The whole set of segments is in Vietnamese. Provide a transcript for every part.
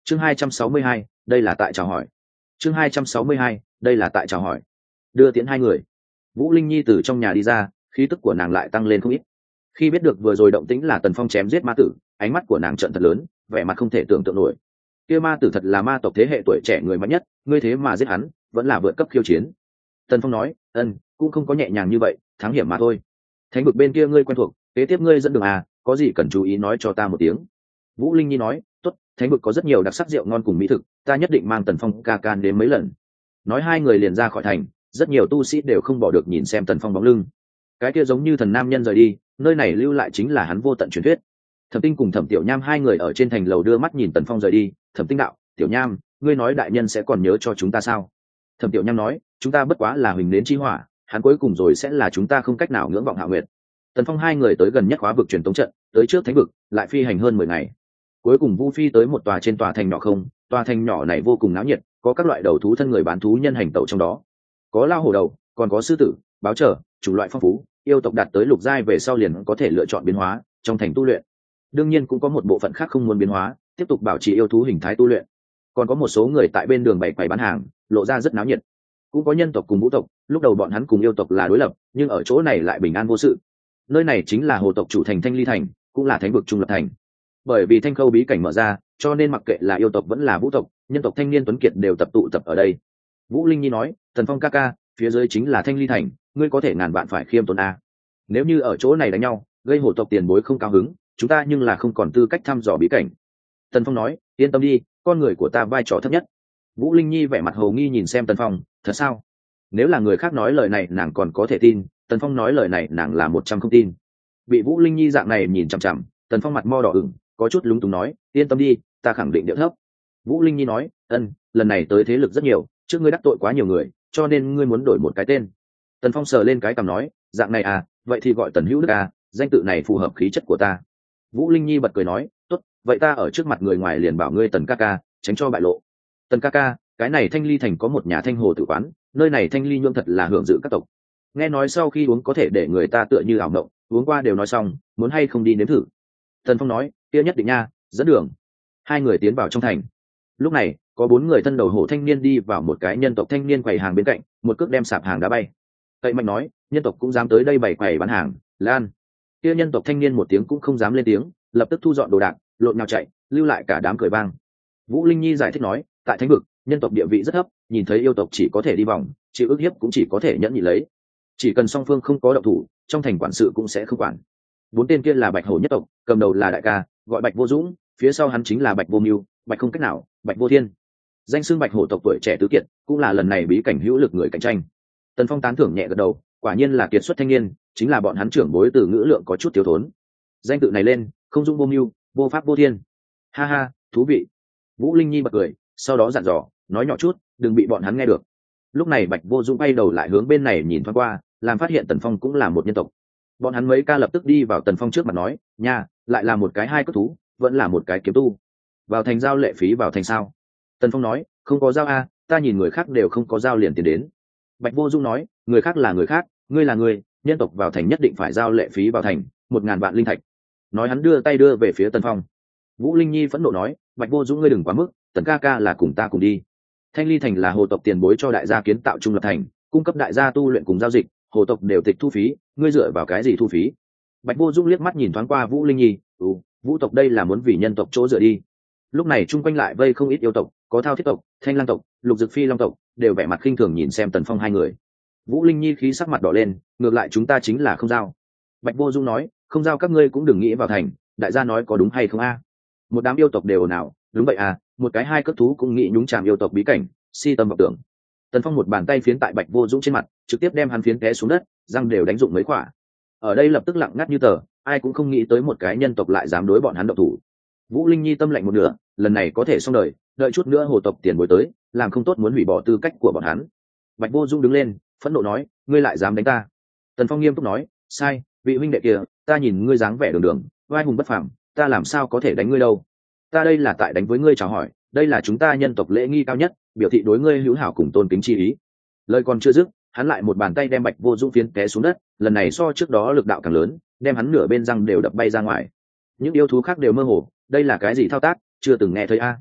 Chương 262, đây là tại chào hỏi. Chương 262, đây là tại chào hỏi. Đưa tiễn hai người. Vũ Linh Nhi từ trong nhà đi ra, khí tức của nàng lại tăng lên không ít. Khi biết được vừa rồi động tĩnh là Tần Phong chém giết ma tử, ánh mắt của nàng trợn thật lớn, vẻ mặt không thể tưởng tượng nổi. Kia ma tử thật là ma tộc thế hệ tuổi trẻ người mạnh nhất, ngươi thế mà giết hắn, vẫn là vượt cấp khiêu chiến. Tần Phong nói, cũng không có nhẹ nhàng như vậy, thắng hiểm mà thôi. Thánh vực bên kia ngươi quen thuộc, kế tiếp ngươi dẫn đường à, có gì cần chú ý nói cho ta một tiếng. Vũ Linh Nhi nói, tốt, thánh vực có rất nhiều đặc sắc rượu ngon cùng mỹ thực, ta nhất định mang Tần Phong ca ca đến mấy lần. Nói hai người liền ra khỏi thành, rất nhiều tu sĩ đều không bỏ được nhìn xem Tần Phong bóng lưng. Cái kia giống như thần nam nhân rời đi, nơi này lưu lại chính là hắn vô tận truyền thuyết. Thẩm Tinh cùng Thẩm Tiểu Nham hai người ở trên thành lầu đưa mắt nhìn Tần Phong rời đi. Thẩm Tinh đạo, Tiểu Nham, ngươi nói đại nhân sẽ còn nhớ cho chúng ta sao? Thẩm Tiểu Nham nói, chúng ta bất quá là huỳnh đến chi hỏa, hắn cuối cùng rồi sẽ là chúng ta không cách nào ngưỡng vọng Hạo Nguyệt. Tần Phong hai người tới gần nhất khóa vực truyền tống trận, tới trước thánh vực, lại phi hành hơn 10 ngày. Cuối cùng Vu Phi tới một tòa trên tòa thành nhỏ không, tòa thành nhỏ này vô cùng náo nhiệt, có các loại đầu thú thân người bán thú nhân hành tẩu trong đó. Có lao hổ đầu, còn có sư tử, báo trở, chủng loại phong phú, yêu tộc đạt tới lục giai về sau liền có thể lựa chọn biến hóa trong thành tu luyện. Đương nhiên cũng có một bộ phận khác không muốn biến hóa, tiếp tục bảo trì yêu thú hình thái tu luyện. Còn có một số người tại bên đường bày quầy bán hàng, lộ ra rất náo nhiệt. Cũng có nhân tộc cùng vũ tộc, lúc đầu bọn hắn cùng yêu tộc là đối lập, nhưng ở chỗ này lại bình an vô sự. Nơi này chính là hồ tộc chủ thành Thanh Ly thành, cũng là thánh vực trung lập thành. Bởi vì Thanh Khâu bí cảnh mở ra, cho nên mặc kệ là yêu tộc vẫn là vũ tộc, nhân tộc thanh niên tuấn kiệt đều tập tụ tập ở đây. Vũ Linh Nhi nói, Tần Phong ca ca, phía dưới chính là Thanh Ly thành, ngươi có thể ngàn vạn phải khiêm tốn a. Nếu như ở chỗ này đánh nhau, gây hồ tộc tiền bối không cao hứng, chúng ta nhưng là không còn tư cách thăm dò bí cảnh. Tần Phong nói, yên tâm đi, con người của ta vai trò thấp nhất. Vũ Linh Nhi vẻ mặt hồ nghi nhìn xem Tần Phong, thật sao? Nếu là người khác nói lời này nàng còn có thể tin, Tần Phong nói lời này nàng là 100 không tin. Bị Vũ Linh Nhi dạng này nhìn chằm chằm, Tần Phong mặt mo đỏ ửng, có chút lúng túng nói, yên tâm đi, ta khẳng định điệu thấp. Vũ Linh Nhi nói, lần này tới thế lực rất nhiều, trước ngươi đắc tội quá nhiều người, cho nên ngươi muốn đổi một cái tên. Tần Phong sờ lên cái cằm nói, dạng này à, vậy thì gọi Tần Hữu Đức à, danh tự này phù hợp khí chất của ta. Vũ Linh Nhi bật cười nói, tốt, vậy ta ở trước mặt người ngoài liền bảo ngươi Tần ca ca, tránh cho bại lộ. Tần ca ca, cái này Thanh Ly thành có một nhà Thanh Hồ tử quán, nơi này Thanh Ly nhuộm thật là hưởng dự các tộc. Nghe nói sau khi uống có thể để người ta tựa như ảo mộng, uống qua đều nói xong, muốn hay không đi nếm thử. Tần Phong nói, kia nhất định nha, dẫn đường. Hai người tiến vào trong thành. Lúc này, có 4 người thân đầu hổ thanh niên đi vào một cái nhân tộc thanh niên quầy hàng bên cạnh, một cước đem sạp hàng đá bay. Cậy mạnh nói, nhân tộc cũng dám tới đây bày quầy bán hàng, lan. Kia nhân tộc thanh niên một tiếng cũng không dám lên tiếng, lập tức thu dọn đồ đạc, lộn nhào chạy, lưu lại cả đám cười vang. Vũ Linh Nhi giải thích nói, tại thánh vực, nhân tộc địa vị rất thấp, nhìn thấy yêu tộc chỉ có thể đi vòng, chịu ức hiếp cũng chỉ có thể nhẫn nhịn lấy. Chỉ cần song phương không có động thủ, trong thành quản sự cũng sẽ không quản. 4 tên kia là Bạch Hổ nhất tộc, cầm đầu là đại ca, gọi Bạch Vô Dũng, phía sau hắn chính là Bạch Vô Mưu, Bạch Không Cách Nào, Bạch Vô Thiên. Danh xưng Bạch Hổ tộc tuổi trẻ tứ kiệt, cũng là lần này bí cảnh hữu lực người cạnh tranh. Tần Phong tán thưởng nhẹ gật đầu, quả nhiên là kiệt xuất thanh niên, chính là bọn hắn trưởng bối từ ngữ lượng có chút thiếu thốn. Danh tự này lên, không dung vô mưu, vô pháp vô thiên. Ha ha, thú vị. Vũ Linh Nhi bật cười, sau đó dặn dò, nói nhỏ chút, đừng bị bọn hắn nghe được. Lúc này Bạch Vô Dũng bay đầu lại hướng bên này nhìn thoáng qua, làm phát hiện Tần Phong cũng là một nhân tộc. Bọn hắn mấy ca lập tức đi vào Tần Phong trước mặt nói, nha, lại là một cái hai cất thú, vẫn là một cái kiếm tu. Vào thành giao lệ phí vào thành sao? Tần Phong nói, không có giao a, ta nhìn người khác đều không có giao liền tiền đến. Bạch Vô Dung nói, người khác là người khác, ngươi là người, nhân tộc vào thành nhất định phải giao lệ phí vào thành, 1000 vạn linh thạch. Nói hắn đưa tay đưa về phía Tần Phong. Vũ Linh Nhi phẫn nộ nói, Bạch Vô Dung ngươi đừng quá mức, Tần ca ca là cùng ta cùng đi. Thanh Ly thành là hồ tộc tiền bối cho đại gia kiến tạo trung lập thành, cung cấp đại gia tu luyện cùng giao dịch, hồ tộc đều tịch thu phí, ngươi dựa vào cái gì thu phí? Bạch Vô Dung liếc mắt nhìn thoáng qua Vũ Linh Nhi, vũ tộc đây là muốn vì nhân tộc chỗ dựa đi. Lúc này chung quanh lại vây không ít yêu tộc, có Thao Thiết tộc, Thanh Lang tộc, Lục Dực Phi Long tộc, đều vẻ mặt khinh thường nhìn xem Tần Phong hai người. Vũ Linh Nhi khí sắc mặt đỏ lên, ngược lại chúng ta chính là không giao. Bạch Vô Dung nói, không giao các ngươi cũng đừng nghĩ vào thành, đại gia nói có đúng hay không a? Một đám yêu tộc đều ồn ào, đúng vậy à, một cái hai cất thú cũng nghĩ nhúng chàm yêu tộc bí cảnh, si tâm vọng tưởng. Tần Phong một bàn tay phiến tại Bạch Vô Dũng trên mặt, trực tiếp đem hắn phiến té xuống đất, răng đều đánh dụng mấy quả. Ở đây lập tức lặng ngắt như tờ, ai cũng không nghĩ tới một cái nhân tộc lại dám đối bọn hắn động thủ. Vũ Linh Nhi tâm lạnh một nửa, lần này có thể xong đời, đợi chút nữa hồ tộc tiền bối tới, làm không tốt muốn hủy bỏ tư cách của bọn hắn. Bạch Vô Dung đứng lên, phẫn nộ nói, ngươi lại dám đánh ta? Tần Phong nghiêm túc nói, sai, vị huynh đệ kia, ta nhìn ngươi dáng vẻ đường đường, vai hùng bất phàm, ta làm sao có thể đánh ngươi đâu? Ta đây là tại đánh với ngươi chào hỏi, đây là chúng ta nhân tộc lễ nghi cao nhất, biểu thị đối ngươi hữu hảo cùng tôn kính chi ý. Lời còn chưa dứt, hắn lại một bàn tay đem Bạch Vô Dung phiến té xuống đất, lần này so trước đó lực đạo càng lớn, đem hắn nửa bên răng đều đập bay ra ngoài. Những yêu thú khác đều mơ hồ, đây là cái gì thao tác, chưa từng nghe thấy a.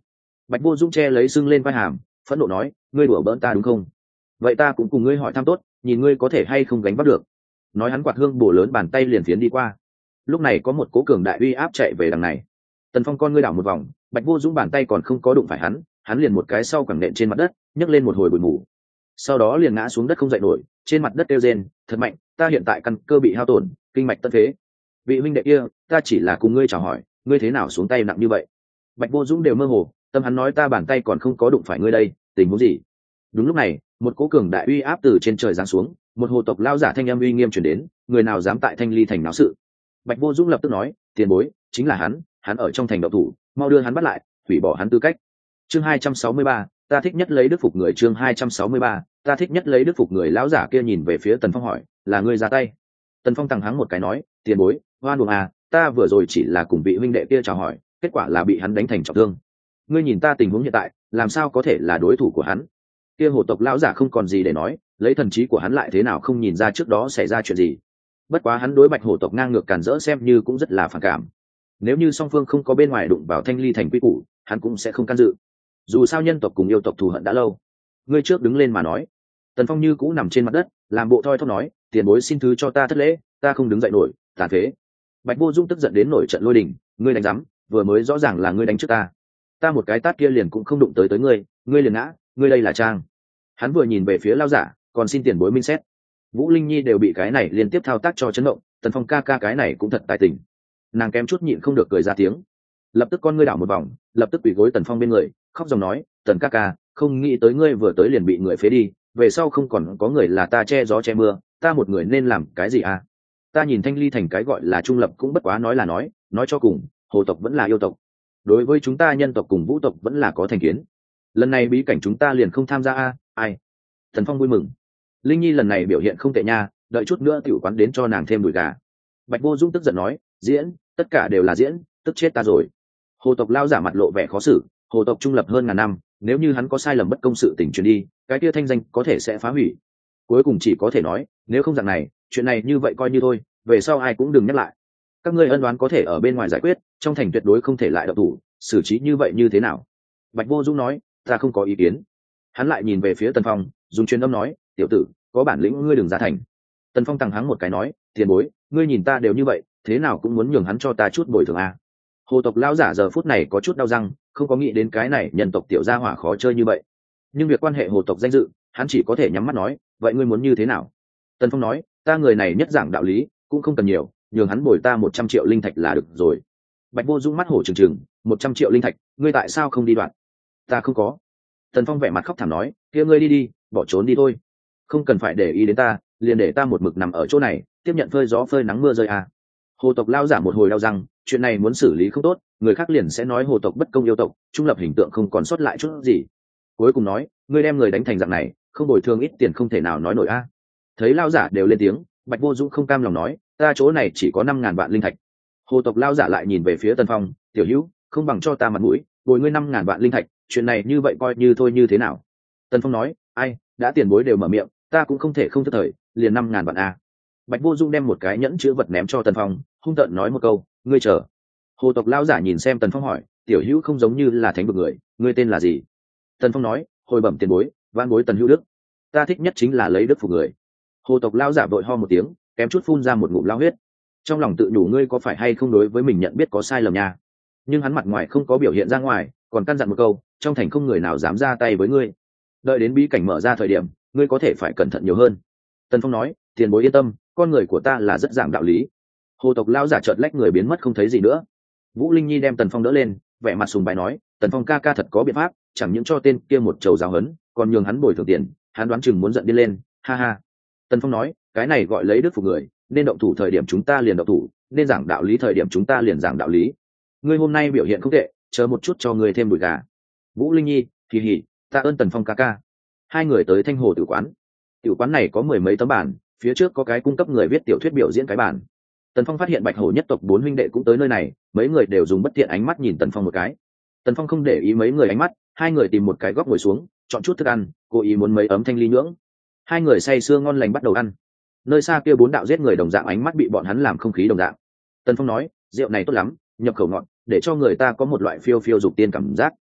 Bạch Vô Dung che lấy sưng lên vai hàm, phẫn nộ nói, ngươi đùa bỡn ta đúng không? Vậy ta cũng cùng ngươi hỏi thăm tốt, nhìn ngươi có thể hay không gánh vác được. Nói hắn quạt hương bổ lớn bàn tay liền phiến đi qua. Lúc này có một cố cường đại uy áp chạy về đằng này. Tần Phong con ngươi đảo một vòng, Bạch Vô Dung bàn tay còn không có đụng phải hắn liền một cái sau quẳng nện trên mặt đất, nhấc lên một hồi bụi mù. Sau đó liền ngã xuống đất không dậy nổi, trên mặt đất kêu rên, thật mạnh, ta hiện tại căn cơ bị hao tổn, kinh mạch tất phế. Vị huynh đệ kia, ta chỉ là cùng ngươi chào hỏi, ngươi thế nào xuống tay nặng như vậy? Bạch Vô Dũng đều mơ hồ, tâm hắn nói ta bàn tay còn không có đụng phải ngươi đây, tình huống gì? Đúng lúc này, một cỗ cường đại uy áp từ trên trời giáng xuống, một hồ tộc lao giả thanh âm uy nghiêm truyền đến, người nào dám tại Thanh Ly thành náo sự? Bạch Vô Dũng lập tức nói, tiền bối, chính là hắn ở trong thành độc thủ, mau đưa hắn bắt lại, hủy bỏ hắn tư cách. Chương 263, ta thích nhất lấy đức phục người. Chương 263, ta thích nhất lấy đức phục người. Lão giả kia nhìn về phía Tần Phong hỏi, là ngươi ra tay? Tần Phong tằng hắng một cái nói, tiền bối, hoan uổng à, ta vừa rồi chỉ là cùng vị huynh đệ kia chào hỏi, kết quả là bị hắn đánh thành trọng thương. Ngươi nhìn ta tình huống hiện tại, làm sao có thể là đối thủ của hắn? Kia hồ tộc lão giả không còn gì để nói, lấy thần trí của hắn lại thế nào không nhìn ra trước đó xảy ra chuyện gì. Bất quá hắn đối Bạch hồ tộc ngang ngược càn rỡ xem như cũng rất là phản cảm. Nếu như song phương không có bên ngoài đụng vào Thanh Ly thành quy củ, hắn cũng sẽ không can dự. Dù sao nhân tộc cùng yêu tộc thù hận đã lâu. Ngươi trước đứng lên mà nói. Tần Phong như cũ nằm trên mặt đất, làm bộ thoi thóp nói, tiền bối xin thứ cho ta thất lễ, ta không đứng dậy nổi, tàn phế. Bạch Vô Dung tức giận đến nổi trận lôi đình, ngươi đánh rắm, vừa mới rõ ràng là ngươi đánh trước ta một cái tát kia liền cũng không đụng tới ngươi liền ngã, ngươi đây là trang. Hắn vừa nhìn về phía lao giả, còn xin tiền bối minh xét. Vũ Linh Nhi đều bị cái này liên tiếp thao tác cho chấn động, Tần Phong ca ca cái này cũng thật tài tình. Nàng kém chút nhịn không được cười ra tiếng. Lập tức con ngươi đảo một vòng, lập tức quỳ gối Tần Phong bên người, khóc dòng nói, Tần ca ca, không nghĩ tới ngươi vừa tới liền bị người phế đi, về sau không còn có người là ta che gió che mưa, ta một người nên làm cái gì à? Ta nhìn Thanh Ly thành cái gọi là trung lập cũng bất quá nói là nói cho cùng, hồ tộc vẫn là yêu tộc. Đối với chúng ta nhân tộc cùng vũ tộc vẫn là có thành kiến. Lần này bí cảnh chúng ta liền không tham gia a, ai? Tần Phong vui mừng. Linh Nhi lần này biểu hiện không tệ nha, đợi chút nữa tiểu quán đến cho nàng thêm đùi gà. Bạch Vô Dung tức giận nói, diễn, tất cả đều là diễn, tức chết ta rồi. Hồ tộc lao giả mặt lộ vẻ khó xử, hồ tộc trung lập hơn ngàn năm, nếu như hắn có sai lầm bất công sự tình truyền đi, cái kia thanh danh có thể sẽ phá hủy. Cuối cùng chỉ có thể nói, nếu không dạng này, chuyện này như vậy coi như thôi, về sau ai cũng đừng nhắc lại. Các ngươi ân oán có thể ở bên ngoài giải quyết, trong thành tuyệt đối không thể lại động thủ, xử trí như vậy như thế nào? Bạch Vô Dung nói, ta không có ý kiến. Hắn lại nhìn về phía Tần Phong, dùng truyền âm nói, tiểu tử, có bản lĩnh ngươi đừng ra thành. Tần Phong tằng hắng một cái nói, tiền bối, ngươi nhìn ta đều như vậy, thế nào cũng muốn nhường hắn cho ta chút bồi thường à? Hồ tộc lão giả giờ phút này có chút đau răng, không có nghĩ đến cái này nhân tộc tiểu gia hỏa khó chơi như vậy. Nhưng việc quan hệ hồ tộc danh dự, hắn chỉ có thể nhắm mắt nói, vậy ngươi muốn như thế nào? Tần Phong nói, ta người này nhất giảng đạo lý, cũng không cần nhiều, nhường hắn bồi ta 100 triệu linh thạch là được rồi. Bạch Vô Dung mắt hổ trừng trừng, 100 triệu linh thạch, ngươi tại sao không đi đoạn? Ta không có. Tần Phong vẻ mặt khóc thảm nói, kia ngươi đi, bỏ trốn đi thôi, không cần phải để ý đến ta, liền để ta một mực nằm ở chỗ này, tiếp nhận phơi gió phơi nắng mưa rơi à. Hồ tộc lao giả một hồi đau răng, chuyện này muốn xử lý không tốt, người khác liền sẽ nói hồ tộc bất công yêu tộc, trung lập hình tượng không còn sót lại chút gì. Cuối cùng nói, ngươi đem người đánh thành dạng này, không bồi thường ít tiền không thể nào nói nổi a. Thấy lao giả đều lên tiếng, Bạch Vô Dung không cam lòng nói, ta chỗ này chỉ có 5.000 vạn linh thạch. Hồ tộc lao giả lại nhìn về phía Tần Phong, tiểu hữu, không bằng cho ta mặt mũi, bồi ngươi 5.000 vạn linh thạch, chuyện này như vậy coi như thôi như thế nào? Tần Phong nói, ai, đã tiền bối đều mở miệng, ta cũng không thể không thất thời, liền 5.000 vạn a. Bạch Vô Dung đem một cái nhẫn chứa vật ném cho Tần Phong, hung tợn nói một câu, ngươi chờ. Hồ tộc lao giả nhìn xem Tần Phong hỏi, tiểu hữu không giống như là thánh vực người, ngươi tên là gì? Tần Phong nói, hồi bẩm tiền bối, vạn bối Tần Hữu Đức. Ta thích nhất chính là lấy đức phục người. Hồ tộc lao giả vội ho một tiếng, kém chút phun ra một ngụm lao huyết. Trong lòng tự nhủ, ngươi có phải hay không đối với mình nhận biết có sai lầm nha? Nhưng hắn mặt ngoài không có biểu hiện ra ngoài, còn căn dặn một câu, trong thành không người nào dám ra tay với ngươi. Đợi đến bí cảnh mở ra thời điểm, ngươi có thể phải cẩn thận nhiều hơn. Tần Phong nói, tiền bối yên tâm, con người của ta là rất giảng đạo lý. Hồ tộc lao giả chợt lách người biến mất không thấy gì nữa. Vũ Linh Nhi đem Tần Phong đỡ lên, vẻ mặt sùng bái nói, Tần Phong ca ca thật có biện pháp, chẳng những cho tên kia một trầu giáo hấn, còn nhường hắn bồi thường tiền, hắn đoán chừng muốn giận điên lên, ha ha. Tần Phong nói, cái này gọi lấy đức phục người, nên động thủ thời điểm chúng ta liền động thủ, nên giảng đạo lý thời điểm chúng ta liền giảng đạo lý. Ngươi hôm nay biểu hiện không tệ, chờ một chút cho ngươi thêm đùi gà. Vũ Linh Nhi, kỳ hỉ, tạ ơn Tần Phong ca ca. Hai người tới Thanh Hồ tử quán. Tiểu quán này có mười mấy tấm bàn, phía trước có cái cung cấp người viết tiểu thuyết biểu diễn cái bàn. Tần Phong phát hiện Bạch Hổ nhất tộc 4 huynh đệ cũng tới nơi này, mấy người đều dùng bất thiện ánh mắt nhìn Tần Phong một cái. Tần Phong không để ý mấy người ánh mắt, hai người tìm một cái góc ngồi xuống, chọn chút thức ăn, cố ý muốn mấy ấm thanh ly nhưỡng. Hai người say sưa ngon lành bắt đầu ăn. Nơi xa kia 4 đạo giết người đồng dạng ánh mắt bị bọn hắn làm không khí đồng dạng. Tần Phong nói, rượu này tốt lắm, nhập khẩu ngọt, để cho người ta có một loại phiêu phiêu dục tiên cảm giác.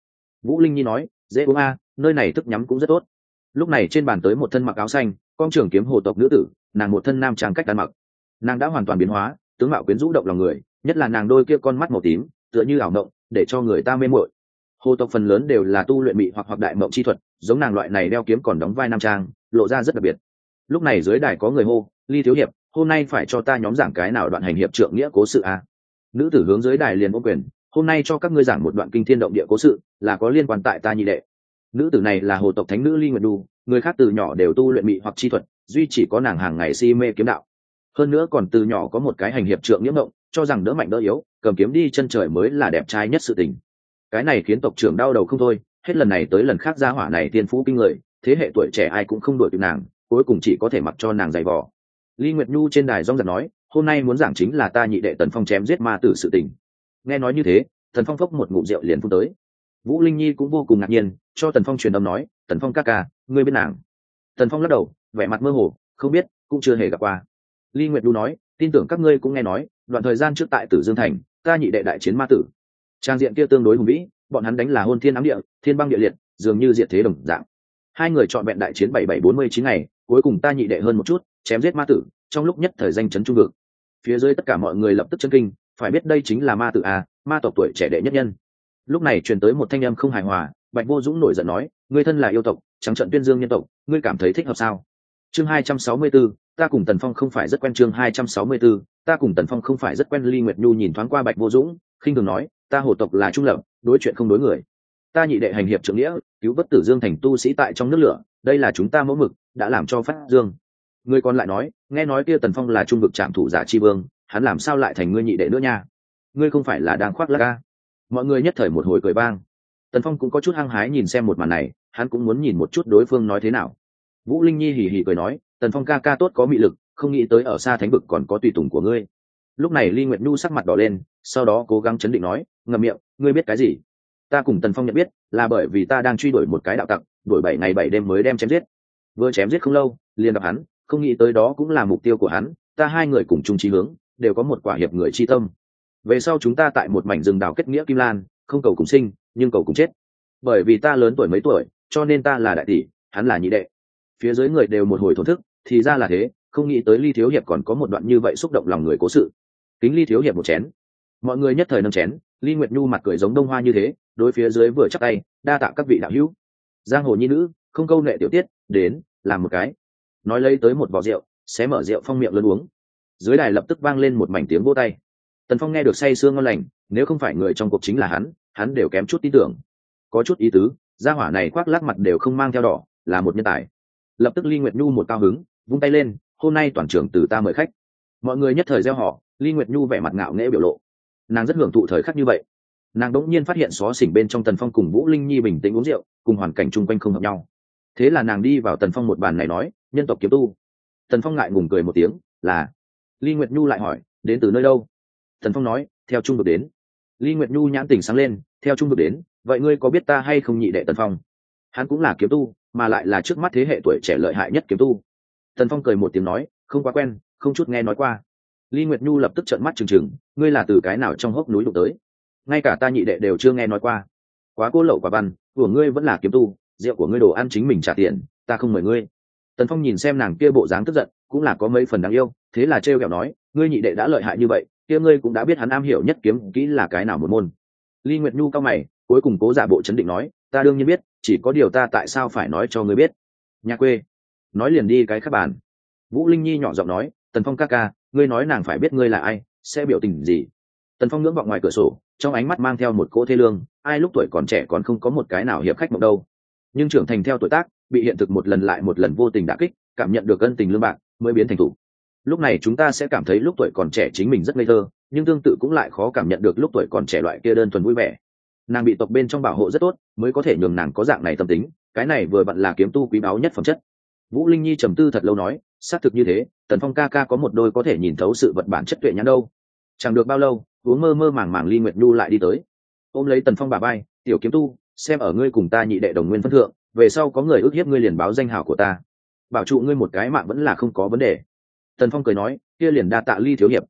Vũ Linh Nhi nói, dễ uống a, nơi này thức nhắm cũng rất tốt. Lúc này trên bàn tới một thân mặc áo xanh con trưởng kiếm hồ tộc nữ tử, nàng một thân nam trang cách ăn mặc, nàng đã hoàn toàn biến hóa, tướng mạo quyến rũ động lòng người, nhất là nàng đôi kia con mắt màu tím tựa như ảo mộng, để cho người ta mê muội. Hồ tộc phần lớn đều là tu luyện mị hoặc đại mộng chi thuật, giống nàng loại này đeo kiếm còn đóng vai nam trang, lộ ra rất đặc biệt. Lúc này dưới đài có người hô, Ly thiếu hiệp, hôm nay phải cho ta nhóm giảng cái nào đoạn hành hiệp trượng nghĩa cố sự a? Nữ tử hướng dưới đài liền ôm quyền, hôm nay cho các ngươi giảng một đoạn kinh thiên động địa cố sự, là có liên quan tại ta nhị đệ. Nữ tử này là hồ tộc thánh nữ Ly Nguyệt Nhu, người khác từ nhỏ đều tu luyện mị hoặc chi thuật, duy chỉ có nàng hàng ngày si mê kiếm đạo. Hơn nữa còn từ nhỏ có một cái hành hiệp trượng nghĩa mộng, cho rằng đỡ mạnh đỡ yếu, cầm kiếm đi chân trời mới là đẹp trai nhất sự tình. Cái này khiến tộc trưởng đau đầu không thôi, hết lần này tới lần khác gia hỏa này tiên phú kinh người, thế hệ tuổi trẻ ai cũng không đuổi kịp nàng, cuối cùng chỉ có thể mặc cho nàng giày vò. Ly Nguyệt Nhu trên đài rong rạc nói, hôm nay muốn giảng chính là ta nhị đệ Tần Phong chém giết ma tử sự tình. Nghe nói như thế, Tần Phong phốc một ngụm rượu liền phun tới. Vũ Linh Nhi cũng vô cùng ngạc nhiên, cho Tần Phong truyền âm nói, Tần Phong ca ca, ngươi biết nàng? Tần Phong lắc đầu, vẻ mặt mơ hồ, không biết, cũng chưa hề gặp qua. Ly Nguyệt Nhu nói, tin tưởng các ngươi cũng nghe nói, đoạn thời gian trước tại Tử Dương Thành, ta nhị đệ đại chiến ma tử. Trang diện kia tương đối hùng vĩ, bọn hắn đánh là hôn thiên ám địa, thiên băng địa liệt, dường như diệt thế đồng dạng. Hai người chọn vẹn đại chiến 7749 ngày, cuối cùng ta nhị đệ hơn một chút, chém giết ma tử, trong lúc nhất thời danh chấn trung vực. Phía dưới tất cả mọi người lập tức chấn kinh, phải biết đây chính là ma tử a, ma tộc tuổi trẻ đệ nhất nhân. Lúc này truyền tới một thanh âm không hài hòa, Bạch Vô Dũng nổi giận nói, ngươi thân là yêu tộc, trắng trận tuyên dương nhân tộc, ngươi cảm thấy thích hợp sao? Chương 264, ta cùng Tần Phong không phải rất quen. Chương 264, ta cùng Tần Phong không phải rất quen. Ly Nguyệt Nhu nhìn thoáng qua Bạch Vô Dũng, khinh thường nói, ta hồ tộc là trung lập, đối chuyện không đối người. Ta nhị đệ hành hiệp trượng nghĩa, cứu vớt Tử Dương Thành tu sĩ tại trong nước lửa, đây là chúng ta mẫu mực, đã làm cho phát dương. Ngươi còn lại nói, nghe nói kia Tần Phong là trung vực trạm thủ giả chi vương, hắn làm sao lại thành ngươi nhị đệ nữa nha? Ngươi không phải là đang khoác lác à? Mọi người nhất thời một hồi cười vang. Tần Phong cũng có chút hăng hái nhìn xem một màn này, hắn cũng muốn nhìn một chút đối phương nói thế nào. Vũ Linh Nhi hì hì cười nói, Tần Phong ca ca tốt có mị lực, không nghĩ tới ở xa thánh vực còn có tùy tùng của ngươi. Lúc này Ly Nguyệt Nhu sắc mặt đỏ lên, sau đó cố gắng chấn định nói, ngậm miệng, ngươi biết cái gì? Ta cùng Tần Phong nhận biết, là bởi vì ta đang truy đuổi một cái đạo tặc, đuổi 7 ngày 7 đêm mới đem chém giết. Vừa chém giết không lâu, liền gặp hắn, không nghĩ tới đó cũng là mục tiêu của hắn, ta hai người cùng chung chí hướng, đều có một quả hiệp người chi tâm. Về sau chúng ta tại một mảnh rừng đào kết nghĩa kim lan, không cầu cùng sinh, nhưng cầu cùng chết. Bởi vì ta lớn tuổi mấy tuổi, cho nên ta là đại tỷ, hắn là nhị đệ. Phía dưới người đều một hồi thổn thức, thì ra là thế, không nghĩ tới Ly thiếu hiệp còn có một đoạn như vậy xúc động lòng người cố sự. Kính Ly thiếu hiệp một chén. Mọi người nhất thời nâng chén. Ly Nguyệt Nhu mặt cười giống đông hoa như thế, đối phía dưới vừa chắp tay, đa tạ các vị đạo hữu. Giang hồ nhi nữ, không câu nệ tiểu tiết, đến, làm một cái. Nói lấy tới một vò rượu, xé mở rượu phong miệng lớn uống. Dưới đài lập tức vang lên một mảnh tiếng vỗ tay. Tần Phong nghe được say sưa ngon lành, nếu không phải người trong cuộc chính là hắn đều kém chút tin tưởng. Có chút ý tứ, gia hỏa này khoác lác mặt đều không mang theo đỏ, là một nhân tài. Lập tức Ly Nguyệt Nhu một cao hứng, vung tay lên, hôm nay toàn trường từ ta mời khách. Mọi người nhất thời reo hò. Ly Nguyệt Nhu vẻ mặt ngạo nghễ biểu lộ, nàng rất hưởng thụ thời khắc như vậy. Nàng đỗng nhiên phát hiện xó xỉnh bên trong Tần Phong cùng Vũ Linh Nhi bình tĩnh uống rượu, cùng hoàn cảnh chung quanh không hợp nhau. Thế là nàng đi vào Tần Phong một bàn này nói, nhân tộc kiếm tu. Tần Phong ngại ngùng cười một tiếng, là. Ly Nguyệt Nhu lại hỏi, đến từ nơi đâu? Tần Phong nói, theo trung vực đến. Ly Nguyệt Nhu nhãn tỉnh sáng lên, theo trung vực đến, vậy ngươi có biết ta hay không nhị đệ Tần Phong? Hắn cũng là kiếm tu, mà lại là trước mắt thế hệ tuổi trẻ lợi hại nhất kiếm tu. Tần Phong cười một tiếng nói, không quá quen, không chút nghe nói qua. Ly Nguyệt Nhu lập tức trợn mắt trừng trừng, ngươi là từ cái nào trong hốc núi đụng tới? Ngay cả ta nhị đệ đều chưa nghe nói qua. Quá cô lậu quả văn, của ngươi vẫn là kiếm tu, rượu của ngươi đồ ăn chính mình trả tiền, ta không mời ngươi. Tần Phong nhìn xem nàng kia bộ dáng tức giận, cũng là có mấy phần đáng yêu, thế là trêu ghẹo nói, ngươi nhị đệ đã lợi hại như vậy, kia ngươi cũng đã biết hắn am hiểu nhất kiếm kỹ là cái nào một môn. Ly Nguyệt Nhu cao mày, cuối cùng cố giả bộ chấn định nói, ta đương nhiên biết, chỉ có điều ta tại sao phải nói cho ngươi biết. Nhà quê. Nói liền đi cái khác bàn. Vũ Linh Nhi nhỏ giọng nói, Tần Phong ca ca, ngươi nói nàng phải biết ngươi là ai, sẽ biểu tình gì? Tần Phong ngưỡng vọng ngoài cửa sổ, trong ánh mắt mang theo một cỗ thê lương, ai lúc tuổi còn trẻ còn không có một cái nào hiệp khách mộng đâu. Nhưng trưởng thành theo tuổi tác, bị hiện thực một lần lại một lần vô tình đả kích, cảm nhận được ân tình lương bạc, mới biến thành thủ. Lúc này chúng ta sẽ cảm thấy lúc tuổi còn trẻ chính mình rất ngây thơ, nhưng tương tự cũng lại khó cảm nhận được lúc tuổi còn trẻ loại kia đơn thuần vui vẻ. Nàng bị tộc bên trong bảo hộ rất tốt, mới có thể nhường nàng có dạng này tâm tính, cái này vừa vặn là kiếm tu quý báu nhất phẩm chất. Vũ Linh Nhi trầm tư thật lâu nói, xác thực như thế, Tần Phong ca ca có một đôi có thể nhìn thấu sự vật bản chất tuệ nhãn đâu. Chẳng được bao lâu, uống mơ mơ màng màng Ly Nguyệt Nhu lại đi tới, ôm lấy Tần Phong bà bay, tiểu kiếm tu, xem ở ngươi cùng ta nhị đệ đồng nguyên phân thượng, về sau có người ước hiếp ngươi liền báo danh hào của ta, bảo trụ ngươi một cái mạng vẫn là không có vấn đề. Tần Phong cười nói, kia liền đa tạ Ly thiếu hiệp.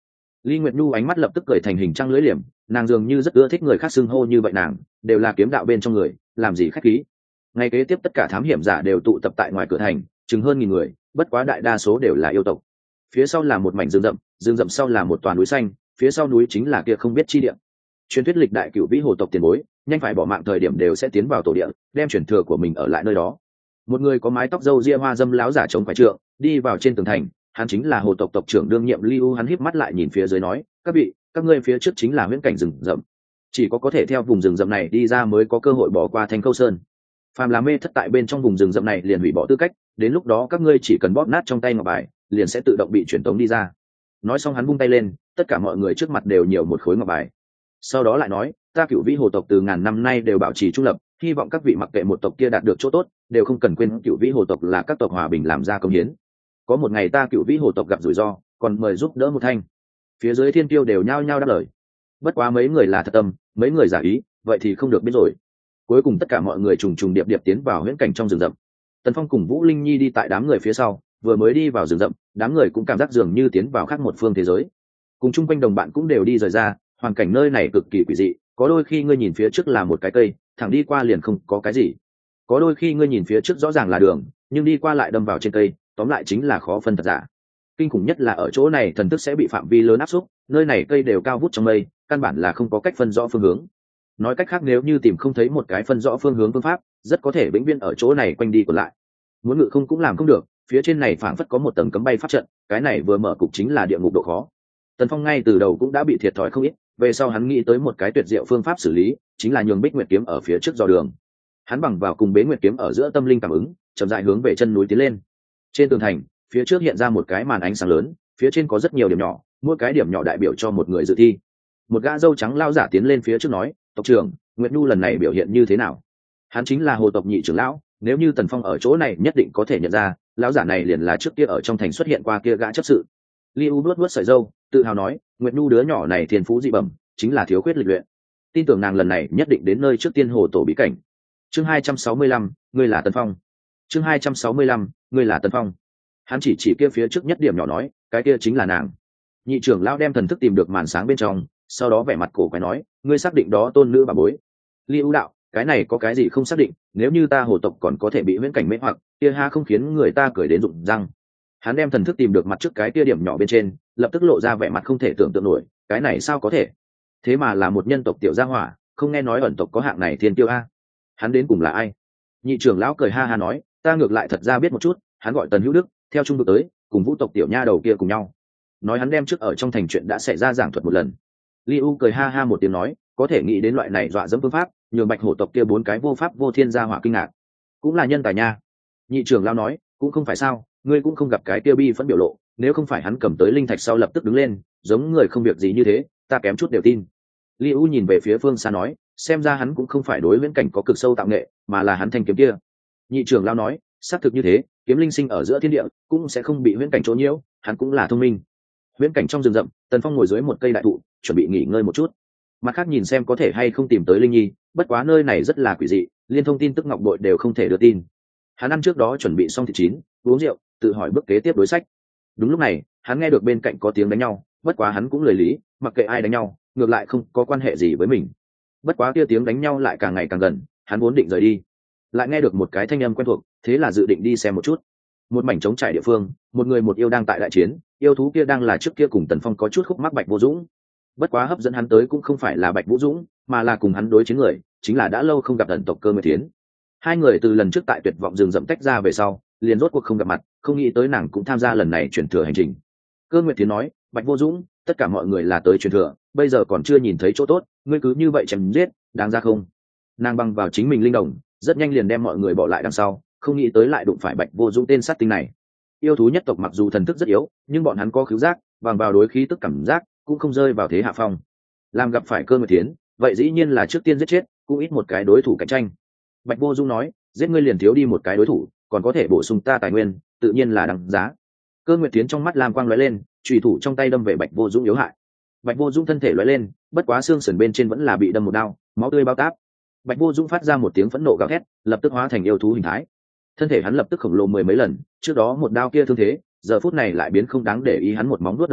Lý Nguyệt Nhu ánh mắt lập tức cười thành hình trăng lưỡi liềm, nàng dường như rất ưa thích người khác xưng hô như vậy, nàng đều là kiếm đạo bên trong người, làm gì khách khí. Ngay kế tiếp tất cả thám hiểm giả đều tụ tập tại ngoài cửa thành, chừng hơn 1000 người, bất quá đại đa số đều là yêu tộc. Phía sau là một mảnh rừng rậm sau là một toàn núi xanh, phía sau núi chính là kia không biết chi địa. Truyền thuyết lịch đại cửu vĩ hồ tộc tiền bối, nhanh phải bỏ mạng thời điểm đều sẽ tiến vào tổ địa, đem truyền thừa của mình ở lại nơi đó. Một người có mái tóc râu ria hoa dâm láo giả chống phải trượng, đi vào trên tường thành, hắn chính là hồ tộc tộc trưởng đương nhiệm Liu. Hắn híp mắt lại nhìn phía dưới nói, các vị, các ngươi phía trước chính là huyễn cảnh rừng rậm, chỉ có thể theo vùng rừng rậm này đi ra mới có cơ hội bỏ qua Thanh Câu Sơn. Phàm là mê thất tại bên trong vùng rừng rậm này liền hủy bỏ tư cách, đến lúc đó các ngươi chỉ cần bóp nát trong tay ngọc bài, liền sẽ tự động bị truyền tống đi ra. Nói xong hắn vung tay lên, tất cả mọi người trước mặt đều nhiều một khối ngọc bài. Sau đó lại nói, ta Cửu Vĩ hồ tộc từ ngàn năm nay đều bảo trì trung lập, hy vọng các vị mặc kệ một tộc kia đạt được chỗ tốt, đều không cần quên Cửu Vĩ hồ tộc là các tộc hòa bình làm ra công hiến. Có một ngày ta Cửu Vĩ hồ tộc gặp rủi ro, còn mời giúp đỡ một thanh. Phía dưới thiên tiêu đều nhao nhao đáp lời. Bất quá mấy người là thật tâm, mấy người giả ý, vậy thì không được biết rồi. Cuối cùng tất cả mọi người trùng trùng điệp điệp tiến vào huyễn cảnh trong rừng rậm. Tần Phong cùng Vũ Linh Nhi đi tại đám người phía sau, vừa mới đi vào rừng rậm, đám người cũng cảm giác dường như tiến vào khác một phương thế giới. Cùng chung quanh đồng bạn cũng đều đi rời ra, hoàn cảnh nơi này cực kỳ quỷ dị, có đôi khi ngươi nhìn phía trước là một cái cây, thẳng đi qua liền không có cái gì. Có đôi khi ngươi nhìn phía trước rõ ràng là đường, nhưng đi qua lại đâm vào trên cây, tóm lại chính là khó phân thật giả. Kinh khủng nhất là ở chỗ này thần thức sẽ bị phạm vi lớn áp xúc, nơi này cây đều cao vút trong mây, căn bản là không có cách phân rõ phương hướng. Nói cách khác, nếu như tìm không thấy một cái phân rõ phương hướng phương pháp, rất có thể vĩnh viễn ở chỗ này quanh đi còn lại. Muốn ngự không cũng làm không được, phía trên này phảng phất có một tầng cấm bay pháp trận, cái này vừa mở cục chính là địa ngục độ khó. Tần Phong ngay từ đầu cũng đã bị thiệt thòi không ít, về sau hắn nghĩ tới một cái tuyệt diệu phương pháp xử lý, chính là nhường Bích Nguyệt kiếm ở phía trước dò đường. Hắn bằng vào cùng Bế Nguyệt kiếm ở giữa tâm linh cảm ứng, chậm rãi hướng về chân núi tiến lên. Trên tường thành, phía trước hiện ra một cái màn ánh sáng lớn, phía trên có rất nhiều điểm nhỏ, mỗi cái điểm nhỏ đại biểu cho một người dự thi. Một gã râu trắng lao giả tiến lên phía trước nói, tộc trưởng, Nguyệt Nhu lần này biểu hiện như thế nào? Hắn chính là hồ tộc nhị trưởng lão, nếu như Tần Phong ở chỗ này nhất định có thể nhận ra, lão giả này liền là trước kia ở trong thành xuất hiện qua kia gã chấp sự. Liu nuốt nuốt sợi râu, tự hào nói, Nguyệt Nhu đứa nhỏ này thiên phú dị bẩm, chính là thiếu khuyết lịch luyện. Tin tưởng nàng lần này nhất định đến nơi trước tiên hồ tổ bí cảnh. Chương 265, ngươi là Tần Phong. Chương 265, ngươi là Tần Phong. Hắn chỉ kia phía trước nhất điểm nhỏ nói, cái kia chính là nàng. Nhị trưởng lão đem thần thức tìm được màn sáng bên trong, sau đó vẻ mặt cổ quái nói, ngươi xác định đó tôn nữ bà bối. Liu đạo, cái này có cái gì không xác định, nếu như ta hồ tộc còn có thể bị huyễn cảnh mê hoặc, kia ha không khiến người ta cười đến rụng răng. Hắn đem thần thức tìm được mặt trước cái kia điểm nhỏ bên trên, lập tức lộ ra vẻ mặt không thể tưởng tượng nổi, cái này sao có thể? Thế mà là một nhân tộc tiểu gia hỏa, không nghe nói ẩn tộc có hạng này thiên tiêu a. Hắn đến cùng là ai? Nhị trưởng lão cười ha ha nói, ta ngược lại thật ra biết một chút, hắn gọi Tần Hữu Đức, theo trung vực tới, cùng Vũ tộc tiểu nha đầu kia cùng nhau. Nói hắn đem trước ở trong thành chuyện đã xảy ra giảng thuật một lần. Liu cười ha ha một tiếng nói, có thể nghĩ đến loại này dọa dẫm phương pháp, nhường Bạch hổ tộc kia 4 cái vô pháp vô thiên gia hỏa kinh ngạc. Cũng là nhân tài nha. Nhị trưởng lão nói, cũng không phải sao, ngươi cũng không gặp cái kia bi phẫn biểu lộ, nếu không phải hắn cầm tới linh thạch sau lập tức đứng lên, giống người không việc gì như thế, ta kém chút đều tin. Liu nhìn về phía phương xa nói, xem ra hắn cũng không phải đối viễn cảnh có cực sâu tạo nghệ, mà là hắn thanh kiếm kia. Nhị trưởng lão nói, xác thực như thế, kiếm linh sinh ở giữa thiên địa, cũng sẽ không bị viễn cảnh chỗ nhiễu, hắn cũng là thông minh. Viễn cảnh trong rừng rậm, Tần Phong ngồi dưới một cây đại thụ, chuẩn bị nghỉ ngơi một chút. Mặt khác nhìn xem có thể hay không tìm tới Linh Nhi, bất quá nơi này rất là quỷ dị, liên thông tin tức ngọc bội đều không thể đưa tin. Hắn ăn trước đó chuẩn bị xong thịt chín, uống rượu, tự hỏi bước kế tiếp đối sách. Đúng lúc này, hắn nghe được bên cạnh có tiếng đánh nhau, bất quá hắn cũng lười lý, mặc kệ ai đánh nhau, ngược lại không có quan hệ gì với mình. Bất quá kia tiếng đánh nhau lại càng ngày càng gần, hắn vốn định rời đi, lại nghe được một cái thanh âm quen thuộc, thế là dự định đi xem một chút. Một mảnh trống trải địa phương, một người một yêu đang tại đại chiến, yêu thú kia đang là trước kia cùng Tần Phong có chút khúc mắc Bạch Vô Dũng. Bất quá hấp dẫn hắn tới cũng không phải là Bạch Vũ Dũng, mà là cùng hắn đối chiến người, chính là đã lâu không gặp ẩn tộc Cơ Nguyệt Thiến. Hai người từ lần trước tại tuyệt vọng rừng rậm tách ra về sau, liền rốt cuộc không gặp mặt, không nghĩ tới nàng cũng tham gia lần này truyền thừa hành trình. Cơ Nguyệt Thiến nói, Bạch Vô Dũng, tất cả mọi người là tới truyền thừa, bây giờ còn chưa nhìn thấy chỗ tốt, ngươi cứ như vậy chém giết, đáng ra không? Nàng băng vào chính mình linh đồng, rất nhanh liền đem mọi người bỏ lại đằng sau, không nghĩ tới lại đụng phải Bạch Vô Dũng tên sát tinh này. Yêu thú nhất tộc mặc dù thần thức rất yếu, nhưng bọn hắn có khứu giác, bằng vào đối khí tức cảm giác, cũng không rơi vào thế hạ phong. Làm gặp phải Cơ Nguyệt Thiến, vậy dĩ nhiên là trước tiên giết chết, cũng ít một cái đối thủ cạnh tranh. Bạch Vô Dung nói, giết ngươi liền thiếu đi một cái đối thủ, còn có thể bổ sung ta tài nguyên, tự nhiên là đáng giá. Cơ Nguyệt Thiến trong mắt lam quang lóe lên, chùy thủ trong tay đâm về Bạch Vô Dung yếu hại. Bạch Vô Dung thân thể lóe lên, bất quá xương sườn bên trên vẫn là bị đâm một đao, máu tươi bao táp. Bạch Vô Dung phát ra một tiếng phẫn nộ gào thét, lập tức hóa thành yêu thú hình thái. Thân thể hắn lập tức khổng lồ 10 mấy lần, trước đó một đao kia thương thế, giờ phút này lại biến không đáng để ý, hắn một móng vuốt đập tới,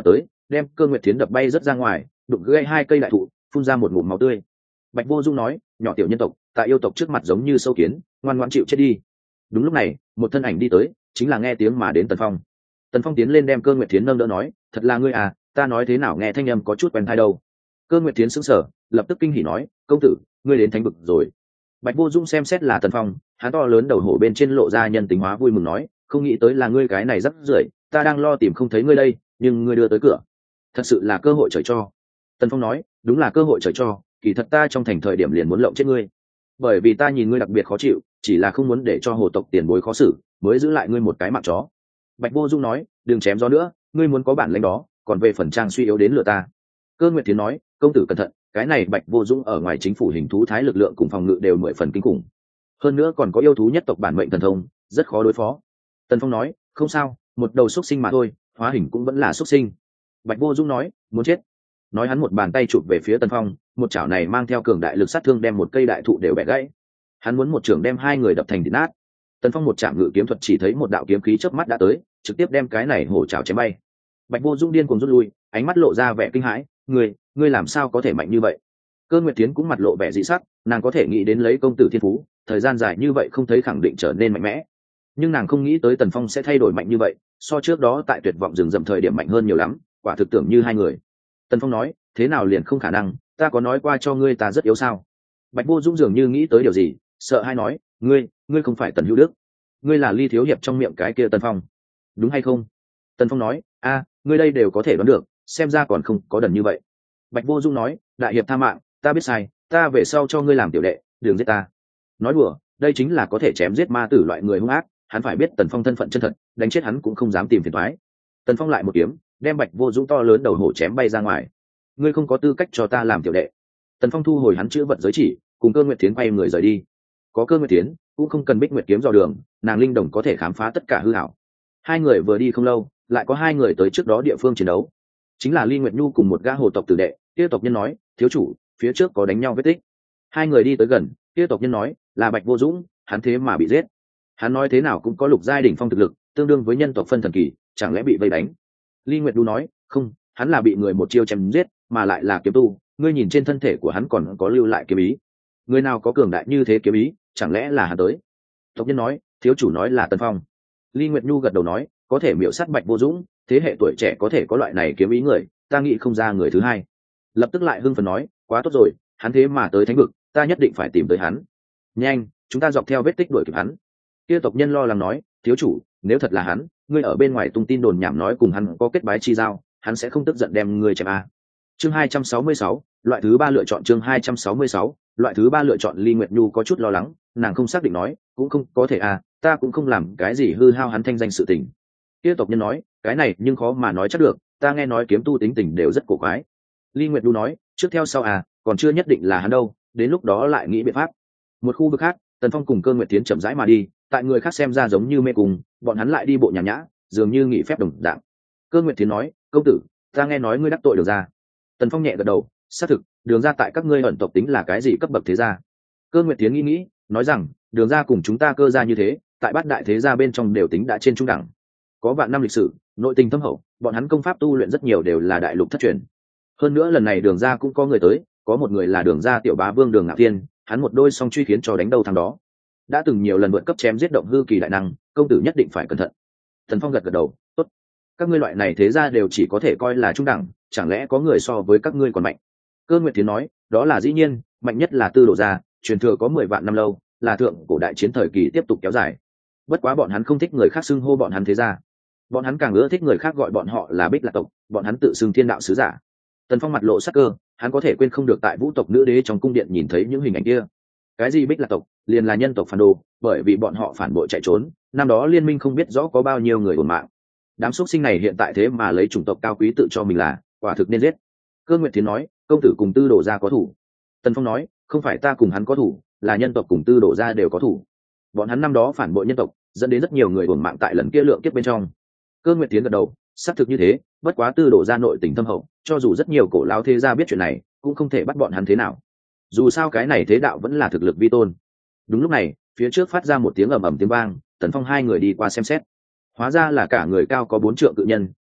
đem Cơ Nguyệt Thiến đập bay rất ra ngoài, đụng gãy hai cây đại thụ, phun ra một ngụm máu tươi. Bạch Vô Dung nói, nhỏ tiểu nhân tộc tại yêu tộc trước mặt giống như sâu kiến, ngoan ngoãn chịu chết đi. Đúng lúc này một thân ảnh đi tới, chính là nghe tiếng mà đến Tần Phong. Tần Phong tiến lên đem Cơ Nguyệt Thiến nâng đỡ nói, thật là ngươi à, ta nói thế nào nghe thanh âm có chút quen tai đâu. Cơ Nguyệt Thiến sững sờ, lập tức kinh hỉ nói, công tử, ngươi đến thánh vực rồi. Bạch Vô Dung xem xét là Tần Phong, hắn to lớn đầu hổ bên trên lộ ra nhân tính hóa vui mừng nói, không nghĩ tới là ngươi cái này rất rưởi, ta đang lo tìm không thấy ngươi đây, nhưng ngươi đưa tới cửa, thật sự là cơ hội trời cho. Tần Phong nói, đúng là cơ hội trời cho, kỳ thật ta trong thành thời điểm liền muốn lộng chết ngươi, bởi vì ta nhìn ngươi đặc biệt khó chịu, chỉ là không muốn để cho hồ tộc tiền bối khó xử, mới giữ lại ngươi một cái mạng chó. Bạch Vô Dung nói, đừng chém gió nữa, ngươi muốn có bản lĩnh đó, còn về phần trang suy yếu đến lừa ta. Cơ Nguyệt Thiến nói, công tử cẩn thận, cái này Bạch Vô Dung ở ngoài chính phủ hình thú thái lực lượng cùng phòng ngự đều 10 phần kinh khủng, hơn nữa còn có yêu thú nhất tộc bản mệnh thần thông, rất khó đối phó. Tần Phong nói, không sao, một đầu xúc sinh mà thôi, hóa hình cũng vẫn là xúc sinh. Bạch Vô Dung nói, muốn chết. Nói hắn một bàn tay chụp về phía Tần Phong, một chảo này mang theo cường đại lực sát thương đem một cây đại thụ đều bẻ gãy. Hắn muốn một chưởng đem hai người đập thành thịt nát. Tần Phong một chạm ngự kiếm thuật chỉ thấy một đạo kiếm khí chớp mắt đã tới, trực tiếp đem cái này hổ chảo chém bay. Bạch Vô Dung điên cuồng rút lui, ánh mắt lộ ra vẻ kinh hãi, ngươi làm sao có thể mạnh như vậy? Cơ Nguyệt Thiến cũng mặt lộ vẻ dị sắc, nàng có thể nghĩ đến lấy công tử thiên phú, thời gian dài như vậy không thấy khẳng định trở nên mạnh mẽ, nhưng nàng không nghĩ tới Tần Phong sẽ thay đổi mạnh như vậy, so trước đó tại tuyệt vọng rừng rậm thời điểm mạnh hơn nhiều lắm, quả thực tưởng như hai người. Tần Phong nói, thế nào liền không khả năng, ta có nói qua cho ngươi ta rất yếu sao? Bạch Vô Dung dường như nghĩ tới điều gì, sợ hai nói, ngươi không phải Tần Hữu Đức, ngươi là Ly thiếu hiệp trong miệng cái kia Tần Phong, đúng hay không? Tần Phong nói, ngươi đây đều có thể đoán được, xem ra còn không có đần như vậy. Bạch Vô Dung nói, đại hiệp tha mạng, ta biết sai, ta về sau cho ngươi làm tiểu đệ, đừng giết ta. Nói đùa, đây chính là có thể chém giết ma tử loại người hung ác, hắn phải biết Tần Phong thân phận chân thật, đánh chết hắn cũng không dám tìm phiền toái. Tần Phong lại một kiếm, đem Bạch Vô Dung to lớn đầu hổ chém bay ra ngoài. Ngươi không có tư cách cho ta làm tiểu đệ. Tần Phong thu hồi hắn chữ vật giới chỉ, cùng Cơ Nguyệt Thiến quay người rời đi. Có Cơ Nguyệt Thiến, cũng không cần Bích Nguyệt kiếm dò đường, nàng linh đồng có thể khám phá tất cả hư ảo. Hai người vừa đi không lâu, lại có hai người tới trước đó địa phương chiến đấu, chính là Ly Nguyệt Nhu cùng một gã hồ tộc tử đệ. Kia tộc nhân nói, thiếu chủ, phía trước có đánh nhau vết tích. Hai người đi tới gần, kia tộc nhân nói, là Bạch Vô Dũng, hắn thế mà bị giết. Hắn nói thế nào cũng có lục giai đỉnh phong thực lực, tương đương với nhân tộc phân thần kỳ, chẳng lẽ bị vây đánh? Ly Nguyệt Nhu nói, không, hắn là bị người một chiêu chém giết, mà lại là kiếm tu, ngươi nhìn trên thân thể của hắn còn có lưu lại kiếm ý. Người nào có cường đại như thế kiếm ý, chẳng lẽ là hắn tới? Tộc nhân nói, thiếu chủ nói là Tần Phong. Ly Nguyệt Nhu gật đầu nói, có thể miểu sát Bạch Vô Dũng, thế hệ tuổi trẻ có thể có loại này kiếm ý người, ta nghĩ không ra người thứ hai. Lập tức lại hưng phấn nói, quá tốt rồi, hắn thế mà tới thánh vực, ta nhất định phải tìm tới hắn. Nhanh, chúng ta dọc theo vết tích đuổi kịp hắn. Kia tộc nhân lo lắng nói, thiếu chủ, nếu thật là hắn, ngươi ở bên ngoài tung tin đồn nhảm nói cùng hắn có kết bái chi giao, hắn sẽ không tức giận đem ngươi chém à. Chương 266, loại thứ ba lựa chọn. Chương 266, loại thứ ba lựa chọn. Ly Nguyệt Nhu có chút lo lắng, nàng không xác định nói, cũng không có thể à, ta cũng không làm cái gì hư hao hắn thanh danh sự tình. Kia tộc nhân nói, cái này nhưng khó mà nói chắc được, ta nghe nói kiếm tu tính tình đều rất cổ quái. Ly Nguyệt Nhu nói, trước theo sau à, còn chưa nhất định là hắn đâu, đến lúc đó lại nghĩ biện pháp. Một khu vực khác, Tần Phong cùng Cơ Nguyệt Tiến chậm rãi mà đi, tại người khác xem ra giống như mê cùng, bọn hắn lại đi bộ nhàn nhã, dường như nghỉ phép đồng dạng. Cơ Nguyệt Tiến nói, công tử, ta nghe nói ngươi đắc tội Đường gia. Tần Phong nhẹ gật đầu, xác thực, Đường gia tại các ngươi ẩn tộc tính là cái gì cấp bậc thế gia. Cơ Nguyệt Tiến nghĩ, nói rằng, Đường gia cùng chúng ta Cơ gia như thế, tại bát đại thế gia bên trong đều tính đã trên trung đẳng, có vạn năm lịch sử, nội tình thâm hậu, bọn hắn công pháp tu luyện rất nhiều đều là đại lục thất truyền. Hơn nữa lần này Đường gia cũng có người tới, có một người là Đường gia tiểu bá vương Đường Ngạo Thiên, hắn một đôi song truy khiến cho đánh đầu thằng đó, đã từng nhiều lần vượt cấp chém giết động hư kỳ đại năng, công tử nhất định phải cẩn thận. Thần Phong gật gật đầu, tốt, các ngươi loại này thế gia đều chỉ có thể coi là trung đẳng, chẳng lẽ có người so với các ngươi còn mạnh? Cơ Nguyệt Thiến nói, đó là dĩ nhiên, mạnh nhất là Tư Đồ gia, truyền thừa có 10 vạn năm lâu, là thượng cổ đại chiến thời kỳ tiếp tục kéo dài. Bất quá bọn hắn không thích người khác xưng hô bọn hắn thế gia, bọn hắn càng ưa thích người khác gọi bọn họ là Bích Lạc tộc, bọn hắn tự xưng Thiên đạo sứ giả. Tần Phong mặt lộ sắc cơ, hắn có thể quên không được tại Vũ tộc nữ đế trong cung điện nhìn thấy những hình ảnh kia. Cái gì Bích Lạc tộc, liền là nhân tộc phản đồ, bởi vì bọn họ phản bội chạy trốn, năm đó liên minh không biết rõ có bao nhiêu người hồn mạng. Đám xuất sinh này hiện tại thế mà lấy chủng tộc cao quý tự cho mình là, quả thực nên giết. Cơ Nguyệt Thiến nói, công tử cùng Tư Đồ gia có thủ. Tần Phong nói, không phải ta cùng hắn có thủ, là nhân tộc cùng Tư Đồ gia đều có thủ. Bọn hắn năm đó phản bội nhân tộc, dẫn đến rất nhiều người hồn mạng tại lần kia lượng kiếp bên trong. Cơ Nguyệt Thiến gật đầu, xác thực như thế, bất quá Tư Đồ gia nội tình thâm hậu, cho dù rất nhiều cổ lão thế gia biết chuyện này, cũng không thể bắt bọn hắn thế nào. Dù sao cái này thế đạo vẫn là thực lực vi tôn. Đúng lúc này, phía trước phát ra một tiếng ầm ầm tiếng vang, Tần Phong hai người đi qua xem xét. Hóa ra là cả người cao có 4 trượng cự nhân,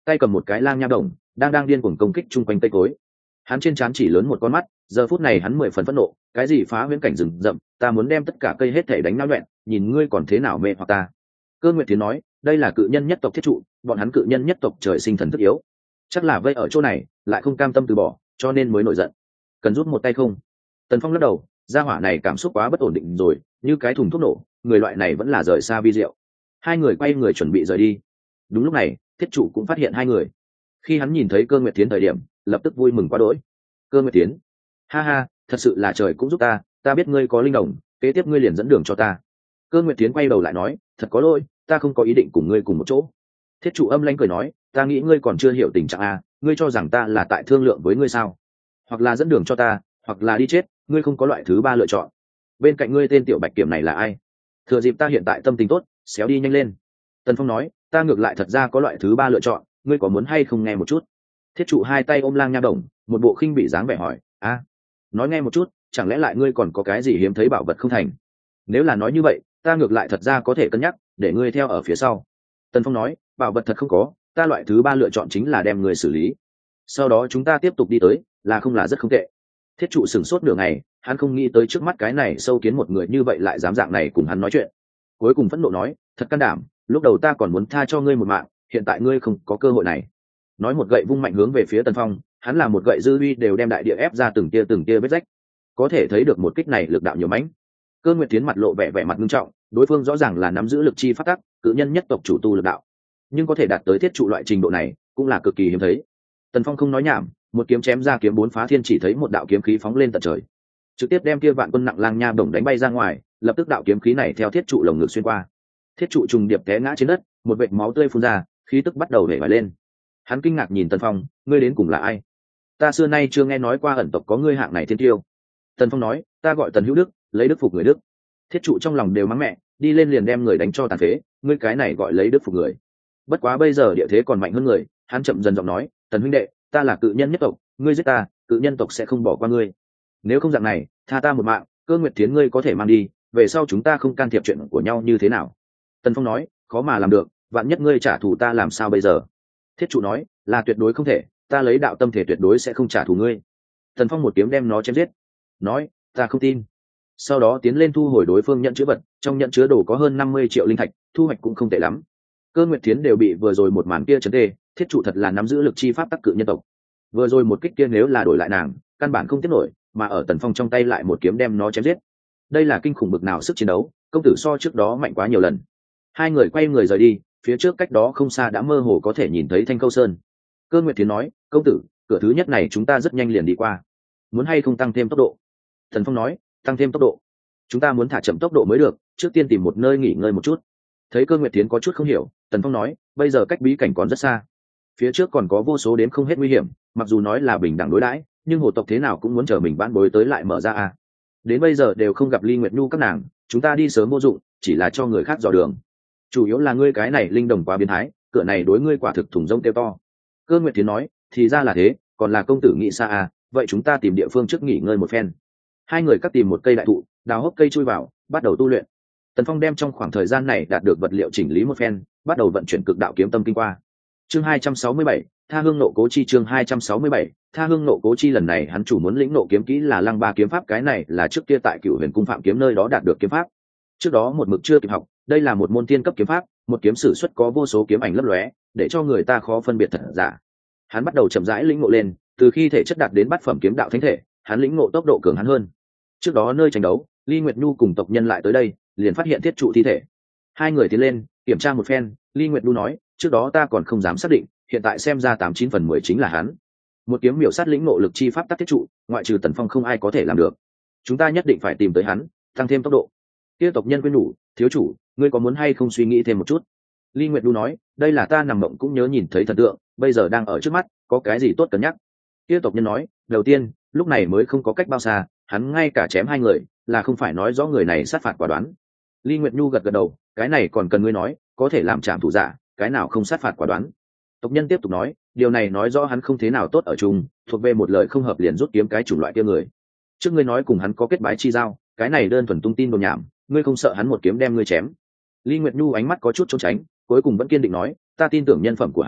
tay cầm một cái lang nha đồng đang điên cuồng công kích chung quanh cây cối. Hắn trên trán chỉ lớn một con mắt, giờ phút này hắn 10 phần phẫn nộ, cái gì phá huyễn cảnh rừng rậm, ta muốn đem tất cả cây hết thể đánh náo loạn, nhìn ngươi còn thế nào mê hoặc ta. Cơ Nguyệt Tiến nói, đây là cự nhân nhất tộc thiết trụ, bọn hắn cự nhân nhất tộc trời sinh thần thức yếu, chắc là vây ở chỗ này lại không cam tâm từ bỏ, cho nên mới nổi giận. Cần rút một tay không? Tần Phong lắc đầu, gia hỏa này cảm xúc quá bất ổn định rồi, như cái thùng thuốc nổ, người loại này vẫn là rời xa vi diệu. Hai người quay người chuẩn bị rời đi. Đúng lúc này, thiết trụ cũng phát hiện hai người. Khi hắn nhìn thấy Cơ Nguyệt Tiến thời điểm, lập tức vui mừng quá đỗi. Cơ Nguyệt Tiến, ha ha, thật sự là trời cũng giúp ta biết ngươi có linh đồng, kế tiếp ngươi liền dẫn đường cho ta. Cơ Nguyệt Tiến quay đầu lại nói, thật có lỗi, ta không có ý định cùng ngươi cùng một chỗ. Thiết trụ âm lãnh cười nói, ta nghĩ ngươi còn chưa hiểu tình trạng a, ngươi cho rằng ta là tại thương lượng với ngươi sao? Hoặc là dẫn đường cho ta, hoặc là đi chết, ngươi không có loại thứ ba lựa chọn. Bên cạnh ngươi tên tiểu bạch kiểm này là ai? Thừa dịp ta hiện tại tâm tình tốt, xéo đi nhanh lên. Tần Phong nói, ta ngược lại thật ra có loại thứ ba lựa chọn, ngươi có muốn hay không nghe một chút? Thiết trụ hai tay ôm lang nha đồng, một bộ khinh bị dáng vẻ hỏi, nói nghe một chút, chẳng lẽ lại ngươi còn có cái gì hiếm thấy bảo vật không thành? Nếu là nói như vậy, ta ngược lại thật ra có thể cân nhắc để ngươi theo ở phía sau. Tần Phong nói, bảo vật thật không có, ta loại thứ ba lựa chọn chính là đem người xử lý, sau đó chúng ta tiếp tục đi tới, là không là rất không tệ. Thiết trụ sửng sốt nửa ngày, hắn không nghĩ tới trước mắt cái này sâu kiến một người như vậy lại dám dạng này cùng hắn nói chuyện. Cuối cùng phẫn nộ nói, thật can đảm, lúc đầu ta còn muốn tha cho ngươi một mạng, hiện tại ngươi không có cơ hội này. Nói một gậy vung mạnh hướng về phía Tần Phong, hắn là một gậy dư uy đều đem đại địa ép ra từng tia vết rách, có thể thấy được một kích này lực đạo nhiều mãnh. Cơ Nguyệt Tiến mặt lộ vẻ mặt nghiêm trọng, đối phương rõ ràng là nắm giữ lực chi phát tắc, cự nhân nhất tộc chủ tu lực đạo, nhưng có thể đạt tới thiết trụ loại trình độ này cũng là cực kỳ hiếm thấy. Tần Phong không nói nhảm, một kiếm chém ra, kiếm bốn phá thiên, chỉ thấy một đạo kiếm khí phóng lên tận trời, trực tiếp đem kia vạn quân nặng lang nha bổng đánh bay ra ngoài. Lập tức đạo kiếm khí này theo thiết trụ lồng ngực xuyên qua, thiết trụ trùng điệp té ngã trên đất, một vệt máu tươi phun ra, khí tức bắt đầu hể vải lên. Hắn kinh ngạc nhìn Tần Phong, ngươi đến cùng là ai? Ta xưa nay chưa nghe nói qua ẩn tộc có ngươi hạng này thiên tiêu. Tần Phong nói, ta gọi Tần Hữu Đức, lấy đức phục người đức. Thiết trụ trong lòng đều mắng mẹ, đi lên liền đem người đánh cho tàn phế, ngươi cái này gọi lấy đức phục người. Bất quá bây giờ địa thế còn mạnh hơn người, hắn chậm dần giọng nói, Tần huynh đệ, ta là cự nhân nhất tộc, ngươi giết ta, cự nhân tộc sẽ không bỏ qua ngươi. Nếu không dạng này, tha ta một mạng, Cơ Nguyệt Tiến ngươi có thể mang đi, về sau chúng ta không can thiệp chuyện của nhau như thế nào? Tần Phong nói, khó mà làm được, vạn nhất ngươi trả thù ta làm sao bây giờ? Thiết trụ nói, là tuyệt đối không thể, ta lấy đạo tâm thể tuyệt đối sẽ không trả thù ngươi. Tần Phong một kiếm đem nó chém giết, nói, ta không tin. Sau đó tiến lên thu hồi đối phương nhận chứa vật, trong nhận chứa đồ có hơn 50 triệu linh thạch, thu hoạch cũng không tệ lắm. Cơ Nguyệt Thiến đều bị vừa rồi một màn kia chấn tê, thiết trụ thật là nắm giữ lực chi pháp tắc cự nhân tộc. Vừa rồi một kích kia nếu là đổi lại nàng, căn bản không tiếp nổi, mà ở Tần Phong trong tay lại một kiếm đem nó chém giết. Đây là kinh khủng bực nào sức chiến đấu, công tử so trước đó mạnh quá nhiều lần. Hai người quay người rời đi, phía trước cách đó không xa đã mơ hồ có thể nhìn thấy Thanh Câu Sơn. Cơ Nguyệt Thiến nói, công tử, cửa thứ nhất này chúng ta rất nhanh liền đi qua, muốn hay không tăng thêm tốc độ? Tần Phong nói, tăng thêm tốc độ, chúng ta muốn thả chậm tốc độ mới được, trước tiên tìm một nơi nghỉ ngơi một chút. Thấy Cơ Nguyệt Thiến có chút không hiểu, Tần Phong nói, bây giờ cách bí cảnh còn rất xa, phía trước còn có vô số đến không hết nguy hiểm, mặc dù nói là bình đẳng đối đãi, nhưng hồ tộc thế nào cũng muốn chờ mình bán bối tới lại mở ra à. Đến bây giờ đều không gặp Ly Nguyệt Nhu các nàng, chúng ta đi sớm vô dụng, chỉ là cho người khác dò đường. Chủ yếu là ngươi cái này linh đồng quá biến thái, cửa này đối ngươi quả thực thủng rông tiêu to. Cơ Nguyệt Thiến nói, thì ra là thế, còn là công tử nghĩ xa à, vậy chúng ta tìm địa phương trước nghỉ ngơi một phen. Hai người cắt tìm một cây đại thụ, đào hốc cây chui vào, bắt đầu tu luyện. Tần Phong đem trong khoảng thời gian này đạt được vật liệu chỉnh lý một phen, bắt đầu vận chuyển cực đạo kiếm tâm kinh qua. Chương 267, Tha Hương Nộ Cố Chi. Chương 267, Tha Hương Nộ Cố Chi. Lần này hắn chủ muốn lĩnh nộ kiếm kỹ là Lăng Ba kiếm pháp, cái này là trước kia tại Cửu Huyền cung Phạm kiếm nơi đó đạt được kiếm pháp. Trước đó một mực chưa kịp học, đây là một môn tiên cấp kiếm pháp, một kiếm sử xuất có vô số kiếm ảnh lấp lóe, để cho người ta khó phân biệt thật giả. Hắn bắt đầu chậm rãi lĩnh ngộ lên, từ khi thể chất đạt đến bát phẩm kiếm đạo thánh thể, hắn lĩnh ngộ tốc độ cường hắn hơn. Trước đó nơi tranh đấu, Ly Nguyệt Nhu cùng tộc nhân lại tới đây, liền phát hiện thiết trụ thi thể. Hai người tiến lên kiểm tra một phen, Ly Nguyệt Nhu nói, trước đó ta còn không dám xác định, hiện tại xem ra 89/10 chính là hắn. Một kiếm miểu sát lĩnh ngộ lực chi pháp tắc thiết trụ, ngoại trừ Tần Phong không ai có thể làm được. Chúng ta nhất định phải tìm tới hắn, tăng thêm tốc độ. Kia tộc nhân quyên nhủ, thiếu chủ, ngươi có muốn hay không suy nghĩ thêm một chút? Ly Nguyệt Nhu nói, đây là ta nằm mộng cũng nhớ nhìn thấy thần tượng, bây giờ đang ở trước mắt, có cái gì tốt cân nhắc? Kia tộc nhân nói, đầu tiên, lúc này mới không có cách bao xa, hắn ngay cả chém hai người, là không phải nói rõ người này sát phạt quả đoán. Ly Nguyệt Nhu gật gật đầu, cái này còn cần ngươi nói, có thể làm trảm thủ giả, cái nào không sát phạt quả đoán. Tộc nhân tiếp tục nói, điều này nói rõ hắn không thế nào tốt ở chung, thuộc về một lời không hợp liền rút kiếm cái chủng loại kia người. Trước ngươi nói cùng hắn có kết bái chi giao, cái này đơn thuần tung tin đồn nhảm, ngươi không sợ hắn một kiếm đem ngươi chém? Ly Nguyệt Nhu ánh mắt có chút trốn tránh, cuối cùng vẫn kiên định nói, ta tin tưởng nhân phẩm của hắn,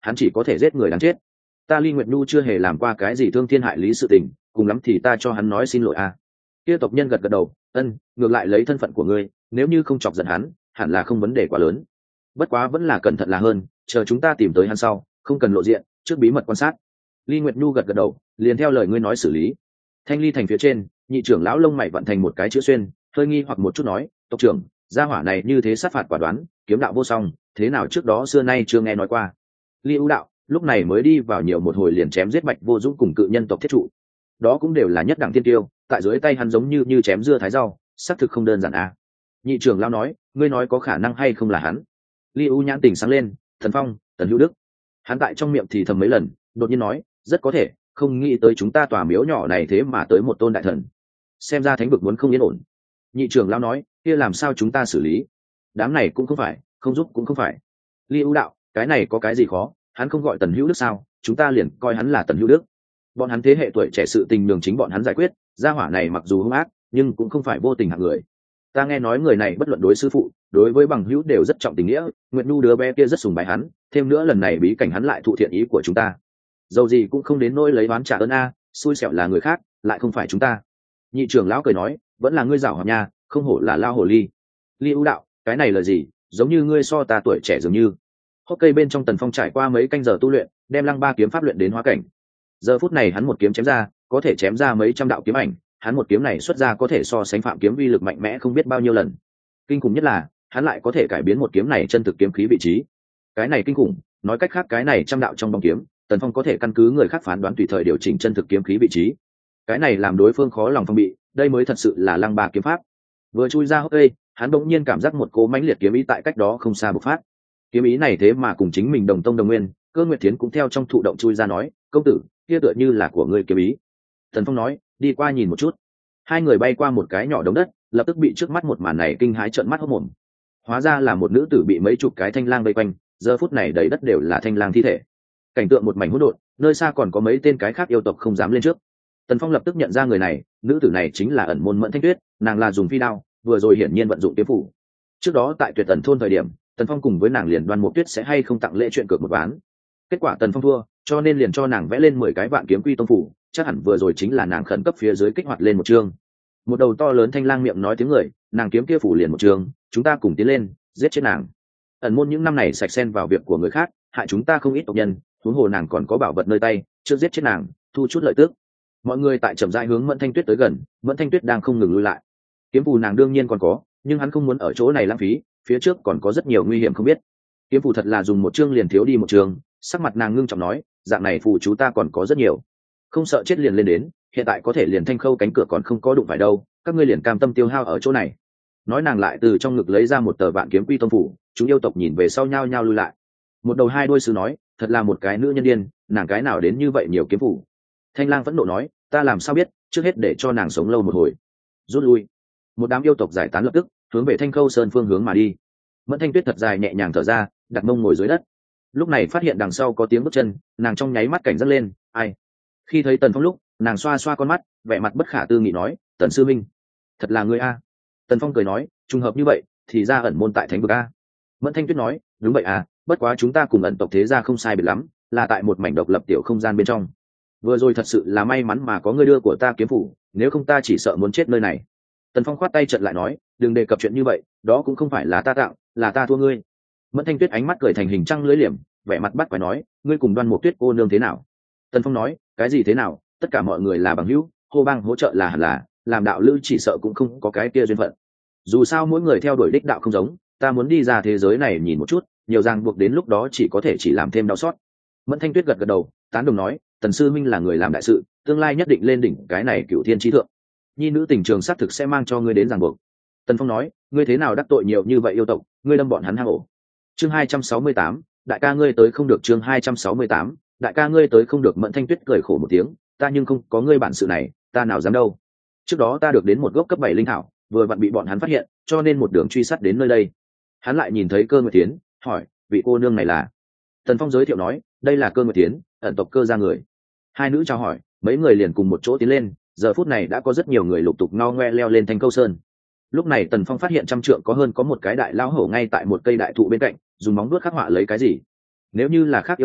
hắn chỉ có thể giết người đáng chết. Ta Ly Nguyệt Nhu chưa hề làm qua cái gì thương thiên hại lý sự tình, cùng lắm thì ta cho hắn nói xin lỗi à. Kia tộc nhân gật gật đầu, ân, ngược lại lấy thân phận của ngươi, nếu như không chọc giận hắn, hẳn là không vấn đề quá lớn. Bất quá vẫn là cẩn thận là hơn, chờ chúng ta tìm tới hắn sau, không cần lộ diện, trước bí mật quan sát. Ly Nguyệt Nhu gật gật đầu, liền theo lời ngươi nói xử lý. Thanh Ly thành phía trên, nhị trưởng lão lông mày vận thành một cái chữ xuyên, hơi nghi hoặc một chút nói, tộc trưởng, gia hỏa này như thế sát phạt quả đoán, kiếm đạo vô song, thế nào trước đó xưa nay chưa nghe nói qua. Ly ưu đạo lúc này mới đi vào nhiều một hồi liền chém giết Bạch Vô Dũng cùng cự nhân tộc thiết trụ, đó cũng đều là nhất đẳng tiên tiêu, tại dưới tay hắn giống như chém dưa thái rau, xác thực không đơn giản à. Nhị trưởng lão nói, ngươi nói có khả năng hay không là hắn. Ly ưu nhãn tỉnh sáng lên, Thần Phong, Tần Hữu Đức. Hắn tại trong miệng thì thầm mấy lần, đột nhiên nói, rất có thể, không nghĩ tới chúng ta tòa miếu nhỏ này thế mà tới một tôn đại thần, xem ra thánh vực muốn không yên ổn. Nhị trưởng lão nói, kia làm sao chúng ta xử lý? Đám này cũng không phải, không giúp cũng không phải. Ly ưu đạo, cái này có cái gì khó, hắn không gọi Tần Hữu Đức sao, chúng ta liền coi hắn là Tần Hữu Đức. Bọn hắn thế hệ tuổi trẻ sự tình đường chính bọn hắn giải quyết, gia hỏa này mặc dù hung ác nhưng cũng không phải vô tình hạng người. Ta nghe nói người này bất luận đối sư phụ, đối với bằng hữu đều rất trọng tình nghĩa, Nguyệt Nhu đứa bé kia rất sùng bái hắn, thêm nữa lần này bí cảnh hắn lại thụ thiện ý của chúng ta, dầu gì cũng không đến nỗi lấy oán trả ơn a, xui xẻo là người khác lại không phải chúng ta. Nhị trưởng lão cười nói, vẫn là ngươi giảo hoạt nha, không hổ là lao hồ ly. Ly ưu đạo, cái này là gì, giống như ngươi so ta tuổi trẻ dường như. Hốc cây bên trong Tần Phong trải qua mấy canh giờ tu luyện, đem Lăng Ba kiếm pháp luyện đến hóa cảnh. Giờ phút này hắn một kiếm chém ra, có thể chém ra mấy trăm đạo kiếm ảnh, hắn một kiếm này xuất ra có thể so sánh Phạm kiếm uy lực mạnh mẽ không biết bao nhiêu lần. Kinh khủng nhất là, hắn lại có thể cải biến một kiếm này chân thực kiếm khí vị trí. Cái này kinh khủng, nói cách khác cái này trăm đạo trong bóng kiếm, Tần Phong có thể căn cứ người khác phán đoán tùy thời điều chỉnh chân thực kiếm khí vị trí. Cái này làm đối phương khó lòng phòng bị, đây mới thật sự là Lăng Ba kiếm pháp. Vừa chui ra hốc cây, hắn bỗng nhiên cảm giác một cỗ mãnh liệt kiếm ý tại cách đó không xa bộc phát. Kiếm ý này thế mà cùng chính mình đồng tông đồng nguyên. Cơ Nguyệt Thiến cũng theo trong thụ động chui ra nói, công tử, kia tựa như là của ngươi kiếm ý. Tần Phong nói, đi qua nhìn một chút. Hai người bay qua một cái nhỏ đống đất, lập tức bị trước mắt một màn này kinh hãi trợn mắt hốt mồm. Hóa ra là một nữ tử bị mấy chục cái thanh lang vây quanh, giờ phút này đầy đất đều là thanh lang thi thể. Cảnh tượng một mảnh hỗn độn, nơi xa còn có mấy tên cái khác yêu tộc không dám lên trước. Tần Phong lập tức nhận ra người này, nữ tử này chính là ẩn môn Mẫn Thanh Tuyết, nàng là dùng phi đao, vừa rồi hiển nhiên vận dụng kiếm phủ. Trước đó tại Tuyệt Tần thôn thời điểm, Tần Phong cùng với nàng liền đoan Mục Tuyết sẽ hay không tặng lễ chuyện cược một ván. Kết quả Tần Phong thua, cho nên liền cho nàng vẽ lên 10 cái vạn kiếm quy tông phủ, chắc hẳn vừa rồi chính là nàng khẩn cấp phía dưới kích hoạt lên một chương. Một đầu to lớn thanh lang miệng nói tiếng người, nàng kiếm kia phủ liền một chương, chúng ta cùng tiến lên, giết chết nàng. Ẩn môn những năm này sạch xen vào việc của người khác, hại chúng ta không ít tộc nhân, huống hồ nàng còn có bảo vật nơi tay, trước giết chết nàng, thu chút lợi tức. Mọi người tại chậm rãi hướng Mẫn Thanh Tuyết tới gần, Mẫn Thanh Tuyết đang không ngừng lùi lại. Kiếm phù nàng đương nhiên còn có, nhưng hắn không muốn ở chỗ này lãng phí, phía trước còn có rất nhiều nguy hiểm không biết. Kiếm phù thật là dùng một chương liền thiếu đi một chương, sắc mặt nàng ngưng trọng nói, dạng này phù chú ta còn có rất nhiều, không sợ chết liền lên đến, hiện tại có thể liền thanh khâu cánh cửa còn không có đụng phải đâu, các ngươi liền cam tâm tiêu hao ở chỗ này. Nói nàng lại từ trong ngực lấy ra một tờ vạn kiếm quy tông phủ, chúng yêu tộc nhìn về sau nhao nhao lui lại. Một đầu hai đuôi sư nói, thật là một cái nữ nhân điên, nàng cái nào đến như vậy nhiều kiếm phủ. Thanh lang vẫn nộ nói, ta làm sao biết, trước hết để cho nàng sống lâu một hồi. Rút lui. Một đám yêu tộc giải tán lập tức hướng về Thanh Khâu Sơn phương hướng mà đi. Mẫn Thanh Tuyết thật dài nhẹ nhàng thở ra, đặt mông ngồi dưới đất. Lúc này phát hiện đằng sau có tiếng bước chân, nàng trong nháy mắt cảnh giác lên, ai? Khi thấy Tần Phong lúc, nàng xoa xoa con mắt, vẻ mặt bất khả tư nghị nói, Tần sư minh, thật là ngươi a. Tần Phong cười nói, trùng hợp như vậy, thì ra ẩn môn tại Thánh vực a. Mẫn Thanh Tuyết nói, đúng vậy à, bất quá chúng ta cùng ẩn tộc thế gia không sai biệt lắm, là tại một mảnh độc lập tiểu không gian bên trong. Vừa rồi thật sự là may mắn mà có ngươi đưa của ta kiếm phủ, nếu không ta chỉ sợ muốn chết nơi này. Tần Phong khoát tay trận lại nói, đừng đề cập chuyện như vậy, đó cũng không phải là ta tặng, là ta thua ngươi. Mẫn Thanh Tuyết ánh mắt cười thành hình trăng lưỡi liềm, vẻ mặt bắt quái nói, ngươi cùng Đoan Mục Tuyết cô nương thế nào? Tần Phong nói, cái gì thế nào, tất cả mọi người là bằng hữu, hô bang hỗ trợ là hẳn là, làm đạo lữ chỉ sợ cũng không có cái kia duyên phận. Dù sao mỗi người theo đuổi đích đạo không giống, ta muốn đi ra thế giới này nhìn một chút, nhiều ràng buộc đến lúc đó chỉ có thể chỉ làm thêm đau xót. Mẫn Thanh Tuyết gật gật đầu, tán đồng nói, Tần sư minh là người làm đại sự, tương lai nhất định lên đỉnh cái này cửu thiên chí thượng. Nhi nữ tình trường xác thực sẽ mang cho ngươi đến ràng buộc. Tần Phong nói, ngươi thế nào đắc tội nhiều như vậy yêu tộc, ngươi đâm bọn hắn hang ổ. Chương 268, đại ca ngươi tới không được. Chương 268, đại ca ngươi tới không được. Mẫn Thanh Tuyết cười khổ một tiếng, ta nhưng không có ngươi bản sự này, ta nào dám đâu. Trước đó ta được đến một gốc cấp 7 linh thảo, vừa vặn bị bọn hắn phát hiện, cho nên một đường truy sát đến nơi đây. Hắn lại nhìn thấy Cơ Nguyệt Tiến, hỏi, vị cô nương này là? Tần Phong giới thiệu nói, đây là Cơ Nguyệt Tiến, ẩn tộc Cơ gia người. Hai nữ chào hỏi, mấy người liền cùng một chỗ tiến lên, giờ phút này đã có rất nhiều người lục tục ngao ngoe leo lên Thanh Câu Sơn. Lúc này Tần Phong phát hiện trăm trượng có hơn có một cái đại lão hổ ngay tại một cây đại thụ bên cạnh, dùng móng vuốt khắc họa lấy cái gì. Nếu như là khác yêu tộc,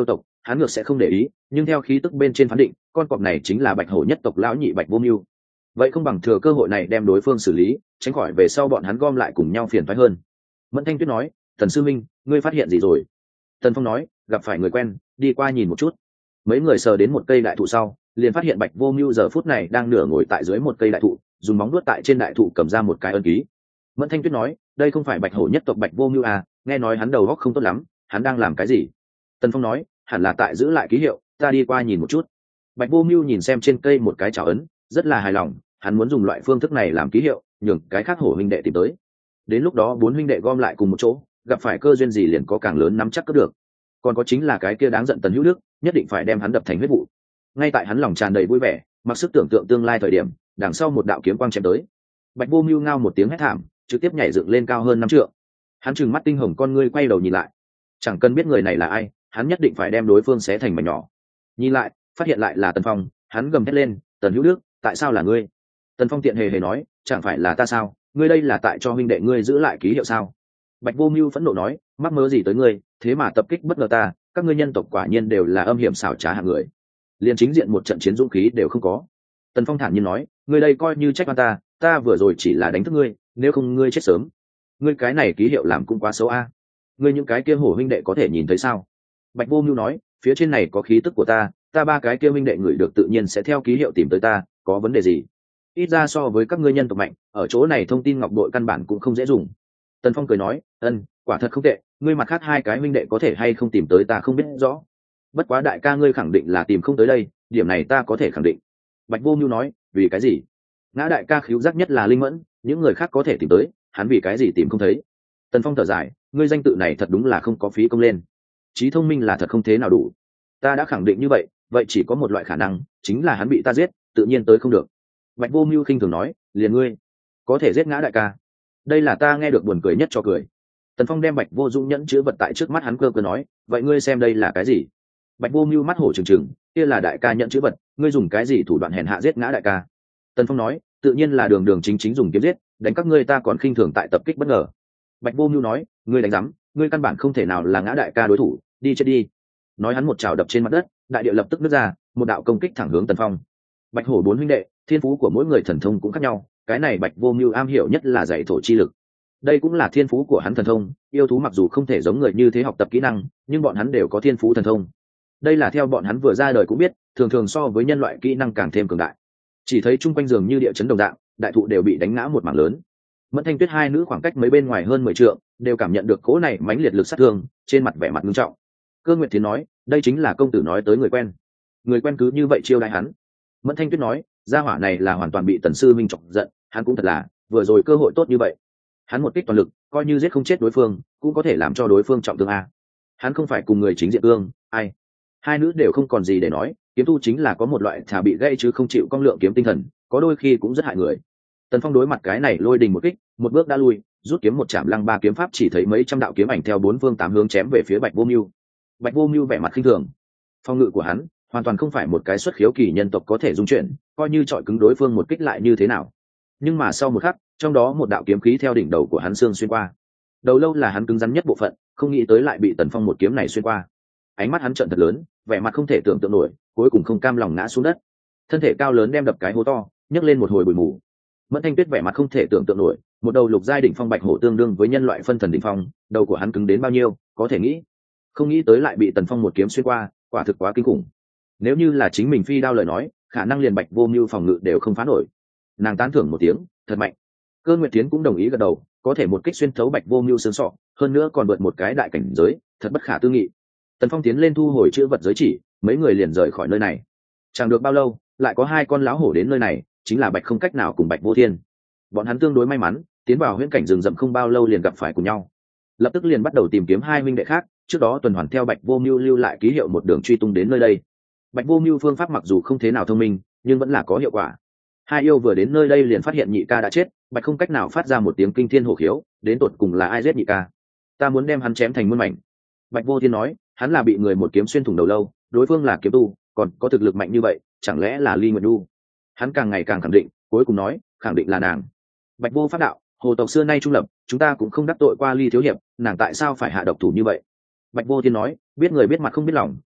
hắn ngược sẽ không để ý, nhưng theo khí tức bên trên phán định con cọp này chính là bạch hổ nhất tộc lão nhị Bạch Vô Mưu. Vậy không bằng thừa cơ hội này đem đối phương xử lý, tránh khỏi về sau bọn hắn gom lại cùng nhau phiền toái hơn. Mẫn Thanh Tuyết nói, Tần sư minh, ngươi phát hiện gì rồi? Tần Phong nói, gặp phải người quen, đi qua nhìn một chút. Mấy người sờ đến một cây đại thụ sau, liền phát hiện Bạch Vô Mưu giờ phút này đang nửa ngồi tại dưới một cây đại thụ, dùng móng vuốt tại trên đại thụ cầm ra một cái ấn ký. Mẫn Thanh Tuyết nói, đây không phải bạch hổ nhất tộc Bạch Vô Mưu à, nghe nói hắn đầu óc không tốt lắm, hắn đang làm cái gì? Tần Phong nói, hẳn là tại giữ lại ký hiệu, ta đi qua nhìn một chút. Bạch Vô Mưu nhìn xem trên cây một cái chảo ấn, rất là hài lòng, hắn muốn dùng loại phương thức này làm ký hiệu, nhường cái khác hổ huynh đệ tìm tới. Đến lúc đó bốn huynh đệ gom lại cùng một chỗ, gặp phải cơ duyên gì liền có càng lớn nắm chắc cướp được. Còn có chính là cái kia đáng giận Tần Hữu Đức, nhất định phải đem hắn đập thành huyết vụ. Ngay tại hắn lòng tràn đầy vui vẻ, mặc sức tưởng tượng tương lai thời điểm, đằng sau một đạo kiếm quang chém tới. Bạch Vô Mưu ngao một tiếng hét thảm, trực tiếp nhảy dựng lên cao hơn 5 trượng. Hắn trừng mắt tinh hồng con ngươi quay đầu nhìn lại, chẳng cần biết người này là ai, hắn nhất định phải đem đối phương xé thành mảnh nhỏ. Nhìn lại, phát hiện lại là Tần Phong, hắn gầm thét lên, Tần Hữu Đức, tại sao là ngươi? Tần Phong tiện hề hề nói, chẳng phải là ta sao, ngươi đây là tại cho huynh đệ ngươi giữ lại ký hiệu sao? Bạch Vô Mưu phẫn nộ nói, mắc mớ gì tới ngươi, thế mà tập kích bất ngờ ta, các ngươi nhân tộc quả nhiên đều là âm hiểm xảo trá hạng người, liền chính diện một trận chiến dũng khí đều không có. Tần Phong thản nhiên nói, ngươi đây coi như trách oan ta, ta vừa rồi chỉ là đánh thức ngươi, nếu không ngươi chết sớm. Ngươi cái này ký hiệu làm cũng quá xấu a. Ngươi những cái kia hổ huynh đệ có thể nhìn thấy sao? Bạch Vô Mưu nói, phía trên này có khí tức của ta, ta ba cái kia huynh đệ người được tự nhiên sẽ theo ký hiệu tìm tới ta, có vấn đề gì? Ít ra so với các ngươi nhân tộc mạnh, ở chỗ này thông tin ngọc đội căn bản cũng không dễ dùng. Tần Phong cười nói, quả thật không tệ, ngươi mặt khác hai cái huynh đệ có thể hay không tìm tới ta không biết rõ. Bất quá đại ca ngươi khẳng định là tìm không tới đây, điểm này ta có thể khẳng định. Bạch Vô Mưu nói, vì cái gì? Ngã đại ca khíu giác nhất là linh mẫn, những người khác có thể tìm tới, hắn vì cái gì tìm không thấy? Tần Phong thở dài, ngươi danh tự này thật đúng là không có phí công lên. Trí thông minh là thật không thế nào đủ. Ta đã khẳng định như vậy, vậy chỉ có một loại khả năng, chính là hắn bị ta giết, tự nhiên tới không được. Bạch Vô Mưu khinh thường nói, liền ngươi có thể giết Ngã đại ca? Đây là ta nghe được buồn cười nhất cho cười. Tần Phong đem Bạch Vô Dũng nhẫn chứa vật tại trước mắt hắn cơ cơ nói, vậy ngươi xem đây là cái gì? Bạch Vô Mưu mắt hổ trừng trừng, kia là đại ca nhận chữ vật, ngươi dùng cái gì thủ đoạn hèn hạ giết Ngã đại ca? Tần Phong nói, tự nhiên là đường đường chính chính dùng kiếm giết, đánh các ngươi ta còn khinh thường tại tập kích bất ngờ. Bạch Vô Mưu nói, ngươi đánh rắm, ngươi căn bản không thể nào là Ngã đại ca đối thủ, đi chết đi. Nói hắn một chảo đập trên mặt đất, đại địa lập tức nứt ra, một đạo công kích thẳng hướng Tần Phong. Bạch hổ bốn huynh đệ, thiên phú của mỗi người thần thông cũng khác nhau, cái này Bạch Vô Mưu am hiểu nhất là dạy thổ chi lực. Đây cũng là thiên phú của hắn thần thông, yêu thú mặc dù không thể giống người như thế học tập kỹ năng, nhưng bọn hắn đều có thiên phú thần thông. Đây là theo bọn hắn vừa ra đời cũng biết, thường thường so với nhân loại kỹ năng càng thêm cường đại. Chỉ thấy chung quanh giường như địa chấn đồng dạng, đại thụ đều bị đánh ngã một mảng lớn. Mẫn Thanh Tuyết hai nữ khoảng cách mấy bên ngoài hơn 10 trượng, đều cảm nhận được cỗ này mãnh liệt lực sát thương, trên mặt vẻ mặt nghiêm trọng. Cơ Nguyệt Thiến nói, đây chính là công tử nói tới người quen. Người quen cứ như vậy chiêu đãi hắn. Mẫn Thanh Tuyết nói, gia hỏa này là hoàn toàn bị Tần sư minh chọc giận, hắn cũng thật là, vừa rồi cơ hội tốt như vậy, hắn một kích toàn lực, coi như giết không chết đối phương, cũng có thể làm cho đối phương trọng thương a. Hắn không phải cùng người chính diện tương, ai? Hai nữ đều không còn gì để nói, kiếm tu chính là có một loại thà bị gây chứ không chịu cong lượng kiếm tinh thần, có đôi khi cũng rất hại người. Tần Phong đối mặt cái này lôi đình một kích, một bước đã lui, rút kiếm một chạm lăng ba kiếm pháp, chỉ thấy mấy trăm đạo kiếm ảnh theo bốn phương tám hướng chém về phía Bạch Vô Mưu. Bạch Vô Mưu vẻ mặt khinh thường, phong ngự của hắn hoàn toàn không phải một cái xuất khiếu kỳ nhân tộc có thể dung chuyển, coi như chọi cứng đối phương một kích lại như thế nào. Nhưng mà sau một khắc, trong đó một đạo kiếm khí theo đỉnh đầu của hắn xương xuyên qua. Đầu lâu là hắn cứng rắn nhất bộ phận, không nghĩ tới lại bị Tần Phong một kiếm này xuyên qua. Ánh mắt hắn trợn thật lớn, vẻ mặt không thể tưởng tượng nổi, cuối cùng không cam lòng ngã xuống đất. Thân thể cao lớn đem đập cái hố to, nhấc lên một hồi bụi mù. Mẫn Thanh Tuyết vẻ mặt không thể tưởng tượng nổi, một đầu lục giai đỉnh phong bạch hổ tương đương với nhân loại phân thần đỉnh phong, đầu của hắn cứng đến bao nhiêu, có thể nghĩ. Không nghĩ tới lại bị Tần Phong một kiếm xuyên qua, quả thực quá kinh khủng. Nếu như là chính mình phi đao lời nói, khả năng liền Bạch Vô Mưu phòng ngự đều không phá nổi. Nàng tán thưởng một tiếng, thật mạnh. Cơ Nguyệt Tiến cũng đồng ý gật đầu, có thể một kích xuyên thấu Bạch Vô Mưu xương sọ, hơn nữa còn vượt một cái đại cảnh giới, thật bất khả tư nghị. Tần Phong tiến lên thu hồi chữ vật giới chỉ, mấy người liền rời khỏi nơi này. Chẳng được bao lâu, lại có hai con láo hổ đến nơi này, chính là Bạch Không Cách Nào cùng Bạch Vô Thiên. Bọn hắn tương đối may mắn, tiến vào huyễn cảnh rừng rậm không bao lâu liền gặp phải cùng nhau, lập tức liền bắt đầu tìm kiếm hai huynh đệ khác. Trước đó tuần hoàn theo Bạch Vô Mưu lưu lại ký hiệu một đường truy tung đến nơi đây. Bạch Vô Mưu phương pháp mặc dù không thế nào thông minh, nhưng vẫn là có hiệu quả. Hai yêu vừa đến nơi đây liền phát hiện nhị ca đã chết, Bạch Không Cách Nào phát ra một tiếng kinh thiên hổ khiếu, đến tột cùng là ai giết nhị ca? Ta muốn đem hắn chém thành muôn mảnh. Bạch Vô Thiên nói, hắn là bị người một kiếm xuyên thủng đầu lâu, đối phương là kiếm tu, còn có thực lực mạnh như vậy, chẳng lẽ là Ly Nguyệt Du? Hắn càng ngày càng khẳng định, cuối cùng nói, khẳng định là nàng. Bạch Vô Pháp đạo, hồ tộc xưa nay trung lập, chúng ta cũng không đắc tội qua Ly thiếu hiệp, nàng tại sao phải hạ độc thủ như vậy? Bạch Vô Thiên nói, biết người biết mặt không biết lòng,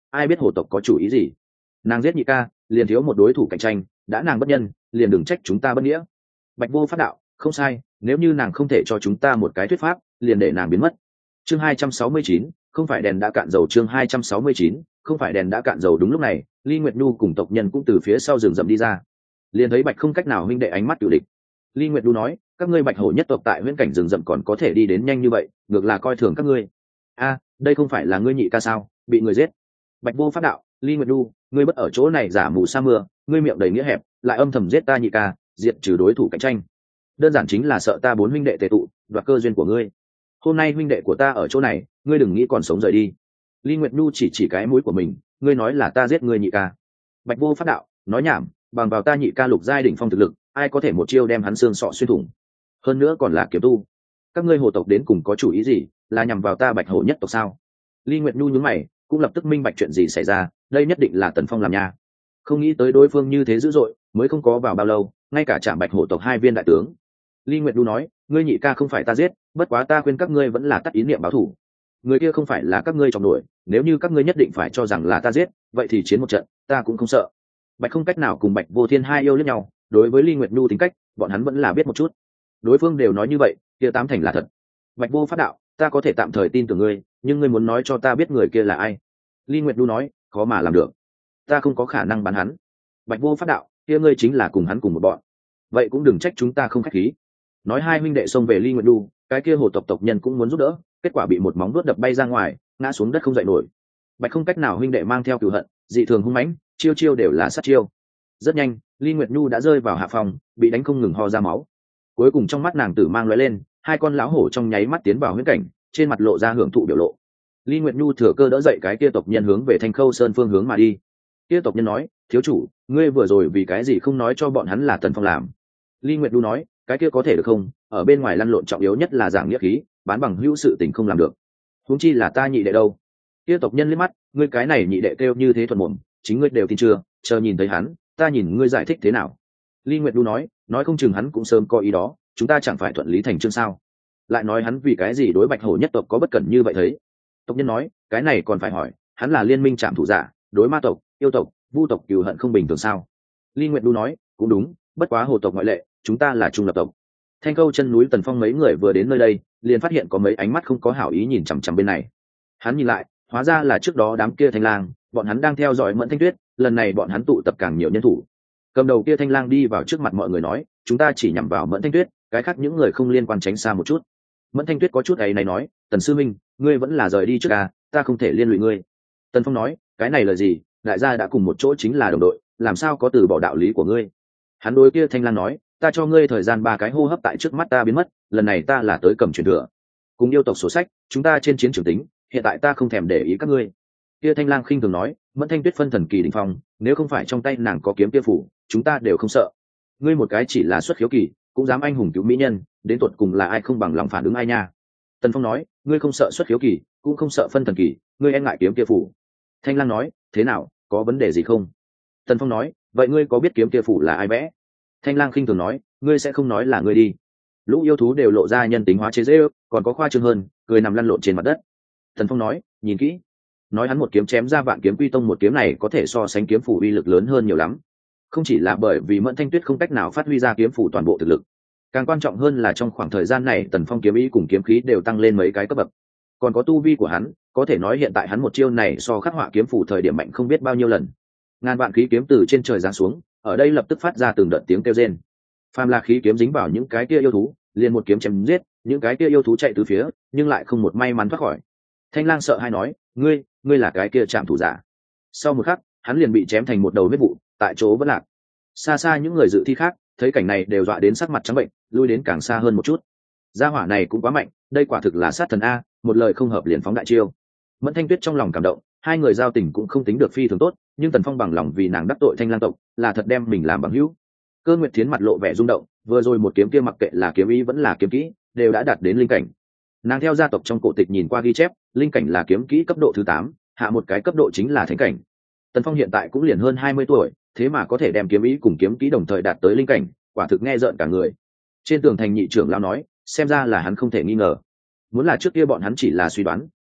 ai biết hồ tộc có chủ ý gì. Nàng giết nhị ca liền thiếu một đối thủ cạnh tranh, đã nàng bất nhân liền đừng trách chúng ta bất nghĩa. Bạch Vô Pháp đạo, không sai, nếu như nàng không thể cho chúng ta một cái thuyết pháp liền để nàng biến mất. Chương 269, không phải đèn đã cạn dầu. Chương 269, không phải đèn đã cạn dầu. Đúng lúc này Ly Nguyệt Nhu cùng tộc nhân cũng từ phía sau rừng rậm đi ra, liền thấy Bạch không cách nào huynh đệ ánh mắt cựu địch. Ly Nguyệt Nhu nói, các ngươi Bạch hổ nhất tộc tại viễn cảnh rừng rậm còn có thể đi đến nhanh như vậy, ngược là coi thường các ngươi. A, đây không phải là ngươi nhị ca sao, bị người giết. Bạch Vô Pháp đạo, Ly Nguyệt Nhu, ngươi bất ở chỗ này giả mù sa mưa, ngươi miệng đầy nghĩa hẹp, lại âm thầm giết ta nhị ca, diệt trừ đối thủ cạnh tranh, đơn giản chính là sợ ta bốn huynh đệ tề tụ đoạt cơ duyên của ngươi. Hôm nay huynh đệ của ta ở chỗ này, ngươi đừng nghĩ còn sống rời đi. Ly Nguyệt Nhu chỉ cái mũi của mình, ngươi nói là ta giết ngươi nhị ca. Bạch Vô Pháp đạo, nói nhảm, bằng vào ta nhị ca lục giai đỉnh phong thực lực, ai có thể một chiêu đem hắn xương sọ xuyên thủng, hơn nữa còn là kiếm tu. Các ngươi hồ tộc đến cùng có chủ ý gì, là nhằm vào ta Bạch hổ nhất tộc sao? Ly Nguyệt Nhu nhướng mày, cũng lập tức minh bạch chuyện gì xảy ra, đây nhất định là Tần Phong làm nha. Không nghĩ tới đối phương như thế dữ dội, mới không có vào bao lâu ngay cả chạm Bạch hổ tộc hai viên đại tướng. Ly Nguyệt Nhu nói, ngươi nhị ca không phải ta giết, bất quá ta khuyên các ngươi vẫn là tắt ý niệm báo thù. Người kia không phải là các ngươi trong đuổi, nếu như các ngươi nhất định phải cho rằng là ta giết, vậy thì chiến một trận, ta cũng không sợ. Bạch không cách nào cùng Bạch Vô Thiên hai yêu lẫn nhau, đối với Ly Nguyệt Nhu tính cách bọn hắn vẫn là biết một chút. Đối phương đều nói như vậy, kia tám thành là thật. Bạch Vô Pháp đạo, ta có thể tạm thời tin tưởng ngươi, nhưng ngươi muốn nói cho ta biết người kia là ai. Ly Nguyệt Nhu nói, khó mà làm được, ta không có khả năng bắn hắn. Bạch Vô Pháp đạo, kia ngươi chính là cùng hắn cùng một bọn, vậy cũng đừng trách chúng ta không khách khí. Nói hai huynh đệ xông về Ly Nguyệt Nhu, cái kia hồ tộc tộc nhân cũng muốn giúp đỡ, kết quả bị một móng vuốt đập bay ra ngoài, ngã xuống đất không dậy nổi. Bạch không cách nào huynh đệ mang theo cừu hận, dị thường hung mãnh, chiêu chiêu đều là sát chiêu. Rất nhanh Ly Nguyệt Nhu đã rơi vào hạ phòng, bị đánh không ngừng ho ra máu. Cuối cùng trong mắt nàng tử mang lóe lên, hai con lão hổ trong nháy mắt tiến vào huyễn cảnh, trên mặt lộ ra hưởng thụ biểu lộ. Ly Nguyệt Nhu thừa cơ đỡ dậy cái kia tộc nhân hướng về Thanh Khâu Sơn phương hướng mà đi. Kia tộc nhân nói, thiếu chủ, ngươi vừa rồi vì cái gì không nói cho bọn hắn là Tần Phong làm? Ly Nguyệt Nhu nói, cái kia có thể được không, ở bên ngoài lăn lộn trọng yếu nhất là giảng nghĩa khí, bán bằng hữu sự tình không làm được, huống chi là ta nhị đệ đâu. Kia tộc nhân liếc mắt, ngươi cái này nhị đệ kêu như thế thuận mồm, chính ngươi đều tin chưa, chờ nhìn thấy hắn, ta nhìn ngươi giải thích thế nào. Ly Nguyệt Nhu nói không chừng hắn cũng sớm có ý đó, chúng ta chẳng phải thuận lý thành chương sao? Lại nói hắn vì cái gì đối Bạch hổ nhất tộc có bất cẩn như vậy thấy? Tộc nhân nói, cái này còn phải hỏi, hắn là liên minh trạm thủ giả, đối ma tộc, yêu tộc, vu tộc cừu hận không bình thường sao? Ly Nguyệt Nhu nói, cũng đúng, bất quá hồ tộc ngoại lệ, chúng ta là trung lập tộc. Thanh Câu chân núi Tần Phong mấy người vừa đến nơi đây, liền phát hiện có mấy ánh mắt không có hảo ý nhìn chằm chằm bên này. Hắn nhìn lại, hóa ra là trước đó đám kia thanh lang, bọn hắn đang theo dõi Mẫn Thanh Tuyết, lần này bọn hắn tụ tập càng nhiều nhân thủ. Cầm đầu kia thanh lang đi vào trước mặt mọi người nói, chúng ta chỉ nhằm vào Mẫn Thanh Tuyết, cái khác những người không liên quan tránh xa một chút. Mẫn Thanh Tuyết có chút ấy này nói, Tần sư minh, ngươi vẫn là rời đi trước à, ta không thể liên lụy ngươi. Tần Phong nói, cái này là gì, đại gia đã cùng một chỗ chính là đồng đội, làm sao có từ bỏ đạo lý của ngươi. Hắn đối kia thanh lang nói, ta cho ngươi thời gian 3 cái hô hấp tại trước mắt ta biến mất, lần này ta là tới cầm truyền thừa, cùng yêu tộc sổ sách, chúng ta trên chiến trường tính, hiện tại ta không thèm để ý các ngươi. Kia thanh lang khinh thường nói, Mẫn Thanh Tuyết phân thần kỳ đỉnh phong, nếu không phải trong tay nàng có kiếm kia phủ, chúng ta đều không sợ. Ngươi một cái chỉ là xuất khiếu kỳ, cũng dám anh hùng cứu mỹ nhân, đến tuột cùng là ai không bằng lòng phản ứng ai nha. Tần Phong nói, ngươi không sợ xuất khiếu kỳ, cũng không sợ phân thần kỳ, ngươi e ngại kiếm kia phủ. Thanh lang nói, thế nào, có vấn đề gì không? Tần Phong nói, vậy ngươi có biết kiếm kia phủ là ai vẽ? Thanh lang khinh thường nói, ngươi sẽ không nói là ngươi đi. Lũ yêu thú đều lộ ra nhân tính hóa chế giễu, còn có khoa trương hơn, cười nằm lăn lộn trên mặt đất. Tần Phong nói, nhìn kỹ, nói hắn một kiếm chém ra Vạn Kiếm Quy Tông, một kiếm này có thể so sánh kiếm phủ uy lực lớn hơn nhiều lắm. Không chỉ là bởi vì Mẫn Thanh Tuyết không cách nào phát huy ra kiếm phủ toàn bộ thực lực, càng quan trọng hơn là trong khoảng thời gian này Tần Phong kiếm ý cùng kiếm khí đều tăng lên mấy cái cấp bậc, còn có tu vi của hắn, có thể nói hiện tại hắn một chiêu này so khắc họa kiếm phủ thời điểm mạnh không biết bao nhiêu lần. Ngàn vạn khí kiếm từ trên trời giáng xuống, ở đây lập tức phát ra từng đợt tiếng kêu rên. Phàm là khí kiếm dính vào những cái kia yêu thú, liền một kiếm chém giết, những cái kia yêu thú chạy từ phía, nhưng lại không một may mắn thoát khỏi. Thanh lang sợ hai nói, ngươi là cái kia trạm thủ giả. Sau một khắc, hắn liền bị chém thành một đầu huyết vụ, tại chỗ vẫn lạc. Xa xa những người dự thi khác thấy cảnh này đều dọa đến sắc mặt trắng bệnh, lui đến càng xa hơn một chút. Gia hỏa này cũng quá mạnh, đây quả thực là sát thần a, một lời không hợp liền phóng đại chiêu. Mẫn Thanh Tuyết trong lòng cảm động, hai người giao tình cũng không tính được phi thường tốt, nhưng Tần Phong bằng lòng vì nàng đắc tội Thanh lang tộc, là thật đem mình làm bằng hữu. Cơ Nguyệt Thiến mặt lộ vẻ rung động, vừa rồi một kiếm kia mặc kệ là kiếm ý vẫn là kiếm kỹ, đều đã đạt đến linh cảnh. Nàng theo gia tộc trong cổ tịch nhìn qua ghi chép, linh cảnh là kiếm kỹ cấp độ thứ 8, hạ một cái cấp độ chính là thánh cảnh. Tần Phong hiện tại cũng liền hơn 20 tuổi, thế mà có thể đem kiếm ý cùng kiếm kỹ đồng thời đạt tới linh cảnh, quả thực nghe rợn cả người. Trên tường thành nhị trưởng lão nói, xem ra là hắn không thể nghi ngờ. Muốn là trước kia bọn hắn chỉ là suy đoán,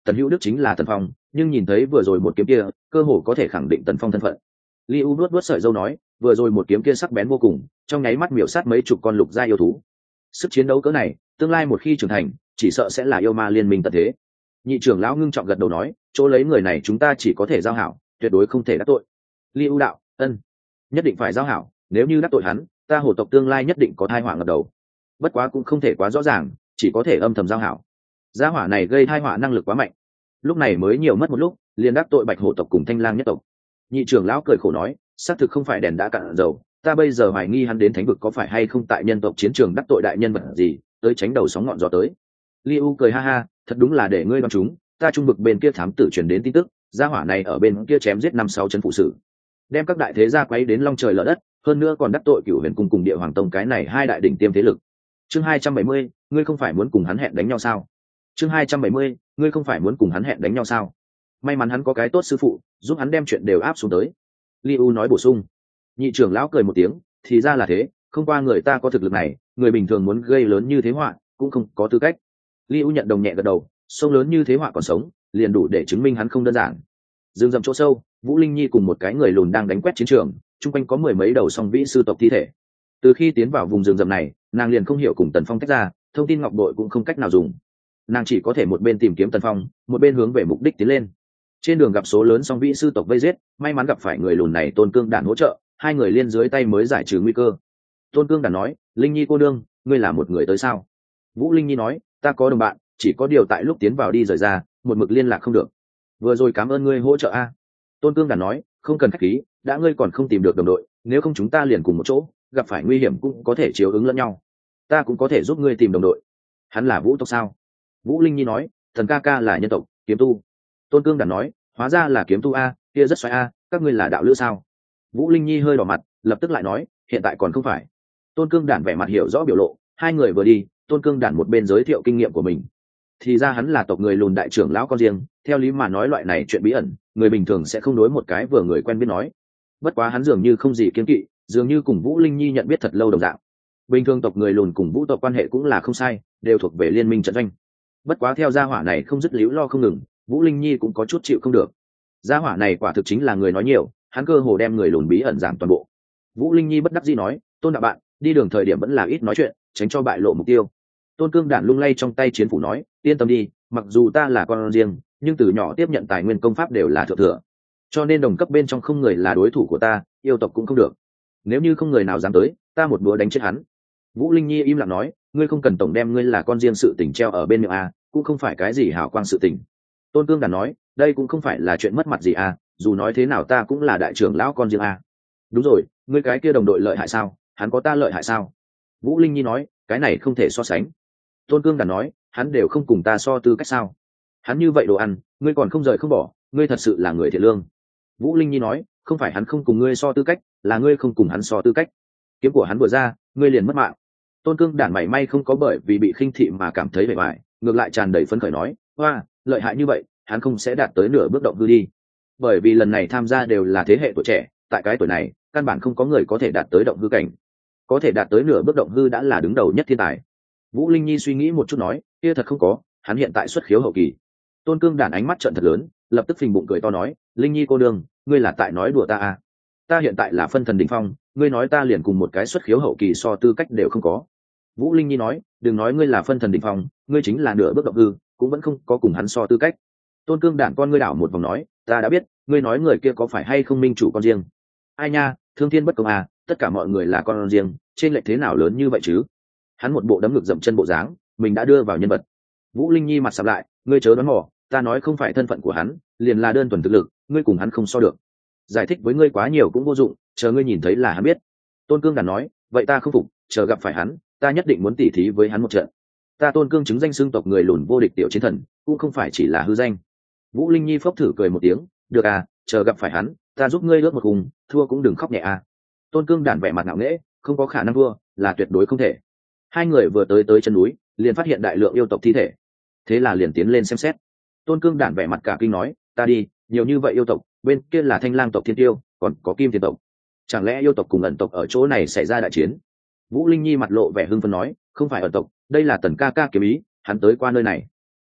Tần Hữu Đức chính là Tần Phong, nhưng nhìn thấy vừa rồi một kiếm kia cơ hồ có thể khẳng định Tần Phong thân phận. Li U vuốt vuốt sợi râu nói, vừa rồi một kiếm kia sắc bén vô cùng, trong nháy mắt miểu sát mấy chục con lục gia yêu thú. Sức chiến đấu cỡ này, tương lai một khi trưởng thành, chỉ sợ sẽ là yêu ma liên minh tận thế. Nhị trưởng lão ngưng trọng gật đầu nói, chỗ lấy người này chúng ta chỉ có thể giao hảo, tuyệt đối không thể đắc tội. Li U đạo, ân, nhất định phải giao hảo, nếu như đắc tội hắn, ta Hổ tộc tương lai nhất định có tai họa ngập đầu. Bất quá cũng không thể quá rõ ràng, chỉ có thể âm thầm giao hảo. Gia hỏa này gây tai họa năng lực quá mạnh, lúc này mới nhiều mất một lúc, liền đắc tội Bạch Hổ tộc cùng Thanh Lang nhất tộc. Nhị trưởng lão cười khổ nói, xác thực không phải đèn đã cạn dầu, ta bây giờ hoài nghi hắn đến thánh vực có phải hay không tại nhân tộc chiến trường đắc tội đại nhân vật gì, tới tránh đầu sóng ngọn gió tới. Liu cười ha ha, thật đúng là để ngươi đoán chúng, ta trung vực bên kia thám tử truyền đến tin tức, gia hỏa này ở bên kia chém giết 5-6 chân phụ sự, đem các đại thế gia quấy đến long trời lở đất, hơn nữa còn đắc tội Cửu Huyền cung cùng Địa Hoàng tông cái này hai đại đỉnh tiêm thế lực. Chương 270, ngươi không phải muốn cùng hắn hẹn đánh nhau sao? Chương 270, ngươi không phải muốn cùng hắn hẹn đánh nhau sao? May mắn hắn có cái tốt sư phụ, giúp hắn đem chuyện đều áp xuống tới. Liu nói bổ sung. Nhị trưởng lão cười một tiếng, thì ra là thế, không qua người ta có thực lực này, người bình thường muốn gây lớn như thế họa cũng không có tư cách. Liu nhận đồng nhẹ gật đầu, sông lớn như thế họa còn sống, liền đủ để chứng minh hắn không đơn giản. Dương dầm chỗ sâu, Vũ Linh Nhi cùng một cái người lùn đang đánh quét chiến trường, chung quanh có mười mấy đầu song vĩ sư tộc thi thể. Từ khi tiến vào vùng rừng rậm này, nàng liền không hiểu cùng Tần Phong tách ra, thông tin ngọc bội cũng không cách nào dùng. Nàng chỉ có thể một bên tìm kiếm Tần Phong, một bên hướng về mục đích tiến lên. Trên đường gặp số lớn song vĩ sư tộc vây giết, may mắn gặp phải người lùn này Tôn Cương Đản hỗ trợ, hai người liên dưới tay mới giải trừ nguy cơ. Tôn Cương Đản nói, Linh Nhi cô đương, ngươi là một người tới sao? Vũ Linh Nhi nói, ta có đồng bạn, chỉ có điều tại lúc tiến vào đi rời ra, một mực liên lạc không được. Vừa rồi cảm ơn ngươi hỗ trợ a. Tôn Cương Đản nói, không cần khách khí, đã ngươi còn không tìm được đồng đội, nếu không chúng ta liền cùng một chỗ, gặp phải nguy hiểm cũng có thể chiếu ứng lẫn nhau. Ta cũng có thể giúp ngươi tìm đồng đội. Hắn là Vũ tộc sao? Vũ Linh Nhi nói, thần ca ca là nhân tộc, kiếm tu. Tôn Cương Đản nói, hóa ra là kiếm tu a, kia rất xoáy a, các ngươi là đạo lữ sao? Vũ Linh Nhi hơi đỏ mặt, lập tức lại nói, hiện tại còn không phải. Tôn Cương Đản vẻ mặt hiểu rõ biểu lộ, hai người vừa đi, Tôn Cương Đản một bên giới thiệu kinh nghiệm của mình. Thì ra hắn là tộc người lùn đại trưởng lão con riêng, theo lý mà nói loại này chuyện bí ẩn, người bình thường sẽ không đối một cái vừa người quen biết nói. Bất quá hắn dường như không gì kiêng kỵ, dường như cùng Vũ Linh Nhi nhận biết thật lâu đồng dạng. Bình thường tộc người lùn cùng Vũ tộc quan hệ cũng là không sai, đều thuộc về liên minh trận doanh. Bất quá theo gia hỏa này không dứt líu lo không ngừng, Vũ Linh Nhi cũng có chút chịu không được. Gia hỏa này quả thực chính là người nói nhiều, hắn cơ hồ đem người lùn bí ẩn giảng toàn bộ. Vũ Linh Nhi bất đắc dĩ nói, Tôn đạo bạn, đi đường thời điểm vẫn là ít nói chuyện, tránh cho bại lộ mục tiêu. Tôn Cương Đản lung lay trong tay chiến phủ nói, yên tâm đi, mặc dù ta là con riêng, nhưng từ nhỏ tiếp nhận tài nguyên công pháp đều là thượng thừa, cho nên đồng cấp bên trong không người là đối thủ của ta, yêu tộc cũng không được. Nếu như không người nào dám tới, ta một búa đánh chết hắn. Vũ Linh Nhi im lặng nói, ngươi không cần tổng đem ngươi là con riêng sự tình treo ở bên miệng a, cũng không phải cái gì hảo quang sự tình. Tôn Cương Đản nói, đây cũng không phải là chuyện mất mặt gì a, dù nói thế nào ta cũng là đại trưởng lão con riêng a. Đúng rồi, ngươi cái kia đồng đội lợi hại sao? Hắn có ta lợi hại sao? Vũ Linh Nhi nói, cái này không thể so sánh. Tôn Cương Đản nói, hắn đều không cùng ta so tư cách sao? Hắn như vậy đồ ăn, ngươi còn không rời không bỏ, ngươi thật sự là người thiện lương. Vũ Linh Nhi nói, không phải hắn không cùng ngươi so tư cách, là ngươi không cùng hắn so tư cách. Kiếm của hắn vừa ra, ngươi liền mất mạng. Tôn Cương Đản mảy may không có bởi vì bị khinh thị mà cảm thấy vẻ vải, ngược lại tràn đầy phấn khởi nói, hoa, lợi hại như vậy, hắn không sẽ đạt tới nửa bước động hư đi. Bởi vì lần này tham gia đều là thế hệ tuổi trẻ, tại cái tuổi này, căn bản không có người có thể đạt tới động hư cảnh. Có thể đạt tới nửa bước động hư đã là đứng đầu nhất thiên tài. Vũ Linh Nhi suy nghĩ một chút nói, kia thật không có, hắn hiện tại xuất khiếu hậu kỳ. Tôn Cương Đản ánh mắt trợn thật lớn, lập tức phình bụng cười to nói, Linh Nhi cô đương, ngươi là tại nói đùa ta à? Ta hiện tại là phân thần đỉnh phong, ngươi nói ta liền cùng một cái xuất khiếu hậu kỳ so tư cách đều không có. Vũ Linh Nhi nói, đừng nói ngươi là phân thần đỉnh phong, ngươi chính là nửa bước động hư, cũng vẫn không có cùng hắn so tư cách. Tôn Cương Đản con ngươi đảo một vòng nói, ta đã biết, ngươi nói người kia có phải hay không minh chủ con riêng? Ai nha, thương thiên bất công à, tất cả mọi người là con riêng, trên lệch thế nào lớn như vậy chứ? Hắn một bộ đấm ngực dậm chân bộ dáng, mình đã đưa vào nhân vật. Vũ Linh Nhi mặt sạm lại, ngươi chớ đoán mò, ta nói không phải thân phận của hắn, liền là đơn thuần thực lực, ngươi cùng hắn không so được. Giải thích với ngươi quá nhiều cũng vô dụng, chờ ngươi nhìn thấy là hắn biết. Tôn Cương Đản nói, vậy ta không phục, chờ gặp phải hắn, ta nhất định muốn tỉ thí với hắn một trận. Ta Tôn Cương chứng danh xưng tộc người lùn vô địch tiểu chiến thần, cũng không phải chỉ là hư danh. Vũ Linh Nhi phốc thử cười một tiếng, được à, chờ gặp phải hắn, ta giúp ngươi ước một cùng, thua cũng đừng khóc nhẹ à. Tôn Cương Đản vẻ mặt ngạo nghễ, không có khả năng thua, là tuyệt đối không thể. Hai người vừa tới chân núi, liền phát hiện đại lượng yêu tộc thi thể, thế là liền tiến lên xem xét. Tôn Cương Đản vẻ mặt cả kinh nói, ta đi, nhiều như vậy yêu tộc, bên kia là Thanh Lang tộc Thiên Tiêu, còn có Kim Thiên tộc, chẳng lẽ yêu tộc cùng ẩn tộc ở chỗ này xảy ra đại chiến? Vũ Linh Nhi mặt lộ vẻ hưng phấn nói, không phải ẩn tộc, đây là Tần ca ca kiếm ý, hắn tới qua nơi này.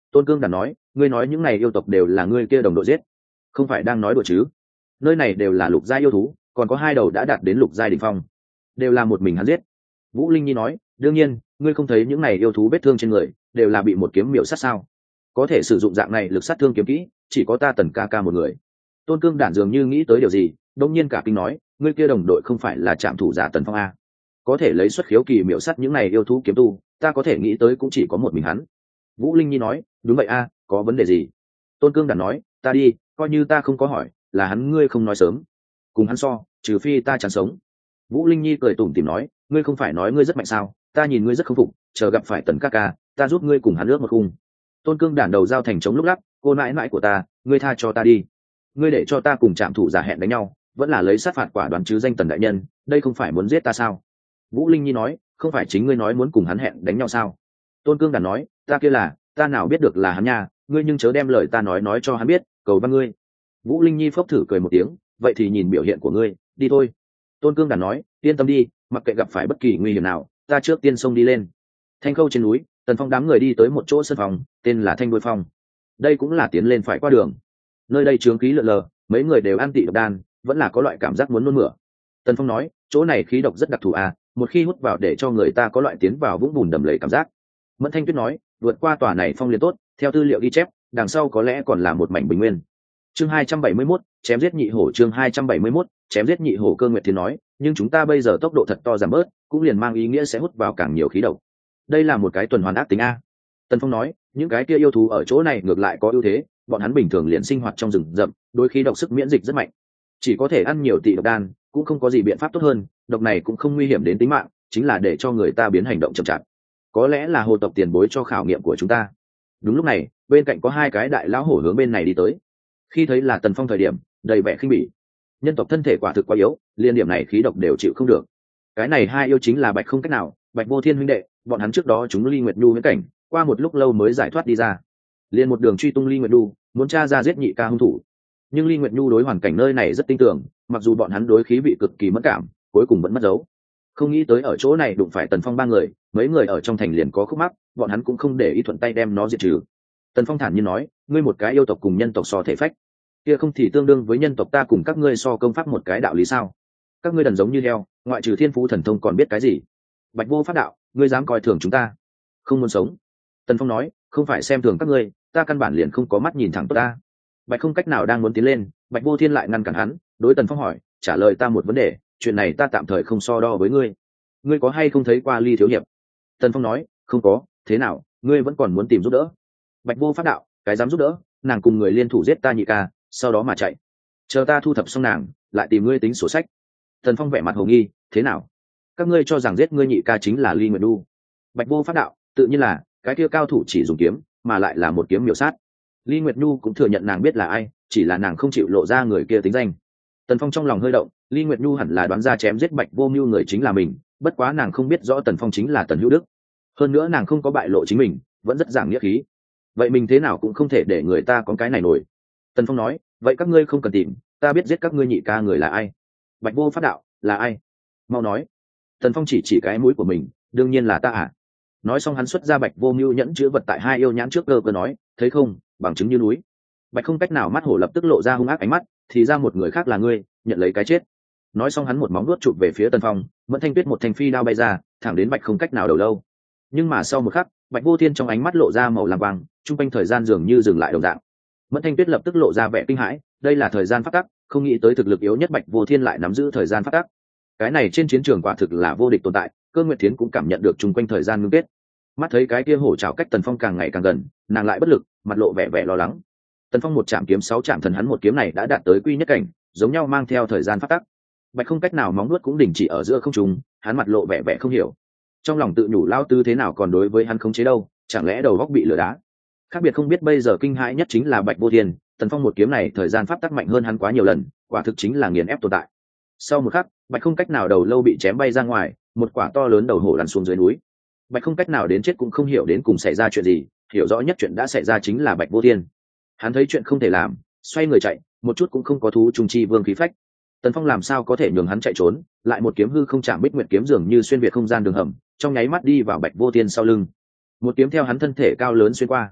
Tôn Cương Đản nói, ngươi nói những này yêu tộc đều là ngươi kia đồng đội giết, không phải đang nói đùa chứ? Nơi này đều là lục giai yêu thú, còn có 2 đầu đã đạt đến lục giai đỉnh phong, đều là một mình hắn giết. Vũ Linh Nhi nói, đương nhiên, ngươi không thấy những này yêu thú vết thương trên người đều là bị một kiếm miểu sát sao? Có thể sử dụng dạng này lực sát thương kiếm kỹ, chỉ có ta Tần ca ca một người. Tôn Cương Đản dường như nghĩ tới điều gì, đột nhiên cả kinh nói, ngươi kia đồng đội không phải là trạm thủ giả Tần Phong a? Có thể lấy xuất khiếu kỳ miểu sát những này yêu thú kiếm tu, ta có thể nghĩ tới cũng chỉ có một mình hắn. Vũ Linh Nhi nói, đúng vậy a, có vấn đề gì? Tôn Cương Đản nói, ta đi, coi như ta không có hỏi, là hắn ngươi không nói sớm. Cùng hắn so, trừ phi ta chẳng sống. Vũ Linh Nhi cười tủm tỉm nói, ngươi không phải nói ngươi rất mạnh sao? Ta nhìn ngươi rất không phục, chờ gặp phải Tần ca ca, ta giúp ngươi cùng hắn ước một khung. Tôn Cương Đản đầu dao thành trống lúc lắc, cô nãi nãi của ta, ngươi tha cho ta đi. Ngươi để cho ta cùng trạm thủ giả hẹn đánh nhau, vẫn là lấy sát phạt quả đoán chứ danh Tần đại nhân, đây không phải muốn giết ta sao? Vũ Linh Nhi nói, không phải chính ngươi nói muốn cùng hắn hẹn đánh nhau sao? Tôn Cương Đản nói, ta kia là, ta nào biết được là hắn nha, ngươi nhưng chớ đem lời ta nói cho hắn biết, cầu văn ngươi. Vũ Linh Nhi phốc thử cười một tiếng, vậy thì nhìn biểu hiện của ngươi, đi thôi. Tôn Cương Đản nói, yên tâm đi, mặc kệ gặp phải bất kỳ nguy hiểm nào, ta trước tiên xông đi lên. Thanh Khâu trên núi, Tần Phong đám người đi tới một chỗ sân phòng, tên là Thanh Đôi Phong. Đây cũng là tiến lên phải qua đường. Nơi đây chướng khí lượn lờ, mấy người đều ăn tị độc đan, vẫn là có loại cảm giác muốn nôn mửa. Tần Phong nói, chỗ này khí độc rất đặc thù à, một khi hút vào để cho người ta có loại tiến vào vũng bùn đầm lầy cảm giác. Mẫn Thanh Tuyết nói, vượt qua tòa này phong liền tốt, theo tư liệu ghi chép, đằng sau có lẽ còn là một mảnh bình nguyên. Chương 271, chém giết nhị hổ. Chương 271, chém giết nhị hổ. Cơ Nguyệt Thiên nói, nhưng chúng ta bây giờ tốc độ thật to giảm bớt, cũng liền mang ý nghĩa sẽ hút vào càng nhiều khí độc. Đây là một cái tuần hoàn ác tính a. Tần Phong nói, những cái kia yêu thú ở chỗ này ngược lại có ưu thế, bọn hắn bình thường liền sinh hoạt trong rừng rậm, đôi khi độc sức miễn dịch rất mạnh, chỉ có thể ăn nhiều tị độc đan, cũng không có gì biện pháp tốt hơn, độc này cũng không nguy hiểm đến tính mạng, chính là để cho người ta biến hành động chậm chạp. Có lẽ là hồ tộc tiền bối cho khảo nghiệm của chúng ta. Đúng lúc này, bên cạnh có 2 cái đại lão hổ hướng bên này đi tới. Khi thấy là Tần Phong thời điểm, đầy vẻ khinh bỉ. Nhân tộc thân thể quả thực quá yếu, liên điểm này khí độc đều chịu không được. Cái này 2 yêu chính là Bạch Không Cách Nào, Bạch Vô Thiên huynh đệ, bọn hắn trước đó chúng Ly Nguyệt Nhu huyễn cảnh, qua một lúc lâu mới giải thoát đi ra. Liên một đường truy tung Ly Nguyệt Nhu, muốn tra ra giết nhị ca hung thủ. Nhưng Ly Nguyệt Nhu đối hoàn cảnh nơi này rất tin tưởng, mặc dù bọn hắn đối khí vị cực kỳ mẫn cảm, cuối cùng vẫn mất dấu. Không nghĩ tới ở chỗ này đụng phải Tần Phong 3 người, mấy người ở trong thành liền có khúc mắc, bọn hắn cũng không để ý thuận tay đem nó diệt trừ. Tần Phong thản nhiên nói, ngươi một cái yêu tộc cùng nhân tộc so thể phách, kia không thì tương đương với nhân tộc ta cùng các ngươi so công pháp một cái đạo lý sao? Các ngươi đần giống như heo, ngoại trừ thiên phú thần thông còn biết cái gì? Bạch Vô Pháp đạo, ngươi dám coi thường chúng ta, không muốn sống. Tần Phong nói, không phải xem thường các ngươi, ta căn bản liền không có mắt nhìn thẳng tốt ta. Bạch Không Cách Nào đang muốn tiến lên, Bạch Vô Thiên lại ngăn cản hắn, đối Tần Phong hỏi, trả lời ta một vấn đề, chuyện này ta tạm thời không so đo với ngươi. Ngươi có hay không thấy qua Ly thiếu hiệp? Tần Phong nói, không có, thế nào, ngươi vẫn còn muốn tìm giúp đỡ? Bạch Vô Pháp đạo, cái dám giúp đỡ, nàng cùng người liên thủ giết ta nhị ca, sau đó mà chạy. Chờ ta thu thập xong nàng, lại tìm ngươi tính sổ sách. Tần Phong vẻ mặt hồ nghi, thế nào? Các ngươi cho rằng giết ngươi nhị ca chính là Ly Nguyệt Nhu? Bạch Vô Pháp đạo, tự nhiên là, cái kia cao thủ chỉ dùng kiếm, mà lại là một kiếm miểu sát. Ly Nguyệt Nhu cũng thừa nhận nàng biết là ai, chỉ là nàng không chịu lộ ra người kia tính danh. Tần Phong trong lòng hơi động, Ly Nguyệt Nhu hẳn là đoán ra chém giết Bạch Vô Mưu người chính là mình, bất quá nàng không biết rõ Tần Phong chính là Tần Hữu Đức. Hơn nữa nàng không có bại lộ chính mình, vẫn rất giảng nghĩa khí. Vậy mình thế nào cũng không thể để người ta có cái này nổi. Tần Phong nói, vậy các ngươi không cần tìm, ta biết giết các ngươi nhị ca người là ai. Bạch Vô Pháp đạo, là ai? Mau nói. Tần Phong chỉ cái mũi của mình, đương nhiên là ta à. Nói xong hắn xuất ra Bạch Vô Mưu nhẫn chứa vật tại 2 yêu nhãn trước cơ nói, thấy không, bằng chứng như núi. Bạch Không Cách Nào mắt hổ lập tức lộ ra hung ác ánh mắt, thì ra một người khác là ngươi, nhận lấy cái chết. Nói xong hắn một móng vuốt chụp về phía Tần Phong, Mẫn Thanh Tuyết một thanh phi đao bay ra, thẳng đến Bạch Không Cách Nào đầu lâu. Nhưng mà sau một khắc, Bạch Vô Thiên trong ánh mắt lộ ra màu lam vàng, trung quanh thời gian dường như dừng lại đồng dạng. Mẫn Thanh Tuyết lập tức lộ ra vẻ kinh hãi, đây là thời gian pháp tắc, không nghĩ tới thực lực yếu nhất Bạch Vô Thiên lại nắm giữ thời gian pháp tắc. Cái này trên chiến trường quả thực là vô địch tồn tại, Cơ Nguyệt Thiến cũng cảm nhận được trung quanh thời gian ngưng kết. Mắt thấy cái kia hổ trảo cách Tần Phong càng ngày càng gần, nàng lại bất lực, mặt lộ vẻ lo lắng. Tần Phong một chạm kiếm 6 chạm thần hắn một kiếm này đã đạt tới quy nhất cảnh, giống nhau mang theo thời gian pháp tắc. Bạch Không Cách Nào móng nuốt cũng đình chỉ ở giữa không trung, hắn mặt lộ vẻ không hiểu. Trong lòng tự nhủ lao tư thế nào còn đối với hắn khống chế đâu, chẳng lẽ đầu góc bị lửa đá. Khác biệt không biết bây giờ kinh hãi nhất chính là Bạch Vô Thiên, Tần Phong một kiếm này thời gian pháp tắc mạnh hơn hắn quá nhiều lần, quả thực chính là nghiền ép tồn tại. Sau một khắc, Bạch Không Cách Nào đầu lâu bị chém bay ra ngoài, một quả to lớn đầu hổ lăn xuống dưới núi. Bạch Không Cách Nào đến chết cũng không hiểu đến cùng xảy ra chuyện gì, hiểu rõ nhất chuyện đã xảy ra chính là Bạch Vô Thiên. Hắn thấy chuyện không thể làm, xoay người chạy, một chút cũng không có thú trung chi vương khí phách. Tần Phong làm sao có thể nhường hắn chạy trốn, lại một kiếm hư không chạm Bích Nguyệt kiếm dường như xuyên việt không gian đường hầm, trong nháy mắt đi vào Bạch Vô Thiên sau lưng. Một kiếm theo hắn thân thể cao lớn xuyên qua.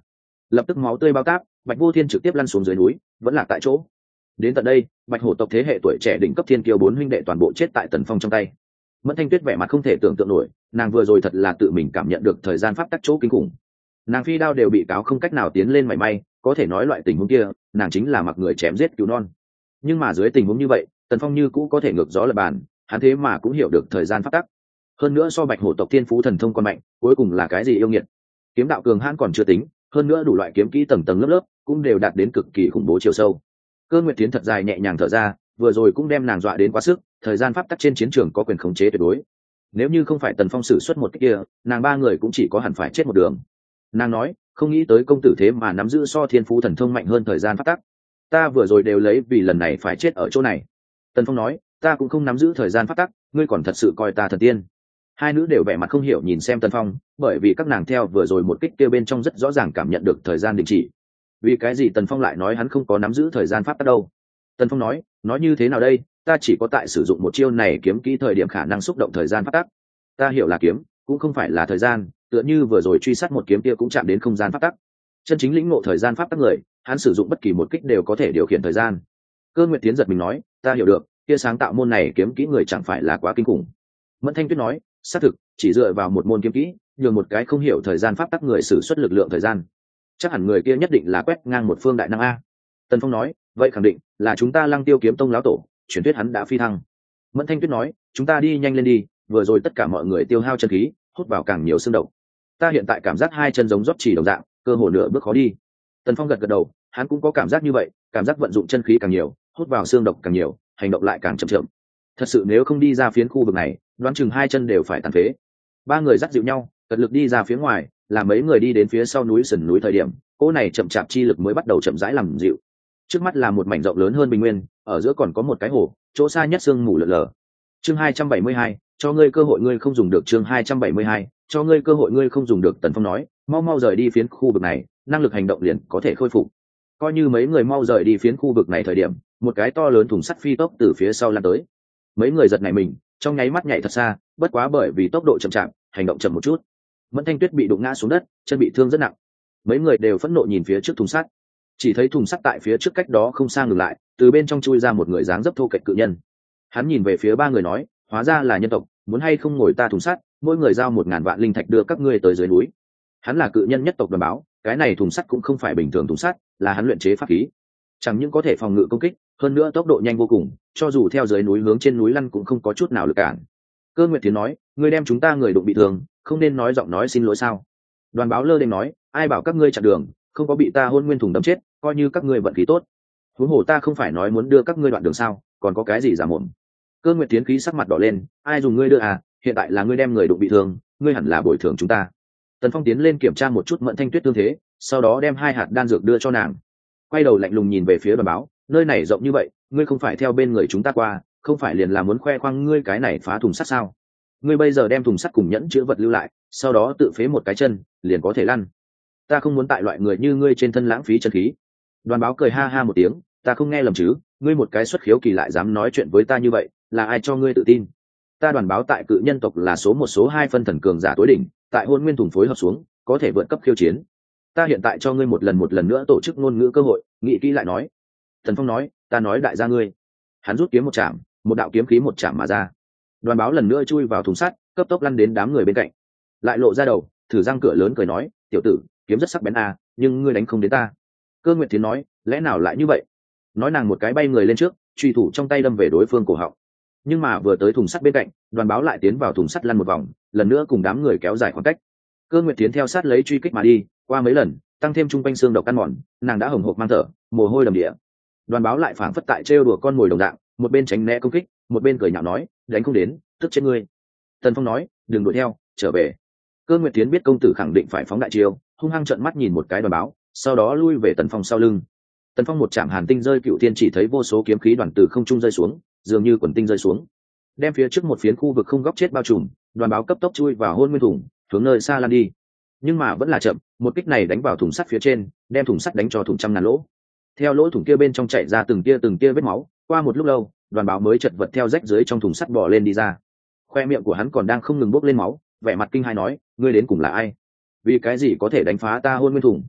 lập tức máu tươi bao táp, Bạch Vô Thiên trực tiếp lăn xuống dưới núi, vẫn là tại chỗ. Đến tận đây, Bạch Hổ tộc thế hệ tuổi trẻ đỉnh cấp thiên kiêu 4 huynh đệ toàn bộ chết tại Tần Phong trong tay. Mẫn Thanh Tuyết vẻ mặt không thể tưởng tượng nổi, nàng vừa rồi thật là tự mình cảm nhận được thời gian pháp tắc chỗ kinh khủng. Nàng phi đao đều bị cáo không cách nào tiến lên mảy may, có thể nói loại tình huống kia, nàng chính là mặc người chém giết cứu non. Nhưng mà dưới tình huống như vậy, Tần Phong như cũ có thể ngược gió lập bàn, hắn thế mà cũng hiểu được thời gian pháp tắc. Hơn nữa so Bạch Hổ tộc thiên phú thần thông còn mạnh, cuối cùng là cái gì yêu nghiệt. Kiếm đạo cường hãn còn chưa tính, hơn nữa đủ loại kiếm kỹ tầng tầng lớp lớp, cũng đều đạt đến cực kỳ khủng bố chiều sâu. Cơ Nguyệt Tiến thật dài nhẹ nhàng thở ra, vừa rồi cũng đem nàng dọa đến quá sức, thời gian pháp tắc trên chiến trường có quyền khống chế tuyệt đối. Nếu như không phải Tần Phong sử xuất một cái kia, nàng ba người cũng chỉ có hẳn phải chết một đường. Nàng nói, không nghĩ tới công tử thế mà nắm giữ so thiên phú thần thông mạnh hơn thời gian pháp tắc. Ta vừa rồi đều lấy vì lần này phải chết ở chỗ này. Tần Phong nói, ta cũng không nắm giữ thời gian pháp tắc, ngươi còn thật sự coi ta thần tiên. Hai nữ đều vẻ mặt không hiểu nhìn xem Tần Phong, bởi vì các nàng theo vừa rồi một kích kia bên trong rất rõ ràng cảm nhận được thời gian đình chỉ. Vì cái gì Tần Phong lại nói hắn không có nắm giữ thời gian pháp tắc đâu? Tần Phong nói như thế nào đây, ta chỉ có tại sử dụng một chiêu này kiếm kỹ thời điểm khả năng xúc động thời gian pháp tắc. Ta hiểu là kiếm, cũng không phải là thời gian, tựa như vừa rồi truy sát một kiếm kia cũng chạm đến không gian pháp tắc. Chân chính lĩnh ngộ thời gian pháp tắc người, hắn sử dụng bất kỳ một kích đều có thể điều khiển thời gian. Cơ Nguyệt Tiến giật mình nói, ta hiểu được, kia sáng tạo môn này kiếm kỹ người chẳng phải là quá kinh khủng. Mẫn Thanh Tuyết nói, xác thực, chỉ dựa vào một môn kiếm kỹ, nhường một cái không hiểu thời gian pháp tắc người sử xuất lực lượng thời gian, chắc hẳn người kia nhất định là quét ngang một phương đại năng a. Tần Phong nói, vậy khẳng định là chúng ta Lăng Tiêu kiếm tông lão tổ, truyền thuyết hắn đã phi thăng. Mẫn Thanh Tuyết nói, chúng ta đi nhanh lên đi, vừa rồi tất cả mọi người tiêu hao chân khí, hút vào càng nhiều xương độc. Ta hiện tại cảm giác hai chân giống rót chỉ đồng dạng, cơ hồ nửa bước khó đi. Tần Phong gật gật đầu, hắn cũng có cảm giác như vậy, cảm giác vận dụng chân khí càng nhiều, hút vào xương độc càng nhiều, hành động lại càng chậm chậm. Thật sự nếu không đi ra phiến khu vực này, đoán chừng hai chân đều phải tàn phế. Ba người dắt dịu nhau, cật lực đi ra phía ngoài, làm mấy người đi đến phía sau núi sườn núi thời điểm, cỗ này chậm chạp chi lực mới bắt đầu chậm rãi làm dịu. Trước mắt là một mảnh rộng lớn hơn bình nguyên, ở giữa còn có một cái hồ, chỗ xa nhất sương mù lờ lờ. Chương 272, cho ngươi cơ hội ngươi không dùng được. Chương 272, cho ngươi cơ hội ngươi không dùng được. Tần Phong nói, mau mau rời đi phiến khu vực này, năng lực hành động liền có thể khôi phục. Coi như mấy người mau rời đi phiến khu vực này thời điểm, một cái to lớn thùng sắt phi tốc từ phía sau lan tới. Mấy người giật nảy mình, trong nháy mắt nhảy thật xa, bất quá bởi vì tốc độ chậm chạp, hành động chậm một chút. Mẫn Thanh Tuyết bị đụng ngã xuống đất, chân bị thương rất nặng. Mấy người đều phẫn nộ nhìn phía trước thùng sắt, chỉ thấy thùng sắt tại phía trước cách đó không xa ngừng lại, từ bên trong chui ra một người dáng dấp thô kệch cự nhân. Hắn nhìn về phía ba người nói, hóa ra là nhân tộc, muốn hay không ngồi ta thùng sắt, mỗi người giao 1000 vạn linh thạch đưa các ngươi tới dưới núi. Hắn là cự nhân nhất tộc Đoàn Báo, cái này thùng sắt cũng không phải bình thường thùng sắt, là hắn luyện chế pháp khí, chẳng những có thể phòng ngự công kích, hơn nữa tốc độ nhanh vô cùng, cho dù theo dưới núi hướng trên núi lăn cũng không có chút nào lực cản. Cơ Nguyệt Tiến nói, ngươi đem chúng ta người đụng bị thương, không nên nói giọng nói xin lỗi sao? Đoàn Báo lơ đễnh nói, ai bảo các ngươi chặn đường, không có bị ta hôn nguyên thùng đâm chết, coi như các ngươi vận khí tốt. Huống hồ ta không phải nói muốn đưa các ngươi đoạn đường sao, còn có cái gì giả mồm? Cơ Nguyệt Tiến khí sắc mặt đỏ lên, ai dùng ngươi đưa à, hiện tại là ngươi đem người đụng bị thương, ngươi hẳn là bồi thường chúng ta. Tần Phong tiến lên kiểm tra một chút Mẫn Thanh Tuyết tương thế, sau đó đem 2 hạt đan dược đưa cho nàng, quay đầu lạnh lùng nhìn về phía Đoàn Báo, nơi này rộng như vậy, ngươi không phải theo bên người chúng ta qua, không phải liền là muốn khoe khoang ngươi cái này phá thùng sắt sao? Ngươi bây giờ đem thùng sắt cùng nhẫn chứa vật lưu lại, sau đó tự phế một cái chân, liền có thể lăn. Ta không muốn tại loại người như ngươi trên thân lãng phí chân khí. Đoàn Báo cười ha ha một tiếng, ta không nghe lầm chứ, ngươi một cái xuất khiếu kỳ lại dám nói chuyện với ta như vậy, là ai cho ngươi tự tin? Ta Đoàn Báo tại cự nhân tộc là số 1 số 2 phân thần cường giả tối đỉnh, tại hôn nguyên thùng phối hợp xuống, có thể vượt cấp khiêu chiến. Ta hiện tại cho ngươi một lần nữa tổ chức ngôn ngữ cơ hội, nghĩ kỹ lại nói. Thần Phong nói, ta nói đại gia ngươi. Hắn rút kiếm một chạm, một đạo kiếm khí một chạm mà ra. Đoàn Báo lần nữa chui vào thùng sắt, cấp tốc lăn đến đám người bên cạnh, lại lộ ra đầu, thử răng cửa lớn cười nói, tiểu tử, kiếm rất sắc bén à, nhưng ngươi đánh không đến ta. Cơ Nguyệt Thiến nói, lẽ nào lại như vậy? Nói nàng một cái bay người lên trước, truy thủ trong tay đâm về đối phương cổ họng. Nhưng mà vừa tới thùng sắt bên cạnh, Đoàn Báo lại tiến vào thùng sắt lăn một vòng, lần nữa cùng đám người kéo dài khoảng cách. Cơ Nguyệt Thiến theo sát lấy truy kích mà đi, qua mấy lần, tăng thêm trung quanh xương độc ăn mòn, nàng đã hồng hộc mang thở, mồ hôi đầm đìa. Đoàn Báo lại phảng phất tại trêu đùa con mồi đồng dạng, một bên tránh né công kích, một bên cười nhạo nói, đánh không đến, tức chết ngươi. Tần Phong nói, đừng đuổi theo, trở về. Cơ Nguyệt Thiến biết công tử khẳng định phải phóng đại chiêu, hung hăng trợn mắt nhìn một cái Đoàn Báo, sau đó lui về Tần Phong sau lưng. Tần Phong một chạm hàn tinh rơi cựu thiên, chỉ thấy vô số kiếm khí đoàn từ không trung rơi xuống, dường như quần tinh rơi xuống, đem phía trước một phiến khu vực không góc chết bao trùm. Đoàn Báo cấp tốc chui vào hôn nguyên thùng, hướng nơi xa lan đi. Nhưng mà vẫn là chậm, một kích này đánh vào thùng sắt phía trên, đem thùng sắt đánh cho thùng trăm ngàn lỗ. Theo lỗ thủng kia bên trong chảy ra từng tia vết máu, qua một lúc lâu, Đoàn Báo mới chật vật theo rách dưới trong thùng sắt bò lên đi ra. Khoe miệng của hắn còn đang không ngừng bốc lên máu, vẻ mặt kinh hãi nói, ngươi đến cùng là ai? Vì cái gì có thể đánh phá ta hôn nguyên thùng?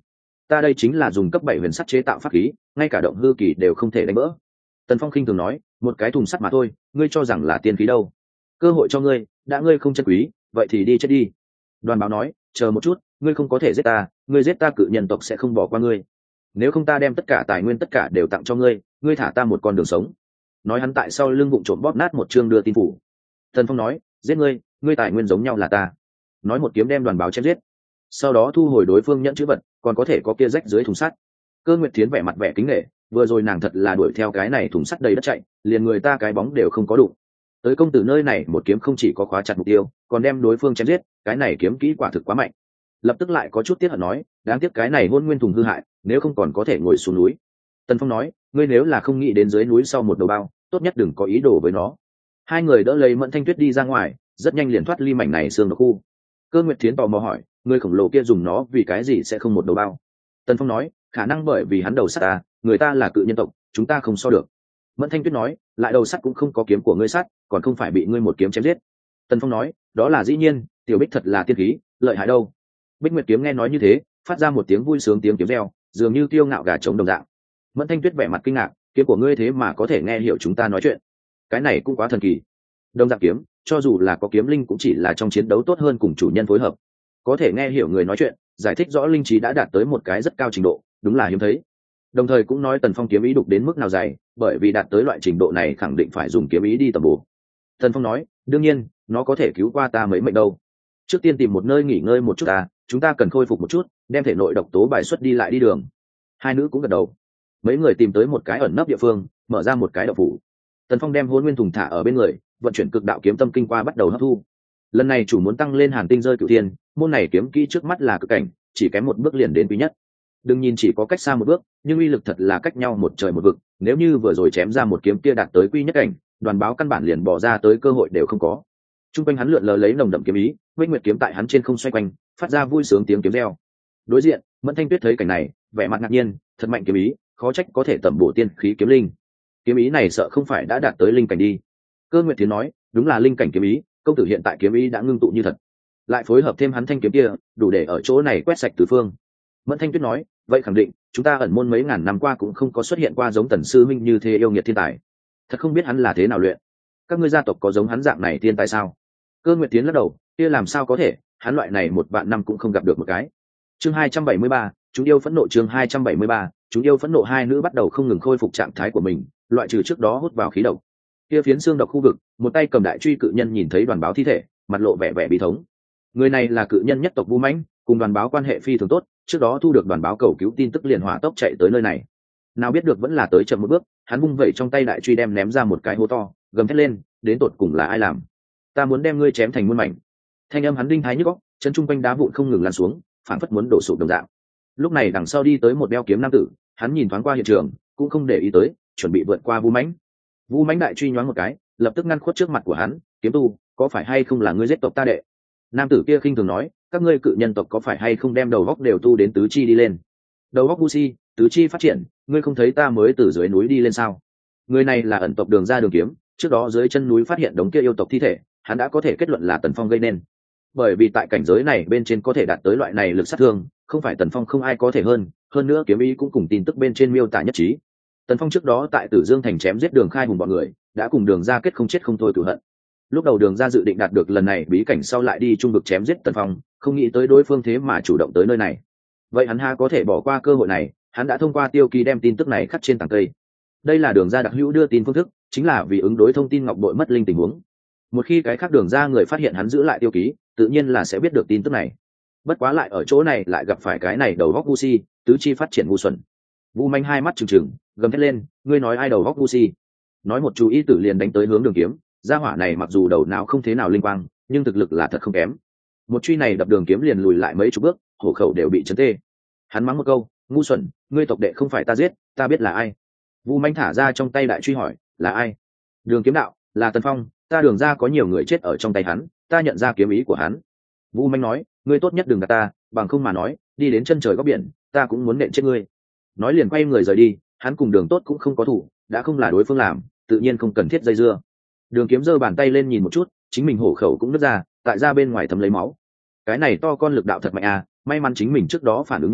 ta đây chính là dùng cấp 7 huyền sắt chế tạo pháp khí, ngay cả động hư kỳ đều không thể đánh vỡ. Tần Phong khinh thường nói, một cái thùng sắt mà thôi, ngươi cho rằng là tiên khí đâu? Cơ hội cho ngươi, đã ngươi không chân quý, vậy thì đi chết đi. Đoàn báo nói, chờ một chút, ngươi không có thể giết ta, ngươi giết ta cự nhân tộc sẽ không bỏ qua ngươi. Nếu không ta đem tất cả tài nguyên tất cả đều tặng cho ngươi, ngươi thả ta một con đường sống. Nói hắn tại sau lưng vụng trộm bóp nát một chương đưa tin phủ. Tần Phong nói, giết ngươi, ngươi tài nguyên giống nhau là ta. Nói một kiếm đem đoàn báo chém giết. Sau đó thu hồi đối phương nhận chữ vật, còn có thể có kia rách dưới thùng sắt. Cơ Nguyệt Thiến vẻ mặt vẻ kính nể, vừa rồi nàng thật là đuổi theo cái này thùng sắt đầy đất chạy, liền người ta cái bóng đều không có đụng. Tới công tử nơi này một kiếm không chỉ có khóa chặt mục tiêu, còn đem đối phương chém giết, cái này kiếm kỹ quả thực quá mạnh. Lập tức lại có chút tiếc hận nói, đáng tiếc cái này hôn nguyên thùng hư hại, nếu không còn có thể ngồi xuống núi. Tần Phong nói, ngươi nếu là không nghĩ đến dưới núi sau một đầu bao, tốt nhất đừng có ý đồ với nó. Hai người đỡ lấy Mẫn Thanh Tuyết đi ra ngoài, rất nhanh liền thoát ly mảnh này xương độc khu. Cơ Nguyệt Thiến tò mò hỏi, người khổng lồ kia dùng nó vì cái gì sẽ không một đầu bao? Tần Phong nói, khả năng bởi vì hắn đầu sắt ta, người ta là cự nhân tộc, chúng ta không so được. Mẫn Thanh Tuyết nói, lại đầu sắt cũng không có kiếm của ngươi sắt, còn không phải bị ngươi một kiếm chém giết. Tần Phong nói, đó là dĩ nhiên, tiểu Bích thật là tiên khí, lợi hại đâu. Bích Nguyệt kiếm nghe nói như thế, phát ra một tiếng vui sướng tiếng kiếm reo, dường như kiêu ngạo gà trống đồng dạng. Mẫn Thanh Tuyết vẻ mặt kinh ngạc, kiếm của ngươi thế mà có thể nghe hiểu chúng ta nói chuyện, cái này cũng quá thần kỳ. Đồng dạng kiếm, cho dù là có kiếm linh cũng chỉ là trong chiến đấu tốt hơn cùng chủ nhân phối hợp, có thể nghe hiểu người nói chuyện, giải thích rõ linh trí đã đạt tới một cái rất cao trình độ, đúng là hiếm thấy. Đồng thời cũng nói Tần Phong kiếm ý đục đến mức nào dày, bởi vì đạt tới loại trình độ này khẳng định phải dùng kiếm ý đi tầm bổ. Tần Phong nói, đương nhiên, nó có thể cứu qua ta mấy mệnh đâu. Trước tiên tìm một nơi nghỉ ngơi một chút ta, chúng ta cần khôi phục một chút, đem thể nội độc tố bài xuất đi lại đi đường. Hai nữ cũng gật đầu. Mấy người tìm tới một cái ẩn nấp địa phương, mở ra một cái đậu phủ. Tần Phong đem hôn nguyên thùng thả ở bên người, vận chuyển cực đạo kiếm tâm kinh qua bắt đầu hấp thu. Lần này chủ muốn tăng lên hàn tinh rơi cửu thiên, môn này kiếm kỹ trước mắt là cực cảnh, chỉ kém một bước liền đến quý nhất. Đừng nhìn chỉ có cách xa một bước, nhưng uy lực thật là cách nhau một trời một vực. Nếu như vừa rồi chém ra một kiếm kia đạt tới quy nhất cảnh, đoàn báo căn bản liền bỏ ra tới cơ hội đều không có. Trung quanh hắn lượn lờ lấy nồng đậm kiếm ý, Huyết Nguyệt kiếm tại hắn trên không xoay quanh, phát ra vui sướng tiếng kiếm reo. Đối diện, Mẫn Thanh Tuyết thấy cảnh này, vẻ mặt ngạc nhiên, thật mạnh kiếm ý, khó trách có thể tẩm bổ tiên khí kiếm linh. Kiếm ý này sợ không phải đã đạt tới linh cảnh đi. Cơ Nguyệt Thiến nói, đúng là linh cảnh kiếm ý, công tử hiện tại kiếm ý đã ngưng tụ như thật, lại phối hợp thêm hắn thanh kiếm kia, đủ để ở chỗ này quét sạch tứ phương. Mẫn Thanh Tuyết nói, vậy khẳng định chúng ta ẩn môn mấy ngàn năm qua cũng không có xuất hiện qua giống Tần sư minh như thế yêu nghiệt thiên tài, thật không biết hắn là thế nào luyện. Các ngươi gia tộc có giống hắn dạng này thiên tài sao? Cơ Nguyệt Tiến lắc đầu, kia làm sao có thể, hắn loại này một vạn năm cũng không gặp được một cái. Chương 273, chúng yêu phẫn nộ. Chương 273, chúng yêu phẫn nộ. Hai nữ bắt đầu không ngừng khôi phục trạng thái của mình, loại trừ trước đó hút vào khí độc. Kia phiến xương độc khu vực, một tay cầm đại truy cự nhân nhìn thấy đoàn báo thi thể, mặt lộ vẻ vẻ bí thống. Người này là cự nhân nhất tộc Vu Mãnh, cùng đoàn báo quan hệ phi thường tốt, trước đó thu được đoàn báo cầu cứu tin tức liền hỏa tốc chạy tới nơi này. Nào biết được vẫn là tới chậm một bước, hắn vung vẩy trong tay đại truy đem ném ra một cái hố to, gầm thét lên, đến tột cùng là ai làm? Ta muốn đem ngươi chém thành muôn mảnh. Thanh âm hắn đinh thái nhức óc, chân trung quanh đá vụn không ngừng lan xuống, phản phất muốn đổ sụp đồng dạng. Lúc này đằng sau đi tới một đeo kiếm nam tử, hắn nhìn thoáng qua hiện trường, cũng không để ý tới, chuẩn bị vượt qua Vu Mãnh. Vu Mãnh đại truy nhoáng một cái, lập tức ngăn khuất trước mặt của hắn, kiếm tu, có phải hay không là ngươi giết tộc ta đệ? Nam tử kia khinh thường nói, các ngươi cự nhân tộc có phải hay không đem đầu góc đều tu đến tứ chi đi lên? Đầu góc Vu Si, tứ chi phát triển, ngươi không thấy ta mới từ dưới núi đi lên sao? Người này là ẩn tộc Đường Ra Đường Kiếm, trước đó dưới chân núi phát hiện đống kia yêu tộc thi thể, hắn đã có thể kết luận là Tần Phong gây nên. Bởi vì tại cảnh giới này bên trên có thể đạt tới loại này lực sát thương, không phải Tần Phong không ai có thể hơn nữa kiếm ý cũng cùng tin tức bên trên miêu tả nhất trí. Tần Phong trước đó tại Tử Dương thành chém giết Đường Khai hùng bọn người, đã cùng Đường Ra kết không chết không thôi cửu hận. Lúc đầu Đường Ra dự định đạt được lần này bí cảnh sau lại đi trung vực chém giết Tần Phong, không nghĩ tới đối phương thế mà chủ động tới nơi này. Vậy hắn ha có thể bỏ qua cơ hội này, hắn đã thông qua tiêu ký đem tin tức này khắc trên tảng cây. Đây là Đường Ra đặc hữu đưa tin phương thức, chính là vì ứng đối thông tin ngọc bội mất linh tình huống. Một khi cái khác Đường Ra người phát hiện hắn giữ lại tiêu ký, tự nhiên là sẽ biết được tin tức này. Bất quá lại ở chỗ này lại gặp phải cái này đầu góc Vu Si, tứ chi phát triển ngu xuẩn. Vu Manh hai mắt trừng trừng, gầm thét lên, ngươi nói ai đầu góc Vu Si? Nói một chú ý tử liền đánh tới hướng Đường Kiếm, gia hỏa này mặc dù đầu não không thế nào linh quang, nhưng thực lực là thật không kém. Một truy này đập Đường Kiếm liền lùi lại mấy chục bước, hổ khẩu đều bị chấn tê. Hắn mắng một câu, ngu xuẩn, ngươi tộc đệ không phải ta giết, ta biết là ai. Vu Manh thả ra trong tay đại truy hỏi, là ai? Đường Kiếm đạo, là Tần Phong, ta Đường Ra có nhiều người chết ở trong tay hắn, ta nhận ra kiếm ý của hắn. Vu Manh nói, ngươi tốt nhất đừng gạt ta, bằng không mà nói, đi đến chân trời góc biển, ta cũng muốn nện chết ngươi. Nói liền quay người rời đi, hắn cùng Đường Tốt cũng không có thủ, đã không là đối phương làm, tự nhiên không cần thiết dây dưa. Đường Kiếm giơ bàn tay lên nhìn một chút, chính mình hổ khẩu cũng nứt ra, tại ra bên ngoài thấm lấy máu. Cái này to con lực đạo thật mạnh à, may mắn chính mình trước đó phản ứng nhanh,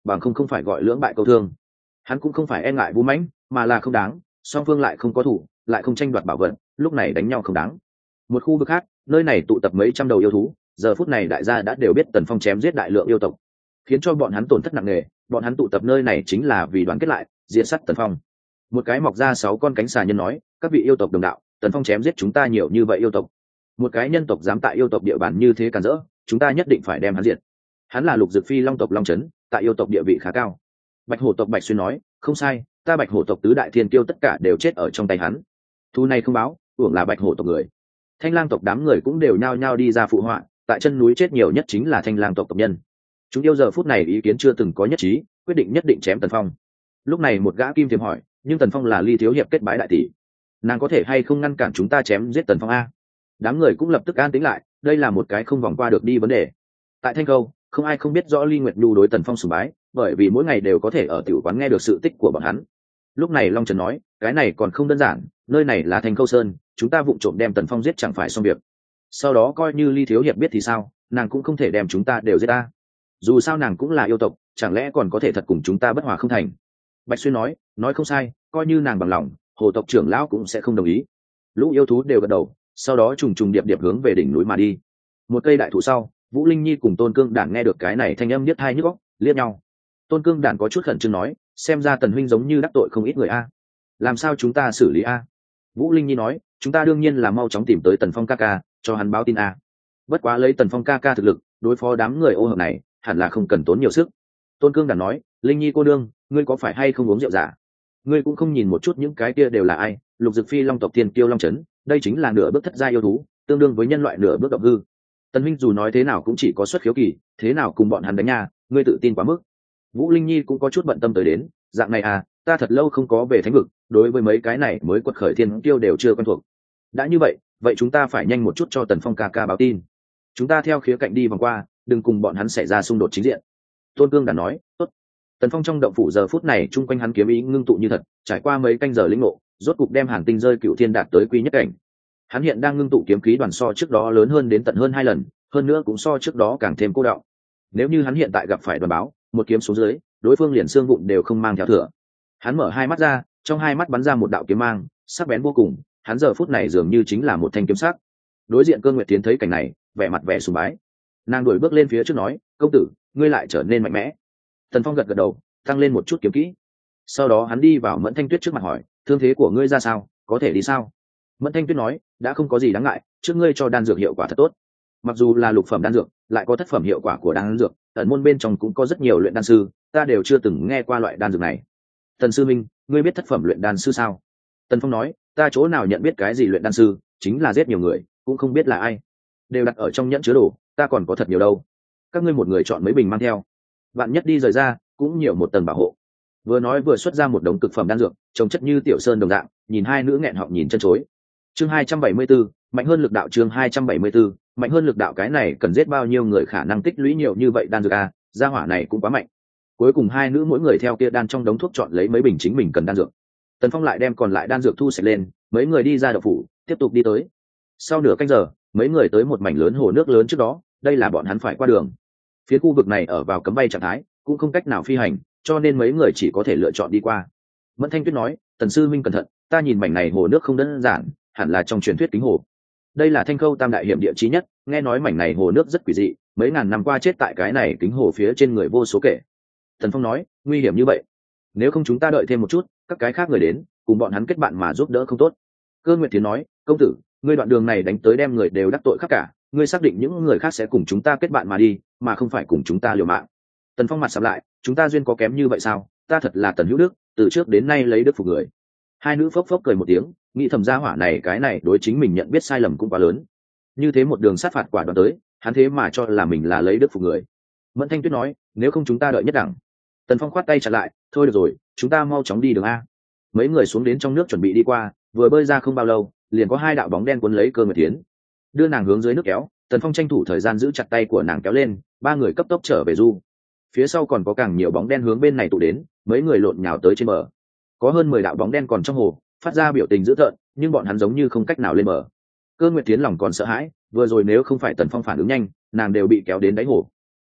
bằng không phải gọi lưỡng bại câu thương. Hắn cũng không phải e ngại vũ mãnh, mà là không đáng, song phương lại không có thủ, lại không tranh đoạt bảo vật, lúc này đánh nhau không đáng. Một khu vực khác, nơi này tụ tập mấy trăm đầu yêu thú, giờ phút này đại gia đã đều biết Tần Phong chém giết đại lượng yêu tộc, khiến cho bọn hắn tổn thất nặng nề. Bọn hắn tụ tập nơi này chính là vì đoàn kết lại, diệt sát Tần Phong. Một cái mọc ra 6 con cánh xà nhân nói, các vị yêu tộc đồng đạo, Tần Phong chém giết chúng ta nhiều như vậy yêu tộc, một cái nhân tộc dám tại yêu tộc địa bàn như thế cản rỡ, chúng ta nhất định phải đem hắn diệt. Hắn là Lục Dực Phi Long tộc Long Trấn, tại yêu tộc địa vị khá cao. Bạch Hổ tộc Bạch Xuyên nói, không sai, ta Bạch Hổ tộc tứ đại thiên kiêu tất cả đều chết ở trong tay hắn. Thu này không báo, uổng là Bạch Hổ tộc người. Thanh Lang tộc đám người cũng đều nhao nhao đi ra phụ họa, tại chân núi chết nhiều nhất chính là Thanh Lang tộc tộc nhân. Chúng yêu giờ phút này ý kiến chưa từng có nhất trí, quyết định nhất định chém Tần Phong. Lúc này một gã kim thiềm hỏi, nhưng Tần Phong là Ly thiếu hiệp kết bái đại tỷ, nàng có thể hay không ngăn cản chúng ta chém giết Tần Phong a? Đám người cũng lập tức an tĩnh lại, đây là một cái không vòng qua được đi vấn đề. Tại Thanh Câu, không ai không biết rõ Ly Nguyệt Nhu đối Tần Phong sùng bái, bởi vì mỗi ngày đều có thể ở tiểu quán nghe được sự tích của bọn hắn. Lúc này Long Trần nói, cái này còn không đơn giản, nơi này là Thanh Câu Sơn, chúng ta vụng trộm đem Tần Phong giết chẳng phải xong việc. Sau đó coi như Ly thiếu hiệp biết thì sao, nàng cũng không thể đem chúng ta đều giết ta. Dù sao nàng cũng là yêu tộc, chẳng lẽ còn có thể thật cùng chúng ta bất hòa không thành? Bạch Xuyên nói không sai, coi như nàng bằng lòng, Hồ tộc trưởng lão cũng sẽ không đồng ý. Lũ yêu thú đều gật đầu, sau đó trùng trùng điệp điệp hướng về đỉnh núi mà đi. Một cây đại thụ sau, Vũ Linh Nhi cùng Tôn Cương Đản nghe được cái này thanh âm niết hai nhức óc, liếc nhau. Tôn Cương Đản có chút khẩn trương nói, xem ra Tần huynh giống như đắc tội không ít người a. Làm sao chúng ta xử lý a? Vũ Linh Nhi nói, chúng ta đương nhiên là mau chóng tìm tới Tần Phong ca ca, cho hắn báo tin a. Bất quá lấy Tần Phong ca ca thực lực, đối phó đám người ô hợp này, hẳn là không cần tốn nhiều sức. Tôn Cương Đản nói, Linh Nhi cô đương, ngươi có phải hay không uống rượu giả? Ngươi cũng không nhìn một chút những cái kia đều là ai? Lục Dực Phi Long tộc Thiên Kiêu Long Trấn, đây chính là nửa bước thất gia yêu thú, tương đương với nhân loại nửa bước động hư. Tần huynh dù nói thế nào cũng chỉ có xuất khiếu kỳ, thế nào cùng bọn hắn đánh nha, ngươi tự tin quá mức. Vũ Linh Nhi cũng có chút bận tâm tới đến, dạng này à, ta thật lâu không có về thánh vực, đối với mấy cái này mới quật khởi thiên kiêu đều chưa quen thuộc. Đã như vậy, vậy chúng ta phải nhanh một chút cho Tần Phong ca ca báo tin. Chúng ta theo khía cạnh đi vòng qua, đừng cùng bọn hắn xảy ra xung đột chính diện. Tôn Cương đã nói, tốt. Tần Phong trong động phủ giờ phút này chung quanh hắn kiếm ý ngưng tụ như thật, trải qua mấy canh giờ lĩnh ngộ, rốt cục đem Hàn Tinh rơi Cựu Thiên đạt tới quy nhất cảnh. Hắn hiện đang ngưng tụ kiếm khí đoàn so trước đó lớn hơn đến tận hơn 2 lần, hơn nữa cũng so trước đó càng thêm cô đọng. Nếu như hắn hiện tại gặp phải đoàn báo, một kiếm xuống dưới, đối phương liền xương vụn đều không mang theo thừa. Hắn mở hai mắt ra, trong hai mắt bắn ra một đạo kiếm mang, sắc bén vô cùng, hắn giờ phút này dường như chính là một thanh kiếm sắc. Đối diện Cơ Nguyệt Tiến thấy cảnh này, vẻ mặt vẻ sùng bái. Nàng đuổi bước lên phía trước nói, công tử, ngươi lại trở nên mạnh mẽ. Tần Phong gật gật đầu, tăng lên một chút kiếm kỹ. Sau đó hắn đi vào Mẫn Thanh Tuyết trước mặt hỏi, thương thế của ngươi ra sao, có thể đi sao? Mẫn Thanh Tuyết nói, đã không có gì đáng ngại, trước ngươi cho đan dược hiệu quả thật tốt. Mặc dù là lục phẩm đan dược, lại có thất phẩm hiệu quả của đan dược, ẩn môn bên trong cũng có rất nhiều luyện đan sư, ta đều chưa từng nghe qua loại đan dược này. Tần sư minh, ngươi biết thất phẩm luyện đan sư sao? Tần Phong nói, ta chỗ nào nhận biết cái gì luyện đan sư, chính là giết nhiều người, cũng không biết là ai. Đều đặt ở trong nhẫn chứa đồ, ta còn có thật nhiều đâu. Các ngươi một người chọn mấy bình mang theo. Vạn nhất đi rời ra, cũng nhiều một tầng bảo hộ. Vừa nói vừa xuất ra một đống cực phẩm đan dược, trông chất như tiểu sơn đồng dạng, nhìn hai nữ nghẹn họng nhìn chân chối. Chương 274, mạnh hơn lực đạo. Chương 274, mạnh hơn lực đạo. Cái này cần giết bao nhiêu người khả năng tích lũy nhiều như vậy đan dược a, gia hỏa này cũng quá mạnh. Cuối cùng hai nữ mỗi người theo kia đan trong đống thuốc chọn lấy mấy bình chính mình cần đan dược. Tần Phong lại đem còn lại đan dược thu sạch lên, mấy người đi ra đậu phủ, tiếp tục đi tới. Sau nửa canh giờ, mấy người tới một mảnh lớn hồ nước lớn trước đó, đây là bọn hắn phải qua đường. Phía khu vực này ở vào cấm bay trạng thái, cũng không cách nào phi hành, cho nên mấy người chỉ có thể lựa chọn đi qua. Mẫn Thanh Tuyết nói, Tần sư minh cẩn thận, ta nhìn mảnh này hồ nước không đơn giản, hẳn là trong truyền thuyết kính hồ. Đây là Thanh Khâu tam đại hiểm địa chí nhất, nghe nói mảnh này hồ nước rất quỷ dị, mấy ngàn năm qua chết tại cái này kính hồ phía trên người vô số kể. Tần Phong nói, nguy hiểm như vậy, nếu không chúng ta đợi thêm một chút, các cái khác người đến, cùng bọn hắn kết bạn mà giúp đỡ không tốt. Cơ Nguyệt Thiến nói, công tử, ngươi đoạn đường này đánh tới đem người đều đắc tội khắp cả, ngươi xác định những người khác sẽ cùng chúng ta kết bạn mà đi, mà không phải cùng chúng ta liều mạng. Tần Phong mặt sầm lại, chúng ta duyên có kém như vậy sao? Ta thật là Tần Hữu Đức, từ trước đến nay lấy đức phục người. Hai nữ phốc phốc cười một tiếng, nghĩ thầm gia hỏa này cái này đối chính mình nhận biết sai lầm cũng quá lớn. Như thế một đường sát phạt quả đoán tới, hắn thế mà cho là mình là lấy đức phục người. Mẫn Thanh Tuyết nói, nếu không chúng ta đợi nhất đẳng. Tần Phong khoát tay chặn lại, thôi được rồi, chúng ta mau chóng đi đường a. Mấy người xuống đến trong nước chuẩn bị đi qua, vừa bơi ra không bao lâu, liền có hai đạo bóng đen cuốn lấy Cơ Nguyệt Thiến, đưa nàng hướng dưới nước kéo. Tần Phong tranh thủ thời gian giữ chặt tay của nàng kéo lên, ba người cấp tốc trở về du. Phía sau còn có càng nhiều bóng đen hướng bên này tụ đến, mấy người lộn nhào tới trên bờ. Có hơn 10 đạo bóng đen còn trong hồ, phát ra biểu tình dữ tợn, nhưng bọn hắn giống như không cách nào lên bờ. Cơ Nguyệt Thiến lòng còn sợ hãi, vừa rồi nếu không phải Tần Phong phản ứng nhanh, nàng đều bị kéo đến đáy hồ.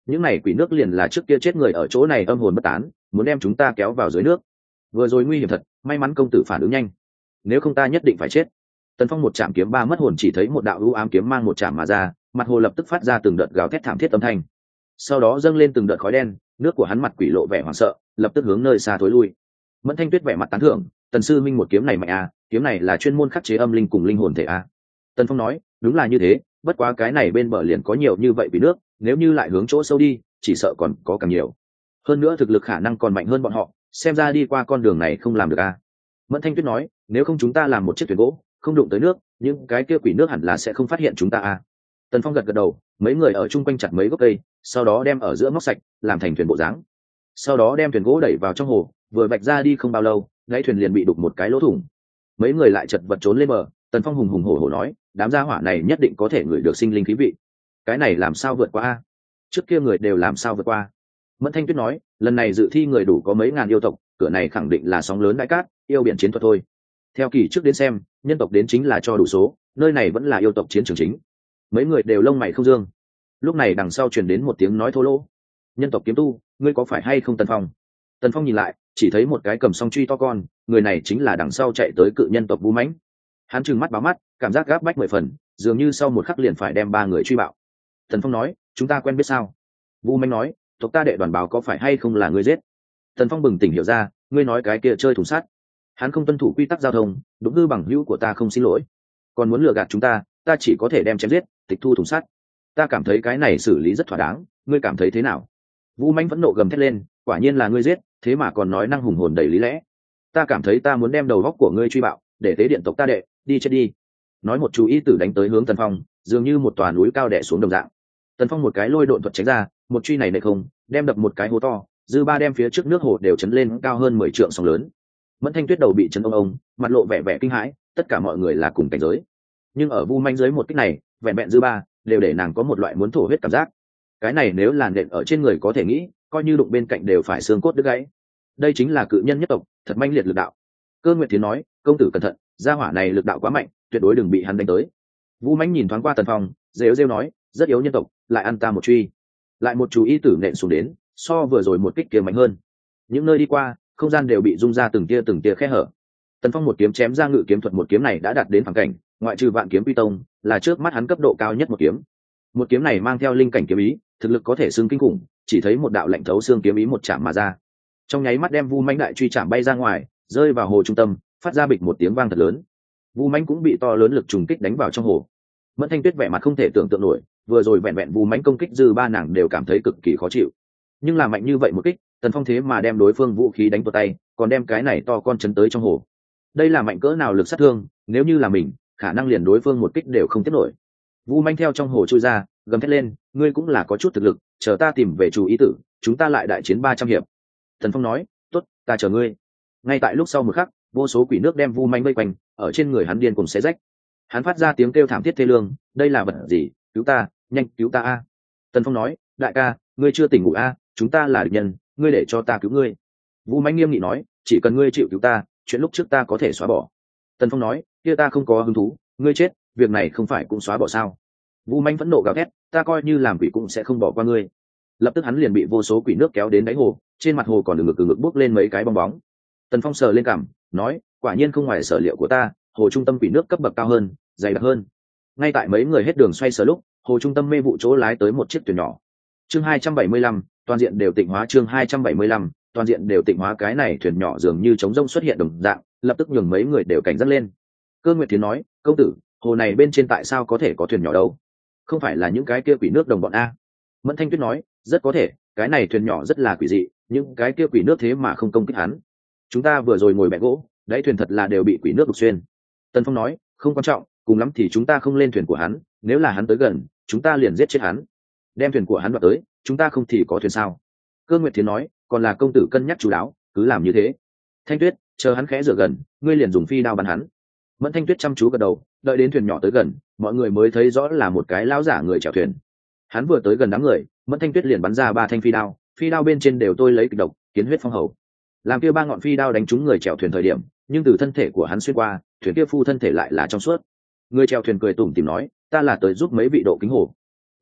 những này quỷ nước liền là trước kia chết người ở chỗ này âm hồn bất tán, muốn đem chúng ta kéo vào dưới nước. Vừa rồi nguy hiểm thật, may mắn công tử phản ứng nhanh, nếu không ta nhất định phải chết. Tần Phong một chạm kiếm ba mất hồn, chỉ thấy một đạo u ám kiếm mang một chạm mà ra, mặt hồ lập tức phát ra từng đợt gào thét thảm thiết âm thanh, sau đó dâng lên từng đợt khói đen, nước của hắn mặt quỷ lộ vẻ hoảng sợ, lập tức hướng nơi xa thối lui. Mẫn Thanh Tuyết vẻ mặt tán thưởng, Tần sư minh một kiếm này mạnh à, kiếm này là chuyên môn khắc chế âm linh cùng linh hồn thể à. Tần Phong nói, đúng là như thế, bất quá cái này bên bờ liền có nhiều như vậy vì nước, nếu như lại hướng chỗ sâu đi, chỉ sợ còn có càng nhiều. Hơn nữa thực lực khả năng còn mạnh hơn bọn họ, xem ra đi qua con đường này không làm được à. Mẫn Thanh Tuyết nói, nếu không chúng ta làm một chiếc thuyền gỗ, không đụng tới nước, nhưng cái kia quỷ nước hẳn là sẽ không phát hiện chúng ta à. Tần Phong gật gật đầu, mấy người ở chung quanh chặt mấy gốc cây, sau đó đem ở giữa móc sạch, làm thành thuyền bộ dáng. Sau đó đem thuyền gỗ đẩy vào trong hồ, vừa vạch ra đi không bao lâu, đáy thuyền liền bị đục một cái lỗ thủng. Mấy người lại chật vật trốn lên bờ. Tần Phong hùng hùng hổ hổ nói, đám gia hỏa này nhất định có thể ngửi được sinh linh khí vị. Cái này làm sao vượt qua a? Trước kia người đều làm sao vượt qua? Mẫn Thanh Tuyết nói, lần này dự thi người đủ có mấy ngàn yêu tộc, cửa này khẳng định là sóng lớn đại cát, yêu biển chiến thuật thôi. Theo kỳ trước đến xem, nhân tộc đến chính là cho đủ số, nơi này vẫn là yêu tộc chiến trường chính. Mấy người đều lông mày không dương. Lúc này đằng sau truyền đến một tiếng nói thô lỗ, nhân tộc kiếm tu, ngươi có phải hay không? Tần Phong. Tần Phong nhìn lại, chỉ thấy một cái cầm song truy to con, người này chính là đằng sau chạy tới cự nhân tộc Vu Mãnh. Hắn trừng mắt báo mắt, cảm giác gáp bách 10 phần, dường như sau một khắc liền phải đem ba người truy bạo. Tần Phong nói, chúng ta quen biết sao? Vu Mãnh nói, tộc ta đệ đoàn báo có phải hay không là ngươi giết? Tần Phong bừng tỉnh hiểu ra, ngươi nói cái kia chơi thùng sắt, hắn không tuân thủ quy tắc giao thông, đúng hư bằng hữu của ta không xin lỗi, còn muốn lừa gạt chúng ta chỉ có thể đem chém giết, tịch thu thùng sắt. Ta cảm thấy cái này xử lý rất thỏa đáng, ngươi cảm thấy thế nào? Vu Mãnh vẫn nộ gầm thét lên, quả nhiên là ngươi giết, thế mà còn nói năng hùng hồn đầy lý lẽ. Ta cảm thấy ta muốn đem đầu góc của ngươi truy bạo, để tế điện tộc ta đệ, đi chết đi. Nói một chú ý tử đánh tới hướng Tần Phong, dường như một tòa núi cao đè xuống đồng dạng. Tần Phong một cái lôi độn thuật tránh ra, một truy này nệ không, đem đập một cái hố to, dư ba đem phía trước nước hồ đều chấn lên cao hơn 10 trượng sóng lớn. Mẫn Thanh Tuyết đầu bị chấn ông, mặt lộ vẻ vẻ kinh hãi, tất cả mọi người là cùng cảnh giới. Nhưng ở Vu Mãnh dưới một kích này, vẹn vẹn dư ba, đều để nàng có một loại muốn thổ huyết cảm giác. Cái này nếu là nện ở trên người có thể nghĩ, coi như đụng bên cạnh đều phải xương cốt đứt gãy. Đây chính là cự nhân nhất tộc, thật manh liệt lực đạo. Cơ Nguyệt Thiến nói, công tử cẩn thận, gia hỏa này lực đạo quá mạnh, tuyệt đối đừng bị hắn đánh tới. Vu Mãnh nhìn thoáng qua Tần Phong, rêu rêu nói, rất yếu nhân tộc, lại ăn ta một truy. Lại một chú ý tử nện xuống đến, so vừa rồi một kích kia mạnh hơn. Những nơi đi qua, không gian đều bị rung ra từng tia khe hở. Tần Phong một kiếm chém ra ngự kiếm thuật, một kiếm này đã đạt đến phản cảnh, ngoại trừ Vạn Kiếm Quy Tông, là trước mắt hắn cấp độ cao nhất một kiếm. Một kiếm này mang theo linh cảnh kiếm ý, thực lực có thể xưng kinh khủng, chỉ thấy một đạo lạnh thấu xương kiếm ý một chạm mà ra, trong nháy mắt đem Vu Mãnh đại truy chạm bay ra ngoài, rơi vào hồ trung tâm, phát ra bịch một tiếng vang thật lớn. Vu Mãnh cũng bị to lớn lực trùng kích đánh vào trong hồ. Mẫn Thanh Tuyết vẻ mặt không thể tưởng tượng nổi, vừa rồi vẹn vẹn Vu Mãnh công kích dư ba nàng đều cảm thấy cực kỳ khó chịu, nhưng là mạnh như vậy một kích, Tần Phong thế mà đem đối phương vũ khí đánh tuột tay, còn đem cái này to con chấn tới trong hồ. Đây là mạnh cỡ nào lực sát thương, nếu như là mình, khả năng liền đối phương một kích đều không tiếp nổi. Vu Mãnh theo trong hồ trôi ra, gầm thét lên, ngươi cũng là có chút thực lực, chờ ta tìm về chủ ý tử, chúng ta lại đại chiến 300 hiệp. Tần Phong nói, tốt, ta chờ ngươi. Ngay tại lúc sau một khắc, vô số quỷ nước đem Vu Mãnh vây quanh, ở trên người hắn điên cùng xé rách. Hắn phát ra tiếng kêu thảm thiết thê lương, đây là vật gì, cứu ta, nhanh cứu ta a. Tần Phong nói, đại ca, ngươi chưa tỉnh ngủ a, chúng ta là địch nhân, ngươi để cho ta cứu ngươi. Vu Mãnh nghiêm nghị nói, chỉ cần ngươi chịu cứu ta, chuyện lúc trước ta có thể xóa bỏ. Tần Phong nói, kia ta không có hứng thú, ngươi chết, việc này không phải cũng xóa bỏ sao? Vu Mãnh phẫn nộ gào thét, ta coi như làm quỷ cũng sẽ không bỏ qua ngươi. Lập tức hắn liền bị vô số quỷ nước kéo đến đáy hồ, trên mặt hồ còn từ ngực bốc lên mấy cái bong bóng. Tần Phong sờ lên cằm, nói, quả nhiên không ngoài sở liệu của ta, hồ trung tâm quỷ nước cấp bậc cao hơn, dày đặc hơn. Ngay tại mấy người hết đường xoay sở lúc, hồ trung tâm mê vụ chỗ lái tới một chiếc thuyền nhỏ. Chương 275, toàn diện đều tịnh hóa. Chương 275, toàn diện đều tịnh hóa. Cái này thuyền nhỏ dường như trống rông xuất hiện đồng dạng, lập tức nhường mấy người đều cảnh giác lên. Cơ Nguyệt Thiến nói, công tử, hồ này bên trên tại sao có thể có thuyền nhỏ đâu? Không phải là những cái kia quỷ nước đồng bọn a? Mẫn Thanh Tuyết nói, rất có thể, cái này thuyền nhỏ rất là quỷ dị, những cái kia quỷ nước thế mà không công kích hắn. Chúng ta vừa rồi ngồi bẹ gỗ, đáy thuyền thật là đều bị quỷ nước đục xuyên. Tần Phong nói, không quan trọng, cùng lắm thì chúng ta không lên thuyền của hắn, nếu là hắn tới gần, chúng ta liền giết chết hắn. Đem thuyền của hắn đoạt tới, chúng ta không thì có thuyền sao? Cơ Nguyệt Thiến nói, còn là công tử cân nhắc chú đáo, cứ làm như thế. Thanh Tuyết, chờ hắn khẽ rửa gần, ngươi liền dùng phi đao bắn hắn. Mẫn Thanh Tuyết chăm chú gật đầu, đợi đến thuyền nhỏ tới gần, mọi người mới thấy rõ là một cái lão giả người chèo thuyền. Hắn vừa tới gần đám người, Mẫn Thanh Tuyết liền bắn ra 3 thanh phi đao bên trên đều tôi lấy kịch độc, kiến huyết phong hầu. Làm kia 3 ngọn phi đao đánh trúng người chèo thuyền thời điểm, nhưng từ thân thể của hắn xuyên qua, thuyền kia phu thân thể lại là trong suốt. Người chèo thuyền cười tủm tỉm nói, ta là tới giúp mấy vị độ kính hồ.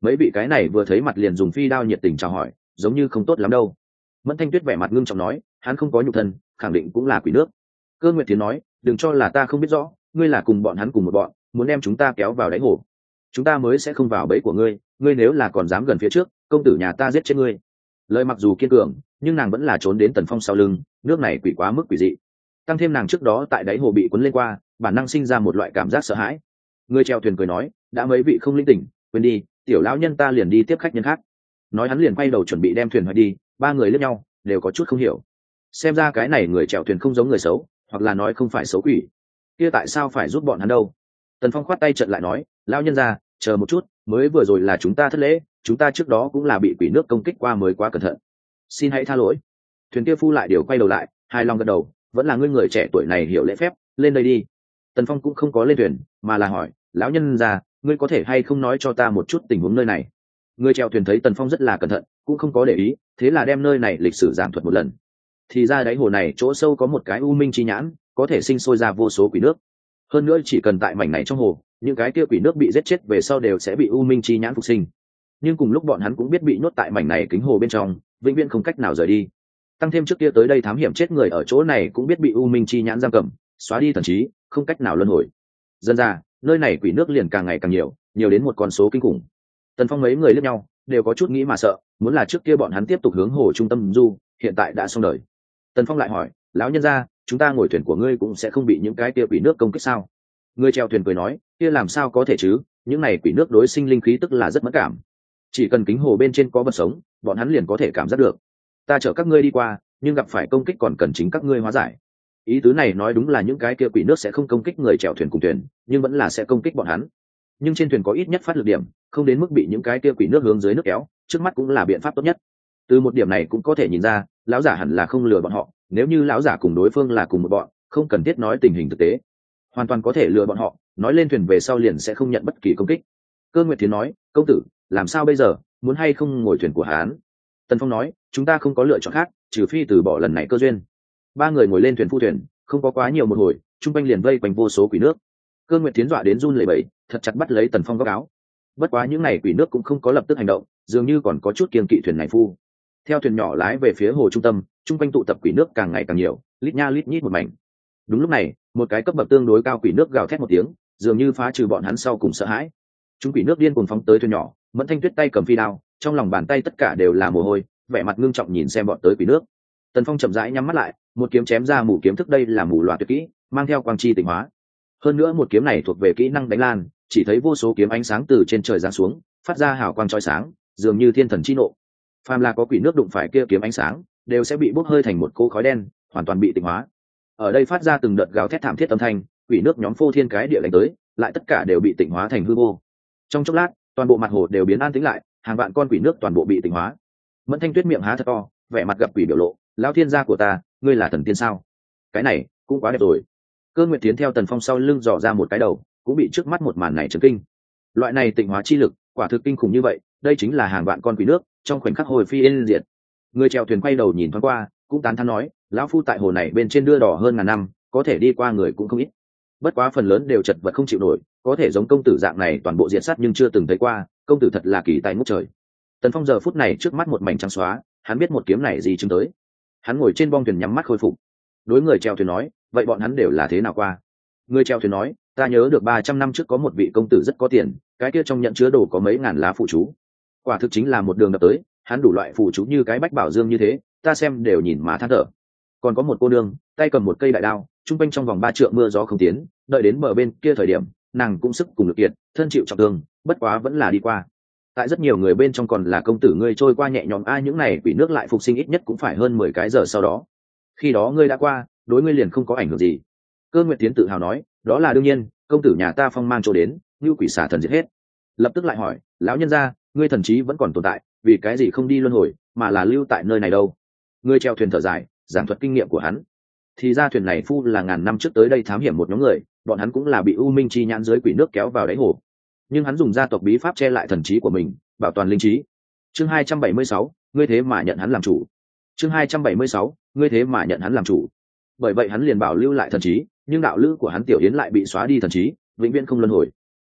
mấy vị cái này vừa thấy mặt liền dùng phi đao nhiệt tình chào hỏi, giống như không tốt lắm đâu. Mẫn Thanh Tuyết vẻ mặt ngưng trọng nói, hắn không có nhục thân, khẳng định cũng là quỷ nước. Cơ Nguyệt Thiến nói, đừng cho là ta không biết rõ, ngươi là cùng bọn hắn cùng một bọn, muốn đem chúng ta kéo vào đáy hồ, chúng ta mới sẽ không vào bẫy của ngươi. Ngươi nếu là còn dám gần phía trước, công tử nhà ta giết chết ngươi. Lời mặc dù kiên cường, nhưng nàng vẫn là trốn đến Tần Phong sau lưng. Nước này quỷ quá mức quỷ dị, tăng thêm nàng trước đó tại đáy hồ bị cuốn lên qua, bản năng sinh ra một loại cảm giác sợ hãi. Người chèo thuyền cười nói, đã mấy vị không linh tỉnh, quên đi, tiểu lão nhân ta liền đi tiếp khách nhân khác. Nói hắn liền quay đầu chuẩn bị đem thuyền hoạch đi. Ba người liếc nhau, đều có chút không hiểu. Xem ra cái này người chèo thuyền không giống người xấu, hoặc là nói không phải xấu quỷ. Kia tại sao phải giúp bọn hắn đâu? Tần Phong khoát tay chợt lại nói, lão nhân gia, chờ một chút, mới vừa rồi là chúng ta thất lễ, chúng ta trước đó cũng là bị quỷ nước công kích qua mới quá cẩn thận, xin hãy tha lỗi. Thuyền kia phu lại điều quay đầu lại, hài lòng gật đầu, vẫn là ngươi người trẻ tuổi này hiểu lễ phép, lên đây đi. Tần Phong cũng không có lên thuyền, mà là hỏi, lão nhân gia, ngươi có thể hay không nói cho ta một chút tình huống nơi này? Người chèo thuyền thấy Tần Phong rất là cẩn thận, cũng không có để ý, thế là đem nơi này lịch sử giảng thuật một lần. Thì ra đáy hồ này chỗ sâu có một cái u minh chi nhãn, có thể sinh sôi ra vô số quỷ nước. Hơn nữa chỉ cần tại mảnh này trong hồ, những cái kia quỷ nước bị giết chết về sau đều sẽ bị u minh chi nhãn phục sinh. Nhưng cùng lúc bọn hắn cũng biết bị nhốt tại mảnh này kính hồ bên trong, vĩnh viễn không cách nào rời đi. Tăng thêm trước kia tới đây thám hiểm chết người ở chỗ này cũng biết bị u minh chi nhãn giam cầm, xóa đi thần trí, không cách nào luân hồi. Dần ra, nơi này quỷ nước liền càng ngày càng nhiều, nhiều đến một con số kinh khủng. Tần Phong mấy người liếc nhau, đều có chút nghĩ mà sợ, muốn là trước kia bọn hắn tiếp tục hướng hồ trung tâm du, hiện tại đã xong đời. Tần Phong lại hỏi, lão nhân gia, chúng ta ngồi thuyền của ngươi cũng sẽ không bị những cái kia quỷ nước công kích sao? Người chèo thuyền cười nói, kia làm sao có thể chứ, những này quỷ nước đối sinh linh khí tức là rất mẫn cảm, chỉ cần kính hồ bên trên có vật sống, bọn hắn liền có thể cảm giác được. Ta chở các ngươi đi qua, nhưng gặp phải công kích còn cần chính các ngươi hóa giải. Ý tứ này nói đúng là những cái kia quỷ nước sẽ không công kích người chèo thuyền cùng thuyền, nhưng vẫn là sẽ công kích bọn hắn. Nhưng trên thuyền có ít nhất phát lực điểm, không đến mức bị những cái kia quỷ nước hướng dưới nước kéo, trước mắt cũng là biện pháp tốt nhất. Từ một điểm này cũng có thể nhìn ra, lão giả hẳn là không lừa bọn họ, nếu như lão giả cùng đối phương là cùng một bọn, không cần thiết nói tình hình thực tế, hoàn toàn có thể lừa bọn họ, nói lên thuyền về sau liền sẽ không nhận bất kỳ công kích. Cơ Nguyệt Thiến nói, công tử, làm sao bây giờ, muốn hay không ngồi thuyền của Hán? Tần Phong nói, chúng ta không có lựa chọn khác, trừ phi từ bỏ lần này cơ duyên. Ba người ngồi lên thuyền phu thuyền, không có quá nhiều một hồi, trung quanh liền vây quanh vô số quỷ nước. Cơ Nguyệt Thiến dọa đến run lẩy bẩy, thật chặt bắt lấy Tần Phong góc áo. Bất quá những này quỷ nước cũng không có lập tức hành động, dường như còn có chút kiêng kỵ thuyền này phu. Theo thuyền nhỏ lái về phía hồ trung tâm, trung quanh tụ tập quỷ nước càng ngày càng nhiều, lít nha lít nhít một mảnh. Đúng lúc này, một cái cấp bậc tương đối cao quỷ nước gào thét một tiếng, dường như phá trừ bọn hắn sau cùng sợ hãi. Chúng quỷ nước điên cuồng phóng tới thuyền nhỏ, Mẫn Thanh Tuyết tay cầm phi đao, trong lòng bàn tay tất cả đều là mồ hôi, vẻ mặt ngưng trọng nhìn xem bọn tới quỷ nước. Tần Phong chậm rãi nhắm mắt lại, một kiếm chém ra mù kiếm thức, đây là mù loà tuyệt kỹ, mang theo quang chi tịnh hóa. Hơn nữa một kiếm này thuộc về kỹ năng đánh lan, chỉ thấy vô số kiếm ánh sáng từ trên trời giáng xuống, phát ra hào quang chói sáng, dường như thiên thần chi nộ. Phàm là có quỷ nước đụng phải kia kiếm ánh sáng, đều sẽ bị bốc hơi thành một cỗ khói đen, hoàn toàn bị tịnh hóa. Ở đây phát ra từng đợt gào thét thảm thiết âm thanh, quỷ nước nhóm phô thiên cái địa đánh tới, lại tất cả đều bị tịnh hóa thành hư vô. Trong chốc lát, toàn bộ mặt hồ đều biến an tĩnh lại, hàng vạn con quỷ nước toàn bộ bị tịnh hóa. Mẫn Thanh Tuyết miệng há thật to, vẻ mặt gặp quỷ biểu lộ, lão thiên gia của ta, ngươi là thần tiên sao? Cái này cũng quá đẹp rồi. Cơ Nguyệt Tiến theo Tần Phong sau lưng dò ra một cái đầu, cũng bị trước mắt một màn này chấn kinh. Loại này tịnh hóa chi lực, quả thực kinh khủng như vậy, đây chính là hàng vạn con quỷ nước, trong khoảnh khắc hồi phi yên diệt. Người chèo thuyền quay đầu nhìn thoáng qua, cũng tán thán nói, lão phu tại hồ này bên trên đưa đò hơn ngàn năm, có thể đi qua người cũng không ít. Bất quá phần lớn đều chật vật không chịu nổi, có thể giống công tử dạng này toàn bộ diện sát nhưng chưa từng thấy qua, công tử thật là kỳ tài ngút trời. Tần Phong giờ phút này trước mắt một mảnh trắng xóa, hắn biết một kiếm này gì chứng tới. Hắn ngồi trên bong thuyền nhắm mắt khôi phục. Đối người chèo thuyền nói, vậy bọn hắn đều là thế nào qua? Người chèo thuyền nói, ta nhớ được 300 năm trước có một vị công tử rất có tiền, cái kia trong nhận chứa đồ có mấy ngàn lá phụ chú. Quả thực chính là một đường đập tới, hắn đủ loại phụ chú như cái bách bảo dương như thế, ta xem đều nhìn mà than thở. Còn có một cô nương, tay cầm một cây đại đao, trung quanh trong vòng 3 trượng mưa gió không tiến, đợi đến bờ bên kia thời điểm, nàng cũng sức cùng lực kiệt, thân chịu trọng thương, bất quá vẫn là đi qua. Tại rất nhiều người bên trong còn là công tử ngươi trôi qua nhẹ nhõm, ai những này quỷ nước lại phục sinh ít nhất cũng phải hơn 10 cái giờ sau đó. Khi đó ngươi đã qua, đối ngươi liền không có ảnh hưởng gì. Cơ Nguyệt Tiến tự hào nói, đó là đương nhiên, công tử nhà ta phong mang chỗ đến, như quỷ xà thần diệt hết. Lập tức lại hỏi, lão nhân gia, ngươi thần trí vẫn còn tồn tại, vì cái gì không đi luân hồi, mà là lưu tại nơi này đâu? Ngươi treo thuyền thở dài, giảng thuật kinh nghiệm của hắn. Thì ra thuyền này phu là ngàn năm trước tới đây thám hiểm một nhóm người, bọn hắn cũng là bị u minh chi nhãn dưới quỷ nước kéo vào đáy hồ, nhưng hắn dùng gia tộc bí pháp che lại thần trí của mình, bảo toàn linh trí. Chương 276, ngươi thế mà nhận hắn làm chủ. Chương 276, ngươi thế mà nhận hắn làm chủ. Bởi vậy hắn liền bảo lưu lại thần trí, nhưng đạo lữ của hắn Tiểu Yến lại bị xóa đi thần trí, vĩnh viễn không luân hồi.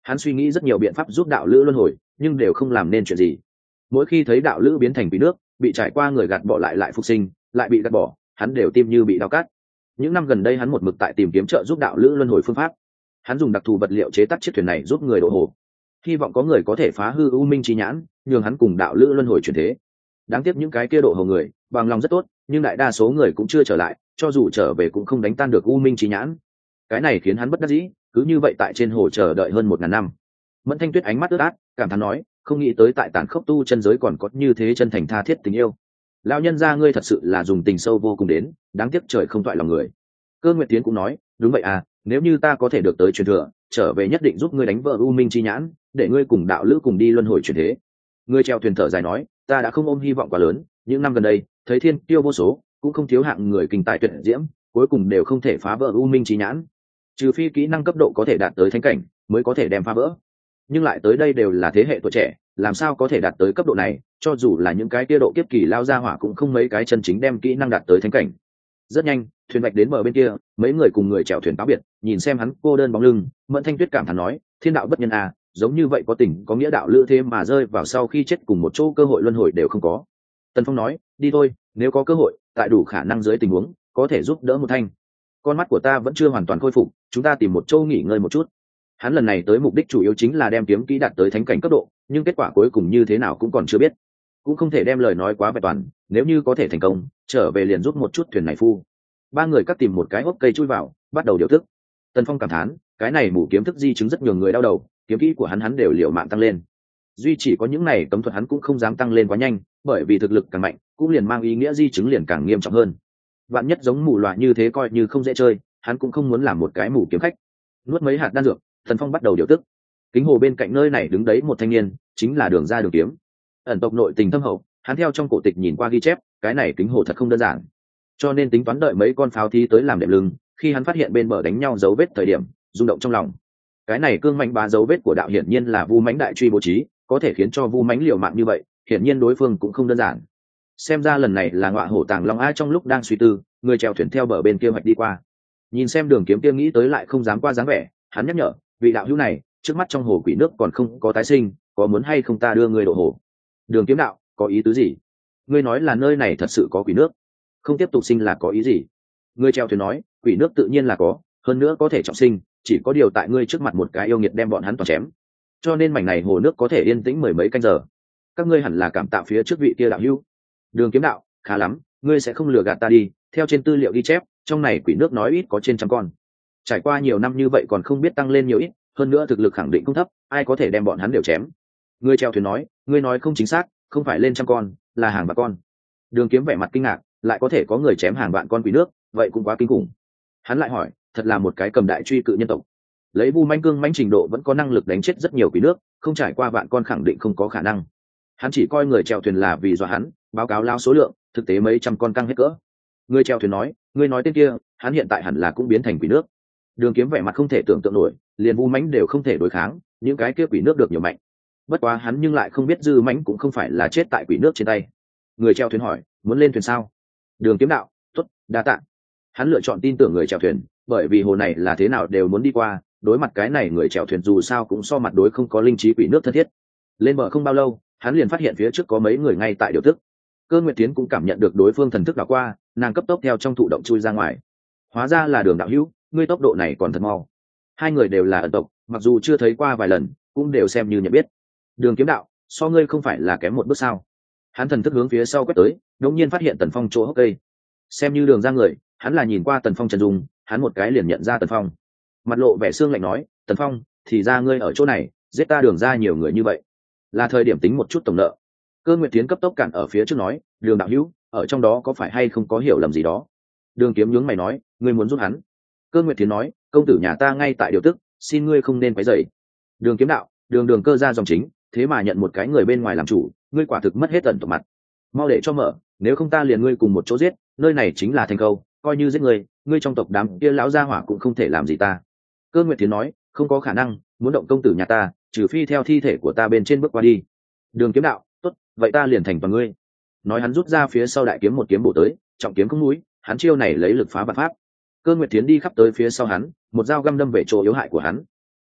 Hắn suy nghĩ rất nhiều biện pháp giúp đạo lữ luân hồi, nhưng đều không làm nên chuyện gì. Mỗi khi thấy đạo lữ biến thành quỷ nước, bị trải qua người gạt bỏ lại phục sinh, lại bị gạt bỏ, hắn đều tim như bị đau cắt. Những năm gần đây hắn một mực tại tìm kiếm trợ giúp đạo lữ luân hồi phương pháp. Hắn dùng đặc thù vật liệu chế tác chiếc thuyền này giúp người độ hồ, hy vọng có người có thể phá hư u minh chi nhãn, nhường hắn cùng đạo lữ luân hồi chuyển thế. Đáng tiếc những cái kia độ hồ người bằng lòng rất tốt, nhưng đại đa số người cũng chưa trở lại, cho dù trở về cũng không đánh tan được u minh chi nhãn. Cái này khiến hắn bất đắc dĩ, cứ như vậy tại trên hồ chờ đợi hơn 1000 năm. Mẫn Thanh Tuyết ánh mắt ướt át, cảm thán nói, không nghĩ tới tại tàn khốc tu chân giới còn có như thế chân thành tha thiết tình yêu. Lão nhân gia ngươi thật sự là dùng tình sâu vô cùng đến, đáng tiếc trời không toại lòng người. Cơ Nguyệt Tiến cũng nói, đúng vậy à, nếu như ta có thể được tới truyền thừa, trở về nhất định giúp ngươi đánh vỡ u minh chi nhãn, để ngươi cùng đạo lữ cùng đi luân hồi chuyển thế. Ngươi treo thuyền thở dài nói, ta đã không ôm hy vọng quá lớn, những năm gần đây thấy thiên tiêu vô số, cũng không thiếu hạng người kinh tài tuyệt diễm, cuối cùng đều không thể phá vỡ u minh chi nhãn, trừ phi kỹ năng cấp độ có thể đạt tới thánh cảnh mới có thể đem phá vỡ. Nhưng lại tới đây đều là thế hệ tuổi trẻ, làm sao có thể đạt tới cấp độ này, cho dù là những cái kia độ kiếp kỳ lao ra hỏa cũng không mấy cái chân chính đem kỹ năng đạt tới thánh cảnh. Rất nhanh thuyền vạch đến bờ bên kia, mấy người cùng người chèo thuyền cáo biệt, nhìn xem hắn cô đơn bóng lưng, Mẫn Thanh Tuyết cảm thán nói, thiên đạo bất nhân à, giống như vậy có tình có nghĩa đạo lữ thế mà rơi vào sau khi chết cùng một chỗ cơ hội luân hồi đều không có. Tần Phong nói, đi thôi, nếu có cơ hội tại đủ khả năng dưới tình huống có thể giúp đỡ một thanh. Con mắt của ta vẫn chưa hoàn toàn khôi phục, chúng ta tìm một chỗ nghỉ ngơi một chút. Hắn lần này tới mục đích chủ yếu chính là đem kiếm kỹ đạt tới thánh cảnh cấp độ, nhưng kết quả cuối cùng như thế nào cũng còn chưa biết, cũng không thể đem lời nói quá vẹn toàn. Nếu như có thể thành công, trở về liền giúp một chút thuyền này phu. Ba người cắt tìm một cái hốc cây chui vào, bắt đầu điều thức. Tần Phong cảm thán, cái này mù kiếm thức di chứng rất nhiều người đau đầu, kiếm kỹ của hắn đều liều mạng tăng lên. Duy chỉ có những này cấm thuật hắn cũng không dám tăng lên quá nhanh, bởi vì thực lực càng mạnh, cũng liền mang ý nghĩa di chứng liền càng nghiêm trọng hơn. Vạn nhất giống mù loà như thế coi như không dễ chơi, hắn cũng không muốn làm một cái mù kiếm khách. Nuốt mấy hạt đan dược, Tần Phong bắt đầu điều tức. Kính hồ bên cạnh nơi này đứng đấy một thanh niên, chính là Đường Ra Đường Kiếm. Ẩn tộc nội tình thâm hậu, hắn theo trong cổ tịch nhìn qua ghi chép, cái này kính hồ thật không đơn giản. Cho nên tính toán đợi mấy con pháo thí tới làm đệm lưng, khi hắn phát hiện bên bờ đánh nhau dấu vết thời điểm, rung động trong lòng. Cái này cương mạnh bá dấu vết của đạo hiển nhiên là Vu Mãnh đại truy bố trí, có thể khiến cho Vu Mãnh liều mạng như vậy, hiển nhiên đối phương cũng không đơn giản. Xem ra lần này là ngọa hổ tàng long. Ai trong lúc đang suy tư, người chèo thuyền theo bờ bên kia hoạch đi qua, nhìn xem Đường Kiếm kia nghĩ tới lại không dám qua dáng vẻ, hắn nhắc nhở, vị đạo hữu này, trước mắt trong hồ quỷ nước còn không có tái sinh, có muốn hay không ta đưa ngươi đổ hồ? Đường Kiếm đạo, có ý tứ gì? Ngươi nói là nơi này thật sự có quỷ nước, không tiếp tục sinh là có ý gì? Ngươi chèo thuyền nói, quỷ nước tự nhiên là có, hơn nữa có thể trọng sinh, chỉ có điều tại ngươi trước mặt một cái yêu nghiệt đem bọn hắn toàn chém, cho nên mảnh này hồ nước có thể yên tĩnh mười mấy canh giờ. Các ngươi hẳn là cảm tạ phía trước vị kia đạo hữu. Đường Kiếm đạo, khá lắm, ngươi sẽ không lừa gạt ta đi, theo trên tư liệu ghi chép, trong này quỷ nước nói ít có trên 100 con. Trải qua nhiều năm như vậy còn không biết tăng lên nhiều ít, hơn nữa thực lực khẳng định không thấp, ai có thể đem bọn hắn đều chém? Ngươi chèo thuyền nói, ngươi nói không chính xác, không phải lên 100 con, là hàng vạn con. Đường Kiếm vẻ mặt kinh ngạc, lại có thể có người chém hàng vạn con quỷ nước, vậy cũng quá kinh khủng. Hắn lại hỏi, thật là một cái cầm đại truy cự nhân tộc, lấy Vu Mãnh cương mãnh trình độ vẫn có năng lực đánh chết rất nhiều quỷ nước, không trải qua vạn con khẳng định không có khả năng. Hắn chỉ coi người chèo thuyền là vì dọa hắn, báo cáo lao số lượng, thực tế mấy trăm con căng hết cỡ. Người chèo thuyền nói, ngươi nói tên kia, hắn hiện tại hẳn là cũng biến thành quỷ nước. Đường Kiếm vẻ mặt không thể tưởng tượng nổi, liền Vu Mãnh đều không thể đối kháng, những cái kia quỷ nước được nhiều mạnh. Bất quá hắn nhưng lại không biết Dư Mãnh cũng không phải là chết tại quỷ nước trên tay. Người chèo thuyền hỏi, muốn lên thuyền sao? Đường Kiếm đạo, tốt, đa tạ. Hắn lựa chọn tin tưởng người chèo thuyền, bởi vì hồ này là thế nào đều muốn đi qua, đối mặt cái này người chèo thuyền dù sao cũng so mặt đối không có linh trí quỷ nước thân thiết. Lên bờ không bao lâu, hắn liền phát hiện phía trước có mấy người ngay tại điều tức. Cơ Nguyệt Tiến cũng cảm nhận được đối phương thần thức đảo qua, nàng cấp tốc theo trong thụ động chui ra ngoài. Hóa ra là Đường đạo hữu, ngươi tốc độ này còn thật mau. Hai người đều là ẩn tộc, mặc dù chưa thấy qua vài lần, cũng đều xem như nhận biết. Đường Kiếm đạo, so ngươi không phải là kém một bước sao? Hắn thần thức hướng phía sau quét tới, đột nhiên phát hiện Tần Phong chỗ hốc cây. Xem như Đường ra người, hắn là nhìn qua Tần Phong trần dung, hắn một cái liền nhận ra Tần Phong. Mặt lộ vẻ xương lạnh nói, Tần Phong, thì ra ngươi ở chỗ này, giết ta Đường ra nhiều người như vậy, là thời điểm tính một chút tổng nợ. Cơ Nguyệt Tiến cấp tốc cản ở phía trước nói, Đường đạo hữu, ở trong đó có phải hay không có hiểu lầm gì đó? Đường Kiếm nhướng mày nói, ngươi muốn giúp hắn? Cơ Nguyệt Tiến nói, công tử nhà ta ngay tại điều tức, xin ngươi không nên quấy rầy. Đường Kiếm đạo, Đường cơ ra dòng chính, thế mà nhận một cái người bên ngoài làm chủ, ngươi quả thực mất hết tận tộc mặt. Mau để cho mở, nếu không ta liền ngươi cùng một chỗ giết, nơi này chính là thành câu, coi như giết ngươi trong tộc đám kia lão gia hỏa cũng không thể làm gì ta. Cơ Nguyệt Tiến nói, không có khả năng, muốn động công tử nhà ta, trừ phi theo thi thể của ta bên trên bước qua đi. Đường Kiếm đạo, tốt, vậy ta liền thành toàn ngươi. Nói hắn rút ra phía sau đại kiếm một kiếm bổ tới, trọng kiếm không núi, hắn chiêu này lấy lực phá vạn pháp. Cơ Nguyệt Tiến đi khắp tới phía sau hắn, một dao găm đâm về chỗ yếu hại của hắn.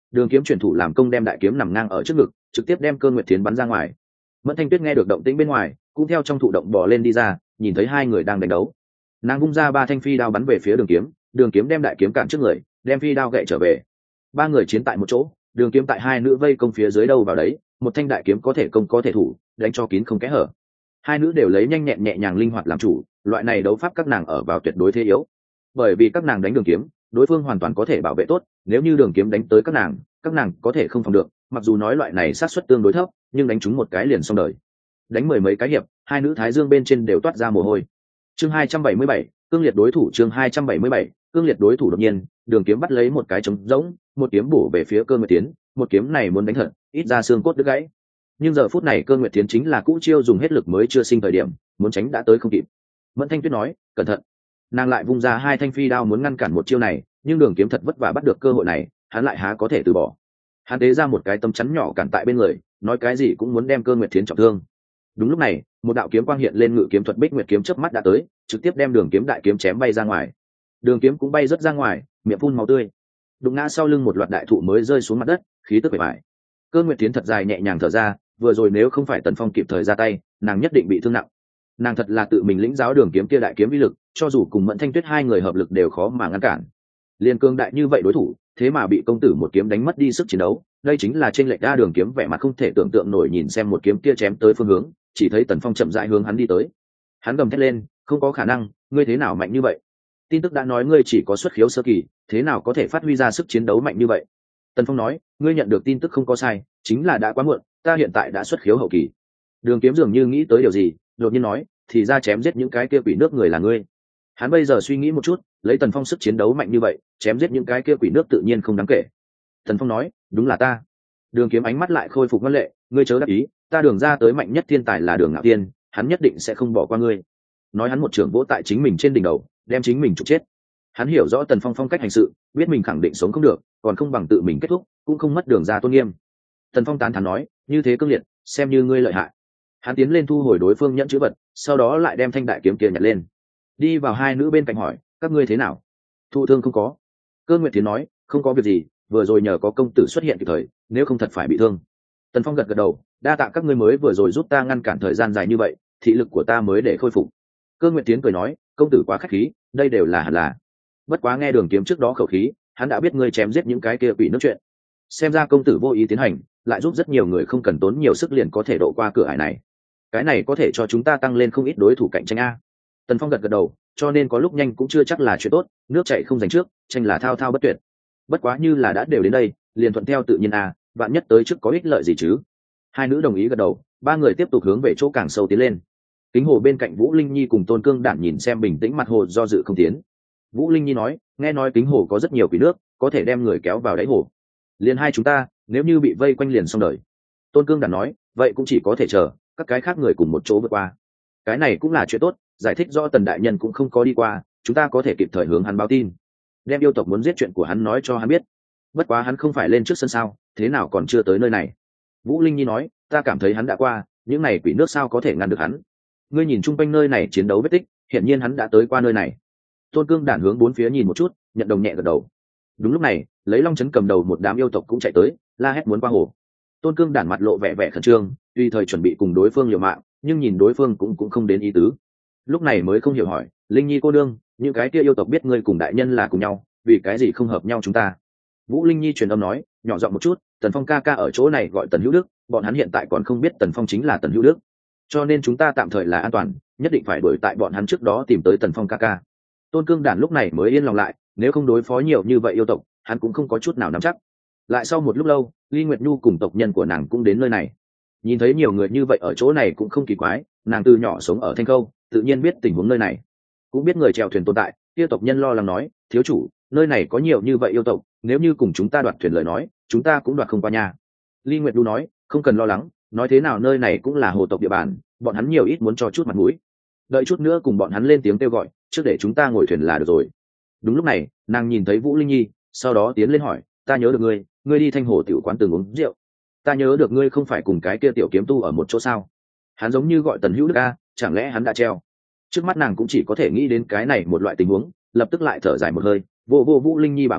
Đường Kiếm chuyển thủ làm công đem đại kiếm nằm ngang ở trước ngực, trực tiếp đem Cơ Nguyệt Thiến bắn ra ngoài. Mẫn Thanh Tuyết nghe được động tĩnh bên ngoài, cũng theo trong thụ động bò lên đi ra, nhìn thấy hai người đang đánh đấu. Nàng vung ra 3 thanh phi đao bắn về phía Đường Kiếm, Đường Kiếm đem đại kiếm cản trước người, đem phi đao gậy trở về. Ba người chiến tại một chỗ, Đường Kiếm tại hai nữ vây công phía dưới đâu vào đấy, một thanh đại kiếm có thể công có thể thủ, đánh cho kín không kẽ hở. Hai nữ đều lấy nhanh nhẹn nhẹ nhàng linh hoạt làm chủ, loại này đấu pháp các nàng ở vào tuyệt đối thế yếu. Bởi vì các nàng đánh Đường Kiếm, đối phương hoàn toàn có thể bảo vệ tốt, nếu như Đường Kiếm đánh tới các nàng có thể không phòng được, mặc dù nói loại này sát suất tương đối thấp, nhưng đánh chúng một cái liền xong đời. Đánh mười mấy cái hiệp, hai nữ thái dương bên trên đều toát ra mồ hôi. Chương 277, cương liệt đối thủ. Chương 277, cương liệt đối thủ. Đột nhiên, Đường Kiếm bắt lấy một cái trống rỗng, một kiếm bổ về phía Cơ Nguyệt Tiến, một kiếm này muốn đánh thật, ít ra xương cốt đứt gãy. Nhưng giờ phút này Cơ Nguyệt Tiến chính là cũ chiêu dùng hết lực mới chưa sinh thời điểm, muốn tránh đã tới không kịp. Mẫn Thanh Tuyết nói, cẩn thận. Nàng lại vung ra 2 thanh phi đao muốn ngăn cản một chiêu này, nhưng Đường Kiếm thật vất vả bắt được cơ hội này, hắn lại há có thể từ bỏ. Hắn tế ra một cái tấm chắn nhỏ cản tại bên người, nói cái gì cũng muốn đem Cơ Nguyệt Thiến trọng thương. Đúng lúc này, một đạo kiếm quang hiện lên, ngự kiếm thuật Bích Nguyệt kiếm chớp mắt đã tới, trực tiếp đem Đường Kiếm đại kiếm chém bay ra ngoài. Đường Kiếm cũng bay rất ra ngoài, miệng phun máu tươi, đụng ngã sau lưng một loạt đại thụ mới rơi xuống mặt đất, khí tức bề bại. Cơ Nguyệt Thiến thật dài nhẹ nhàng thở ra, vừa rồi nếu không phải Tần Phong kịp thời ra tay, nàng nhất định bị thương nặng. Nàng thật là tự mình lĩnh giáo Đường Kiếm kia đại kiếm uy lực, cho dù cùng Mẫn Thanh Tuyết hai người hợp lực đều khó mà ngăn cản. Liên cương đại như vậy đối thủ, thế mà bị công tử một kiếm đánh mất đi sức chiến đấu, đây chính là trên lệch đa. Đường Kiếm vẻ mặt không thể tưởng tượng nổi nhìn xem một kiếm kia chém tới phương hướng, chỉ thấy Tần Phong chậm rãi hướng hắn đi tới. Hắn gầm thét lên, không có khả năng, ngươi thế nào mạnh như vậy? Tin tức đã nói ngươi chỉ có xuất khiếu sơ kỳ, thế nào có thể phát huy ra sức chiến đấu mạnh như vậy? Tần Phong nói, ngươi nhận được tin tức không có sai, chính là đã quá muộn, ta hiện tại đã xuất khiếu hậu kỳ. Đường Kiếm dường như nghĩ tới điều gì, đột nhiên nói, thì ra chém giết những cái kia quỷ nước người là ngươi. Hắn bây giờ suy nghĩ một chút, lấy Tần Phong sức chiến đấu mạnh như vậy, chém giết những cái kia quỷ nước tự nhiên không đáng kể. Tần Phong nói, đúng là ta. Đường Kiếm ánh mắt lại khôi phục ngân lệ, ngươi chớ đắc ý, ta Đường ra tới mạnh nhất thiên tài là Đường Ngạo Thiên, hắn nhất định sẽ không bỏ qua ngươi. Nói hắn một trường vỗ tại chính mình trên đỉnh đầu, đem chính mình trục chết. Hắn hiểu rõ Tần Phong phong cách hành sự, biết mình khẳng định sống không được, còn không bằng tự mình kết thúc, cũng không mất Đường ra tôn nghiêm. Tần Phong tán thán nói, như thế cương liệt, xem như ngươi lợi hại. Hắn tiến lên thu hồi đối phương nhẫn chữ vật, sau đó lại đem thanh đại kiếm kia nhặt lên, đi vào hai nữ bên cạnh hỏi, các ngươi thế nào? Thụ thương không có? Cơ Nguyệt Thiến nói, không có việc gì, vừa rồi nhờ có công tử xuất hiện kịp thời, nếu không thật phải bị thương. Tần Phong gật gật đầu, đa tạ các ngươi mới vừa rồi giúp ta ngăn cản thời gian dài như vậy, thị lực của ta mới để khôi phục. Cơ Nguyệt Thiến cười nói, công tử quá khách khí, đây đều là hẳn là. Bất quá nghe Đường Kiếm trước đó khẩu khí, hắn đã biết ngươi chém giết những cái kia quỷ nước chuyện. Xem ra công tử vô ý tiến hành, lại giúp rất nhiều người không cần tốn nhiều sức liền có thể độ qua cửa ải này. Cái này có thể cho chúng ta tăng lên không ít đối thủ cạnh tranh a. Tần Phong gật gật đầu, cho nên có lúc nhanh cũng chưa chắc là chuyện tốt, nước chảy không giành trước, tranh là thao thao bất tuyệt. Bất quá như là đã đều đến đây, liền thuận theo tự nhiên a, vạn nhất tới trước có ích lợi gì chứ? Hai nữ đồng ý gật đầu, ba người tiếp tục hướng về chỗ càng sâu tiến lên. Kính hồ bên cạnh Vũ Linh Nhi cùng Tôn Cương Đản nhìn xem bình tĩnh mặt hồ do dự không tiến. Vũ Linh Nhi nói, nghe nói kính hồ có rất nhiều quỷ nước, có thể đem người kéo vào đáy hồ. Liền hai chúng ta, nếu như bị vây quanh liền xong đời. Tôn Cương Đản nói, vậy cũng chỉ có thể chờ các cái khác người cùng một chỗ vượt qua. Cái này cũng là chuyện tốt, giải thích do Tần đại nhân cũng không có đi qua, chúng ta có thể kịp thời hướng hắn báo tin, đem yêu tộc muốn giết chuyện của hắn nói cho hắn biết. Bất quá hắn không phải lên trước sân sao, thế nào còn chưa tới nơi này? Vũ Linh Nhi nói, ta cảm thấy hắn đã qua, những này quỷ nước sao có thể ngăn được hắn? Ngươi nhìn chung quanh nơi này chiến đấu vết tích, hiển nhiên hắn đã tới qua nơi này. Tôn Cương Đản hướng bốn phía nhìn một chút, nhận đồng nhẹ gật đầu. Đúng lúc này, lấy Long Trấn cầm đầu một đám yêu tộc cũng chạy tới, la hét muốn qua hồ. Tôn Cương Đản mặt lộ vẻ vẻ khẩn trương, tùy thời chuẩn bị cùng đối phương liều mạng, nhưng nhìn đối phương cũng không đến ý tứ. Lúc này mới không hiểu hỏi, Linh Nhi cô đương, những cái kia yêu tộc biết ngươi cùng đại nhân là cùng nhau, vì cái gì không hợp nhau chúng ta? Vũ Linh Nhi truyền âm nói, nhỏ giọng một chút, Tần Phong ca ca ở chỗ này gọi Tần Hữu Đức, bọn hắn hiện tại còn không biết Tần Phong chính là Tần Hữu Đức, cho nên chúng ta tạm thời là an toàn, nhất định phải đuổi tại bọn hắn trước đó tìm tới Tần Phong ca ca. Tôn Cương Đản lúc này mới yên lòng lại, nếu không đối phó nhiều như vậy yêu tộc, hắn cũng không có chút nào nắm chắc. Lại sau một lúc lâu, Ly Nguyệt Nhu cùng tộc nhân của nàng cũng đến nơi này. Nhìn thấy nhiều người như vậy ở chỗ này cũng không kỳ quái, nàng từ nhỏ sống ở Thanh Khâu, tự nhiên biết tình huống nơi này, cũng biết người chèo thuyền tồn tại. Kia tộc nhân lo lắng nói, thiếu chủ, nơi này có nhiều như vậy yêu tộc, nếu như cùng chúng ta đoạt thuyền lời nói, chúng ta cũng đoạt không qua nhà. Ly Nguyệt Nhu nói, không cần lo lắng, nói thế nào nơi này cũng là hồ tộc địa bàn, bọn hắn nhiều ít muốn cho chút mặt mũi, đợi chút nữa cùng bọn hắn lên tiếng kêu gọi, trước để chúng ta ngồi thuyền là được rồi. Đúng lúc này, nàng nhìn thấy Vũ Linh Nhi, sau đó tiến lên hỏi, ta nhớ được ngươi đi Thanh Hồ tiểu quán từng uống rượu, ta nhớ được ngươi không phải cùng cái kia tiểu kiếm tu ở một chỗ sao? Hắn giống như gọi Tần Hữu Đức a, chẳng lẽ hắn đã treo? Trước mắt nàng cũng chỉ có thể nghĩ đến cái này một loại tình huống, lập tức lại thở dài một hơi, vô Vũ Linh Nhi bả vai,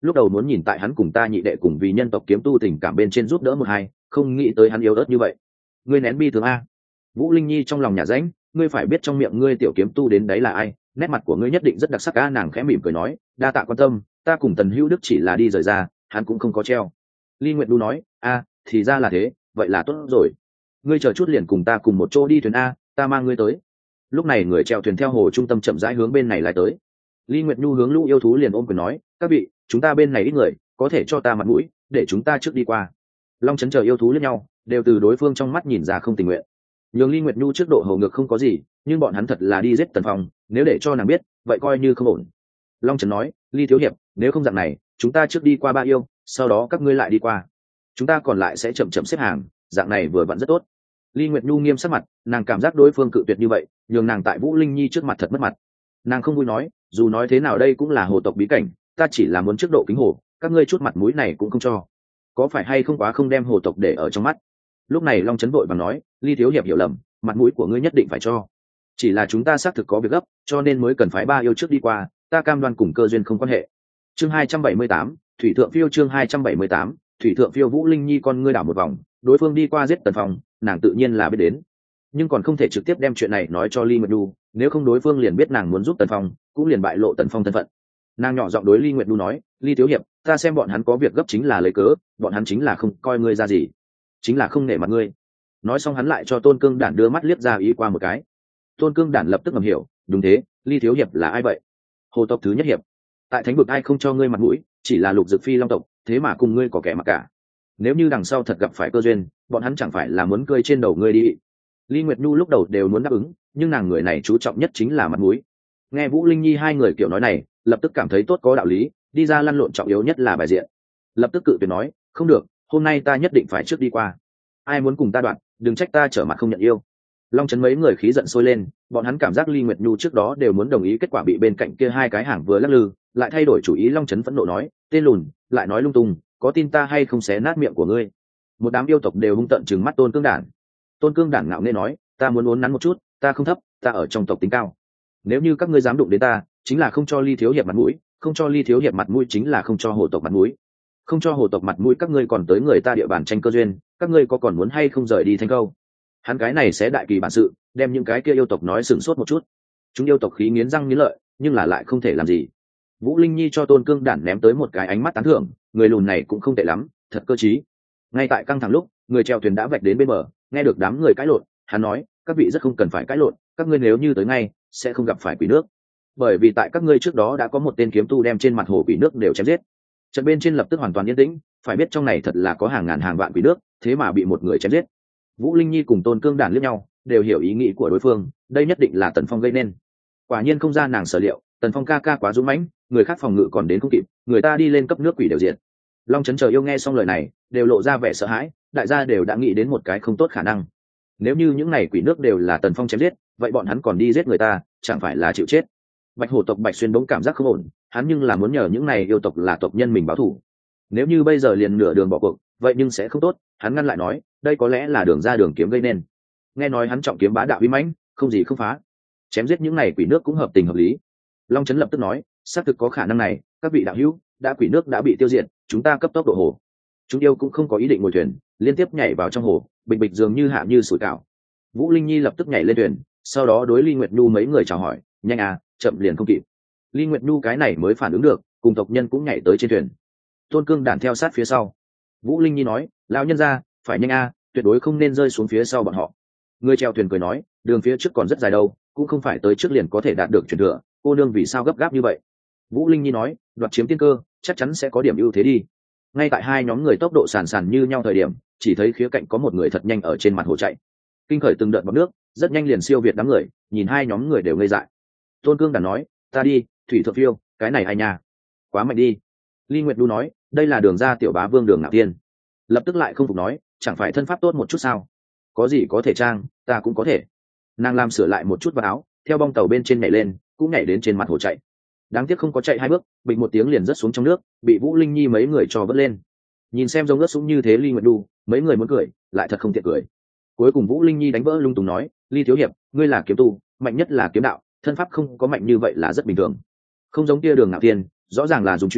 lúc đầu muốn nhìn tại hắn cùng ta nhị đệ cùng vì nhân tộc kiếm tu tình cảm bên trên giúp đỡ một hai, không nghĩ tới hắn yếu ớt như vậy. Ngươi nén bi thương a. Vũ Linh Nhi trong lòng nhà rãnh, ngươi phải biết trong miệng ngươi tiểu kiếm tu đến đấy là ai, nét mặt của ngươi nhất định rất đặc sắc a. Nàng khẽ mỉm cười nói, đa tạ quan tâm, ta cùng Tần Hữu Đức chỉ là đi rời ra, hắn cũng không có treo. Ly Nguyệt Du nói, a, thì ra là thế, vậy là tốt rồi. Ngươi chờ chút liền cùng ta cùng một chỗ đi thuyền a, ta mang ngươi tới. Lúc này người chèo thuyền theo hồ trung tâm chậm rãi hướng bên này lại tới. Ly Nguyệt Nhu hướng lũ yêu thú liền ôm quyền nói, các vị, chúng ta bên này ít người, có thể cho ta mặt mũi, để chúng ta trước đi qua. Long Chấn chờ yêu thú lẫn nhau, đều từ đối phương trong mắt nhìn ra không tình nguyện. Nhường Ly Nguyệt Nhu trước độ hầu ngược không có gì, nhưng bọn hắn thật là đi giết Tần Phong, nếu để cho nàng biết, vậy coi như không ổn. Long Chấn nói, Ly thiếu hiệp, nếu không dạng này, chúng ta trước đi qua ba yêu, sau đó các ngươi lại đi qua. Chúng ta còn lại sẽ chậm chậm xếp hàng, dạng này vừa vặn rất tốt. Ly Nguyệt Nhu nghiêm sắc mặt, nàng cảm giác đối phương cự tuyệt như vậy, nhường nàng tại Vũ Linh Nhi trước mặt thật mất mặt. Nàng không vui nói, dù nói thế nào đây cũng là hồ tộc bí cảnh, ta chỉ là muốn trước độ kính hồ, các ngươi chút mặt mũi này cũng không cho, có phải hay không quá không đem hồ tộc để ở trong mắt. Lúc này Long Chấn vội vàng nói, Ly thiếu hiệp hiểu lầm, mặt mũi của ngươi nhất định phải cho, chỉ là chúng ta xác thực có việc gấp, cho nên mới cần phải ba yêu trước đi qua, ta cam đoan cùng cơ duyên không quan hệ. Chương 278, Thủy Thượng Phiêu. Chương 278, Thủy Thượng Phiêu. Vũ Linh Nhi con ngươi đảo một vòng, đối phương đi qua giết Tần Phong, nàng tự nhiên là biết đến, nhưng còn không thể trực tiếp đem chuyện này nói cho Ly Nguyệt Nhu, nếu không đối phương liền biết nàng muốn giúp Tần Phong, cũng liền bại lộ Tần Phong thân phận. Nàng nhỏ giọng đối Ly Nguyệt Nhu nói, Ly thiếu hiệp, ta xem bọn hắn có việc gấp chính là lấy cớ, bọn hắn chính là không coi ngươi ra gì, chính là không nể mặt ngươi. Nói xong hắn lại cho Tôn Cương Đản đưa mắt liếc ra ý qua một cái. Tôn Cương Đản lập tức ngầm hiểu, đúng thế, Ly thiếu hiệp là ai vậy? Hồ tộc thứ nhất hiệp. Tại thánh vực ai không cho ngươi mặt mũi, chỉ là Lục Dực Phi Long tộc, thế mà cùng ngươi có kẻ mặc cả. Nếu như đằng sau thật gặp phải cơ duyên, bọn hắn chẳng phải là muốn cười trên đầu ngươi đi. Ly Nguyệt Nhu lúc đầu đều muốn đáp ứng, nhưng nàng người này chú trọng nhất chính là mặt mũi. Nghe Vũ Linh Nhi hai người kiểu nói này, lập tức cảm thấy tốt có đạo lý, đi ra lăn lộn trọng yếu nhất là bài diện. Lập tức cự tuyệt nói, không được, hôm nay ta nhất định phải trước đi qua. Ai muốn cùng ta đoạn, đừng trách ta trở mặt không nhận yêu. Long Chấn mấy người khí giận sôi lên, bọn hắn cảm giác Ly Nguyệt Nhu trước đó đều muốn đồng ý, kết quả bị bên cạnh kia hai cái hàng vừa lắc lư, lại thay đổi chủ ý. Long Chấn phẫn nộ nói, tên lùn, lại nói lung tung, có tin ta hay không xé nát miệng của ngươi. Một đám yêu tộc đều hung tợn trừng mắt Tôn Cương Đản. Tôn Cương Đản ngạo nghễ nói, ta muốn uốn nắn một chút, ta không thấp, ta ở trong tộc tính cao. Nếu như các ngươi dám đụng đến ta, chính là không cho Ly thiếu hiệp mặt mũi, không cho Ly thiếu hiệp mặt mũi chính là không cho hồ tộc mặt mũi. Không cho hồ tộc mặt mũi, các ngươi còn tới người ta địa bàn tranh cơ duyên, các ngươi có còn muốn hay không rời đi Thanh Câu? Hắn cái này sẽ đại kỳ bản sự, đem những cái kia yêu tộc nói sửng sốt một chút. Chúng yêu tộc khí nghiến răng nghiến lợi, nhưng là lại không thể làm gì. Vũ Linh Nhi cho Tôn Cương Đản ném tới một cái ánh mắt tán thưởng, người lùn này cũng không tệ lắm, thật cơ trí. Ngay tại căng thẳng lúc, người chèo thuyền đã vạch đến bên bờ, nghe được đám người cãi lộn, hắn nói, các vị rất không cần phải cãi lộn, các ngươi nếu như tới ngay, sẽ không gặp phải quỷ nước. Bởi vì tại các ngươi trước đó đã có một tên kiếm tu đem trên mặt hồ quỷ nước đều chém giết. Trận bên trên lập tức hoàn toàn yên tĩnh, phải biết trong này thật là có hàng ngàn hàng vạn quỷ nước, thế mà bị một người chém giết. Vũ Linh Nhi cùng Tôn Cương Đản liếc nhau, đều hiểu ý nghĩ của đối phương, đây nhất định là Tần Phong gây nên. Quả nhiên không ra nàng sở liệu, Tần Phong ca ca quá dũng mãnh, người khác phòng ngự còn đến không kịp, người ta đi lên cấp nước quỷ đều diệt. Long Chấn chờ yêu nghe xong lời này, đều lộ ra vẻ sợ hãi, đại gia đều đã nghĩ đến một cái không tốt khả năng. Nếu như những này quỷ nước đều là Tần Phong chém giết, vậy bọn hắn còn đi giết người ta, chẳng phải là chịu chết. Bạch hổ tộc Bạch Xuyên bỗng cảm giác không ổn, hắn nhưng là muốn nhờ những này yêu tộc là tộc nhân mình báo thù. Nếu như bây giờ liền nửa đường bỏ cuộc, vậy nhưng sẽ không tốt, hắn ngăn lại nói, đây có lẽ là đường ra đường kiếm gây nên. Nghe nói hắn trọng kiếm bá đạo uy mãnh, không gì không phá, chém giết những này quỷ nước cũng hợp tình hợp lý. Long Chấn lập tức nói, xác thực có khả năng này, các vị đạo hữu, đã quỷ nước đã bị tiêu diệt, chúng ta cấp tốc độ hồ. Chúng yêu cũng không có ý định ngồi thuyền, liên tiếp nhảy vào trong hồ, bịch bịch dường như hạ như sủi cảo. Vũ Linh Nhi lập tức nhảy lên thuyền, sau đó đối Ly Nguyệt Nhu mấy người chào hỏi, nhanh à, chậm liền không kịp. Ly Nguyệt Nhu cái này mới phản ứng được, cùng tộc nhân cũng nhảy tới trên thuyền. Tôn Cương Đản theo sát phía sau. Vũ Linh Nhi nói, lão nhân gia, phải nhanh à, tuyệt đối không nên rơi xuống phía sau bọn họ. Người chèo thuyền cười nói, đường phía trước còn rất dài đâu, cũng không phải tới trước liền có thể đạt được truyền thừa, cô nương vì sao gấp gáp như vậy? Vũ Linh Nhi nói, đoạt chiếm tiên cơ, chắc chắn sẽ có điểm ưu thế đi. Ngay tại hai nhóm người tốc độ sàn sàn như nhau thời điểm, chỉ thấy khía cạnh có một người thật nhanh ở trên mặt hồ chạy, kinh khởi từng đợt bọt nước, rất nhanh liền siêu việt đám người, nhìn hai nhóm người đều ngây dại. Tôn Cương Đản nói, ta đi, Thủy Thượng Phiêu, cái này hay nha, quá mạnh đi. Ly Nguyệt Du nói, đây là đường ra tiểu bá vương Đường Ngạo Thiên. Lập tức lại không phục nói, chẳng phải thân pháp tốt một chút sao? Có gì có thể trang, ta cũng có thể. Nàng làm sửa lại một chút vào áo, theo bong tàu bên trên nhảy lên, cũng nhảy đến trên mặt hồ chạy. Đáng tiếc không có chạy hai bước, bịch một tiếng liền rớt xuống trong nước, bị Vũ Linh Nhi mấy người cho vớt lên. Nhìn xem giống rớt xuống như thế Ly Nguyệt Du, mấy người muốn cười, lại thật không tiện cười. Cuối cùng Vũ Linh Nhi đánh vỡ lung tung nói, Ly thiếu hiệp, ngươi là kiếm tu, mạnh nhất là kiếm đạo, thân pháp không có mạnh như vậy là rất bình thường. Không giống kia Đường Ngạo Thiên, rõ ràng là dùng truy,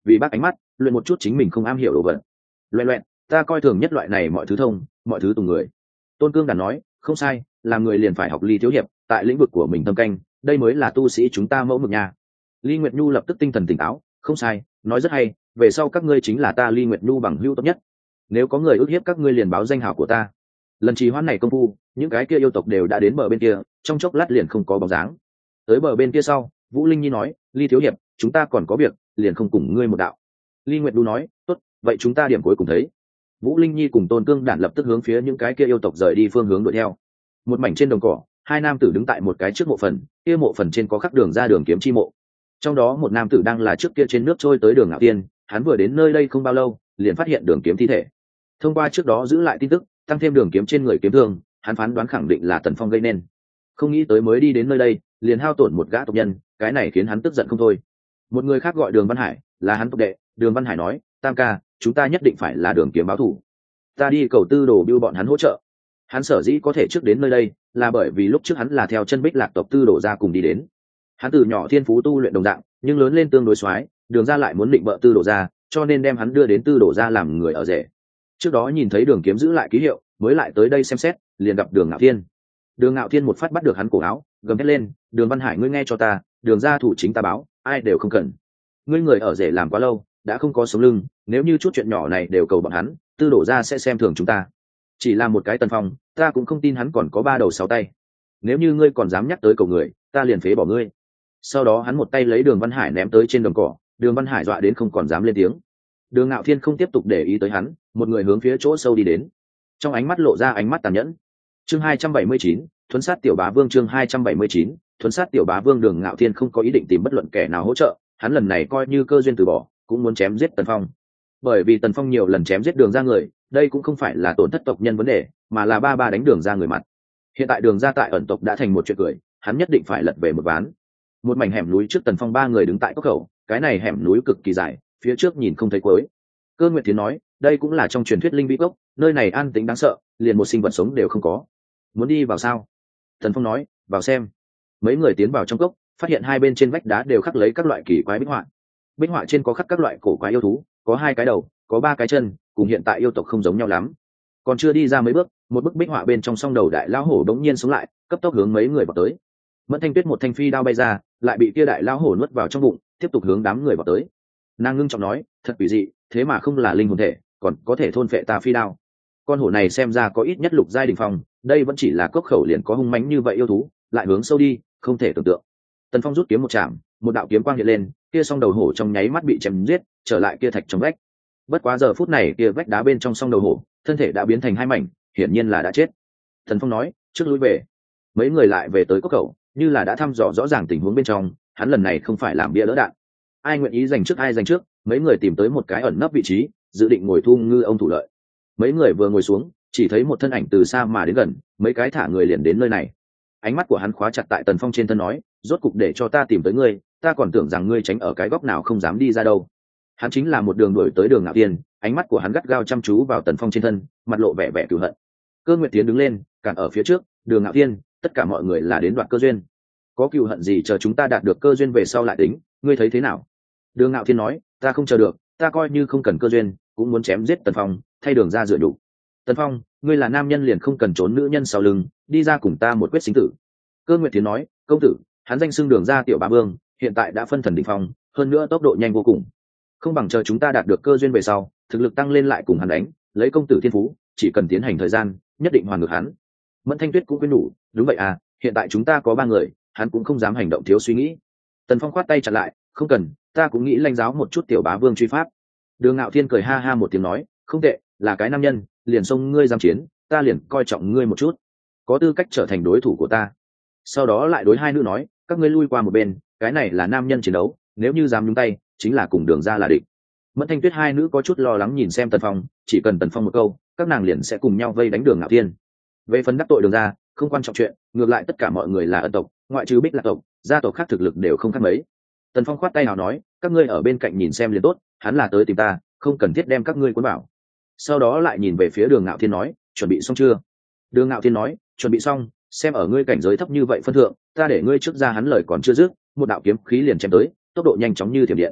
vì bác ánh mắt luyện một chút chính mình không am hiểu đồ vật. Loẹn loẹn, ta coi thường nhất loại này mọi thứ thông, mọi thứ tùng người. Tôn Cương Đản nói, không sai, làm người liền phải học Ly thiếu hiệp, tại lĩnh vực của mình thâm canh, đây mới là tu sĩ chúng ta mẫu mực nhà. Ly Nguyệt Nhu lập tức tinh thần tỉnh táo, không sai, nói rất hay, về sau các ngươi chính là ta Ly Nguyệt Nhu bằng hữu tốt nhất. Nếu có người ức hiếp các ngươi liền báo danh hào của ta. Lần trì hoãn này công phu, những cái kia yêu tộc đều đã đến bờ bên kia, trong chốc lát liền không có bóng dáng. Tới bờ bên kia sau, Vũ Linh Nhi nói, Ly thiếu hiệp, chúng ta còn có việc, liền không cùng ngươi một đạo. Ly Nguyệt Nhu nói, tốt, vậy chúng ta điểm cuối cùng thấy. Vũ Linh Nhi cùng Tôn Cương Đản lập tức hướng phía những cái kia yêu tộc rời đi phương hướng đuổi theo. Một mảnh trên đồng cỏ, hai nam tử đứng tại một cái trước mộ phần, kia mộ phần trên có khắc đường ra đường kiếm chi mộ. Trong đó một nam tử đang là trước kia trên nước trôi tới đường Ngạo Tiên, hắn vừa đến nơi đây không bao lâu, liền phát hiện đường kiếm thi thể. Thông qua trước đó giữ lại tin tức, tăng thêm đường kiếm trên người kiếm thương, hắn phán đoán khẳng định là Tần Phong gây nên. Không nghĩ tới mới đi đến nơi đây, liền hao tổn một gã tộc nhân, cái này khiến hắn tức giận không thôi. Một người khác gọi Đường Văn Hải, là hắn tộc đệ. Đường Văn Hải nói, Tam ca, chúng ta nhất định phải là đường kiếm báo thù. Ta đi cầu Tư Đồ bưu bọn hắn hỗ trợ. Hắn sở dĩ có thể trước đến nơi đây, là bởi vì lúc trước hắn là theo chân Bích Lạc tộc Tư Đồ ra cùng đi đến. Hắn từ nhỏ thiên phú tu luyện đồng dạng, nhưng lớn lên tương đối soái, Đường ra lại muốn định bợ Tư Đồ ra, cho nên đem hắn đưa đến Tư Đồ ra làm người ở rể. Trước đó nhìn thấy Đường kiếm giữ lại ký hiệu, mới lại tới đây xem xét, liền gặp Đường Ngạo Thiên. Đường Ngạo Thiên một phát bắt được hắn cổ áo, gầm hét lên, Đường Văn Hải, ngươi nghe cho ta, Đường gia thủ chính ta báo, ai đều không cần. Ngươi người ở rể làm quá lâu, đã không có sống lưng, nếu như chút chuyện nhỏ này đều cầu bọn hắn, Tư Đồ ra sẽ xem thường chúng ta. Chỉ là một cái Tần Phong, ta cũng không tin hắn còn có 3 đầu 6 tay. Nếu như ngươi còn dám nhắc tới cầu người, ta liền phế bỏ ngươi. Sau đó hắn một tay lấy Đường Văn Hải ném tới trên đồng cỏ, Đường Văn Hải dọa đến không còn dám lên tiếng. Đường Ngạo Thiên không tiếp tục để ý tới hắn, một người hướng phía chỗ sâu đi đến, trong ánh mắt lộ ra ánh mắt tàn nhẫn. Chương 279, thuấn sát tiểu bá vương. Chương 279, thuấn sát tiểu bá vương. Đường Ngạo Thiên không có ý định tìm bất luận kẻ nào hỗ trợ, hắn lần này coi như cơ duyên từ bỏ, cũng muốn chém giết Tần Phong. Bởi vì Tần Phong nhiều lần chém giết Đường ra người, đây cũng không phải là tổn thất tộc nhân vấn đề, mà là ba đánh Đường ra người mặt. Hiện tại Đường ra tại ẩn tộc đã thành một chuyện cười, hắn nhất định phải lật về một ván. Một mảnh hẻm núi trước Tần Phong 3 người đứng tại cốc khẩu, cái này hẻm núi cực kỳ dài, phía trước nhìn không thấy cuối. Cơ Nguyệt Thiến nói, đây cũng là trong truyền thuyết linh vĩ cốc, nơi này an tĩnh đáng sợ, liền một sinh vật sống đều không có. Muốn đi vào sao? Tần Phong nói, vào xem. Mấy người tiến vào trong cốc, phát hiện hai bên trên vách đá đều khắc lấy các loại kỳ quái bích họa. Bích họa trên có khắc các loại cổ quái yêu thú, có 2 cái đầu, có 3 cái chân, cùng hiện tại yêu tộc không giống nhau lắm. Còn chưa đi ra mấy bước, một bức bích họa bên trong song đầu đại lão hổ đống nhiên sống lại, cấp tốc hướng mấy người vào tới. Mẫn Thanh Tuyết một thanh phi đao bay ra, lại bị kia đại lão hổ nuốt vào trong bụng, tiếp tục hướng đám người vào tới. Nàng ngưng trọng nói, thật quỷ dị, thế mà không là linh hồn thể, còn có thể thôn phệ ta phi đao. Con hổ này xem ra có ít nhất lục giai đỉnh phong, đây vẫn chỉ là cốc khẩu liền có hung mãnh như vậy yêu thú, lại hướng sâu đi, không thể tưởng tượng. Tần Phong rút kiếm một chạm, một đạo kiếm quang hiện lên, kia song đầu hổ trong nháy mắt bị chém giết, trở lại kia thạch trong vách. Bất quá giờ phút này kia vách đá bên trong song đầu hổ, thân thể đã biến thành 2 mảnh, hiển nhiên là đã chết. Tần Phong nói, trước lui về. Mấy người lại về tới cốc khẩu, như là đã thăm dò rõ ràng tình huống bên trong, hắn lần này không phải làm bia đỡ đạn. Ai nguyện ý giành trước ai giành trước, mấy người tìm tới một cái ẩn nấp vị trí, dự định ngồi thu ngư ông thủ lợi. Mấy người vừa ngồi xuống, chỉ thấy một thân ảnh từ xa mà đến gần, mấy cái thả người liền đến nơi này. Ánh mắt của hắn khóa chặt tại Tần Phong trên thân nói, rốt cục để cho ta tìm tới ngươi, ta còn tưởng rằng ngươi tránh ở cái góc nào không dám đi ra đâu. Hắn chính là một đường đuổi tới Đường Ngạo Thiên, ánh mắt của hắn gắt gao chăm chú vào Tần Phong trên thân, mặt lộ vẻ cừu hận. Cơ Nguyệt Tiến đứng lên, cản ở phía trước, Đường Ngạo Thiên, tất cả mọi người là đến đoạt cơ duyên. Có cừu hận gì chờ chúng ta đạt được cơ duyên về sau lại tính, ngươi thấy thế nào? Đường Ngạo Thiên nói, ta không chờ được, ta coi như không cần cơ duyên, cũng muốn chém giết Tần Phong, thay Đường ra dựa đủ. Tần Phong, ngươi là nam nhân liền không cần trốn nữ nhân sau lưng, đi ra cùng ta một quyết sinh tử. Cơ Nguyệt Thiến nói, công tử, hắn danh xưng Đường ra tiểu bá vương, hiện tại đã phân thần đỉnh phong, hơn nữa tốc độ nhanh vô cùng, không bằng chờ chúng ta đạt được cơ duyên về sau, thực lực tăng lên lại cùng hắn đánh, lấy công tử thiên phú, chỉ cần tiến hành thời gian, nhất định hoàn ngược hắn. Mẫn Thanh Tuyết cũng khuyên nhủ, đúng vậy à, hiện tại chúng ta có 3 người, hắn cũng không dám hành động thiếu suy nghĩ. Tần Phong khoát tay chặn lại, không cần, ta cũng nghĩ lãnh giáo một chút tiểu bá vương truy pháp. Đường Ngạo Thiên cười ha ha một tiếng nói, không tệ, là cái nam nhân, liền xông ngươi dám chiến, ta liền coi trọng ngươi một chút, có tư cách trở thành đối thủ của ta. Sau đó lại đối 2 nữ nói, các ngươi lui qua một bên, cái này là nam nhân chiến đấu, nếu như dám nhúng tay, chính là cùng Đường ra là địch. Mẫn Thanh Tuyết 2 nữ có chút lo lắng nhìn xem Tần Phong, chỉ cần Tần Phong một câu, các nàng liền sẽ cùng nhau vây đánh Đường Ngạo Thiên. Về phần đắc tội Đường ra, không quan trọng chuyện, ngược lại tất cả mọi người là ân tộc, ngoại trừ Bích Lạc tộc, gia tộc khác thực lực đều không khác mấy. Tần Phong khoát tay nào nói, các ngươi ở bên cạnh nhìn xem liền tốt, hắn là tới tìm ta, không cần thiết đem các ngươi cuốn vào. Sau đó lại nhìn về phía Đường Ngạo Thiên nói, chuẩn bị xong chưa? Đường Ngạo Thiên nói, chuẩn bị xong, xem ở ngươi cảnh giới thấp như vậy phân thượng, ta để ngươi trước ra. Hắn lời còn chưa dứt, một đạo kiếm khí liền chém tới, tốc độ nhanh chóng như thiểm điện.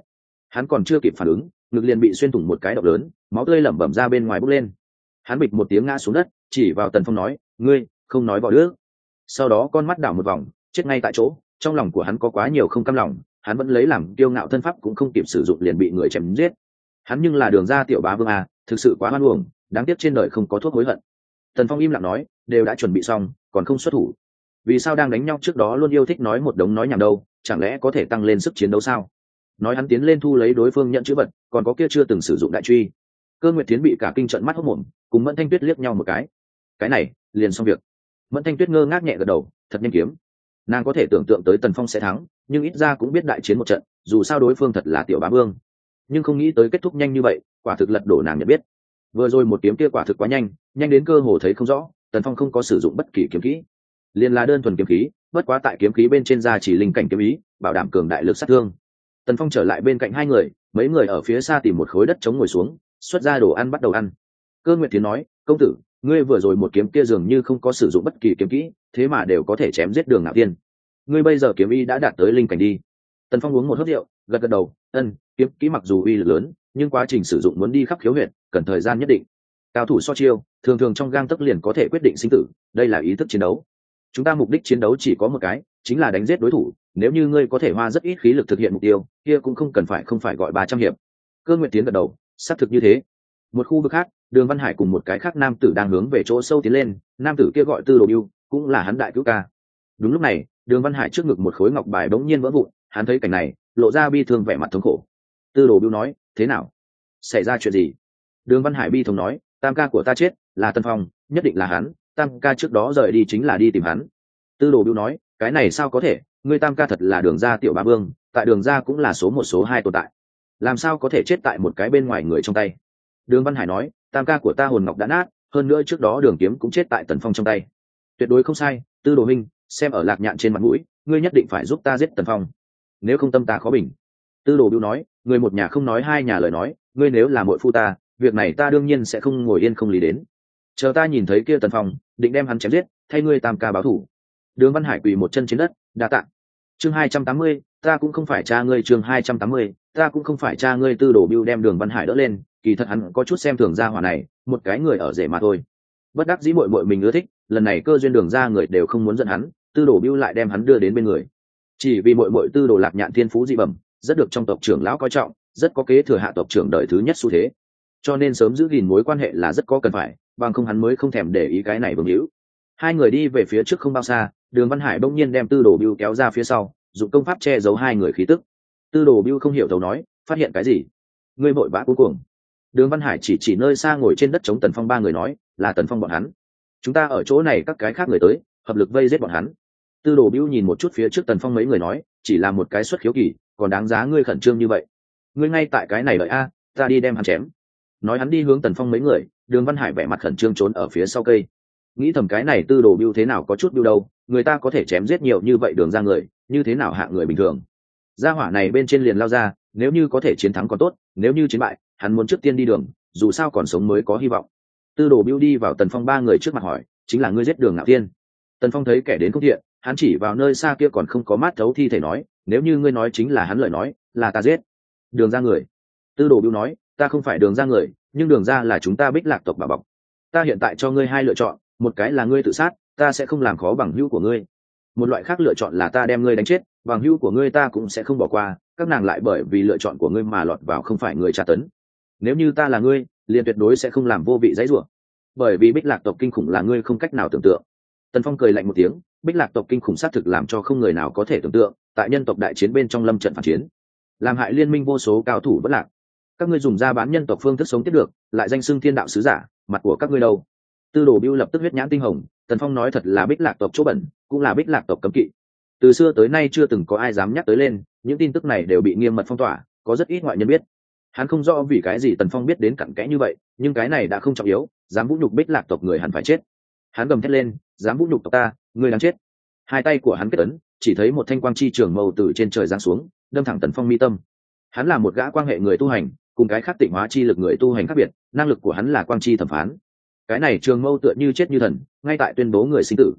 hắn còn chưa kịp phản ứng, ngực liền bị xuyên thủng một cái động lớn, máu tươi lẩm bẩm ra bên ngoài bốc lên. Hắn bịch một tiếng ngã xuống đất, chỉ vào Tần Phong nói, ngươi không nói võ đức. Sau đó con mắt đảo một vòng, chết ngay tại chỗ. Trong lòng của hắn có quá nhiều không cam lòng, hắn vẫn lấy làm kiêu ngạo thân pháp cũng không kịp sử dụng liền bị người chém giết. Hắn nhưng là Đường gia tiểu bá vương à, thực sự quá hoan uổng, đáng tiếc trên đời không có thuốc hối hận. Tần Phong im lặng nói, đều đã chuẩn bị xong, còn không xuất thủ. Vì sao đang đánh nhau trước đó luôn yêu thích nói một đống nói nhảm đâu, chẳng lẽ có thể tăng lên sức chiến đấu sao? Nói hắn tiến lên thu lấy đối phương nhận chữ vật, còn có kia chưa từng sử dụng đại truy. Cơ Nguyệt Tiến bị cả kinh trận mắt hốc mồm, cùng Mẫn Thanh Tuyết liếc nhau một cái này liền xong việc. Mẫn Thanh Tuyết ngơ ngác nhẹ gật đầu, thật nhanh kiếm. Nàng có thể tưởng tượng tới Tần Phong sẽ thắng, nhưng ít ra cũng biết đại chiến một trận, dù sao đối phương thật là tiểu bá vương. Nhưng không nghĩ tới kết thúc nhanh như vậy, quả thực lật đổ nàng nhận biết. Vừa rồi một kiếm kia quả thực quá nhanh, nhanh đến cơ hồ thấy không rõ. Tần Phong không có sử dụng bất kỳ kiếm kỹ, liền là đơn thuần kiếm khí, bất quá tại kiếm khí bên trên da chỉ linh cảnh kiếm ý, bảo đảm cường đại lực sát thương. Tần Phong trở lại bên cạnh hai người, mấy người ở phía xa tìm một khối đất trống ngồi xuống, xuất ra đồ ăn bắt đầu ăn. Cơ Nguyệt Tiến nói, công tử, ngươi vừa rồi một kiếm kia dường như không có sử dụng bất kỳ kiếm kỹ, thế mà đều có thể chém giết Đường Ngạo Thiên. Ngươi bây giờ kiếm ý đã đạt tới linh cảnh đi. Tần Phong uống một hớp rượu, gật gật đầu, kiếm kỹ mặc dù uy lực lớn, nhưng quá trình sử dụng muốn đi khắp khiếu huyệt, cần thời gian nhất định. Cao thủ so chiêu, thường thường trong gang tấc liền có thể quyết định sinh tử, đây là ý thức chiến đấu. Chúng ta mục đích chiến đấu chỉ có một cái, chính là đánh giết đối thủ. Nếu như ngươi có thể hoa rất ít khí lực thực hiện mục tiêu, kia cũng không cần phải gọi 300 hiệp. Cơ Nguyệt Tiến gật đầu, xác thực như thế. Một khu vực khác, Đường Văn Hải cùng một cái khác nam tử đang hướng về chỗ sâu tiến lên, nam tử kia gọi Tư Đồ Bưu, cũng là hắn đại cứu ca. Đúng lúc này, Đường Văn Hải trước ngực một khối ngọc bài bỗng nhiên vỡ vụn, hắn thấy cảnh này, lộ ra bi thương vẻ mặt thống khổ. Tư Đồ Bưu nói, thế nào? Xảy ra chuyện gì? Đường Văn Hải bi thống nói, tam ca của ta chết, là Tần Phong, nhất định là hắn, tam ca trước đó rời đi chính là đi tìm hắn. Tư Đồ Bưu nói, cái này sao có thể, ngươi tam ca thật là Đường gia tiểu bá vương, tại Đường gia cũng là số một số hai tồn tại, làm sao có thể chết tại một cái bên ngoài người trong tay? Đường Văn Hải nói, tam ca của ta hồn ngọc đã nát, hơn nữa trước đó Đường kiếm cũng chết tại Tần Phong trong tay. Tuyệt đối không sai, Tư Đồ Minh, xem ở Lạc Nhạn trên mặt mũi, ngươi nhất định phải giúp ta giết Tần Phong, nếu không tâm ta khó bình. Tư Đồ Bưu nói, người một nhà không nói hai nhà lời nói, ngươi nếu là muội phu ta, việc này ta đương nhiên sẽ không ngồi yên không lý đến. Chờ ta nhìn thấy kia Tần Phong, định đem hắn chém giết, thay ngươi tam ca báo thù. Đường Văn Hải quỳ một chân trên đất, đa tạ. Chương 280, ta cũng không phải cha ngươi. Chương 280, ta cũng không phải cha ngươi. Tư Đồ Bưu đem Đường Văn Hải đỡ lên, kỳ thật hắn có chút xem thường gia hỏa này, một cái người ở rể mà thôi. Bất đắc dĩ muội muội mình ưa thích, lần này cơ duyên Đường ra người đều không muốn dẫn hắn, Tư Đồ Bưu lại đem hắn đưa đến bên người. Chỉ vì muội muội Tư Đồ Lạc Nhạn thiên phú dị bẩm, rất được trong tộc trưởng lão coi trọng, rất có kế thừa hạ tộc trưởng đời thứ nhất xu thế, cho nên sớm giữ gìn mối quan hệ là rất có cần phải, bằng không hắn mới không thèm để ý cái này vương hữu. Hai người đi về phía trước không bao xa, Đường Văn Hải bỗng nhiên đem Tư Đồ Bưu kéo ra phía sau, dùng công pháp che giấu hai người khí tức. Tư Đồ Bưu không hiểu thấu nói, phát hiện cái gì? Ngươi vội vã cuối cùng. Đường Văn Hải chỉ nơi xa ngồi trên đất chống Tần Phong ba người nói, là Tần Phong bọn hắn. Chúng ta ở chỗ này các cái khác người tới, hợp lực vây giết bọn hắn. Tư Đồ Bưu nhìn một chút phía trước Tần Phong mấy người nói, chỉ là một cái xuất khiếu kỳ, còn đáng giá ngươi khẩn trương như vậy. Ngươi ngay tại cái này đợi a, ta đi đem hắn chém. Nói hắn đi hướng Tần Phong mấy người, Đường Văn Hải vẻ mặt khẩn trương trốn ở phía sau cây. Nghĩ thầm cái này Tư Đồ Bưu thế nào có chút bưu đâu, người ta có thể chém giết nhiều như vậy Đường ra người, như thế nào hạ người bình thường. Gia hỏa này bên trên liền lao ra, nếu như có thể chiến thắng còn tốt, nếu như chiến bại, hắn muốn trước tiên đi đường, dù sao còn sống mới có hy vọng. Tư Đồ Bưu đi vào Tần Phong ba người trước mặt hỏi, chính là ngươi giết Đường Ngạo Thiên? Tần Phong thấy kẻ đến không thiện, hắn chỉ vào nơi xa kia còn không có mát thấu thi thể nói, nếu như ngươi nói chính là hắn lời nói, là ta giết. Đường ra người? Tư Đồ Bưu nói, ta không phải Đường ra người, nhưng Đường ra là chúng ta Bích Lạc tộc bảo bọc. Ta hiện tại cho ngươi hai lựa chọn, một cái là ngươi tự sát, ta sẽ không làm khó bằng hữu của ngươi. Một loại khác lựa chọn là ta đem ngươi đánh chết, bằng hữu của ngươi ta cũng sẽ không bỏ qua, các nàng lại bởi vì lựa chọn của ngươi mà lọt vào không phải người tra tấn. Nếu như ta là ngươi, liền tuyệt đối sẽ không làm vô vị dãy rủa, bởi vì Bích Lạc tộc kinh khủng là ngươi không cách nào tưởng tượng. Tần Phong cười lạnh một tiếng, Bích Lạc tộc kinh khủng xác thực làm cho không người nào có thể tưởng tượng, tại nhân tộc đại chiến bên trong lâm trận phản chiến, làm hại liên minh vô số cao thủ vẫn lạc. Các ngươi dùng ra bán nhân tộc phương thức sống tiếp được, lại danh xưng thiên đạo sứ giả, mặt của các ngươi đâu? Tư Đồ Bưu lập tức huyết nhãn tinh hồng, Tần Phong nói thật là Bích Lạc tộc chỗ bẩn, cũng là Bích Lạc tộc cấm kỵ. Từ xưa tới nay chưa từng có ai dám nhắc tới lên, những tin tức này đều bị nghiêm mật phong tỏa, có rất ít ngoại nhân biết. Hắn không rõ vì cái gì Tần Phong biết đến cặn kẽ như vậy, nhưng cái này đã không trọng yếu, dám vũ nhục Bích Lạc tộc người hẳn phải chết. Hắn gầm thét lên, dám vũ nhục tộc ta, ngươi đáng chết. Hai tay của hắn kết ấn, chỉ thấy một thanh quang chi trường mâu từ trên trời giáng xuống, đâm thẳng Tần Phong mi tâm. Hắn là một gã quang hệ người tu hành, cùng cái khác tịnh hóa chi lực người tu hành khác biệt, năng lực của hắn là quang chi thẩm phán. Cái này trường mâu tựa như chết như thần, ngay tại tuyên bố người sinh tử.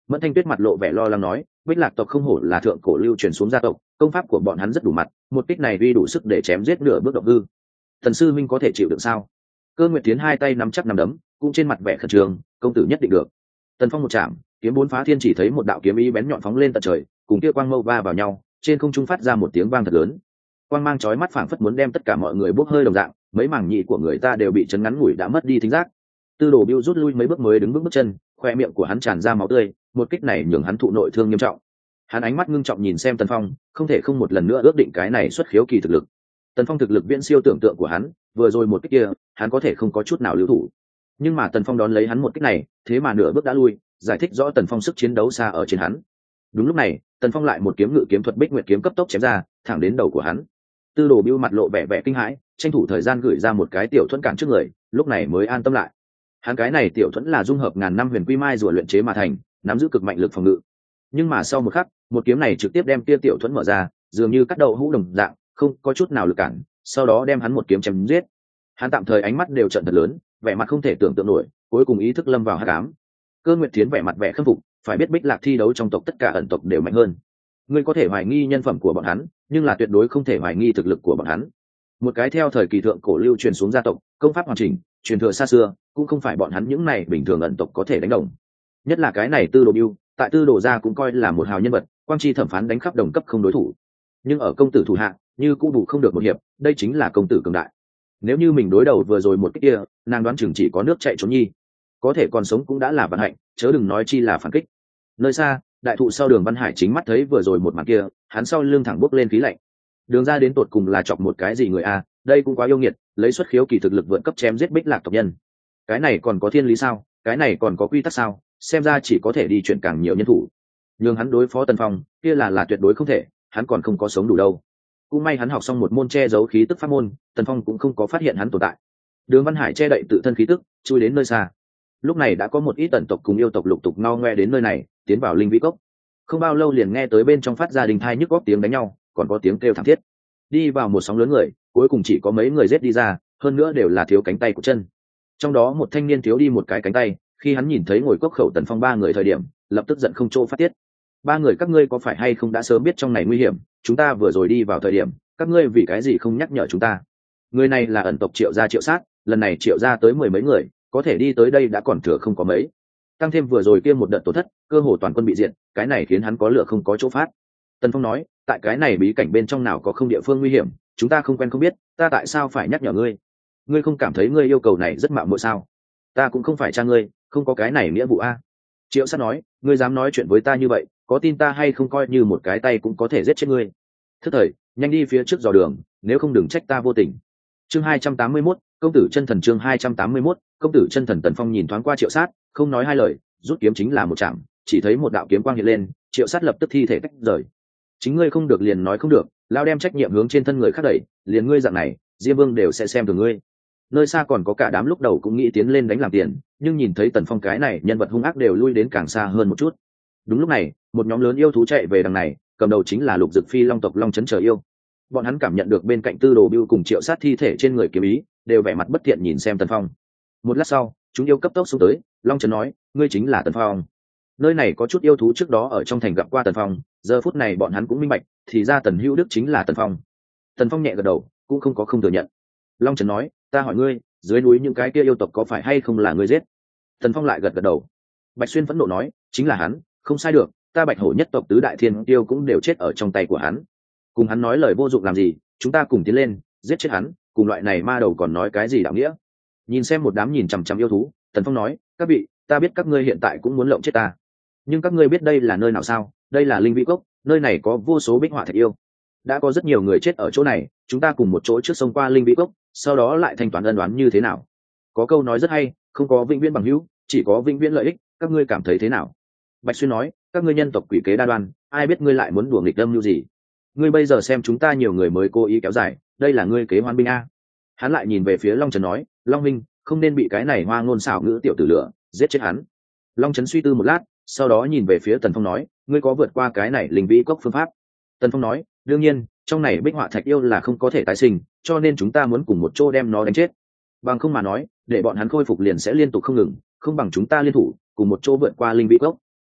Mẫn Thanh Tuyết mặt lộ vẻ lo lắng nói, Bích Lạc tộc không hổ là thượng cổ lưu truyền xuống gia tộc, công pháp của bọn hắn rất đủ mặt, một kích này uy đủ sức để chém giết nửa bước động hư. Thần sư minh có thể chịu được sao? Cơ Nguyệt Tiến hai tay nắm chắc nắm đấm, cũng trên mặt vẻ khẩn trương, công tử nhất định được. Tần Phong một chạm, kiếm bốn phá thiên, chỉ thấy một đạo kiếm ý bén nhọn phóng lên tận trời, cùng kia quang mâu va vào nhau, trên không trung phát ra một tiếng vang thật lớn. Quang mang chói mắt phảng phất muốn đem tất cả mọi người bốc hơi đồng dạng, mấy mảng nhị của người ta đều bị chấn ngắn ngủi đã mất đi thính giác. Tư Đồ Bưu rút lui mấy bước mới đứng bước chân, khoe miệng của hắn tràn ra máu tươi, một kích này nhường hắn thụ nội thương nghiêm trọng. Hắn ánh mắt ngưng trọng nhìn xem Tần Phong, không thể không một lần nữa ước định cái này xuất khiếu kỳ thực lực. Tần Phong thực lực viễn siêu tưởng tượng của hắn, vừa rồi một kích kia, hắn có thể không có chút nào lưu thủ. Nhưng mà Tần Phong đón lấy hắn một kích này, thế mà nửa bước đã lui, giải thích rõ Tần Phong sức chiến đấu xa ở trên hắn. Đúng lúc này, Tần Phong lại một kiếm ngự kiếm thuật Bích Nguyệt kiếm cấp tốc chém ra, thẳng đến đầu của hắn. Tư Đồ Bưu mặt lộ vẻ vẻ kinh hãi, tranh thủ thời gian gửi ra một cái tiểu thuẫn cản trước người, lúc này mới an tâm lại. Hắn cái này tiểu thuẫn là dung hợp ngàn năm huyền quy mai rùa luyện chế mà thành, nắm giữ cực mạnh lực phòng ngự. Nhưng mà sau một khắc, một kiếm này trực tiếp đem kia tiểu thuẫn mở ra, dường như cắt đầu hũ đồng dạng, không có chút nào lực cản, sau đó đem hắn một kiếm chém giết. Hắn tạm thời ánh mắt đều trợn thật lớn, vẻ mặt không thể tưởng tượng nổi, cuối cùng ý thức lâm vào hắc ám. Cơ Nguyệt Thiến vẻ mặt vẻ khâm phục, phải biết Bích Lạc thi đấu trong tộc tất cả ẩn tộc đều mạnh hơn. Ngươi có thể hoài nghi nhân phẩm của bọn hắn, nhưng là tuyệt đối không thể hoài nghi thực lực của bọn hắn. Một cái theo thời kỳ thượng cổ lưu truyền xuống gia tộc, công pháp hoàn chỉnh, truyền thừa xa xưa, cũng không phải bọn hắn những này bình thường ẩn tộc có thể đánh đồng. Nhất là cái này Tư Đồ Bưu, tại Tư Đồ gia cũng coi là một hào nhân vật, quang chi thẩm phán đánh khắp đồng cấp không đối thủ. Nhưng ở công tử thủ hạ, như cũng đủ không được một hiệp, đây chính là công tử cường đại. Nếu như mình đối đầu vừa rồi một cái kia, nàng đoán chừng chỉ có nước chạy trốn nhi. Có thể còn sống cũng đã là vận hạnh, chớ đừng nói chi là phản kích. Nơi xa, đại thụ sau Đường Văn Hải chính mắt thấy vừa rồi một màn kia, hắn sau lưng thẳng bốc lên khí lạnh. Đường ra đến tột cùng là chọc một cái gì người a, đây cũng quá yêu nghiệt, lấy xuất khiếu kỳ thực lực vượt cấp chém giết Bích Lạc tộc nhân. Cái này còn có thiên lý sao? Cái này còn có quy tắc sao? Xem ra chỉ có thể đi chuyện càng nhiều nhân thủ. Nhưng hắn đối phó Tần Phong, kia là tuyệt đối không thể, hắn còn không có sống đủ đâu. Cũng may hắn học xong một môn che giấu khí tức pháp môn, Tần Phong cũng không có phát hiện hắn tồn tại. Đường Văn Hải che đậy tự thân khí tức, chui đến nơi xa. Lúc này đã có một ít tần tộc cùng yêu tộc lục tục no ngoe đến nơi này, tiến vào linh vĩ cốc. Không bao lâu liền nghe tới bên trong phát ra đình thai nhức góc tiếng đánh nhau, còn có tiếng kêu thảm thiết. Đi vào một sóng lớn người, cuối cùng chỉ có mấy người giết đi ra, hơn nữa đều là thiếu cánh tay của chân. Trong đó một thanh niên thiếu đi một cái cánh tay, khi hắn nhìn thấy ngồi cốc khẩu Tần Phong ba người thời điểm, lập tức giận không chỗ phát tiết. Ba người các ngươi có phải hay không đã sớm biết trong này nguy hiểm, chúng ta vừa rồi đi vào thời điểm, các ngươi vì cái gì không nhắc nhở chúng ta? Người này là ẩn tộc Triệu gia Triệu Sát, lần này Triệu gia tới mười mấy người, có thể đi tới đây đã còn thừa không có mấy. Tăng thêm vừa rồi kia một đợt tổn thất, cơ hồ toàn quân bị diệt, cái này khiến hắn có lửa không có chỗ phát. Tần Phong nói, tại cái này bí cảnh bên trong nào có không địa phương nguy hiểm, chúng ta không quen không biết, ta tại sao phải nhắc nhở ngươi? Ngươi không cảm thấy ngươi yêu cầu này rất mạo muội sao? Ta cũng không phải cha ngươi, không có cái này nghĩa vụ a. Triệu Sát nói, ngươi dám nói chuyện với ta như vậy, có tin ta hay không coi như một cái tay cũng có thể giết chết ngươi. Thức thời, nhanh đi phía trước dò đường, nếu không đừng trách ta vô tình. Chương 281, công tử chân thần. Chương 281, công tử chân thần. Tần Phong nhìn thoáng qua Triệu Sát, không nói hai lời, rút kiếm chính là một chạm, chỉ thấy một đạo kiếm quang hiện lên, Triệu Sát lập tức thi thể tách rời. Chính ngươi không được liền nói không được, lao đem trách nhiệm hướng trên thân người khác đẩy, liền ngươi dạng này, Diêm Vương đều sẽ xem thường ngươi. Nơi xa còn có cả đám lúc đầu cũng nghĩ tiến lên đánh làm tiền, nhưng nhìn thấy Tần Phong cái này nhân vật hung ác đều lui đến càng xa hơn một chút. Đúng lúc này, một nhóm lớn yêu thú chạy về đằng này, cầm đầu chính là Lục Dực Phi Long tộc Long Chấn Chờ Yêu. Bọn hắn cảm nhận được bên cạnh Tư Đồ Bưu cùng Triệu Sát thi thể trên người kiếm ý, đều vẻ mặt bất thiện nhìn xem Tần Phong. Một lát sau, chúng yêu cấp tốc xuống tới, Long Chấn nói, ngươi chính là Tần Phong. Nơi này có chút yêu thú trước đó ở trong thành gặp qua Tần Phong, giờ phút này bọn hắn cũng minh bạch, thì ra Tần Hữu Đức chính là Tần Phong. Tần Phong nhẹ gật đầu, cũng không có không thừa nhận. Long Chấn nói, ta hỏi ngươi, dưới núi những cái kia yêu tộc có phải hay không là ngươi giết? Tần Phong lại gật gật đầu. Bạch Xuyên phẫn nộ nói, chính là hắn, không sai được, ta Bạch Hổ nhất tộc tứ đại thiên tiêu cũng đều chết ở trong tay của hắn. Cùng hắn nói lời vô dụng làm gì, chúng ta cùng tiến lên, giết chết hắn, cùng loại này ma đầu còn nói cái gì đạo nghĩa? Nhìn xem một đám nhìn chằm chằm yêu thú, Tần Phong nói, các vị, ta biết các ngươi hiện tại cũng muốn lộng chết ta, nhưng các ngươi biết đây là nơi nào sao? Đây là Linh Vĩ Cốc, nơi này có vô số bích họa thạch yêu, đã có rất nhiều người chết ở chỗ này, chúng ta cùng một chỗ trước sông qua Linh Vĩ Cốc, sau đó lại thanh toán ân oán như thế nào? Có câu nói rất hay, không có vĩnh viễn bằng hữu, chỉ có vĩnh viễn lợi ích, các ngươi cảm thấy thế nào? Bạch Xuyên nói, các ngươi nhân tộc quỷ kế đa đoan, ai biết ngươi lại muốn đùa nghịch âm mưu gì? Ngươi bây giờ xem chúng ta nhiều người mới cố ý kéo dài, đây là ngươi kế hoan binh a. Hắn lại nhìn về phía Long Trấn nói, Long Minh, không nên bị cái này hoa ngôn xảo ngữ tiểu tử lửa, giết chết hắn. Long Trấn suy tư một lát, sau đó nhìn về phía Tần Phong nói, ngươi có vượt qua cái này Linh Vĩ Cốc phương pháp? Tần Phong nói, đương nhiên, trong này bích họa thạch yêu là không có thể tái sinh, cho nên chúng ta muốn cùng một chỗ đem nó đánh chết. Bằng không mà nói, để bọn hắn khôi phục liền sẽ liên tục không ngừng, không bằng chúng ta liên thủ cùng một chỗ vượt qua Linh Vĩ Cốc.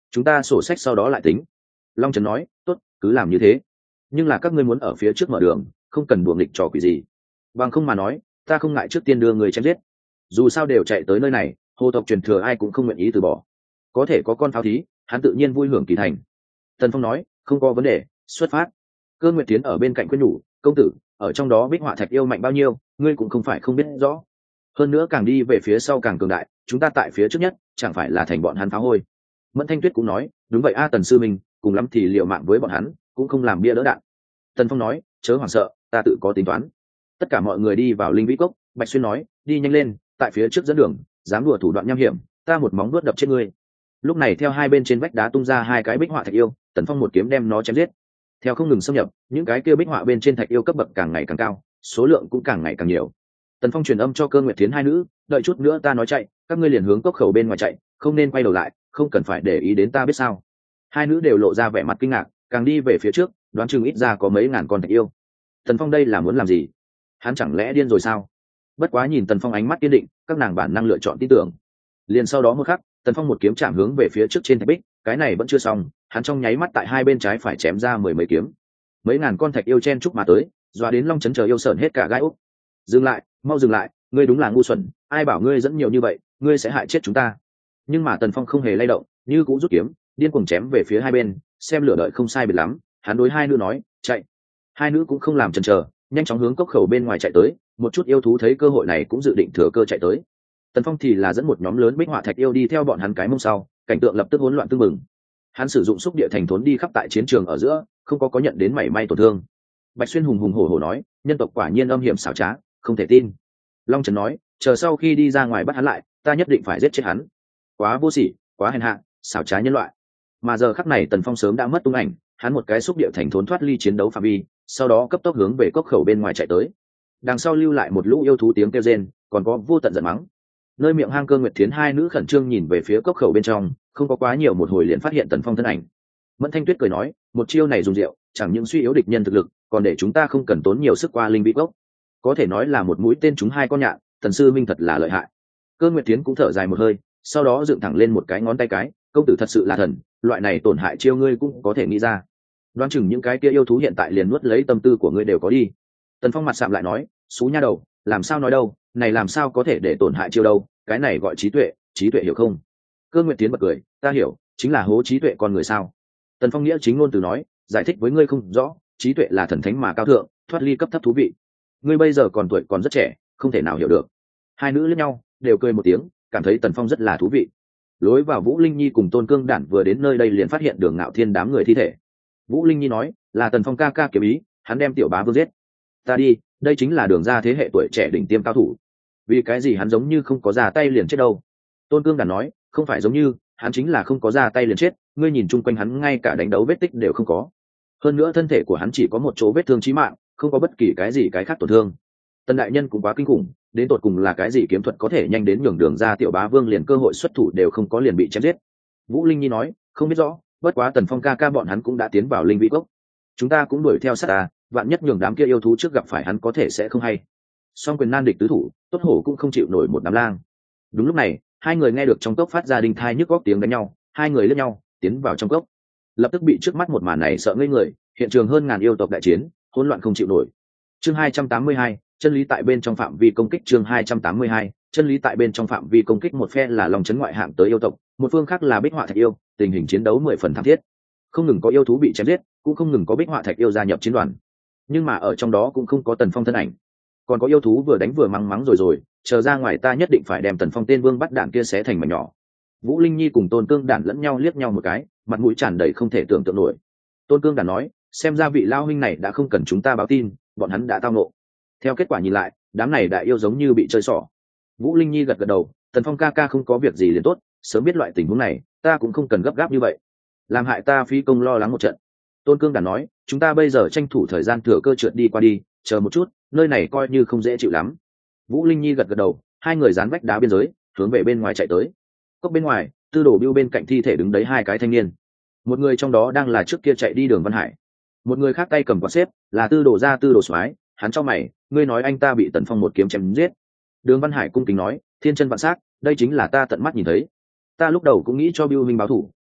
chúng ta sổ sách sau đó lại tính. Long Trấn nói, tốt, cứ làm như thế, nhưng là các ngươi muốn ở phía trước mở đường, không cần đùa nghịch trò quỷ gì. Bằng không mà nói, ta không ngại trước tiên đưa người chém giết. Dù sao đều chạy tới nơi này, hồ tộc truyền thừa ai cũng không nguyện ý từ bỏ. Có thể có con pháo thí, hắn tự nhiên vui hưởng kỳ thành. Tần Phong nói, không có vấn đề, xuất phát. Cơ Nguyệt Tiến ở bên cạnh khuyên nhủ, công tử, ở trong đó bích họa thạch yêu mạnh bao nhiêu, ngươi cũng không phải không biết rõ. Hơn nữa càng đi về phía sau càng cường đại, chúng ta tại phía trước nhất, chẳng phải là thành bọn hắn phá hôi. Mẫn Thanh Tuyết cũng nói, đúng vậy a, Tần sư minh, cùng lắm thì liều mạng với bọn hắn, cũng không làm bia đỡ đạn. Tần Phong nói, chớ hoảng sợ, ta tự có tính toán. Tất cả mọi người đi vào linh vĩ cốc. Bạch Xuyên nói, đi nhanh lên, tại phía trước dẫn đường, dám đùa thủ đoạn nham hiểm, ta một móng vuốt đập chết ngươi. Lúc này theo hai bên trên vách đá tung ra hai cái bích họa thạch yêu, Tần Phong một kiếm đem nó chém giết. Theo không ngừng xâm nhập, những cái kia bích họa bên trên thạch yêu cấp bậc càng ngày càng cao, số lượng cũng càng ngày càng nhiều. Tần Phong truyền âm cho Cơ Nguyệt Thiến hai nữ, đợi chút nữa ta nói chạy, các ngươi liền hướng cốc khẩu bên ngoài chạy, không nên quay đầu lại, không cần phải để ý đến ta biết sao. Hai nữ đều lộ ra vẻ mặt kinh ngạc, càng đi về phía trước, đoán chừng ít ra có mấy ngàn con thạch yêu. Tần Phong đây là muốn làm gì? Hắn chẳng lẽ điên rồi sao? Bất quá nhìn Tần Phong ánh mắt kiên định, các nàng bản năng lựa chọn tin tưởng. Liền sau đó một khắc, Tần Phong một kiếm chạm hướng về phía trước trên thạch bích, cái này vẫn chưa xong, hắn trong nháy mắt tại hai bên trái phải chém ra mười mấy kiếm. Mấy ngàn con thạch yêu chen chúc mà tới, dọa đến Long Chấn chờ yêu sởn hết cả gai ốc. Dừng lại, mau dừng lại, ngươi đúng là ngu xuẩn, ai bảo ngươi dẫn nhiều như vậy, ngươi sẽ hại chết chúng ta. Nhưng mà Tần Phong không hề lay động, như cũng rút kiếm, điên cuồng chém về phía hai bên, xem lửa đợi không sai biệt lắm, hắn đối hai nữ nói, chạy. Hai nữ cũng không làm chần chờ, nhanh chóng hướng cốc khẩu bên ngoài chạy tới, một chút yêu thú thấy cơ hội này cũng dự định thừa cơ chạy tới. Tần Phong thì là dẫn một nhóm lớn bích họa thạch yêu đi theo bọn hắn cái mông sau, cảnh tượng lập tức hỗn loạn tương mừng. Hắn sử dụng xúc địa thành thốn đi khắp tại chiến trường ở giữa, không có nhận đến mảy may tổn thương. Bạch Xuyên hùng hùng hổ hổ nói, nhân tộc quả nhiên âm hiểm xảo trá, không thể tin. Long Trần nói, chờ sau khi đi ra ngoài bắt hắn lại, ta nhất định phải giết chết hắn. Quá vô sỉ, quá hèn hạ, xảo trá nhân loại. Mà giờ khắc này Tần Phong sớm đã mất tung ảnh, hắn một cái xúc địa thành thốn thoát ly chiến đấu phạm vi, sau đó cấp tốc hướng về cốc khẩu bên ngoài chạy tới. Đằng sau lưu lại một lũ yêu thú tiếng kêu rên, còn có vô tận giận mắng. Nơi miệng hang Cơ Nguyệt Thiến hai nữ khẩn trương nhìn về phía cốc khẩu bên trong, không có quá nhiều một hồi liền phát hiện Tần Phong thân ảnh. Mẫn Thanh Tuyết cười nói, một chiêu này dùng rượu, chẳng những suy yếu địch nhân thực lực, còn để chúng ta không cần tốn nhiều sức qua linh vị cốc. Có thể nói là một mũi tên trúng hai con nhạn, Tần sư minh thật là lợi hại. Cơ Nguyệt Thiến cũng thở dài một hơi, sau đó dựng thẳng lên một cái ngón tay cái, công tử thật sự là thần, loại này tổn hại chiêu ngươi cũng có thể nghĩ ra. Đoán chừng những cái kia yêu thú hiện tại liền nuốt lấy tâm tư của ngươi đều có đi. Tần Phong mặt sạm lại nói, xú nha đầu, làm sao nói đâu, này làm sao có thể để tổn hại chiêu đâu, cái này gọi trí tuệ hiểu không? Cơ Nguyệt Tiến bật cười, ta hiểu, chính là hố trí tuệ con người sao? Tần Phong nghĩa chính ngôn từ nói, giải thích với ngươi không rõ, trí tuệ là thần thánh mà cao thượng, thoát ly cấp thấp thú vị. Ngươi bây giờ còn tuổi còn rất trẻ, không thể nào hiểu được. Hai nữ liếc nhau, đều cười một tiếng, cảm thấy Tần Phong rất là thú vị. Lối vào Vũ Linh Nhi cùng Tôn Cương Đản vừa đến nơi đây liền phát hiện Đường Ngạo Thiên đám người thi thể. Vũ Linh Nhi nói, là Tần Phong ca ca kiếm ý, hắn đem tiểu bá vương giết. Ta đi, đây chính là Đường gia thế hệ tuổi trẻ đỉnh tiêm cao thủ. Vì cái gì hắn giống như không có ra tay liền chết đâu? Tôn Cương Đản nói, không phải giống như, hắn chính là không có ra tay liền chết, ngươi nhìn chung quanh hắn ngay cả đánh đấu vết tích đều không có. Hơn nữa thân thể của hắn chỉ có một chỗ vết thương chí mạng, không có bất kỳ cái gì cái khác tổn thương. Tần đại nhân cũng quá kinh khủng, đến tột cùng là cái gì kiếm thuật có thể nhanh đến nhường Đường gia tiểu bá vương liền cơ hội xuất thủ đều không có liền bị chém giết. Vũ Linh Nhi nói, không biết rõ, bất quá Tần Phong ca ca bọn hắn cũng đã tiến vào linh vị cốc, chúng ta cũng đuổi theo sát ta, vạn nhất nhường đám kia yêu thú trước gặp phải hắn có thể sẽ không hay. Song quyền nan địch tứ thủ, tốt hổ cũng không chịu nổi một đám lang. Đúng lúc này, hai người nghe được trong cốc phát ra đinh thai nhức góc tiếng đánh nhau, hai người lướt nhau tiến vào trong cốc, lập tức bị trước mắt một màn này sợ ngây người. Hiện trường hơn ngàn yêu tộc đại chiến, hỗn loạn không chịu nổi. Chương 282, chân lý tại bên trong phạm vi công kích. Chương 282, chân lý tại bên trong phạm vi công kích. Một phe là Long Trấn ngoại hạng tới yêu tộc, một phương khác là Bích Họa Thạch yêu, tình hình chiến đấu 10 phần thảm thiết. Không ngừng có yêu thú bị chém giết, cũng không ngừng có Bích Họa Thạch yêu gia nhập chiến đoàn. Nhưng mà ở trong đó cũng không có Tần Phong thân ảnh. Còn có yêu thú vừa đánh vừa mắng mắng rồi, chờ ra ngoài ta nhất định phải đem Tần Phong tên vương bắt đạn kia xé thành mảnh nhỏ. Vũ Linh Nhi cùng Tôn Cương Đản lẫn nhau liếc nhau một cái, mặt mũi tràn đầy không thể tưởng tượng nổi. Tôn Cương Đản nói, xem ra vị lao huynh này đã không cần chúng ta báo tin, bọn hắn đã tao nộ. Theo kết quả nhìn lại, đám này đại yêu giống như bị chơi xỏ. Vũ Linh Nhi gật gật đầu, Tần Phong ca ca không có việc gì liền tốt, sớm biết loại tình huống này, ta cũng không cần gấp gáp như vậy, làm hại ta phí công lo lắng một trận. Tôn Cương Đản nói, chúng ta bây giờ tranh thủ thời gian thừa cơ trượt đi qua đi, chờ một chút, nơi này coi như không dễ chịu lắm. Vũ Linh Nhi gật gật đầu, hai người dán vách đá biên giới, hướng về bên ngoài chạy tới. Cốc bên ngoài, Tư Đồ Bưu bên cạnh thi thể đứng đấy hai cái thanh niên. Một người trong đó đang là trước kia chạy đi Đường Văn Hải, một người khác tay cầm quạt xếp, là Tư Đồ gia Tư Đồ Soái. Hắn cho mày, ngươi nói anh ta bị Tần Phong một kiếm chém giết. Đường Văn Hải cung kính nói, thiên chân vạn sắc, đây chính là ta tận mắt nhìn thấy. Ta lúc đầu cũng nghĩ cho Bưu huynh báo thủ,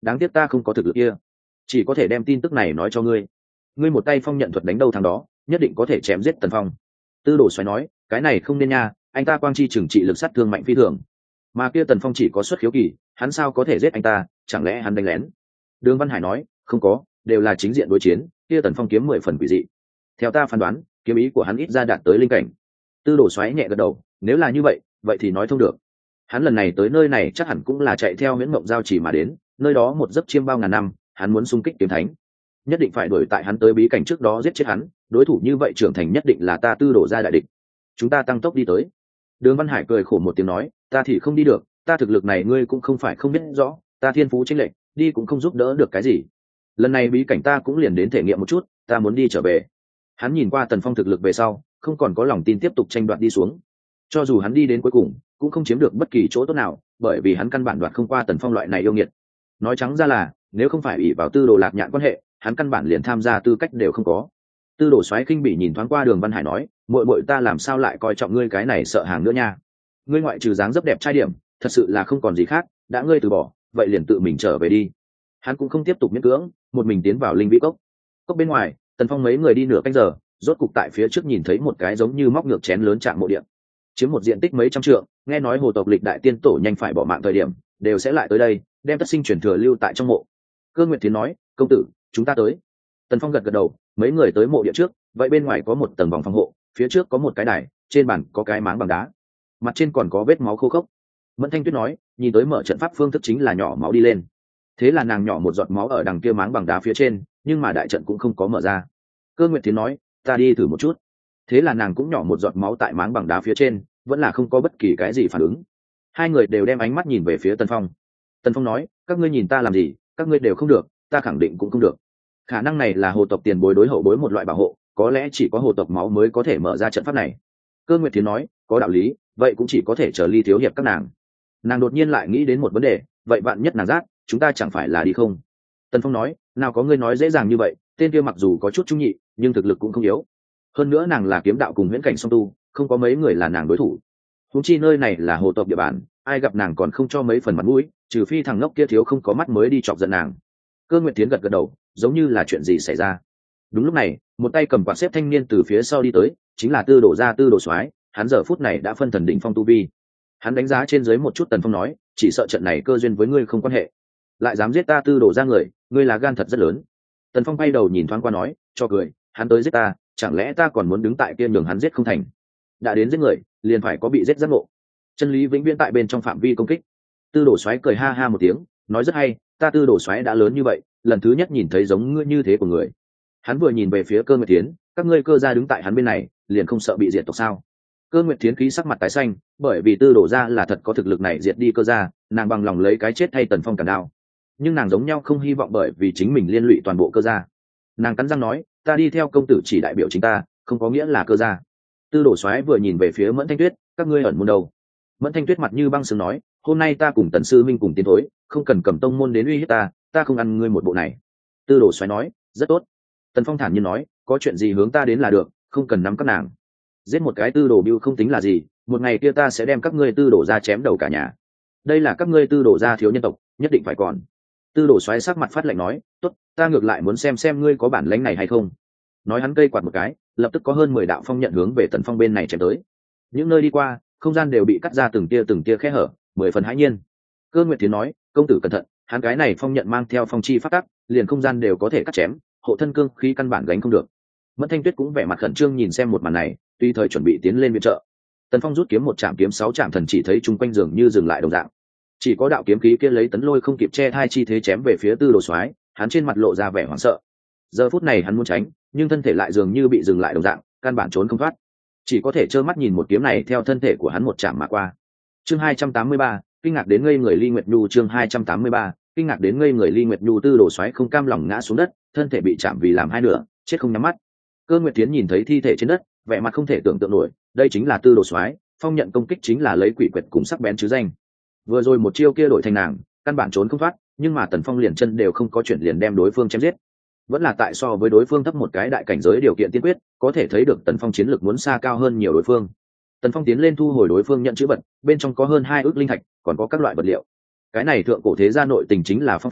đáng tiếc ta không có thực lực kia, chỉ có thể đem tin tức này nói cho ngươi. Ngươi một tay phong nhận thuật đánh đâu thằng đó, nhất định có thể chém giết Tần Phong. Tư Đồ xoáy nói, cái này không nên nha, anh ta quang chi trừng trị lực sát thương mạnh phi thường, mà kia Tần Phong chỉ có xuất khiếu kỳ, hắn sao có thể giết anh ta, chẳng lẽ hắn đánh lén? Đường Văn Hải nói, không có, đều là chính diện đối chiến, kia Tần Phong kiếm 10 phần quỷ dị. Theo ta phán đoán, kiếm ý của hắn ít ra đạt tới linh cảnh. Tư Đồ xoáy nhẹ gật đầu, nếu là như vậy, vậy thì nói thông được. Hắn lần này tới nơi này chắc hẳn cũng là chạy theo Huyễn Mộng Giao chỉ mà đến, nơi đó một giấc chiêm bao ngàn năm, hắn muốn xung kích kiếm thánh, nhất định phải đuổi tại hắn tới bí cảnh trước đó giết chết hắn, đối thủ như vậy trưởng thành nhất định là ta Tư Đồ gia đại địch. Chúng ta tăng tốc đi tới. Đường Văn Hải cười khổ một tiếng nói, ta thì không đi được, ta thực lực này ngươi cũng không phải không biết rõ, ta thiên phú chênh lệch, đi cũng không giúp đỡ được cái gì. Lần này bí cảnh ta cũng liền đến thể nghiệm một chút, ta muốn đi trở về. Hắn nhìn qua Tần Phong thực lực về sau, không còn có lòng tin tiếp tục tranh đoạt đi xuống. Cho dù hắn đi đến cuối cùng, cũng không chiếm được bất kỳ chỗ tốt nào, bởi vì hắn căn bản đoạt không qua Tần Phong loại này yêu nghiệt. Nói trắng ra là, nếu không phải ủy vào Tư Đồ Lạc Nhạn quan hệ, hắn căn bản liền tham gia tư cách đều không có. Tư Đồ xoáy khinh bỉ nhìn thoáng qua Đường Văn Hải nói, muội muội ta làm sao lại coi trọng ngươi cái này sợ hàng nữa nha. Ngươi ngoại trừ dáng dấp đẹp trai điểm, thật sự là không còn gì khác, đã ngươi từ bỏ, vậy liền tự mình trở về đi. Hắn cũng không tiếp tục miễn cưỡng, một mình tiến vào linh vĩ cốc. Cốc bên ngoài, Tần Phong mấy người đi nửa canh giờ, rốt cục tại phía trước nhìn thấy một cái giống như móc ngược chén lớn trạng mộ điện, chiếm một diện tích mấy trăm trượng. Nghe nói hồ tộc lịch đại tiên tổ nhanh phải bỏ mạng thời điểm, đều sẽ lại tới đây, đem tất sinh truyền thừa lưu tại trong mộ. Cơ Nguyệt Thiến nói, công tử, chúng ta tới. Tần Phong gật gật đầu, mấy người tới mộ điện trước, vậy bên ngoài có một tầng vòng phòng hộ, phía trước có một cái đài, trên bàn có cái máng bằng đá, mặt trên còn có vết máu khô khốc. Mẫn Thanh Tuyết nói, nhìn tới mở trận pháp phương thức chính là nhỏ máu đi lên. Thế là nàng nhỏ một giọt máu ở đằng kia máng bằng đá phía trên, nhưng mà đại trận cũng không có mở ra. Cơ Nguyệt Thiến nói, ta đi thử một chút. Thế là nàng cũng nhỏ một giọt máu tại máng bằng đá phía trên, vẫn là không có bất kỳ cái gì phản ứng. Hai người đều đem ánh mắt nhìn về phía Tần Phong. Tần Phong nói, các ngươi nhìn ta làm gì, các ngươi đều không được, ta khẳng định cũng không được. Khả năng này là hồ tộc tiền bối đối hậu bối một loại bảo hộ, có lẽ chỉ có hồ tộc máu mới có thể mở ra trận pháp này. Cơ Nguyệt Thiến nói, có đạo lý, vậy cũng chỉ có thể chờ Ly thiếu hiệp các nàng. Nàng đột nhiên lại nghĩ đến một vấn đề, vậy bạn nhất nàng giác, chúng ta chẳng phải là đi không? Tần Phong nói, nào có ngươi nói dễ dàng như vậy, tên kia mặc dù có chút trung nhị, nhưng thực lực cũng không yếu. Hơn nữa nàng là kiếm đạo cùng huyễn cảnh song tu, không có mấy người là nàng đối thủ. Huống chi nơi này là hồ tộc địa bàn, ai gặp nàng còn không cho mấy phần mặt mũi, trừ phi thằng ngốc kia thiếu không có mắt mới đi chọc giận nàng. Cơ Nguyệt Thiến gật gật đầu, giống như là chuyện gì xảy ra. Đúng lúc này, một tay cầm quạt xếp thanh niên từ phía sau đi tới, chính là Tư Đồ gia Tư Đồ soái. Hắn giờ phút này đã phân thần đỉnh phong tu vi. Hắn đánh giá trên dưới một chút Tần Phong nói, chỉ sợ trận này cơ duyên với ngươi không quan hệ, lại dám giết ta Tư Đồ gia người, ngươi là gan thật rất lớn. Tần Phong bay đầu nhìn thoáng qua nói, cho cười, hắn tới giết ta, chẳng lẽ ta còn muốn đứng tại kia nhường hắn giết không thành? Đã đến giết người, liền phải có bị giết giác ngộ. Chân lý vĩnh viễn tại bên trong phạm vi công kích. Tư Đồ soái cười ha ha một tiếng, nói rất hay, ta Tư Đồ soái đã lớn như vậy, lần thứ nhất nhìn thấy giống ngươi như thế của người. Hắn vừa nhìn về phía Cơ Nguyệt Thiến, các ngươi Cơ gia đứng tại hắn bên này, liền không sợ bị diệt tộc sao? Cơ Nguyệt Thiến khí sắc mặt tái xanh, bởi vì Tư Đồ gia là thật có thực lực này diệt đi Cơ gia, nàng bằng lòng lấy cái chết thay Tần Phong cản đao. Nhưng nàng giống nhau không hy vọng bởi vì chính mình liên lụy toàn bộ Cơ gia. Nàng cắn răng nói, ta đi theo công tử chỉ đại biểu chính ta, không có nghĩa là Cơ gia. Tư Đồ soái vừa nhìn về phía Mẫn Thanh Tuyết, các ngươi ẩn môn đâu? Mẫn Thanh Tuyết mặt như băng sương nói, hôm nay ta cùng Tần sư minh cùng tiến thối, không cần cầm tông môn đến uy hiếp ta, ta không ăn ngươi một bộ này. Tư Đồ soái nói, rất tốt. Tần Phong thản nhiên nói, có chuyện gì hướng ta đến là được, không cần nắm các nàng. Giết một cái Tư Đồ Bưu không tính là gì, một ngày kia ta sẽ đem các ngươi Tư Đồ gia chém đầu cả nhà. Đây là các ngươi Tư Đồ gia thiếu nhân tộc, nhất định phải còn. Tư Đồ xoáy sắc mặt phát lạnh nói, tốt, ta ngược lại muốn xem ngươi có bản lĩnh này hay không. Nói hắn cây quạt một cái, lập tức có hơn 10 đạo phong nhận hướng về Tần Phong bên này chém tới. Những nơi đi qua, không gian đều bị cắt ra từng tia khe hở, 10 phần hãi nhiên. Cơ Nguyệt Thiến nói, công tử cẩn thận, hắn cái này phong nhận mang theo phong chi phát tắc, liền không gian đều có thể cắt chém, hộ thân cương khí căn bản gánh không được. Mẫn Thanh Tuyết cũng vẻ mặt khẩn trương nhìn xem một màn này, tuy thời chuẩn bị tiến lên viện trợ. Tần Phong rút kiếm một chạm kiếm 6 chạm thần chỉ thấy chung quanh dường như dừng lại đồng dạng. Chỉ có đạo kiếm khí kia lấy tấn lôi không kịp che thai chi thế chém về phía Tư Đồ soái, hắn trên mặt lộ ra vẻ hoảng sợ. Giờ phút này hắn muốn tránh, nhưng thân thể lại dường như bị dừng lại đồng dạng, căn bản trốn không thoát. Chỉ có thể trơ mắt nhìn một kiếm này theo thân thể của hắn một chạm mà qua. Chương 283, kinh ngạc đến ngây người Ly Nguyệt Nhu. Chương 283, kinh ngạc đến ngây người Ly Nguyệt Nhu. Tư Đồ soái không cam lòng ngã xuống đất, thân thể bị chạm vì làm hai nửa, chết không nhắm mắt. Cơ Nguyệt Thiến nhìn thấy thi thể trên đất, vẻ mặt không thể tưởng tượng nổi, đây chính là Tư Đồ soái, phong nhận công kích chính là lấy quỷ quyệt cùng sắc bén chứ danh. Vừa rồi một chiêu kia đổi thành nàng, căn bản trốn không thoát, nhưng mà Tần Phong liền chân đều không có chuyển liền đem đối phương chém giết. Vẫn là tại so với đối phương thấp một cái đại cảnh giới điều kiện tiên quyết, có thể thấy được Tần Phong chiến lược muốn xa cao hơn nhiều đối phương. Tần Phong tiến lên thu hồi đối phương nhận chữ vật, bên trong có hơn 2 ức linh thạch, còn có các loại vật liệu. Cái này thượng cổ thế gia nội tình chính là phong phú,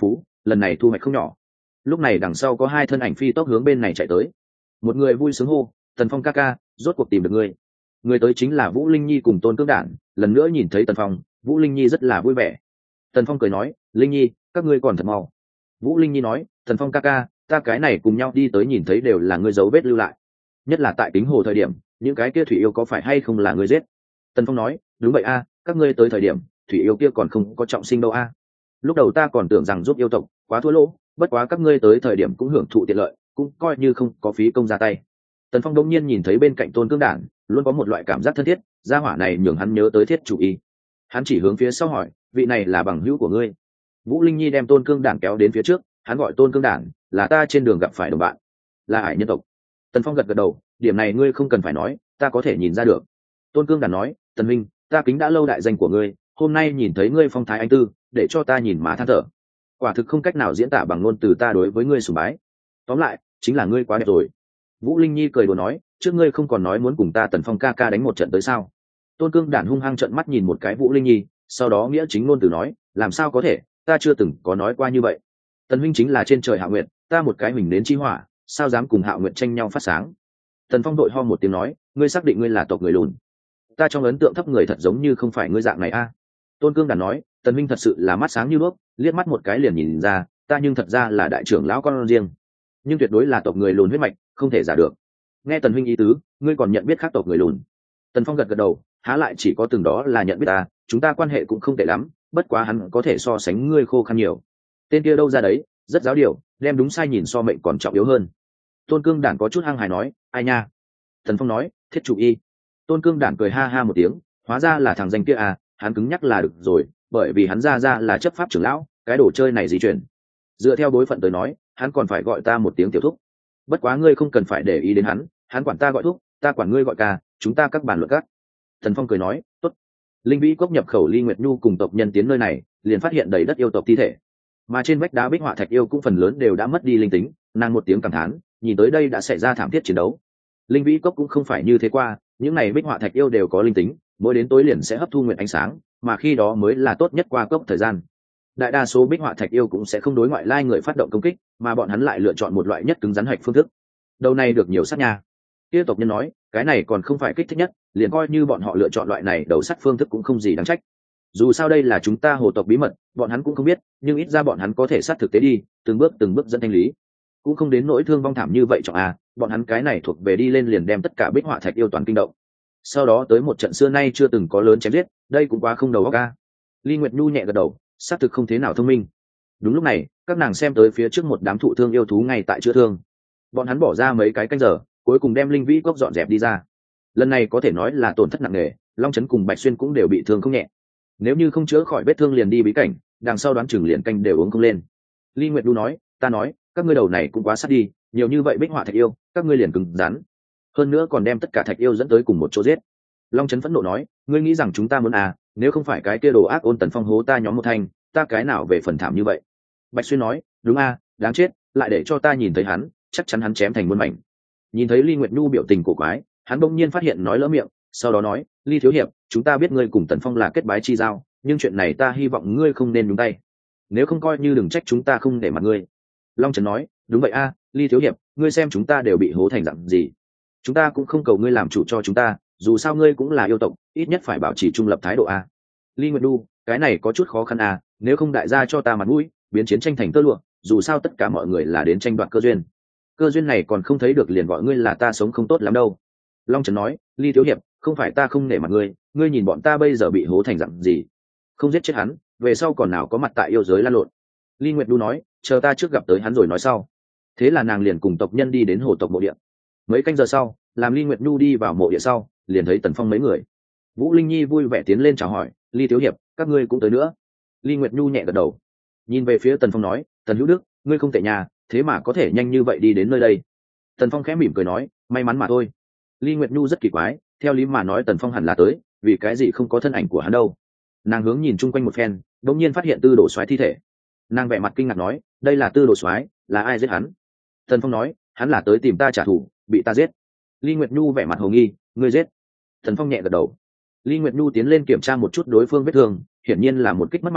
lần này thu hoạch không nhỏ. Lúc này đằng sau có hai thân ảnh phi tốc hướng bên này chạy tới. Một người vui sướng hô, Tần Phong ca ca, rốt cuộc tìm được ngươi. Người tới chính là Vũ Linh Nhi cùng Tôn Cương Đản. Lần nữa nhìn thấy Tần Phong, Vũ Linh Nhi rất là vui vẻ. Tần Phong cười nói, Linh Nhi, các ngươi còn thật mau. Vũ Linh Nhi nói, Tần Phong ca ca, ta cái này cùng nhau đi tới nhìn thấy đều là ngươi dấu vết lưu lại, nhất là tại Kính Hồ thời điểm, những cái kia thủy yêu có phải hay không là ngươi giết? Tần Phong nói, đúng vậy a, các ngươi tới thời điểm thủy yêu kia còn không có trọng sinh đâu a. Lúc đầu ta còn tưởng rằng giúp yêu tộc quá thua lỗ, bất quá các ngươi tới thời điểm cũng hưởng thụ tiện lợi, cũng coi như không có phí công ra tay. Tần Phong đông nhiên nhìn thấy bên cạnh Tôn Cương Đản, luôn có một loại cảm giác thân thiết, gia hỏa này nhường hắn nhớ tới Thiết Chủ Y. Hắn chỉ hướng phía sau hỏi, vị này là bằng hữu của ngươi? Vũ Linh Nhi đem Tôn Cương Đản kéo đến phía trước, hắn gọi Tôn Cương Đản, là ta trên đường gặp phải đồng bạn, là Hải nhân tộc. Tần Phong gật gật đầu, điểm này ngươi không cần phải nói, ta có thể nhìn ra được. Tôn Cương Đản nói, Tần Minh, ta kính đã lâu đại danh của ngươi, hôm nay nhìn thấy ngươi phong thái anh tư, để cho ta nhìn mà than thở. Quả thực không cách nào diễn tả bằng ngôn từ ta đối với ngươi sùng bái. Tóm lại, chính là ngươi quá đẹp rồi. Vũ Linh Nhi cười đùa nói, trước ngươi không còn nói muốn cùng ta Tần Phong ca ca đánh một trận tới sao? Tôn Cương Đản hung hăng trợn mắt nhìn một cái Vũ Linh Nhi, sau đó nghĩa chính ngôn từ nói, làm sao có thể, ta chưa từng có nói qua như vậy. Tần huynh chính là trên trời Hạo Nguyệt, ta một cái mình đến chi hỏa, sao dám cùng Hạo Nguyệt tranh nhau phát sáng? Tần Phong đội ho một tiếng nói, ngươi xác định ngươi là tộc người lùn? Ta trong ấn tượng thấp người thật giống như không phải ngươi dạng này a. Tôn Cương Đản nói, Tần huynh thật sự là mắt sáng như đuốc, liếc mắt một cái liền nhìn ra, ta nhưng thật ra là đại trưởng lão con riêng, nhưng tuyệt đối là tộc người lùn huyết mạch, không thể giả được. Nghe Tần huynh ý tứ, ngươi còn nhận biết khác tộc người lùn? Tần Phong gật gật đầu, há lại chỉ có từng đó là nhận biết ta, chúng ta quan hệ cũng không tệ lắm, bất quá hắn có thể so sánh ngươi khô khan nhiều. Tên kia đâu ra đấy, rất giáo điều, đem đúng sai nhìn so mệnh còn trọng yếu hơn. Tôn Cương Đản có chút hăng hài nói, ai nha? Tần Phong nói, Thiết Chủ Y. Tôn Cương Đản cười ha ha một tiếng, hóa ra là thằng danh kia à, hắn cứng nhắc là được rồi, bởi vì hắn ra là chấp pháp trưởng lão, cái đồ chơi này di chuyển. Dựa theo bối phận tới nói, hắn còn phải gọi ta một tiếng tiểu thúc. Bất quá ngươi không cần phải để ý đến hắn quản ta gọi thúc, ta quản ngươi gọi ca, chúng ta các bàn luận các. Tần Phong cười nói, tốt. Linh Vĩ Cốc nhập khẩu Ly Nguyệt Nhu cùng tộc nhân tiến nơi này, liền phát hiện đầy đất yêu tộc thi thể, mà trên vách đá bích họa thạch yêu cũng phần lớn đều đã mất đi linh tính. Nàng một tiếng cảm thán, nhìn tới đây đã xảy ra thảm thiết chiến đấu. Linh Vĩ Cốc cũng không phải như thế qua, những này bích họa thạch yêu đều có linh tính, mỗi đến tối liền sẽ hấp thu nguyện ánh sáng, mà khi đó mới là tốt nhất qua cốc thời gian. Đại đa số bích họa thạch yêu cũng sẽ không đối ngoại lai người phát động công kích, mà bọn hắn lại lựa chọn một loại nhất cứng rắn hạch phương thức. Đầu này được nhiều sát nha. Kia tộc nhân nói, cái này còn không phải kích thích nhất, liền coi như bọn họ lựa chọn loại này đầu sắt phương thức cũng không gì đáng trách. Dù sao đây là chúng ta hồ tộc bí mật, bọn hắn cũng không biết, nhưng ít ra bọn hắn có thể sát thực tế đi, từng bước dẫn thanh lý, cũng không đến nỗi thương vong thảm như vậy trọng à. Bọn hắn cái này thuộc về đi lên liền đem tất cả bích họa thạch yêu toàn kinh động, sau đó tới một trận xưa nay chưa từng có lớn chém giết, đây cũng quá không đầu óc a. Ly Nguyệt Nhu nhẹ gật đầu, xác thực không thế nào thông minh. Đúng lúc này, các nàng xem tới phía trước một đám thụ thương yêu thú ngay tại chữa thương. Bọn hắn bỏ ra mấy cái canh giờ, cuối cùng đem Linh Vĩ Cốc dọn dẹp đi ra. Lần này có thể nói là tổn thất nặng nề, Long Chấn cùng Bạch Xuyên cũng đều bị thương không nhẹ. Nếu như không chữa khỏi vết thương liền đi bí cảnh, đằng sau đoán chừng liền canh đều uống không lên. Ly Nguyệt Nhu nói, ta nói, các ngươi đầu này cũng quá sát đi, nhiều như vậy bích họa thạch yêu, các ngươi liền cứng rắn, hơn nữa còn đem tất cả thạch yêu dẫn tới cùng một chỗ giết. Long Chấn phẫn nộ nói, ngươi nghĩ rằng chúng ta muốn à, nếu không phải cái kia đồ ác Ôn Tần Phong hố ta nhóm một thanh, ta cái nào về phần thảm như vậy. Bạch Xuyên nói, đúng à, đáng chết, lại để cho ta nhìn thấy hắn, chắc chắn hắn chém thành muôn mảnh. Nhìn thấy Ly Nguyệt Nhu biểu tình cổ quái, hắn bỗng nhiên phát hiện nói lỡ miệng, sau đó nói, Ly thiếu hiệp, chúng ta biết ngươi cùng Tần Phong là kết bái chi giao, nhưng chuyện này ta hy vọng ngươi không nên nhúng tay, nếu không coi như đừng trách chúng ta không để mặt ngươi. Long Trấn nói, đúng vậy a, Ly thiếu hiệp, ngươi xem chúng ta đều bị hố thành dặn gì, chúng ta cũng không cầu ngươi làm chủ cho chúng ta, dù sao ngươi cũng là yêu tộc, ít nhất phải bảo trì trung lập thái độ a. Ly Nguyệt Nhu, cái này có chút khó khăn a, nếu không đại gia cho ta mặt mũi, biến chiến tranh thành tơ lụa, dù sao tất cả mọi người là đến tranh đoạt cơ duyên, cơ duyên này còn không thấy được liền gọi ngươi là ta sống không tốt lắm đâu. Long Trấn nói, Ly thiếu hiệp, không phải ta không nể mặt ngươi, ngươi nhìn bọn ta bây giờ bị hố thành dặn gì, không giết chết hắn, về sau còn nào có mặt tại yêu giới lan lộn. Ly Nguyệt Nhu nói, chờ ta trước gặp tới hắn rồi nói sau. Thế là nàng liền cùng tộc nhân đi đến hồ tộc mộ địa. Mấy canh giờ sau, làm Ly Nguyệt Nhu đi vào mộ địa sau, liền thấy Tần Phong mấy người. Vũ Linh Nhi vui vẻ tiến lên chào hỏi, Ly thiếu hiệp, các ngươi cũng tới nữa. Ly Nguyệt Nhu nhẹ gật đầu, nhìn về phía Tần Phong nói, Tần hữu đức, ngươi không tệ nhà, thế mà có thể nhanh như vậy đi đến nơi đây. Tần Phong khẽ mỉm cười nói, may mắn mà thôi. Ly Nguyệt Nhu rất kỳ quái, theo lý mà nói Tần Phong hẳn là tới, vì cái gì không có thân ảnh của hắn đâu. Nàng hướng nhìn chung quanh một phen, đột nhiên phát hiện Tư Đồ Soái thi thể. Nàng vẻ mặt kinh ngạc nói, đây là Tư Đồ Soái, là ai giết hắn? Tần Phong nói, hắn là tới tìm ta trả thù, bị ta giết. Ly Nguyệt Nhu vẻ mặt hồ nghi, ngươi giết? Tần Phong nhẹ gật đầu. Ly Nguyệt Nhu tiến lên kiểm tra một chút đối phương vết thương, hiển nhiên là một kích mất mạng,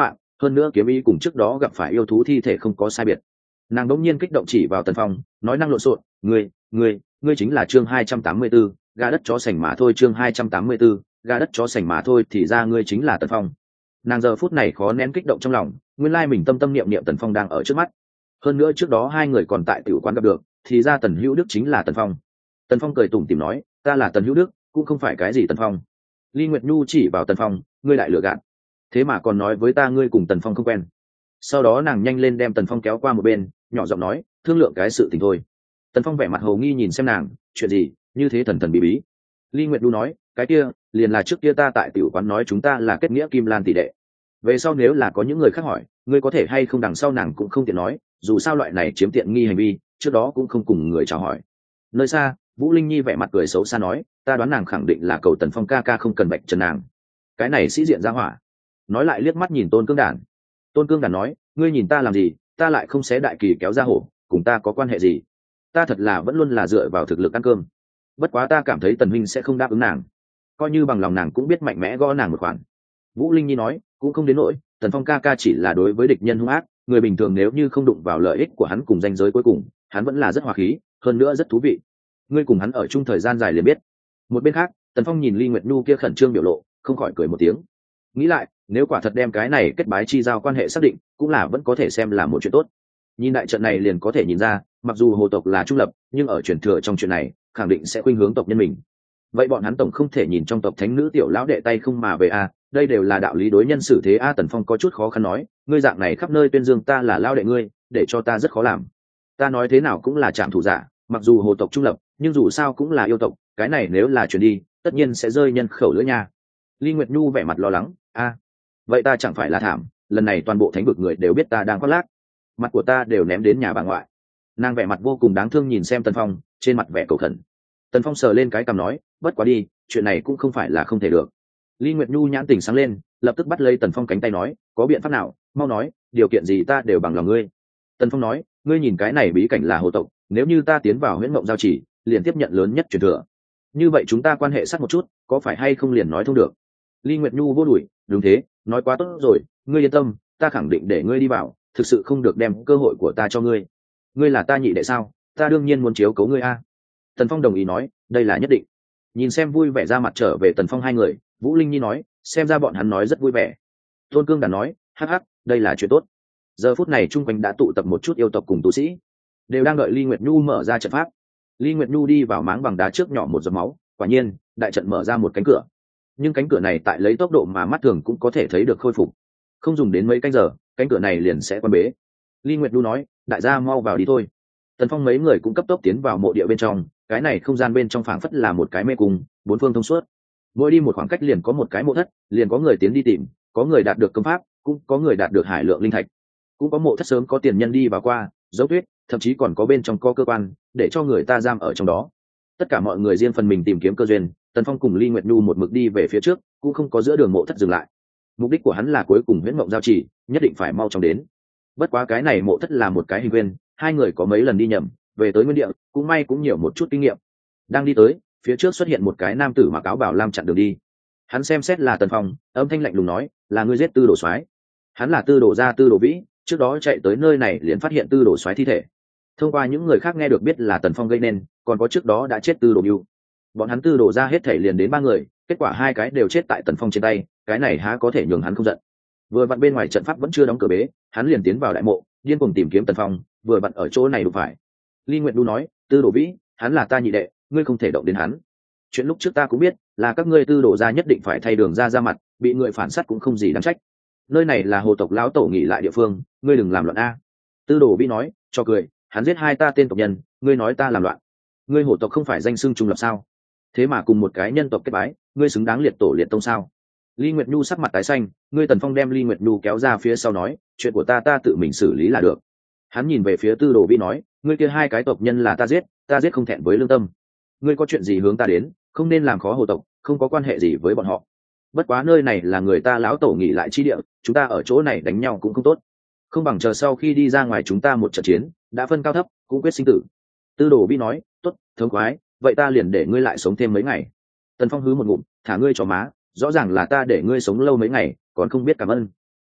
hơn nữa kiếm ý cùng trước đó gặp phải yêu thú thi thể không có sai biệt. Nàng đống nhiên kích động chỉ vào Tần Phong, nói năng lộn xộn, ngươi chính là chương 284, gà đất chó sành mà thôi, chương 284, gà đất chó sành mà thôi, thì ra ngươi chính là Tần Phong. Nàng giờ phút này khó nén kích động trong lòng, nguyên lai mình tâm tâm niệm niệm Tần Phong đang ở trước mắt. Hơn nữa trước đó hai người còn tại tiểu quán gặp được, thì ra Tần Hữu Đức chính là Tần Phong. Tần Phong cười tủm tỉm nói, ta là Tần Hữu Đức, cũng không phải cái gì Tần Phong. Ly Nguyệt Nhu chỉ vào Tần Phong, ngươi lại lừa gạt, thế mà còn nói với ta ngươi cùng Tần Phong không quen. Sau đó nàng nhanh lên đem Tần Phong kéo qua một bên, nhỏ giọng nói, thương lượng cái sự tình thôi. Tần Phong vẻ mặt hồ nghi nhìn xem nàng, chuyện gì như thế thần thần bí bí. Ly Nguyệt Nhu nói, cái kia liền là trước kia ta tại tiểu quán nói chúng ta là kết nghĩa Kim Lan tỷ đệ. Về sau nếu là có những người khác hỏi ngươi có thể hay không, đằng sau nàng cũng không tiện nói, dù sao loại này chiếm tiện nghi hành vi trước đó cũng không cùng người chào hỏi. Nơi xa Vũ Linh Nhi vẻ mặt cười xấu xa nói, ta đoán nàng khẳng định là cầu Tần Phong ca ca không cần bạch trần nàng, cái này sĩ diện ra hỏa. Nói lại liếc mắt nhìn Tôn Cương Đản. Tôn Cương Đản nói, ngươi nhìn ta làm gì, ta lại không xé đại kỳ kéo ra hổ, cùng ta có quan hệ gì? Ta thật là vẫn luôn là dựa vào thực lực ăn cơm. Bất quá ta cảm thấy Tần huynh sẽ không đáp ứng nàng, coi như bằng lòng nàng cũng biết mạnh mẽ gõ nàng một khoản. Vũ Linh Nhi nói, cũng không đến nỗi, Tần Phong ca ca chỉ là đối với địch nhân hung ác, người bình thường nếu như không đụng vào lợi ích của hắn cùng danh giới cuối cùng, hắn vẫn là rất hòa khí, hơn nữa rất thú vị. Ngươi cùng hắn ở chung thời gian dài liền biết. Một bên khác, Tần Phong nhìn Ly Nguyệt Nhu kia khẩn trương biểu lộ, không khỏi cười một tiếng. Nghĩ lại, nếu quả thật đem cái này kết bái chi giao quan hệ xác định, cũng là vẫn có thể xem là một chuyện tốt. Nhìn đại trận này liền có thể nhìn ra, mặc dù hồ tộc là trung lập, nhưng ở truyền thừa trong chuyện này, khẳng định sẽ khuynh hướng tộc nhân mình. Vậy bọn hắn tổng không thể nhìn trong tộc thánh nữ tiểu lão đệ tay không mà về a, đây đều là đạo lý đối nhân xử thế a. Tần Phong có chút khó khăn nói, ngươi dạng này khắp nơi tuyên dương ta là lão đệ ngươi, để cho ta rất khó làm. Ta nói thế nào cũng là trạm thủ giả, mặc dù hồ tộc trung lập, nhưng dù sao cũng là yêu tộc, cái này nếu là chuyển đi, tất nhiên sẽ rơi nhân khẩu lưỡi nha. Ly Nguyệt Nhu vẻ mặt lo lắng, a, vậy ta chẳng phải là thảm, lần này toàn bộ thánh vực người đều biết ta đang khoác lác, mặt của ta đều ném đến nhà bà ngoại. Nàng vẻ mặt vô cùng đáng thương nhìn xem Tần Phong, trên mặt vẻ cầu khẩn. Tần Phong sờ lên cái cằm nói, bất quá đi, chuyện này cũng không phải là không thể được. Ly Nguyệt Nhu nhãn tỉnh sáng lên, lập tức bắt lấy Tần Phong cánh tay nói, có biện pháp nào, mau nói, điều kiện gì ta đều bằng lòng ngươi. Tần Phong nói, ngươi nhìn cái này bí cảnh là hồ tộc, nếu như ta tiến vào huyễn mộng giao chỉ, liền tiếp nhận lớn nhất truyền thừa. Như vậy chúng ta quan hệ sát một chút, có phải hay không liền nói thông được? Ly Nguyệt Nhu vô đuổi, đúng thế, nói quá tốt rồi, ngươi yên tâm, ta khẳng định để ngươi đi vào, thực sự không được đem cơ hội của ta cho ngươi. Ngươi là ta nhị đệ sao, ta đương nhiên muốn chiếu cố ngươi a. Tần Phong đồng ý nói, đây là nhất định. Nhìn xem vui vẻ ra mặt trở về Tần Phong hai người, Vũ Linh Nhi nói, xem ra bọn hắn nói rất vui vẻ. Tôn Cương đã nói, hắc hắc, đây là chuyện tốt. Giờ phút này chung quanh đã tụ tập một chút yêu tộc cùng tu sĩ, đều đang đợi Ly Nguyệt Nhu mở ra trận pháp. Ly Nguyệt Nhu đi vào máng bằng đá trước nhỏ một giọt máu, quả nhiên, đại trận mở ra một cánh cửa. Nhưng cánh cửa này tại lấy tốc độ mà mắt thường cũng có thể thấy được khôi phục, không dùng đến mấy canh giờ, cánh cửa này liền sẽ quan bế. Ly Nguyệt Nhu nói, đại gia mau vào đi thôi. Tần Phong mấy người cũng cấp tốc tiến vào mộ địa bên trong, cái này không gian bên trong phảng phất là một cái mê cung, bốn phương thông suốt. Mỗi đi một khoảng cách liền có một cái mộ thất, liền có người tiến đi tìm, có người đạt được công pháp, cũng có người đạt được hải lượng linh thạch, cũng có mộ thất sớm có tiền nhân đi vào qua, dấu tuyết, thậm chí còn có bên trong có cơ quan, để cho người ta giam ở trong đó. Tất cả mọi người riêng phần mình tìm kiếm cơ duyên, Tần Phong cùng Ly Nguyệt Nhu một mực đi về phía trước, cũng không có giữa đường mộ thất dừng lại. Mục đích của hắn là cuối cùng huyễn mộng giao chỉ, nhất định phải mau chóng đến. Bất quá cái này mộ thất là một cái hình quyên, hai người có mấy lần đi nhầm, về tới nguyên địa, cũng may cũng nhiều một chút kinh nghiệm. Đang đi tới, phía trước xuất hiện một cái nam tử mặc áo bào lam chặn đường đi. Hắn xem xét là Tần Phong, âm thanh lạnh lùng nói, là ngươi giết Tư Đồ Soái. Hắn là Tư Đồ gia Tư Đồ Vĩ, trước đó chạy tới nơi này liền phát hiện Tư Đồ Soái thi thể. Thông qua những người khác nghe được biết là Tần Phong gây nên, còn có trước đó đã chết Tư Đồ Bưu. Bọn hắn Tư Đồ gia hết thể liền đến ba người, kết quả hai cái đều chết tại Tần Phong trên tay, cái này há có thể nhường hắn không giận. Vừa vặn bên ngoài trận pháp vẫn chưa đóng cửa bế, hắn liền tiến vào đại mộ, điên cuồng tìm kiếm Tần Phong, vừa vặn ở chỗ này đụng phải. Ly Nguyệt Nhu nói, Tư Đồ Vĩ, hắn là ta nhị đệ, ngươi không thể động đến hắn. Chuyện lúc trước ta cũng biết, là các ngươi Tư Đồ gia nhất định phải thay đường ra mặt, bị người phản sát cũng không gì đáng trách. Nơi này là hồ tộc lão tổ nghỉ lại địa phương, ngươi đừng làm loạn a. Tư Đồ Vĩ nói, cho cười, hắn giết hai ta tên tộc nhân, ngươi nói ta làm loạn. Ngươi hồ tộc không phải danh xưng trung lập sao? Thế mà cùng một cái nhân tộc kết bái, ngươi xứng đáng liệt tổ liệt tông sao? Ly Nguyệt Nhu sắc mặt tái xanh, ngươi Tần Phong đem Ly Nguyệt Nhu kéo ra phía sau nói, chuyện của ta tự mình xử lý là được. Hắn nhìn về phía Tư Đồ Vĩ nói, ngươi kia hai cái tộc nhân là ta giết không thẹn với lương tâm. Ngươi có chuyện gì hướng ta đến, không nên làm khó hồ tộc, không có quan hệ gì với bọn họ. Bất quá nơi này là người ta lão tổ nghỉ lại chi địa, chúng ta ở chỗ này đánh nhau cũng không tốt, không bằng chờ sau khi đi ra ngoài chúng ta một trận chiến, đã phân cao thấp, cũng quyết sinh tử. Tư Đồ Vĩ nói, tốt, thống khoái, vậy ta liền để ngươi lại sống thêm mấy ngày. Tần Phong hứ một ngụm, thả ngươi cho má, rõ ràng là ta để ngươi sống lâu mấy ngày, còn không biết cảm ơn.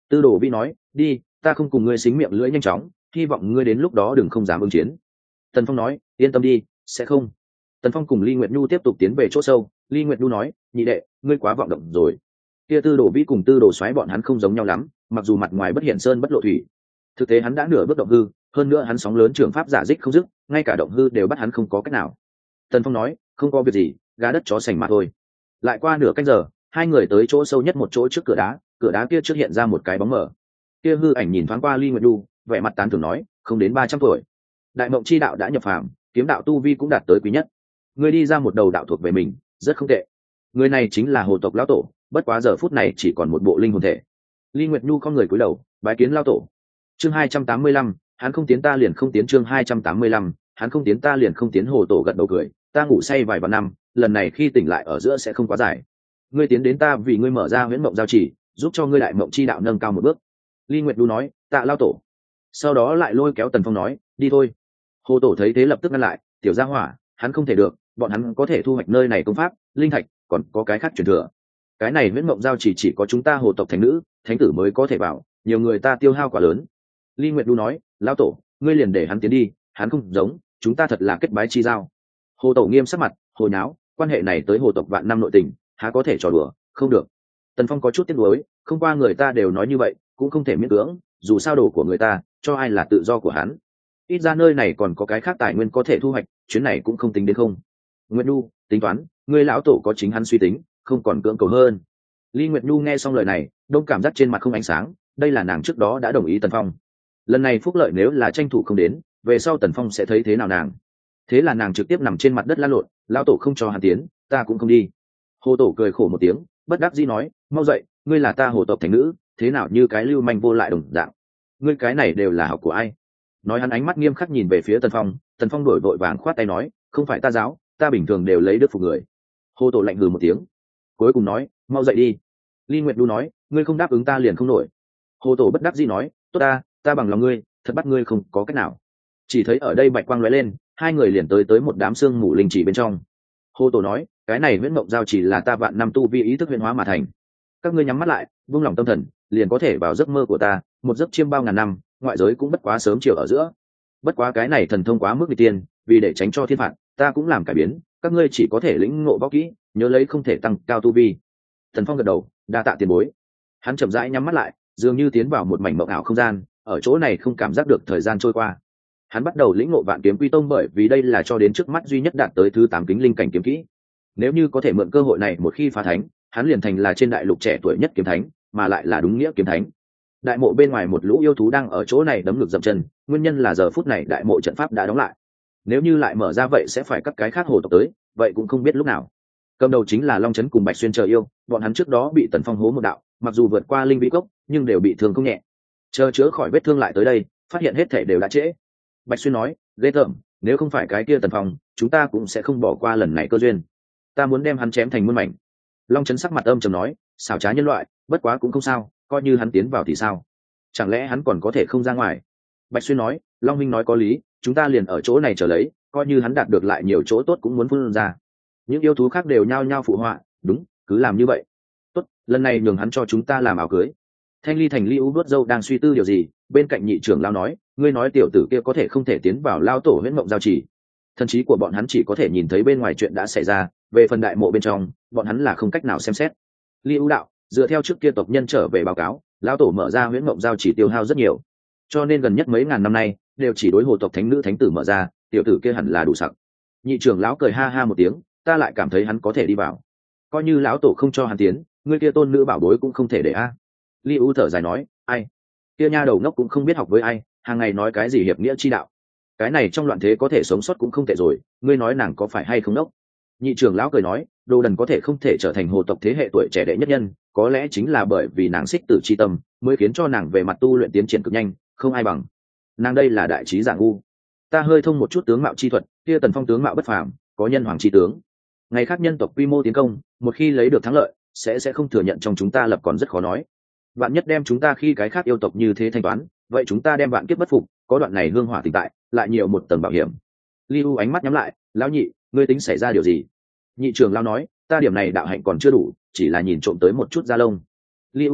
Tư Đồ Vi nói, đi, ta không cùng ngươi xính miệng lưỡi nhanh chóng, hy vọng ngươi đến lúc đó đừng không dám ứng chiến. Tần Phong nói, yên tâm đi, sẽ không. Tần Phong cùng Ly Nguyệt Nhu tiếp tục tiến về chỗ sâu. Ly Nguyệt Nhu nói, nhị đệ, ngươi quá vọng động rồi. Kia Tư Đồ Vi cùng Tư Đồ Soái bọn hắn không giống nhau lắm, mặc dù mặt ngoài bất hiện sơn bất lộ thủy, thực tế hắn đã nửa bước động hư, hơn nữa hắn sóng lớn trường pháp giả dích không dứt, ngay cả động hư đều bắt hắn không có cách nào. Tần Phong nói, không có việc gì, gà đất chó sành mà thôi. Lại qua nửa canh giờ, hai người tới chỗ sâu nhất một chỗ trước cửa đá kia trước hiện ra một cái bóng mờ. Kia hư ảnh nhìn thoáng qua Ly Nguyệt Nhu, vẻ mặt tán thưởng nói, không đến 300 tuổi. Đại mộng chi đạo đã nhập phàm, kiếm đạo tu vi cũng đạt tới quý nhất. Người đi ra một đầu đạo thuộc về mình, rất không tệ. Người này chính là Hồ tộc lão tổ, bất quá giờ phút này chỉ còn một bộ linh hồn thể. Ly Nguyệt Nhu không người cúi đầu, bái kiến lão tổ. Chương 285, hắn không tiến ta liền không tiến. Chương 285, hắn không tiến ta liền không tiến. Hồ tổ gật đầu cười, ta ngủ say vài vạn năm, lần này khi tỉnh lại ở giữa sẽ không quá dài. Ngươi tiến đến ta vì ngươi mở ra huyễn mộng giao chỉ, giúp cho ngươi đại mộng chi đạo nâng cao một bước. Ly Nguyệt Nhu nói, tạ lão tổ. Sau đó lại lôi kéo Tần Phong nói, đi thôi. Hồ tổ thấy thế lập tức ngăn lại, tiểu gia hỏa, hắn không thể được, bọn hắn có thể thu hoạch nơi này công pháp, linh thạch, còn có cái khác truyền thừa. Cái này huyễn mộng giao chỉ có chúng ta Hồ tộc thánh nữ, thánh tử mới có thể vào, nhiều người ta tiêu hao quá lớn. Ly Nguyệt Nhu nói, lão tổ, ngươi liền để hắn tiến đi, hắn không giống, chúng ta thật là kết bái chi giao. Hồ tổ nghiêm sắc mặt, hồi náo, quan hệ này tới Hồ tộc vạn năm nội tình, há có thể trò đùa, không được. Tần Phong có chút tiếc nuối, không qua người ta đều nói như vậy, cũng không thể miễn cưỡng, dù sao đồ của người ta, cho ai là tự do của hắn. Ít ra nơi này còn có cái khác tài nguyên có thể thu hoạch, chuyến này cũng không tính đến không. Nguyệt Nhu, tính toán, ngươi lão tổ có chính hắn suy tính, không còn cưỡng cầu hơn. Ly Nguyệt Nhu nghe xong lời này, đông cảm giác trên mặt không ánh sáng, đây là nàng trước đó đã đồng ý Tần Phong. Lần này phúc lợi nếu là tranh thủ không đến, về sau Tần Phong sẽ thấy thế nào nàng. Thế là nàng trực tiếp nằm trên mặt đất lăn lộn, lão tổ không cho hắn tiến, ta cũng không đi. Hồ tổ cười khổ một tiếng, bất đắc dĩ nói, mau dậy, ngươi là ta Hồ tộc thánh nữ, thế nào như cái lưu manh vô lại đồng dạng. Ngươi cái này đều là học của ai? Nói hắn ánh mắt nghiêm khắc nhìn về phía Tần Phong, Tần Phong đổi vội vàng khoát tay nói, không phải ta giáo, ta bình thường đều lấy đức phục người. Hồ tổ lạnh hừ một tiếng, cuối cùng nói, mau dậy đi. Ly Nguyệt Nhu nói, ngươi không đáp ứng ta liền không nổi. Hồ tổ bất đắc dĩ nói, tốt ta bằng lòng ngươi, thật bắt ngươi không có cách nào. Chỉ thấy ở đây bạch quang lóe lên, hai người liền tới một đám xương mù linh chỉ bên trong. Hồ tổ nói, cái này huyễn mộng giao chỉ là ta vạn năm tu vi ý thức huyễn hóa mà thành. Các ngươi nhắm mắt lại, buông lòng tâm thần, liền có thể vào giấc mơ của ta, một giấc chiêm bao ngàn năm, ngoại giới cũng bất quá sớm chiều ở giữa. Bất quá cái này thần thông quá mức nguy tiên, vì để tránh cho thiên phạt, ta cũng làm cải biến, các ngươi chỉ có thể lĩnh ngộ võ kỹ, nhớ lấy không thể tăng cao tu vi. Thần Phong gật đầu, đa tạ tiền bối. Hắn chậm rãi nhắm mắt lại, dường như tiến vào một mảnh mộng ảo không gian, ở chỗ này không cảm giác được thời gian trôi qua. Hắn bắt đầu lĩnh ngộ Vạn Kiếm Quy Tông, bởi vì đây là cho đến trước mắt duy nhất đạt tới thứ 8 kính linh cảnh kiếm kỹ. Nếu như có thể mượn cơ hội này một khi phá thánh, hắn liền thành là trên đại lục trẻ tuổi nhất kiếm thánh, mà lại là đúng nghĩa kiếm thánh. Đại mộ bên ngoài một lũ yêu thú đang ở chỗ này đấm ngược dậm chân, nguyên nhân là giờ phút này đại mộ trận pháp đã đóng lại. Nếu như lại mở ra vậy sẽ phải các cái khác hồ tộc tới, vậy cũng không biết lúc nào. Cầm đầu chính là Long Chấn cùng Bạch Xuyên chờ yêu, bọn hắn trước đó bị Tần Phong hố một đạo, mặc dù vượt qua linh vĩ cốc, nhưng đều bị thương không nhẹ. Chờ chữa khỏi vết thương lại tới đây, phát hiện hết thể đều đã trễ. Bạch Xuyên nói, ghê tởm, nếu không phải cái kia Tần Phong, chúng ta cũng sẽ không bỏ qua lần này cơ duyên. Ta muốn đem hắn chém thành muôn mảnh. Long Chấn sắc mặt âm trầm nói, xảo trá nhân loại, bất quá cũng không sao, coi như hắn tiến vào thì sao? Chẳng lẽ hắn còn có thể không ra ngoài? Bạch Xuyên nói, Long Minh nói có lý, chúng ta liền ở chỗ này chờ lấy, coi như hắn đạt được lại nhiều chỗ tốt cũng muốn phun ra. Những yêu thú khác đều nhao nhao phụ họa, đúng, cứ làm như vậy. Tốt, lần này nhường hắn cho chúng ta làm áo cưới. Thanh Ly Thành Ly U vuốt râu đang suy tư điều gì, bên cạnh nhị trưởng lao nói, ngươi nói tiểu tử kia có thể không thể tiến vào lao tổ huyễn mộng giao chỉ. Thần trí của bọn hắn chỉ có thể nhìn thấy bên ngoài chuyện đã xảy ra, về phần đại mộ bên trong, bọn hắn là không cách nào xem xét. Ly U đạo, dựa theo trước kia tộc nhân trở về báo cáo, lao tổ mở ra huyễn mộng giao chỉ tiêu hao rất nhiều, cho nên gần nhất mấy ngàn năm nay đều chỉ đối hồ tộc thánh nữ thánh tử mở ra, tiểu tử kia hẳn là đủ sặc. Nhị trưởng lão cười ha ha một tiếng, ta lại cảm thấy hắn có thể đi vào, coi như lão tổ không cho hắn tiến, ngươi kia tôn nữ bảo bối cũng không thể để a. Li U thở dài nói, ai kia nha đầu ngốc cũng không biết học với ai, hàng ngày nói cái gì hiệp nghĩa chi đạo, cái này trong loạn thế có thể sống sót cũng không tệ rồi, ngươi nói nàng có phải hay không ngốc? Nhị trưởng lão cười nói, đồ đần có thể không thể trở thành hồ tộc thế hệ tuổi trẻ đệ nhất nhân, có lẽ chính là bởi vì nàng xích tử chi tâm mới khiến cho nàng về mặt tu luyện tiến triển cực nhanh, không ai bằng nàng. Đây là đại trí giả ngu. Ta hơi thông một chút tướng mạo chi thuật, kia Tần Phong tướng mạo bất phàm, có nhân hoàng chi tướng. Ngày khác nhân tộc quy mô tiến công, một khi lấy được thắng lợi, sẽ không thừa nhận trong chúng ta lập còn rất khó nói. Bạn nhất đem chúng ta khi cái khác yêu tộc như thế thanh toán, vậy chúng ta đem bạn kiếp bất phục, có đoạn này hương hỏa tình tại, lại nhiều một tầng bảo hiểm. Liu ánh mắt nhắm lại, lão nhị, ngươi tính xảy ra điều gì? Nhị trưởng lão nói, ta điểm này đạo hạnh còn chưa đủ, chỉ là nhìn trộm tới một chút da lông. Liu đạo,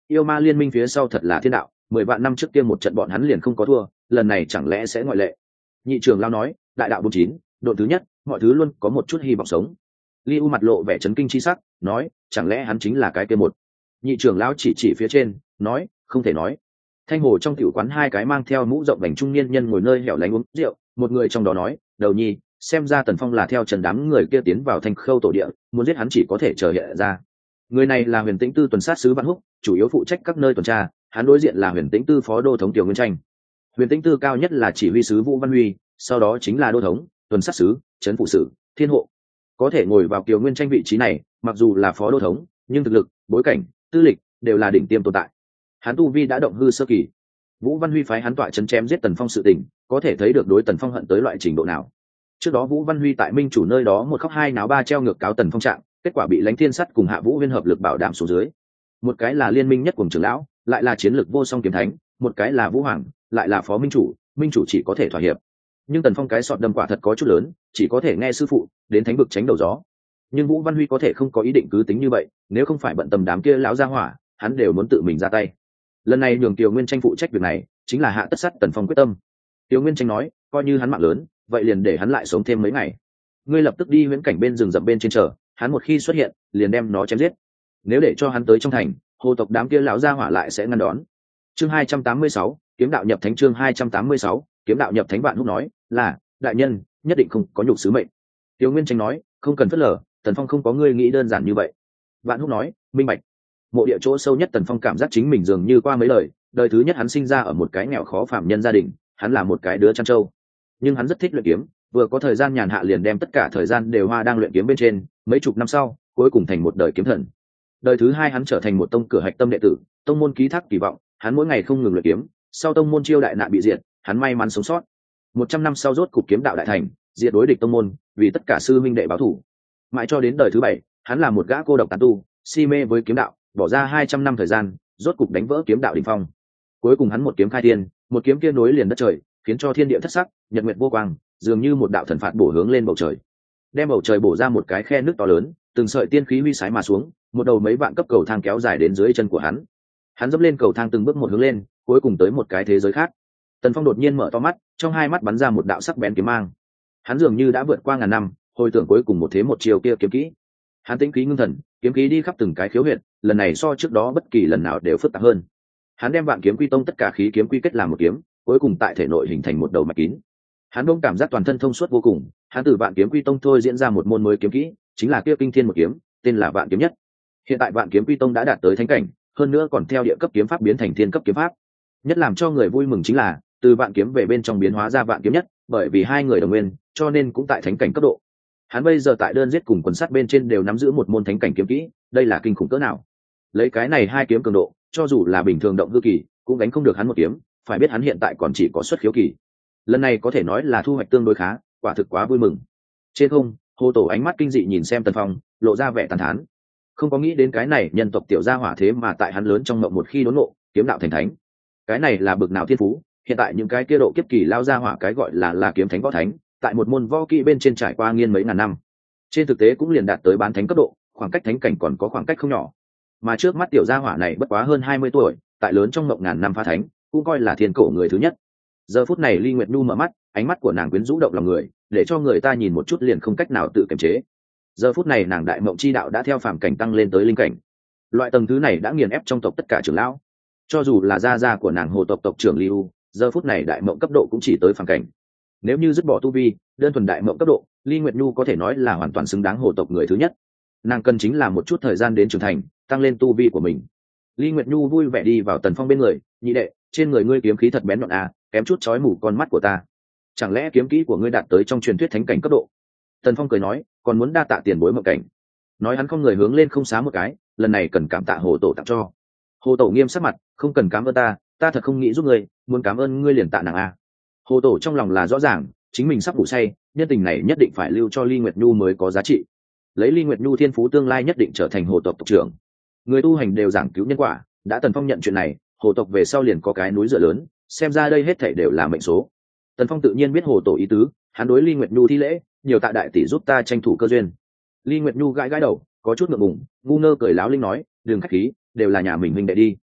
Yêu ma liên minh phía sau thật là thiên đạo, 10 vạn năm trước kia một trận bọn hắn liền không có thua, lần này chẳng lẽ sẽ ngoại lệ. Nhị trưởng lão nói, đại đạo 49, độ thứ nhất, mọi thứ luôn có một chút hy vọng sống. Li U mặt lộ vẻ chấn kinh chi sắc, nói, chẳng lẽ hắn chính là cái kia một. Nhị trưởng lão chỉ phía trên, nói, không thể nói. Thanh hồ trong tiểu quán hai cái mang theo mũ rộng vành trung niên nhân ngồi nơi hẻo lánh uống rượu, một người trong đó nói, đầu nhi, xem ra Tần Phong là theo trần đám người kia tiến vào Thanh Khâu tổ địa, muốn giết hắn chỉ có thể chờ hiện ra. Người này là Huyền Tĩnh Tư tuần sát sứ Vạn Húc, chủ yếu phụ trách các nơi tuần tra, hắn đối diện là Huyền Tĩnh Tư phó đô thống Tiểu Nguyên Tranh. Huyền Tĩnh Tư cao nhất là chỉ huy sứ Vũ Văn Huy, sau đó chính là đô thống, tuần sát sứ, trấn phụ sử, thiên hộ. Có thể ngồi vào Tiểu Nguyên Tranh vị trí này, mặc dù là phó đô thống, nhưng thực lực, bối cảnh, tư lịch đều là đỉnh tiêm tồn tại. Hắn tu vi đã động hư sơ kỳ. Vũ Văn Huy phái hắn tọa chấn chém giết Tần Phong sự tình, có thể thấy được đối Tần Phong hận tới loại trình độ nào. Trước đó Vũ Văn Huy tại Minh chủ nơi đó một khóc hai náo ba treo ngược cáo Tần Phong trạng, kết quả bị Lãnh Thiên Sắt cùng Hạ Vũ Huyên hợp lực bảo đảm xuống dưới. Một cái là liên minh nhất cùng trưởng lão, lại là chiến lược vô song kiếm thánh, một cái là Vũ Hoàng, lại là phó minh chủ chỉ có thể thỏa hiệp. Nhưng Tần Phong cái sọt đâm quả thật có chút lớn, chỉ có thể nghe sư phụ, đến thánh vực tránh đầu gió. Nhưng Vũ Văn Huy có thể không có ý định cứ tính như vậy, nếu không phải bận tâm đám kia lão gia hỏa, hắn đều muốn tự mình ra tay. Lần này nhường Tiểu Nguyên Tranh phụ trách việc này, chính là hạ tất sắt Tần Phong quyết tâm. Tiểu Nguyên Tranh nói, coi như hắn mạng lớn, vậy liền để hắn lại sống thêm mấy ngày. Ngươi lập tức đi huyễn cảnh bên rừng rậm bên trên chờ, hắn một khi xuất hiện, liền đem nó chém giết. Nếu để cho hắn tới trong thành, hồ tộc đám kia lão gia hỏa lại sẽ ngăn đón. Chương 286, kiếm đạo nhập thánh. Chương 286, kiếm đạo nhập thánh. Vạn Húc nói, là đại nhân, nhất định không có nhục sứ mệnh. Tiểu Nguyên Tranh nói, không cần phớt lờ, Tần Phong không có ngươi nghĩ đơn giản như vậy. Vạn Húc nói, minh bạch. Mộ địa chỗ sâu nhất Tần Phong cảm giác chính mình dường như qua mấy lời, đời thứ nhất hắn sinh ra ở một cái nghèo khó phàm nhân gia đình, hắn là một cái đứa chăn trâu, nhưng hắn rất thích luyện kiếm, vừa có thời gian nhàn hạ liền đem tất cả thời gian đều hoa đang luyện kiếm bên trên, mấy chục năm sau cuối cùng thành một đời kiếm thần. Đời thứ hai hắn trở thành một tông cửa hạch tâm đệ tử, tông môn ký thác kỳ vọng, hắn mỗi ngày không ngừng luyện kiếm, sau tông môn chiêu đại nạn bị diệt, hắn may mắn sống sót. 100 năm sau rốt cục kiếm đạo đại thành, diệt đối địch tông môn, vì tất cả sư minh đệ báo thù. Mãi cho đến đời thứ bảy, hắn là một gã cô độc tán tu, si mê với kiếm đạo, bỏ ra 200 năm thời gian, rốt cục đánh vỡ kiếm đạo đỉnh phong. Cuối cùng hắn một kiếm khai thiên, một kiếm kia nối liền đất trời, khiến cho thiên địa thất sắc, nhật nguyệt vô quang, dường như một đạo thần phạt bổ hướng lên bầu trời, đem bầu trời bổ ra một cái khe nước to lớn, từng sợi tiên khí huy sái mà xuống, một đầu mấy vạn cấp cầu thang kéo dài đến dưới chân của hắn. Hắn dẫm lên cầu thang từng bước một hướng lên, cuối cùng tới một cái thế giới khác. Tần Phong đột nhiên mở to mắt, trong hai mắt bắn ra một đạo sắc bén kiếm mang. Hắn dường như đã vượt qua ngàn năm, hồi tưởng cuối cùng một thế một chiều kia kiếm kỹ. Hắn tĩnh khí ngưng thần, kiếm khí đi khắp từng cái khiếu huyệt, lần này so trước đó bất kỳ lần nào đều phức tạp hơn. Hắn đem Vạn Kiếm Quy Tông tất cả khí kiếm quy kết làm một kiếm, cuối cùng tại thể nội hình thành một đầu mạch kín. Hắn bỗng cảm giác toàn thân thông suốt vô cùng, hắn từ Vạn Kiếm Quy Tông thôi diễn ra một môn mới kiếm kỹ, chính là kia kinh thiên một kiếm, tên là Vạn Kiếm Nhất. Hiện tại Vạn Kiếm Quy Tông đã đạt tới thánh cảnh, hơn nữa còn theo địa cấp kiếm pháp biến thành thiên cấp kiếm pháp. Nhất làm cho người vui mừng chính là, từ Vạn Kiếm về bên trong biến hóa ra Vạn Kiếm Nhất, bởi vì hai người đồng nguyên, cho nên cũng tại thánh cảnh cấp độ. Hắn bây giờ tại đơn giết cùng quần sát bên trên đều nắm giữ một môn thánh cảnh kiếm kỹ, đây là kinh khủng cỡ nào. Lấy cái này hai kiếm cường độ, cho dù là bình thường động hư kỳ, cũng đánh không được hắn một kiếm, phải biết hắn hiện tại còn chỉ có xuất khiếu kỳ. Lần này có thể nói là thu hoạch tương đối khá, quả thực quá vui mừng. Trên không, Hồ Tổ ánh mắt kinh dị nhìn xem Tần Phong, lộ ra vẻ tàn thán. Không có nghĩ đến cái này nhân tộc tiểu gia hỏa thế mà tại hắn lớn trong mộng một khi đốn ngộ, kiếm đạo thành thánh. Cái này là bực nào thiên phú, hiện tại những cái kia độ kiếp kỳ lao gia hỏa cái gọi là kiếm thánh võ thánh, tại một môn võ kỹ bên trên trải qua nghiên mấy ngàn năm. Trên thực tế cũng liền đạt tới bán thánh cấp độ, khoảng cách thánh cảnh còn có khoảng cách không nhỏ. Mà trước mắt tiểu gia hỏa này bất quá hơn 20 tuổi, tại lớn trong mộng ngàn năm phá thánh, cũng coi là thiên cổ người thứ nhất. Giờ phút này Ly Nguyệt Nhu mở mắt, ánh mắt của nàng quyến rũ động lòng người, để cho người ta nhìn một chút liền không cách nào tự kiềm chế. Giờ phút này nàng đại mộng chi đạo đã theo phàm cảnh tăng lên tới linh cảnh. Loại tầng thứ này đã nghiền ép trong tộc tất cả trưởng lão. Cho dù là gia của nàng Hồ tộc tộc trưởng Liu, giờ phút này đại mộng cấp độ cũng chỉ tới phàm cảnh. Nếu như dứt bỏ tu vi, đơn thuần đại mộng cấp độ, Ly Nguyệt Nhu có thể nói là hoàn toàn xứng đáng Hồ tộc người thứ nhất. Nàng cần chính là một chút thời gian đến trưởng thành, tăng lên tu vi của mình. Ly Nguyệt Nhu vui vẻ đi vào Tần Phong bên người, nhị đệ, trên người ngươi kiếm khí thật bén nhọn à, kém chút chói mù con mắt của ta. Chẳng lẽ kiếm kỹ của ngươi đạt tới trong truyền thuyết thánh cảnh cấp độ? Tần Phong cười nói, còn muốn đa tạ tiền bối mộng cảnh. Nói hắn không người hướng lên không xá một cái, lần này cần cảm tạ Hồ Tổ tặng cho. Hồ Tổ nghiêm sắc mặt, không cần cảm ơn ta thật không nghĩ giúp ngươi, muốn cảm ơn ngươi liền tạ nàng à. Hồ Tổ trong lòng là rõ ràng, chính mình sắp ngủ say, nhân tình này nhất định phải lưu cho Ly Nguyệt Nhu mới có giá trị. Lấy Ly Nguyệt Nhu thiên phú tương lai nhất định trở thành Hồ tộc tộc trưởng. Người tu hành đều giảng cứu nhân quả, đã Tần Phong nhận chuyện này, Hồ tộc về sau liền có cái núi dựa lớn, xem ra đây hết thảy đều là mệnh số. Tần Phong tự nhiên biết Hồ Tổ ý tứ, hắn đối Ly Nguyệt Nhu thi lễ, nhiều tạ đại tỷ giúp ta tranh thủ cơ duyên. Ly Nguyệt Nhu gãi gãi đầu, có chút ngượng ngùng, ngu ngơ cười láo linh nói, đừng khách khí, đều là nhà mình huynh đệ đi.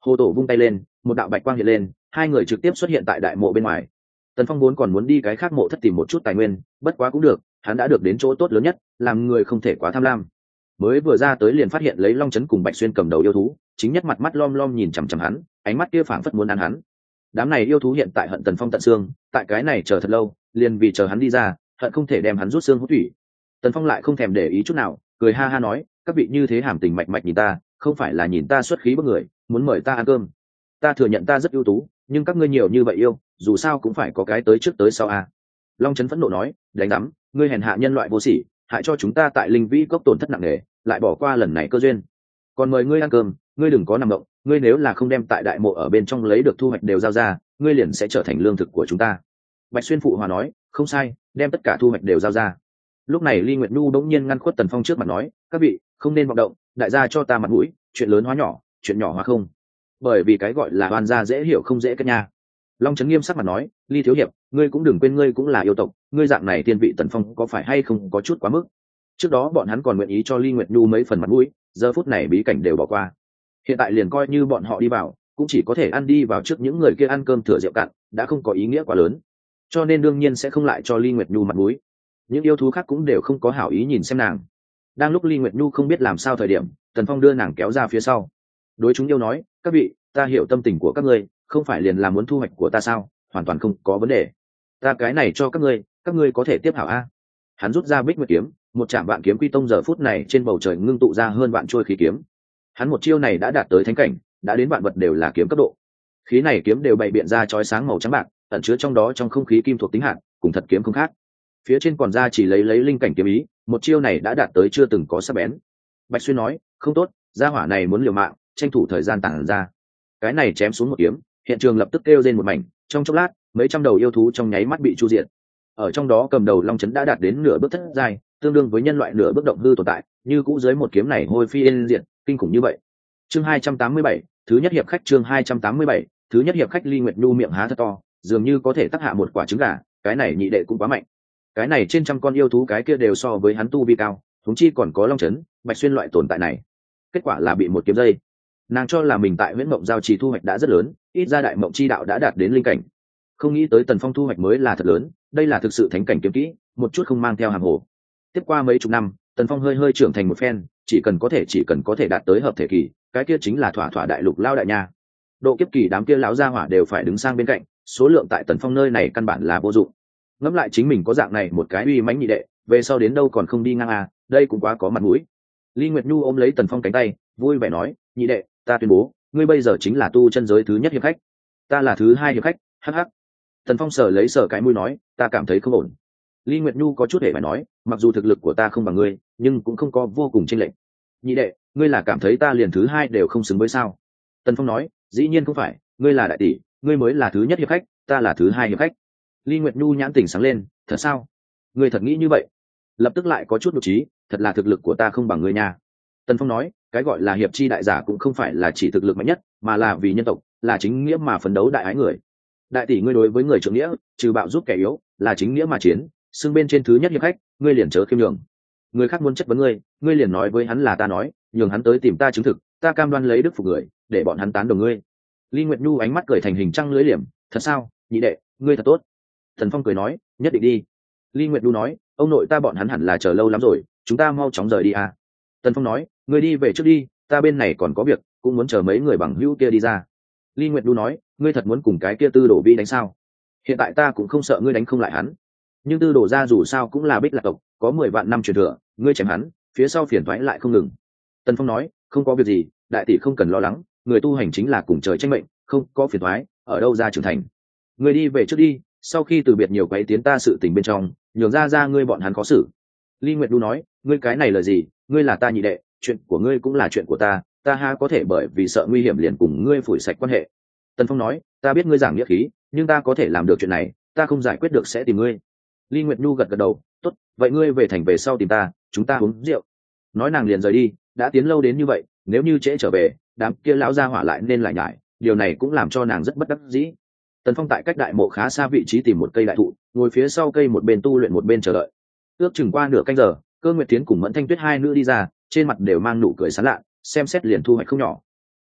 Hồ Tổ vung tay lên, một đạo bạch quang hiện lên, hai người trực tiếp xuất hiện tại đại mộ bên ngoài. Tần Phong vốn còn muốn đi cái khác mộ thất tìm một chút tài nguyên, bất quá cũng được, hắn đã được đến chỗ tốt lớn nhất, làm người không thể quá tham lam. Mới vừa ra tới liền phát hiện lấy Long Chấn cùng Bạch Xuyên cầm đầu yêu thú, chính nhất mặt mắt lom lom nhìn chằm chằm hắn, ánh mắt kia phảng phất muốn ăn hắn. Đám này yêu thú hiện tại hận Tần Phong tận xương, tại cái này chờ thật lâu, liền vì chờ hắn đi ra, hận không thể đem hắn rút xương hút thủy. Tần Phong lại không thèm để ý chút nào, cười ha ha nói, các vị như thế hàm tình mạch mạch nhìn ta, không phải là nhìn ta xuất khí bức người, muốn mời ta ăn cơm. Ta thừa nhận ta rất ưu tú, nhưng các ngươi nhiều như vậy yêu, dù sao cũng phải có cái tới trước tới sau à. Long Chấn phẫn nộ nói, đánh đắm, ngươi hèn hạ nhân loại vô sỉ, hại cho chúng ta tại linh vĩ cốc tổn thất nặng nề, lại bỏ qua lần này cơ duyên. Còn mời ngươi ăn cơm, ngươi đừng có nằm động, ngươi nếu là không đem tại đại mộ ở bên trong lấy được thu hoạch đều giao ra, ngươi liền sẽ trở thành lương thực của chúng ta. Bạch Xuyên phụ hòa nói, không sai, đem tất cả thu hoạch đều giao ra. Lúc này Ly Nguyệt Nhu bỗng nhiên ngăn khuất Tần Phong trước mặt nói, các vị không nên vọng động, đại gia cho ta mặt mũi, chuyện lớn hóa nhỏ, chuyện nhỏ hóa không. Bởi vì cái gọi là oan gia dễ hiểu không dễ kết nha. Long Chấn nghiêm sắc mặt nói, Ly thiếu hiệp, ngươi cũng đừng quên ngươi cũng là yêu tộc, ngươi dạng này tiên vị Tần Phong có phải hay không có chút quá mức. Trước đó bọn hắn còn nguyện ý cho Ly Nguyệt Nhu mấy phần mặt mũi, giờ phút này bí cảnh đều bỏ qua. Hiện tại liền coi như bọn họ đi vào, cũng chỉ có thể ăn đi vào trước những người kia ăn cơm thừa rượu cạn, đã không có ý nghĩa quá lớn. Cho nên đương nhiên sẽ không lại cho Ly Nguyệt Nhu mặt mũi. Những yêu thú khác cũng đều không có hảo ý nhìn xem nàng. Đang lúc Ly Nguyệt Nhu không biết làm sao thời điểm, Tần Phong đưa nàng kéo ra phía sau. Đối chúng yêu nói, các vị, ta hiểu tâm tình của các ngươi, không phải liền là muốn thu hoạch của ta sao, hoàn toàn không có vấn đề. Ta cái này cho các ngươi có thể tiếp hảo a. Hắn rút ra Bích Nguyệt kiếm, một trạm vạn kiếm quy tông giờ phút này trên bầu trời ngưng tụ ra hơn vạn trôi khí kiếm. Hắn một chiêu này đã đạt tới thánh cảnh, đã đến vạn vật đều là kiếm cấp độ. Khí này kiếm đều bày biện ra chói sáng màu trắng bạc, ẩn chứa trong đó trong không khí kim thuộc tính hạt, cùng thật kiếm không khác. Phía trên còn ra chỉ lấy linh cảnh kiếm ý, một chiêu này đã đạt tới chưa từng có sắc bén. Bạch Xuyên nói, không tốt, gia hỏa này muốn liều mạng, tranh thủ thời gian tản ra. Cái này chém xuống một kiếm, hiện trường lập tức kêu lên một mảnh, trong chốc lát, mấy trăm đầu yêu thú trong nháy mắt bị chu diệt. Ở trong đó cầm đầu Long Chấn đã đạt đến nửa bước thất giai, tương đương với nhân loại nửa bước động hư tồn tại, như cũ dưới một kiếm này hôi phi yên diệt, kinh khủng như vậy. Chương 287, thứ nhất hiệp khách chương 287, thứ nhất hiệp khách. Ly Nguyệt Nhu miệng há thật to, dường như có thể tác hạ một quả trứng gà, cái này nhị đệ cũng quá mạnh. Cái này trên trăm con yêu thú cái kia đều so với hắn tu vi cao, huống chi còn có Long Chấn, Bạch Xuyên loại tồn tại này. Kết quả là bị một kiếm dây. Nàng cho là mình tại Huyễn Mộng giao trì thu hoạch đã rất lớn, ít ra đại mộng chi đạo đã đạt đến linh cảnh. Không nghĩ tới Tần Phong thu hoạch mới là thật lớn, đây là thực sự thánh cảnh kiếm kỹ, một chút không mang theo hàm hồ. Tiếp qua mấy chục năm, Tần Phong hơi trưởng thành một phen, chỉ cần có thể đạt tới hợp thể kỳ, cái kia chính là thỏa đại lục lao đại nha. Độ kiếp kỳ đám kia lão gia hỏa đều phải đứng sang bên cạnh, số lượng tại Tần Phong nơi này căn bản là vô dụng. Ngẫm lại chính mình có dạng này một cái uy mãnh nhị đệ, về sau đến đâu còn không đi ngang à, đây cũng quá có mặt mũi. Ly Nguyệt Nhu ôm lấy Tần Phong cánh tay, vui vẻ nói, nhị đệ, ta tuyên bố, ngươi bây giờ chính là tu chân giới thứ nhất hiệp khách, ta là thứ hai hiệp khách. Hắc hắc. Tần Phong sờ cái mũi nói, ta cảm thấy không ổn. Ly Nguyệt Nhu có chút hề phải nói, mặc dù thực lực của ta không bằng ngươi, nhưng cũng không có vô cùng chênh lệch. Nhị đệ, ngươi là cảm thấy ta liền thứ hai đều không xứng với sao? Tần Phong nói, dĩ nhiên không phải, ngươi là đại tỷ, ngươi mới là thứ nhất hiệp khách, ta là thứ hai hiệp khách. Ly Nguyệt Nhu nhãn tỉnh sáng lên, thật sao? Ngươi thật nghĩ như vậy? Lập tức lại có chút đột trí, thật là thực lực của ta không bằng ngươi nha. Tần Phong nói, cái gọi là hiệp chi đại giả cũng không phải là chỉ thực lực mạnh nhất, mà là vì nhân tộc, là chính nghĩa mà phấn đấu đại ái người. Đại tỷ ngươi đối với người trưởng nghĩa, trừ bạo giúp kẻ yếu, là chính nghĩa mà chiến, xưng bên trên thứ nhất hiệp khách, ngươi liền chớ khiêm nhường. Người khác muốn chất vấn ngươi, ngươi liền nói với hắn là ta nói, nhường hắn tới tìm ta chứng thực, ta cam đoan lấy đức phục người, để bọn hắn tán đồng ngươi. Ly Nguyệt Nhu ánh mắt cười thành hình trăng lưỡi liềm, thật sao, nhị đệ, ngươi thật tốt. Thần Phong cười nói, nhất định đi. Ly Nguyệt Nhu nói, ông nội ta bọn hắn hẳn là chờ lâu lắm rồi, chúng ta mau chóng rời đi à. Tần Phong nói, ngươi đi về trước đi, ta bên này còn có việc, cũng muốn chờ mấy người bằng hữu kia đi ra. Ly Nguyệt Nhu nói, ngươi thật muốn cùng cái kia Tư Đồ Vi đánh sao? Hiện tại ta cũng không sợ ngươi đánh không lại hắn, nhưng Tư Đồ gia dù sao cũng là Bích Lạc tộc, có 10 vạn năm truyền thừa, ngươi chém hắn, phía sau phiền toái lại không ngừng. Tần Phong nói, không có việc gì, đại tỷ không cần lo lắng, người tu hành chính là cùng trời tranh mệnh, không có phiền toái, ở đâu ra trưởng thành. Ngươi đi về trước đi, sau khi từ biệt nhiều quấy tiến ta sự tình bên trong, nhường ra ngươi bọn hắn khó xử. Ly Nguyệt Nhu nói, ngươi cái này là gì, ngươi là ta nhị đệ, chuyện của ngươi cũng là chuyện của ta, ta ha có thể bởi vì sợ nguy hiểm liền cùng ngươi phủi sạch quan hệ. Tần Phong nói, ta biết ngươi giảng nghĩa khí, nhưng ta có thể làm được chuyện này, ta không giải quyết được sẽ tìm ngươi. Ly Nguyệt Nhu gật đầu, tốt, vậy ngươi về thành về sau tìm ta, chúng ta uống rượu. Nói nàng liền rời đi, đã tiến lâu đến như vậy, nếu như trễ trở về, đám kia lão gia hỏa lại nên lại nhải, điều này cũng làm cho nàng rất bất đắc dĩ. Tần Phong tại cách đại mộ khá xa vị trí tìm một cây đại thụ, ngồi phía sau cây một bên tu luyện một bên chờ đợi. Ước chừng qua nửa canh giờ, Cơ Nguyệt Tiến cùng Mẫn Thanh Tuyết hai nữ đi ra, trên mặt đều mang nụ cười sán lạ, xem xét liền thu hoạch không nhỏ.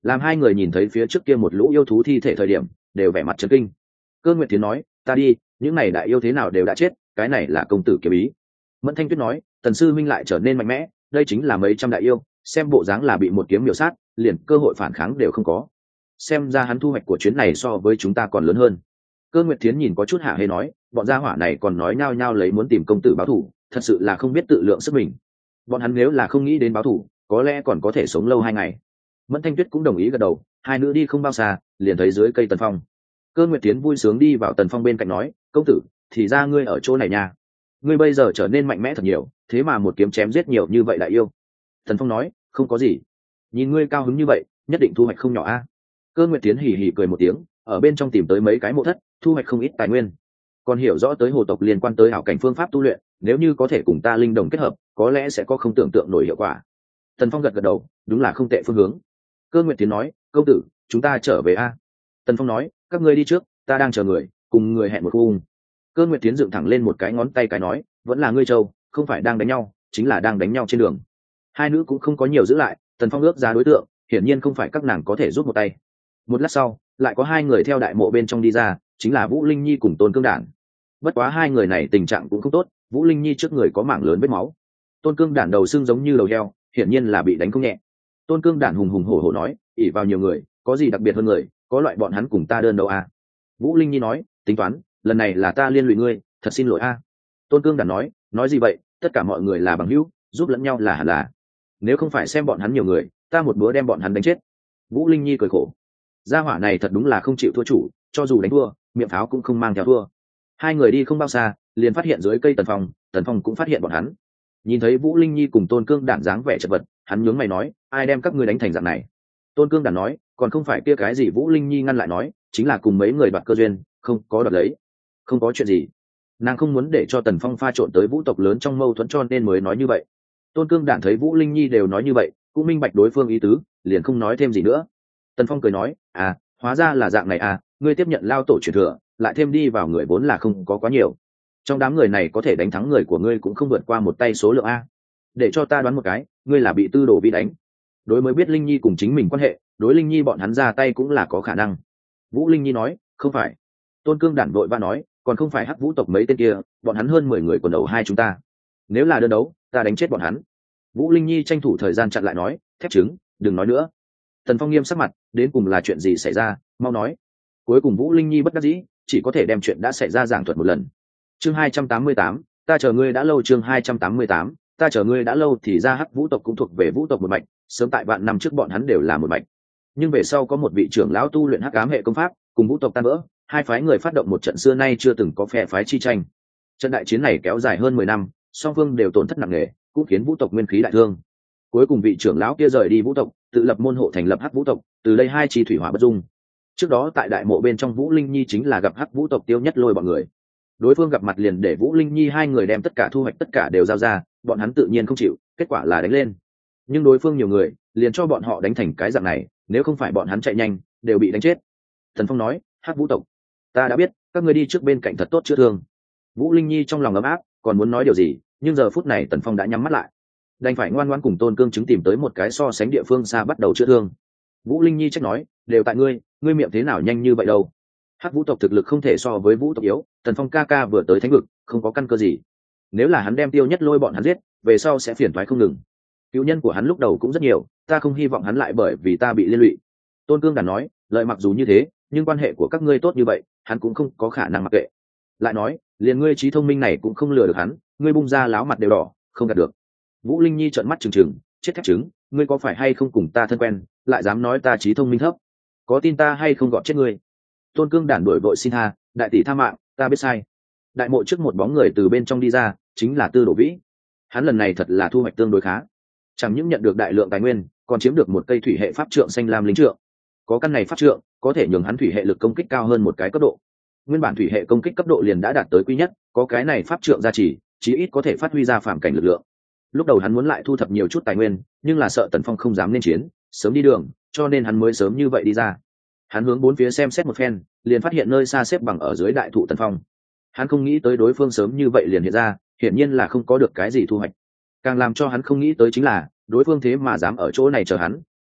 Làm hai người nhìn thấy phía trước kia một lũ yêu thú thi thể thời điểm đều vẻ mặt chấn kinh. Cơ Nguyệt Tiến nói, ta đi, những này đại yêu thế nào đều đã chết, cái này là công tử kiếm ý. Mẫn Thanh Tuyết nói, Tần sư minh lại trở nên mạnh mẽ, đây chính là mấy trăm đại yêu, xem bộ dáng là bị một kiếm miểu sát, liền cơ hội phản kháng đều không có. Xem ra hắn thu hoạch của chuyến này so với chúng ta còn lớn hơn. Cơ Nguyệt Thiến nhìn có chút hạ hê nói, bọn gia hỏa này còn nói nhao nhao lấy muốn tìm công tử báo thù, thật sự là không biết tự lượng sức mình. Bọn hắn nếu là không nghĩ đến báo thù, có lẽ còn có thể sống lâu 2 ngày. Mẫn Thanh Tuyết cũng đồng ý gật đầu, hai nữ đi không bao xa, liền thấy dưới cây Tần Phong. Cơ Nguyệt Thiến vui sướng đi vào Tần Phong bên cạnh nói, công tử, thì ra ngươi ở chỗ này nha. Ngươi bây giờ trở nên mạnh mẽ thật nhiều, thế mà một kiếm chém giết nhiều như vậy đại yêu. Tần Phong nói, không có gì, nhìn ngươi cao hứng như vậy, nhất định thu hoạch không nhỏ a. Cơ Nguyệt Thiến hỉ hỉ cười một tiếng, ở bên trong tìm tới mấy cái mộ thất, thu hoạch không ít tài nguyên, còn hiểu rõ tới hồ tộc liên quan tới hảo cảnh phương pháp tu luyện, nếu như có thể cùng ta linh đồng kết hợp, có lẽ sẽ có không tưởng tượng nổi hiệu quả. Tần Phong gật gật đầu, đúng là không tệ phương hướng. Cơ Nguyệt Tiến nói, công tử, chúng ta trở về a. Tần Phong nói, các ngươi đi trước, ta đang chờ người, cùng người hẹn một khu. Cơ Nguyệt Tiến dựng thẳng lên một cái ngón tay cái nói, vẫn là ngươi Châu, không phải đang đánh nhau, chính là đang đánh nhau trên đường. Hai nữ cũng không có nhiều giữ lại, Tần Phong ước ra đối tượng, hiển nhiên không phải các nàng có thể giúp một tay. Một lát sau, lại có hai người theo đại mộ bên trong đi ra, chính là Vũ Linh Nhi cùng Tôn Cương Đản. Bất quá hai người này tình trạng cũng không tốt, Vũ Linh Nhi trước người có mảng lớn vết máu, Tôn Cương Đản đầu xương giống như đầu heo, hiển nhiên là bị đánh không nhẹ. Tôn Cương Đản hùng hùng hổ hổ nói, ỷ vào nhiều người, có gì đặc biệt hơn người, có loại bọn hắn cùng ta đơn đấu à. Vũ Linh Nhi nói, tính toán, lần này là ta liên lụy ngươi, thật xin lỗi a. Tôn Cương Đản nói gì vậy, tất cả mọi người là bằng hữu, giúp lẫn nhau là hẳn là. Nếu không phải xem bọn hắn nhiều người, ta một bữa đem bọn hắn đánh chết. Vũ Linh Nhi cười khổ, gia hỏa này thật đúng là không chịu thua chủ, cho dù đánh thua, miệng pháo cũng không mang theo thua. Hai người đi không bao xa, liền phát hiện dưới cây Tần Phong cũng phát hiện bọn hắn. Nhìn thấy Vũ Linh Nhi cùng Tôn Cương Đản dáng vẻ chật vật, hắn nhướng mày nói, ai đem các ngươi đánh thành dạng này? Tôn Cương Đản nói, còn không phải kia cái gì. Vũ Linh Nhi ngăn lại nói, chính là cùng mấy người đoạt cơ duyên, không có đoạt lấy, không có chuyện gì. Nàng không muốn để cho Tần Phong pha trộn tới vũ tộc lớn trong mâu thuẫn, cho nên mới nói như vậy. Tôn Cương Đản thấy Vũ Linh Nhi đều nói như vậy, cũng minh bạch đối phương ý tứ, liền không nói thêm gì nữa. Tần Phong cười nói, à, hóa ra là dạng này à, ngươi tiếp nhận lao tổ truyền thừa, lại thêm đi vào người vốn là không có quá nhiều, trong đám người này có thể đánh thắng người của ngươi cũng không vượt qua một tay số lượng a. Để cho ta đoán một cái, ngươi là bị Tư Đồ Vi đánh. Đối mới biết Linh Nhi cùng chính mình quan hệ, đối Linh Nhi bọn hắn ra tay cũng là có khả năng. Vũ Linh Nhi nói, không phải. Tôn Cương Đản vội va nói, còn không phải Hắc Vũ tộc mấy tên kia, bọn hắn hơn 10 người quần đầu hai chúng ta. Nếu là đơn đấu, ta đánh chết bọn hắn. Vũ Linh Nhi tranh thủ thời gian chặn lại nói, thép trứng, đừng nói nữa. Tần Phong nghiêm sắc mặt, đến cùng là chuyện gì xảy ra, mau nói. Cuối cùng Vũ Linh Nhi bất đắc dĩ, chỉ có thể đem chuyện đã xảy ra giảng thuật một lần. Chương 288, ta chờ ngươi đã lâu. Chương 288, ta chờ ngươi đã lâu. Thì ra Hắc Vũ tộc cũng thuộc về Vũ tộc một mạch, sớm tại vạn năm trước bọn hắn đều là một mạch. Nhưng về sau có một vị trưởng lão tu luyện Hắc ám hệ công pháp, cùng Vũ tộc tan vỡ, hai phái người phát động một trận xưa nay chưa từng có phe phái chi tranh. Trận đại chiến này kéo dài hơn 10 năm, song phương đều tổn thất nặng nề, cũng khiến Vũ tộc nguyên khí đại thương. Cuối cùng vị trưởng lão kia rời đi Vũ tộc, tự lập môn hộ thành lập Hắc Vũ tộc, từ đây hai chi thủy hỏa bất dung. Trước đó tại đại mộ bên trong Vũ Linh Nhi chính là gặp Hắc Vũ tộc Tiêu Nhất Lôi bọn người. Đối phương gặp mặt liền để Vũ Linh Nhi hai người đem tất cả thu hoạch tất cả đều giao ra, bọn hắn tự nhiên không chịu, kết quả là đánh lên. Nhưng đối phương nhiều người, liền cho bọn họ đánh thành cái dạng này, nếu không phải bọn hắn chạy nhanh, đều bị đánh chết. Thần Phong nói, Hắc Vũ tộc, ta đã biết, các ngươi đi trước bên cạnh thật tốt chữa thương. Vũ Linh Nhi trong lòng ấm áp, còn muốn nói điều gì, nhưng giờ phút này Tần Phong đã nhắm mắt lại, đành phải ngoan ngoãn cùng Tôn Cương chứng tìm tới một cái so sánh địa phương xa bắt đầu chữa thương. Vũ Linh Nhi trách nói, đều tại ngươi miệng thế nào nhanh như vậy đâu? Hắc Vũ tộc thực lực không thể so với Vũ tộc yếu, Tần Phong ca ca vừa tới thánh vực, không có căn cơ gì. Nếu là hắn đem Tiêu Nhất Lôi bọn hắn giết, về sau sẽ phiền toái không ngừng. Cứu nhân của hắn lúc đầu cũng rất nhiều, ta không hy vọng hắn lại bởi vì ta bị liên lụy. Tôn Cương Đản nói, lợi mặc dù như thế, nhưng quan hệ của các ngươi tốt như vậy, hắn cũng không có khả năng mặc kệ. Lại nói, liền ngươi trí thông minh này cũng không lừa được hắn, ngươi bung ra láo mặt đều đỏ, không gạt được. Vũ Linh Nhi trợn mắt trừng trừng, chết thép trứng, ngươi có phải hay không cùng ta thân quen, lại dám nói ta trí thông minh thấp, có tin ta hay không gọt chết ngươi? Tôn Cương Đản đuổi vội xin tha, đại tỷ tha mạng, ta biết sai. Đại mộ trước một bóng người từ bên trong đi ra, chính là Tư Đồ Vĩ. Hắn lần này thật là thu hoạch tương đối khá, chẳng những nhận được đại lượng tài nguyên, còn chiếm được một cây thủy hệ pháp trượng xanh lam lính trượng. Có căn này pháp trượng, có thể nhường hắn thủy hệ lực công kích cao hơn một cái cấp độ. Nguyên bản thủy hệ công kích cấp độ liền đã đạt tới quý nhất, có cái này pháp trượng gia trì, chí ít có thể phát huy ra phàm cảnh lực lượng. Lúc đầu hắn muốn lại thu thập nhiều chút tài nguyên, nhưng là sợ Tần Phong không dám nên chiến, sớm đi đường, cho nên hắn mới sớm như vậy đi ra. Hắn hướng bốn phía xem xét một phen, liền phát hiện nơi xa xếp bằng ở dưới đại thụ Tần Phong. Hắn không nghĩ tới đối phương sớm như vậy liền hiện ra, hiển nhiên là không có được cái gì thu hoạch. Càng làm cho hắn không nghĩ tới chính là, đối phương thế mà dám ở chỗ này chờ hắn,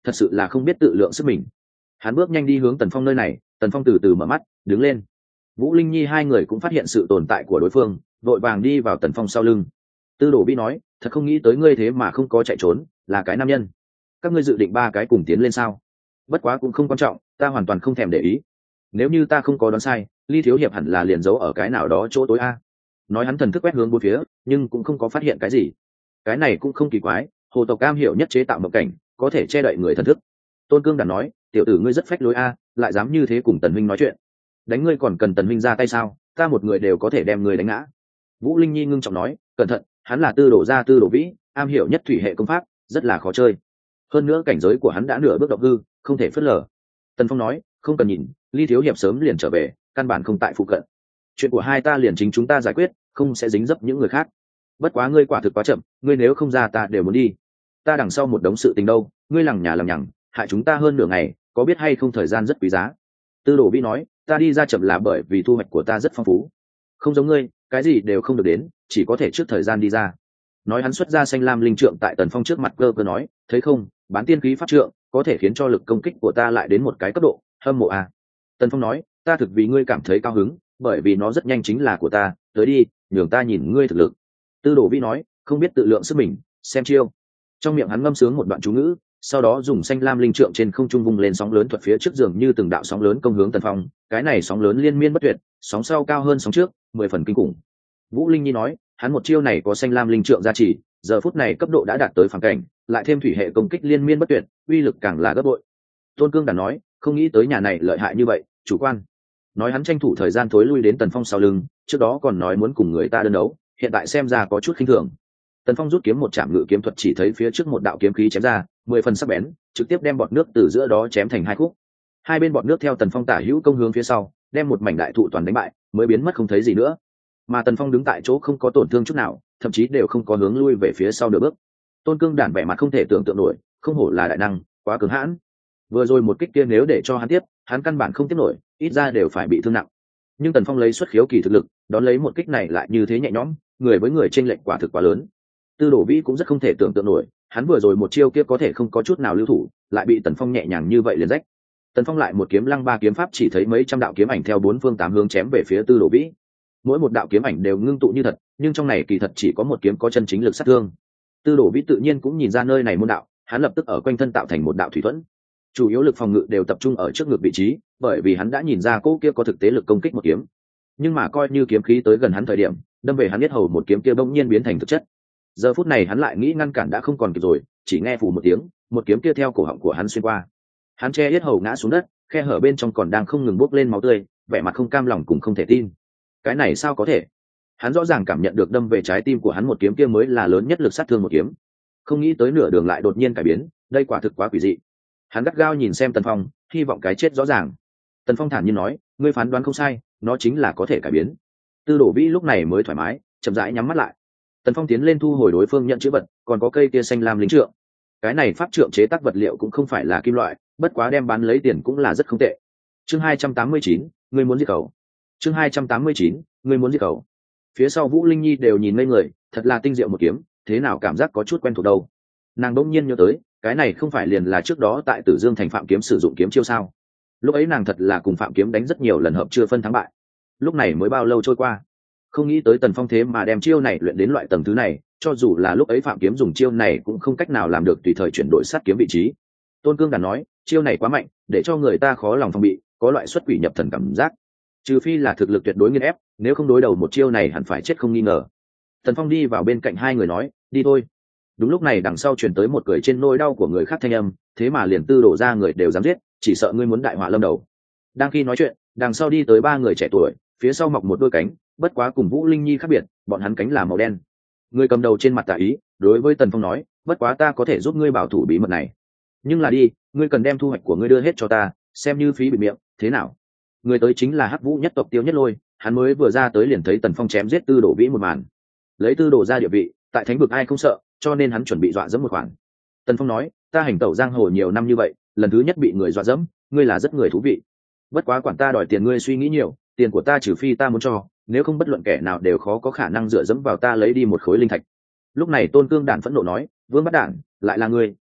thật sự là không biết tự lượng sức mình. Hắn bước nhanh đi hướng Tần Phong nơi này. Tần Phong từ từ mở mắt đứng lên. Vũ Linh Nhi hai người cũng phát hiện sự tồn tại của đối phương, vội vàng đi vào Tần Phong sau lưng. Tư Đồ Vĩ nói, thật không nghĩ tới ngươi thế mà không có chạy trốn, là cái nam nhân. Các ngươi dự định ba cái cùng tiến lên sao? Bất quá cũng không quan trọng, ta hoàn toàn không thèm để ý. Nếu như ta không có đoán sai, Ly thiếu hiệp hẳn là liền giấu ở cái nào đó chỗ tối a. Nói hắn thần thức quét hướng bốn phía, nhưng cũng không có phát hiện cái gì. Cái này cũng không kỳ quái, hồ tộc cam hiểu nhất chế tạo mộng cảnh, có thể che đậy người thần thức. Tôn Cương Đản nói, tiểu tử ngươi rất phách lối a, lại dám như thế cùng Tần huynh nói chuyện. Đánh ngươi còn cần Tần huynh ra tay sao? Ta một người đều có thể đem ngươi đánh ngã. Vũ Linh Nhi ngưng trọng nói, cẩn thận, hắn là Tư Đồ gia Tư Đồ Vĩ, am hiểu nhất thủy hệ công pháp, rất là khó chơi. Hơn nữa cảnh giới của hắn đã nửa bước động hư, không thể phớt lờ. Tần Phong nói, không cần nhìn, Ly thiếu hiệp sớm liền trở về, căn bản không tại phụ cận. Chuyện của hai ta liền chính chúng ta giải quyết, không sẽ dính dấp những người khác. Bất quá ngươi quả thực quá chậm, ngươi nếu không ra ta đều muốn đi. Ta đằng sau một đống sự tình đâu, ngươi lằng nhà lằng nhằng, hại chúng ta hơn nửa ngày, có biết hay không thời gian rất quý giá. Tư Đồ Vĩ nói, ta đi ra chậm là bởi vì thu hoạch của ta rất phong phú, không giống ngươi, cái gì đều không được đến, chỉ có thể trước thời gian đi ra. Nói hắn xuất ra xanh lam linh trượng tại Tần Phong trước mặt cơ cơ nói, thấy không, bán tiên khí pháp trượng có thể khiến cho lực công kích của ta lại đến một cái cấp độ, hâm mộ à. Tần Phong nói, ta thực vì ngươi cảm thấy cao hứng, bởi vì nó rất nhanh chính là của ta, tới đi, nhường ta nhìn ngươi thực lực. Tư Đồ Vĩ nói, không biết tự lượng sức mình, xem chiêu. Trong miệng hắn ngâm sướng một đoạn chú ngữ, sau đó dùng xanh lam linh trượng trên không trung vung lên sóng lớn thuật phía trước giường như từng đạo sóng lớn công hướng Tần Phong, cái này sóng lớn liên miên bất tuyệt, sóng sau cao hơn sóng trước, 10 phần kinh khủng. Vũ Linh Nhi nói, hắn một chiêu này có xanh lam linh trượng gia trì, giờ phút này cấp độ đã đạt tới phản cảnh, lại thêm thủy hệ công kích liên miên bất tuyệt, uy lực càng là gấp bội. Tôn Cương Đản nói, không nghĩ tới nhà này lợi hại như vậy, chủ quan. Nói hắn tranh thủ thời gian thối lui đến Tần Phong sau lưng, trước đó còn nói muốn cùng người ta đơn đấu, hiện tại xem ra có chút khinh thường. Tần Phong rút kiếm một chạm ngự kiếm thuật, chỉ thấy phía trước một đạo kiếm khí chém ra, 10 phần sắc bén, trực tiếp đem bọt nước từ giữa đó chém thành hai khúc. Hai bên bọt nước theo Tần Phong tả hữu công hướng phía sau, đem một mảnh đại thụ toàn đánh bại, mới biến mất không thấy gì nữa. Mà Tần Phong đứng tại chỗ không có tổn thương chút nào, thậm chí đều không có hướng lui về phía sau nửa bước. Tôn Cương Đản vẻ mặt không thể tưởng tượng nổi, không hổ là đại năng, quá cứng hãn. Vừa rồi một kích kia nếu để cho hắn tiếp, hắn căn bản không tiếp nổi, ít ra đều phải bị thương nặng. Nhưng Tần Phong lấy xuất khiếu kỳ thực lực, đón lấy một kích này lại như thế nhẹ nhõm, người với người chênh lệch quả thực quá lớn. Tư Đồ Vĩ cũng rất không thể tưởng tượng nổi, hắn vừa rồi một chiêu kia có thể không có chút nào lưu thủ, lại bị Tần Phong nhẹ nhàng như vậy liền rách. Tần Phong lại một kiếm lăng ba kiếm pháp, chỉ thấy mấy trăm đạo kiếm ảnh theo bốn phương tám hướng chém về phía Tư Đồ Vĩ. Mỗi một đạo kiếm ảnh đều ngưng tụ như thật, nhưng trong này kỳ thật chỉ có một kiếm có chân chính lực sát thương. Tư Đồ Vĩ tự nhiên cũng nhìn ra nơi này môn đạo, hắn lập tức ở quanh thân tạo thành một đạo thủy thuẫn. Chủ yếu lực phòng ngự đều tập trung ở trước ngực vị trí, bởi vì hắn đã nhìn ra cô kia có thực tế lực công kích một kiếm. Nhưng mà coi như kiếm khí tới gần hắn thời điểm, đâm về hắn biết hầu một kiếm kia bỗng nhiên biến thành thực chất. Giờ phút này hắn lại nghĩ ngăn cản đã không còn kịp rồi, chỉ nghe phù một tiếng, một kiếm kia theo cổ họng của hắn xuyên qua. Hắn che yết hầu ngã xuống đất, khe hở bên trong còn đang không ngừng bốc lên máu tươi, vẻ mặt không cam lòng cùng không thể tin. Cái này sao có thể? Hắn rõ ràng cảm nhận được đâm về trái tim của hắn một kiếm kia mới là lớn nhất lực sát thương một kiếm. Không nghĩ tới nửa đường lại đột nhiên cải biến, đây quả thực quá quỷ dị. Hắn gắt gao nhìn xem Tần Phong, hy vọng cái chết rõ ràng. Tần Phong thản nhiên nói, ngươi phán đoán không sai, nó chính là có thể cải biến. Tư Đồ Vĩ lúc này mới thoải mái, chậm rãi nhắm mắt lại. Tần Phong tiến lên thu hồi đối phương nhận chữ vật, còn có cây kia xanh lam lính trượng. Cái này pháp trượng chế tác vật liệu cũng không phải là kim loại, bất quá đem bán lấy tiền cũng là rất không tệ. Chương 289, ngươi muốn giết cầu. Chương 289, ngươi muốn giết cầu. Phía sau Vũ Linh Nhi đều nhìn ngây người, thật là tinh diệu một kiếm, thế nào cảm giác có chút quen thuộc đâu. Nàng đỗng nhiên nhớ tới, cái này không phải liền là trước đó tại Tử Dương thành Phạm Kiếm sử dụng kiếm chiêu sao? Lúc ấy nàng thật là cùng Phạm Kiếm đánh rất nhiều lần hợp chưa phân thắng bại. Lúc này mới bao lâu trôi qua, không nghĩ tới Tần Phong thế mà đem chiêu này luyện đến loại tầng thứ này, cho dù là lúc ấy Phạm Kiếm dùng chiêu này cũng không cách nào làm được tùy thời chuyển đổi sát kiếm vị trí. Tôn Cương Đản nói, chiêu này quá mạnh, để cho người ta khó lòng phòng bị, có loại xuất quỷ nhập thần cảm giác. Trừ phi là thực lực tuyệt đối nghiền ép, nếu không đối đầu một chiêu này hẳn phải chết không nghi ngờ. Tần Phong đi vào bên cạnh hai người nói, đi thôi. Đúng lúc này đằng sau truyền tới một cười trên nỗi đau của người khác thanh âm, thế mà liền Tư Đồ ra người đều dám giết, chỉ sợ ngươi muốn đại họa lâm đầu. Đang khi nói chuyện, đằng sau đi tới ba người trẻ tuổi, phía sau mọc một đôi cánh, bất quá cùng Vũ Linh Nhi khác biệt, bọn hắn cánh là màu đen. Người cầm đầu trên mặt tà ý, đối với Tần Phong nói, bất quá ta có thể giúp ngươi bảo thủ bí mật này, nhưng là đi, ngươi cần đem thu hoạch của ngươi đưa hết cho ta, xem như phí bịt miệng, thế nào? Người tới chính là Hắc Vũ nhất tộc Tiêu Nhất Lôi, hắn mới vừa ra tới liền thấy Tần Phong chém giết Tư Đồ Vĩ một màn. Lấy Tư Đồ ra địa vị, tại thánh vực ai không sợ, cho nên hắn chuẩn bị dọa dẫm một khoản. Tần Phong nói, ta hành tẩu giang hồ nhiều năm như vậy, lần thứ nhất bị người dọa dẫm, ngươi là rất người thú vị. Bất quá quản ta đòi tiền ngươi suy nghĩ nhiều, tiền của ta trừ phi ta muốn cho, nếu không bất luận kẻ nào đều khó có khả năng dựa dẫm vào ta lấy đi một khối linh thạch. Lúc này Tôn Cương Đản phẫn nộ nói, Vương Bát Đản, lại là ngươi,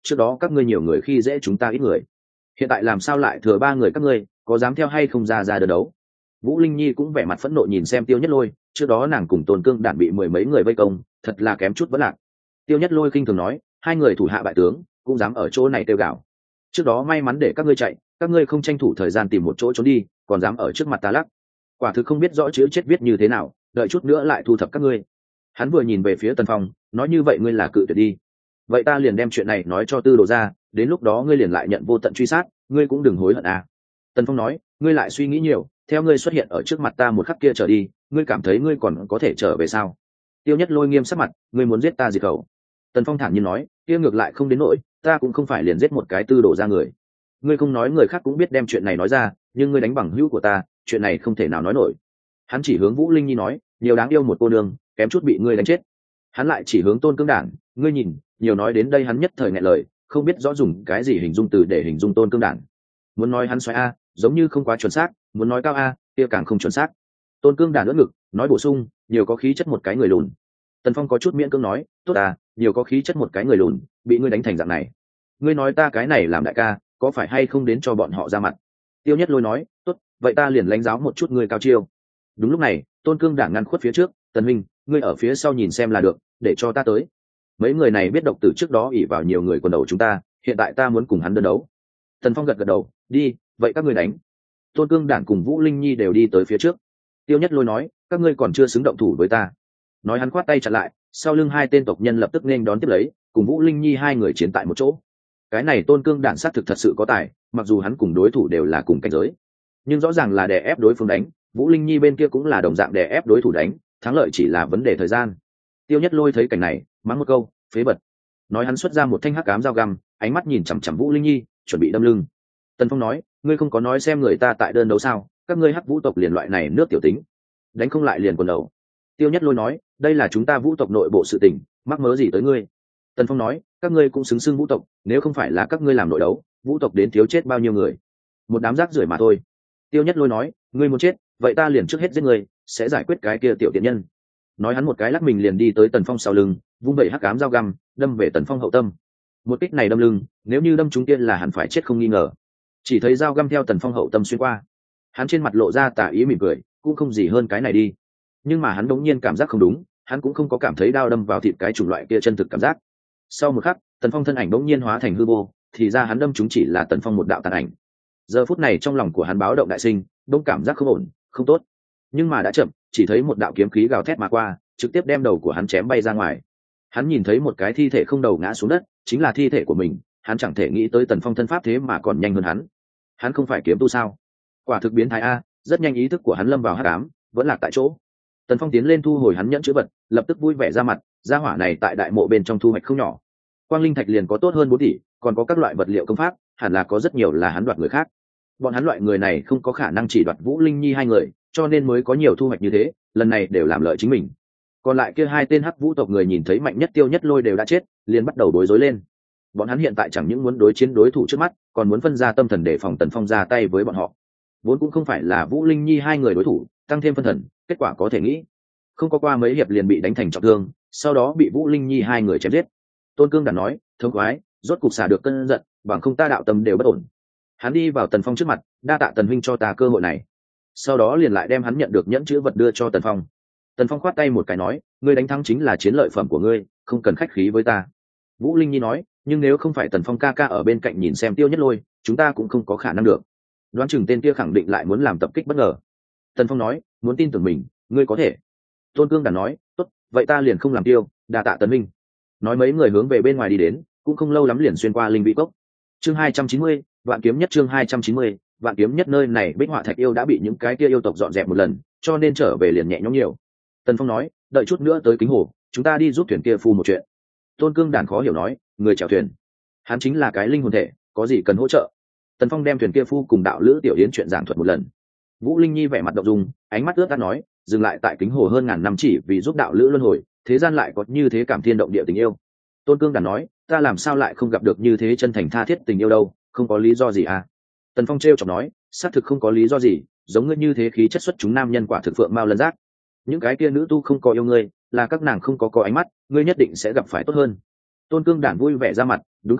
trước đó các ngươi nhiều người khi dễ chúng ta ít người, hiện tại làm sao lại thừa 3 người các ngươi, có dám theo hay không ra đơn đấu? Vũ Linh Nhi cũng vẻ mặt phẫn nộ nhìn xem Tiêu Nhất Lôi, trước đó nàng cùng Tôn Cương Đản bị 10 mấy người vây công, thật là kém chút vẫn lạc. Tiêu Nhất Lôi khinh thường nói, 2 người thủ hạ bại tướng cũng dám ở chỗ này kêu gào, trước đó may mắn để các ngươi chạy, các ngươi không tranh thủ thời gian tìm một chỗ trốn đi, còn dám ở trước mặt ta lắc, quả thực không biết rõ chữ chết viết như thế nào, đợi chút nữa lại thu thập các ngươi. Hắn vừa nhìn về phía Tần Phong, nói như vậy ngươi là cự tuyệt đi, vậy ta liền đem chuyện này nói cho Tư Đồ ra, đến lúc đó ngươi liền lại nhận vô tận truy sát, ngươi cũng đừng hối hận à. Tần Phong nói, ngươi lại suy nghĩ nhiều, theo ngươi xuất hiện ở trước mặt ta một khắc kia trở đi, ngươi cảm thấy ngươi còn có thể trở về sao? Tiêu Nhất Lôi nghiêm sắc mặt, ngươi muốn giết ta diệt khẩu. Tần Phong thản nhiên nói, kia ngược lại không đến nỗi, ta cũng không phải liền giết một cái Tư Đồ ra người. Ngươi không nói người khác cũng biết đem chuyện này nói ra, nhưng ngươi đánh bằng hữu của ta, chuyện này không thể nào nói nổi. Hắn chỉ hướng Vũ Linh Nhi nói, nhiều đáng yêu một cô nương, kém chút bị ngươi đánh chết. Hắn lại chỉ hướng Tôn Cương Đản, ngươi nhìn, nhiều nói đến đây hắn nhất thời nghẹn lời, không biết rõ dùng cái gì hình dung từ để hình dung Tôn Cương Đản. Muốn nói hắn xoáy a, giống như không quá chuẩn xác, muốn nói cao a, kia càng không chuẩn xác. Tôn Cương Đản ưỡn ngực, nói bổ sung, nhiều có khí chất một cái người lùn. Tần Phong có chút miễn cưỡng nói, tốt à, nhiều có khí chất một cái người lùn, bị ngươi đánh thành dạng này. Ngươi nói ta cái này làm đại ca, có phải hay không đến cho bọn họ ra mặt? Tiêu Nhất Lôi nói, tốt, vậy ta liền lãnh giáo một chút ngươi cao chiêu. Đúng lúc này, Tôn Cương Đản ngăn khuất phía trước, Tần huynh, ngươi ở phía sau nhìn xem là được, để cho ta tới. Mấy người này biết độc tử trước đó ỉ vào nhiều người quần đầu chúng ta, hiện tại ta muốn cùng hắn đơn đấu. Tần Phong gật gật đầu, đi, vậy các ngươi đánh. Tôn Cương Đản cùng Vũ Linh Nhi đều đi tới phía trước. Tiêu Nhất Lôi nói, các ngươi còn chưa xứng động thủ với ta. Nói hắn khoát tay chặn lại, sau lưng 2 tên tộc nhân lập tức nên đón tiếp lấy, cùng Vũ Linh Nhi 2 người chiến tại một chỗ. Cái này Tôn Cương Đản sát thực thật sự có tài, mặc dù hắn cùng đối thủ đều là cùng cảnh giới, nhưng rõ ràng là đè ép đối phương đánh. Vũ Linh Nhi bên kia cũng là đồng dạng đè ép đối thủ đánh, thắng lợi chỉ là vấn đề thời gian. Tiêu Nhất Lôi thấy cảnh này, mắng một câu, phế bật. Nói hắn xuất ra một thanh hắc ám dao găm, ánh mắt nhìn chằm chằm Vũ Linh Nhi, chuẩn bị đâm lưng. Tần Phong nói, ngươi không có nói xem người ta tại đơn đấu sao, các ngươi hắc vũ tộc liền loại này nước tiểu tính, đánh không lại liền quần đầu. Tiêu Nhất Lôi nói, đây là chúng ta vũ tộc nội bộ sự tình, mắc mớ gì tới ngươi? Tần Phong nói, các ngươi cũng xứng xưng vũ tộc, nếu không phải là các ngươi làm nội đấu, vũ tộc đến thiếu chết bao nhiêu người? Một đám rác rưởi mà thôi. Tiêu Nhất Lôi nói, ngươi muốn chết, vậy ta liền trước hết giết ngươi, sẽ giải quyết cái kia tiểu tiện nhân. Nói hắn một cái lắc mình liền đi tới Tần Phong sau lưng, vung vẩy hắc ám dao găm, đâm về Tần Phong hậu tâm. Một kích này đâm lưng, nếu như đâm trúng tiên là hắn phải chết không nghi ngờ. Chỉ thấy dao găm theo Tần Phong hậu tâm xuyên qua, hắn trên mặt lộ ra tà ý mỉm cười, cũng không gì hơn cái này đi. Nhưng mà hắn đống nhiên cảm giác không đúng, hắn cũng không có cảm thấy đao đâm vào thịt cái chủng loại kia chân thực cảm giác. Sau một khắc, Tần Phong thân ảnh đống nhiên hóa thành hư vô, thì ra hắn đâm chúng chỉ là Tần Phong một đạo tàn ảnh. Giờ phút này trong lòng của hắn báo động đại sinh, đông cảm giác không ổn, không tốt. Nhưng mà đã chậm, chỉ thấy một đạo kiếm khí gào thét mà qua, trực tiếp đem đầu của hắn chém bay ra ngoài. Hắn nhìn thấy một cái thi thể không đầu ngã xuống đất, chính là thi thể của mình. Hắn chẳng thể nghĩ tới Tần Phong thân pháp thế mà còn nhanh hơn hắn. Hắn không phải kiếm tu sao? Quả thực biến thái a! Rất nhanh ý thức của hắn lâm vào hắc ám, vẫn lạc tại chỗ. Tần Phong tiến lên thu hồi hắn nhẫn chữ vật, lập tức vui vẻ ra mặt, gia hỏa này tại đại mộ bên trong thu hoạch không nhỏ. Quang linh thạch liền có tốt hơn 4 tỷ, còn có các loại vật liệu công pháp, hẳn là có rất nhiều là hắn đoạt người khác. Bọn hắn loại người này không có khả năng chỉ đoạt Vũ Linh Nhi 2 người, cho nên mới có nhiều thu hoạch như thế, lần này đều làm lợi chính mình. Còn lại kia 2 tên hắc vũ tộc người nhìn thấy mạnh nhất Tiêu Nhất Lôi đều đã chết, liền bắt đầu bối rối lên. Bọn hắn hiện tại chẳng những muốn đối chiến đối thủ trước mắt, còn muốn phân ra tâm thần để phòng Tần Phong ra tay với bọn họ. Vốn cũng không phải là Vũ Linh Nhi 2 người đối thủ, tăng thêm phân thần, kết quả có thể nghĩ. Không có qua mấy hiệp liền bị đánh thành trọng thương, sau đó bị Vũ Linh Nhi 2 người chém giết. Tôn Cương Đản nói, thống khoái, rốt cục xả được cơn giận, bằng không ta đạo tâm đều bất ổn. Hắn đi vào Tần Phong trước mặt, đa tạ Tần huynh cho ta cơ hội này. Sau đó liền lại đem hắn nhận được nhẫn chữ vật đưa cho Tần Phong. Tần Phong khoát tay một cái nói, ngươi đánh thắng chính là chiến lợi phẩm của ngươi, không cần khách khí với ta. Vũ Linh Nhi nói, nhưng nếu không phải Tần Phong ca ca ở bên cạnh nhìn xem Tiêu Nhất Lôi, chúng ta cũng không có khả năng được. Đoán chừng tên kia khẳng định lại muốn làm tập kích bất ngờ. Tần Phong nói, muốn tin tưởng mình, ngươi có thể. Tôn Cương Đản nói, tốt, vậy ta liền không làm tiêu, đa tạ Tần huynh. Nói mấy người hướng về bên ngoài đi đến, cũng không lâu lắm liền xuyên qua linh vị cốc. Chương 290, Vạn Kiếm Nhất. Chương 290, Vạn Kiếm Nhất. Nơi này Bích Họa Thạch yêu đã bị những cái kia yêu tộc dọn dẹp một lần, cho nên trở về liền nhẹ nhõm nhiều. Tần Phong nói, đợi chút nữa tới Kính Hồ, chúng ta đi giúp thuyền kia phu một chuyện. Tôn Cương Đản khó hiểu nói, người chèo thuyền? Hắn chính là cái linh hồn thể, có gì cần hỗ trợ? Tần Phong đem thuyền kia phu cùng đạo lữ Tiểu Yến chuyện giảng thuật một lần. Vũ Linh Nhi vẻ mặt động dung, ánh mắt ướt át nói, dừng lại tại Kính Hồ hơn ngàn năm chỉ vì giúp đạo lữ luân hồi, thế gian lại có như thế cảm thiên động địa tình yêu. Tôn Cương Đản nói, ta làm sao lại không gặp được như thế chân thành tha thiết tình yêu đâu, không có lý do gì à? Tần Phong trêu chọc nói, xác thực không có lý do gì, giống ngươi như thế khí chất xuất chúng nam nhân quả thực phượng mao lân giác. Những cái kia nữ tu không có yêu ngươi, là các nàng không có ánh mắt, ngươi nhất định sẽ gặp phải tốt hơn. Tôn Cương Đản vui vẻ ra mặt, đúng không?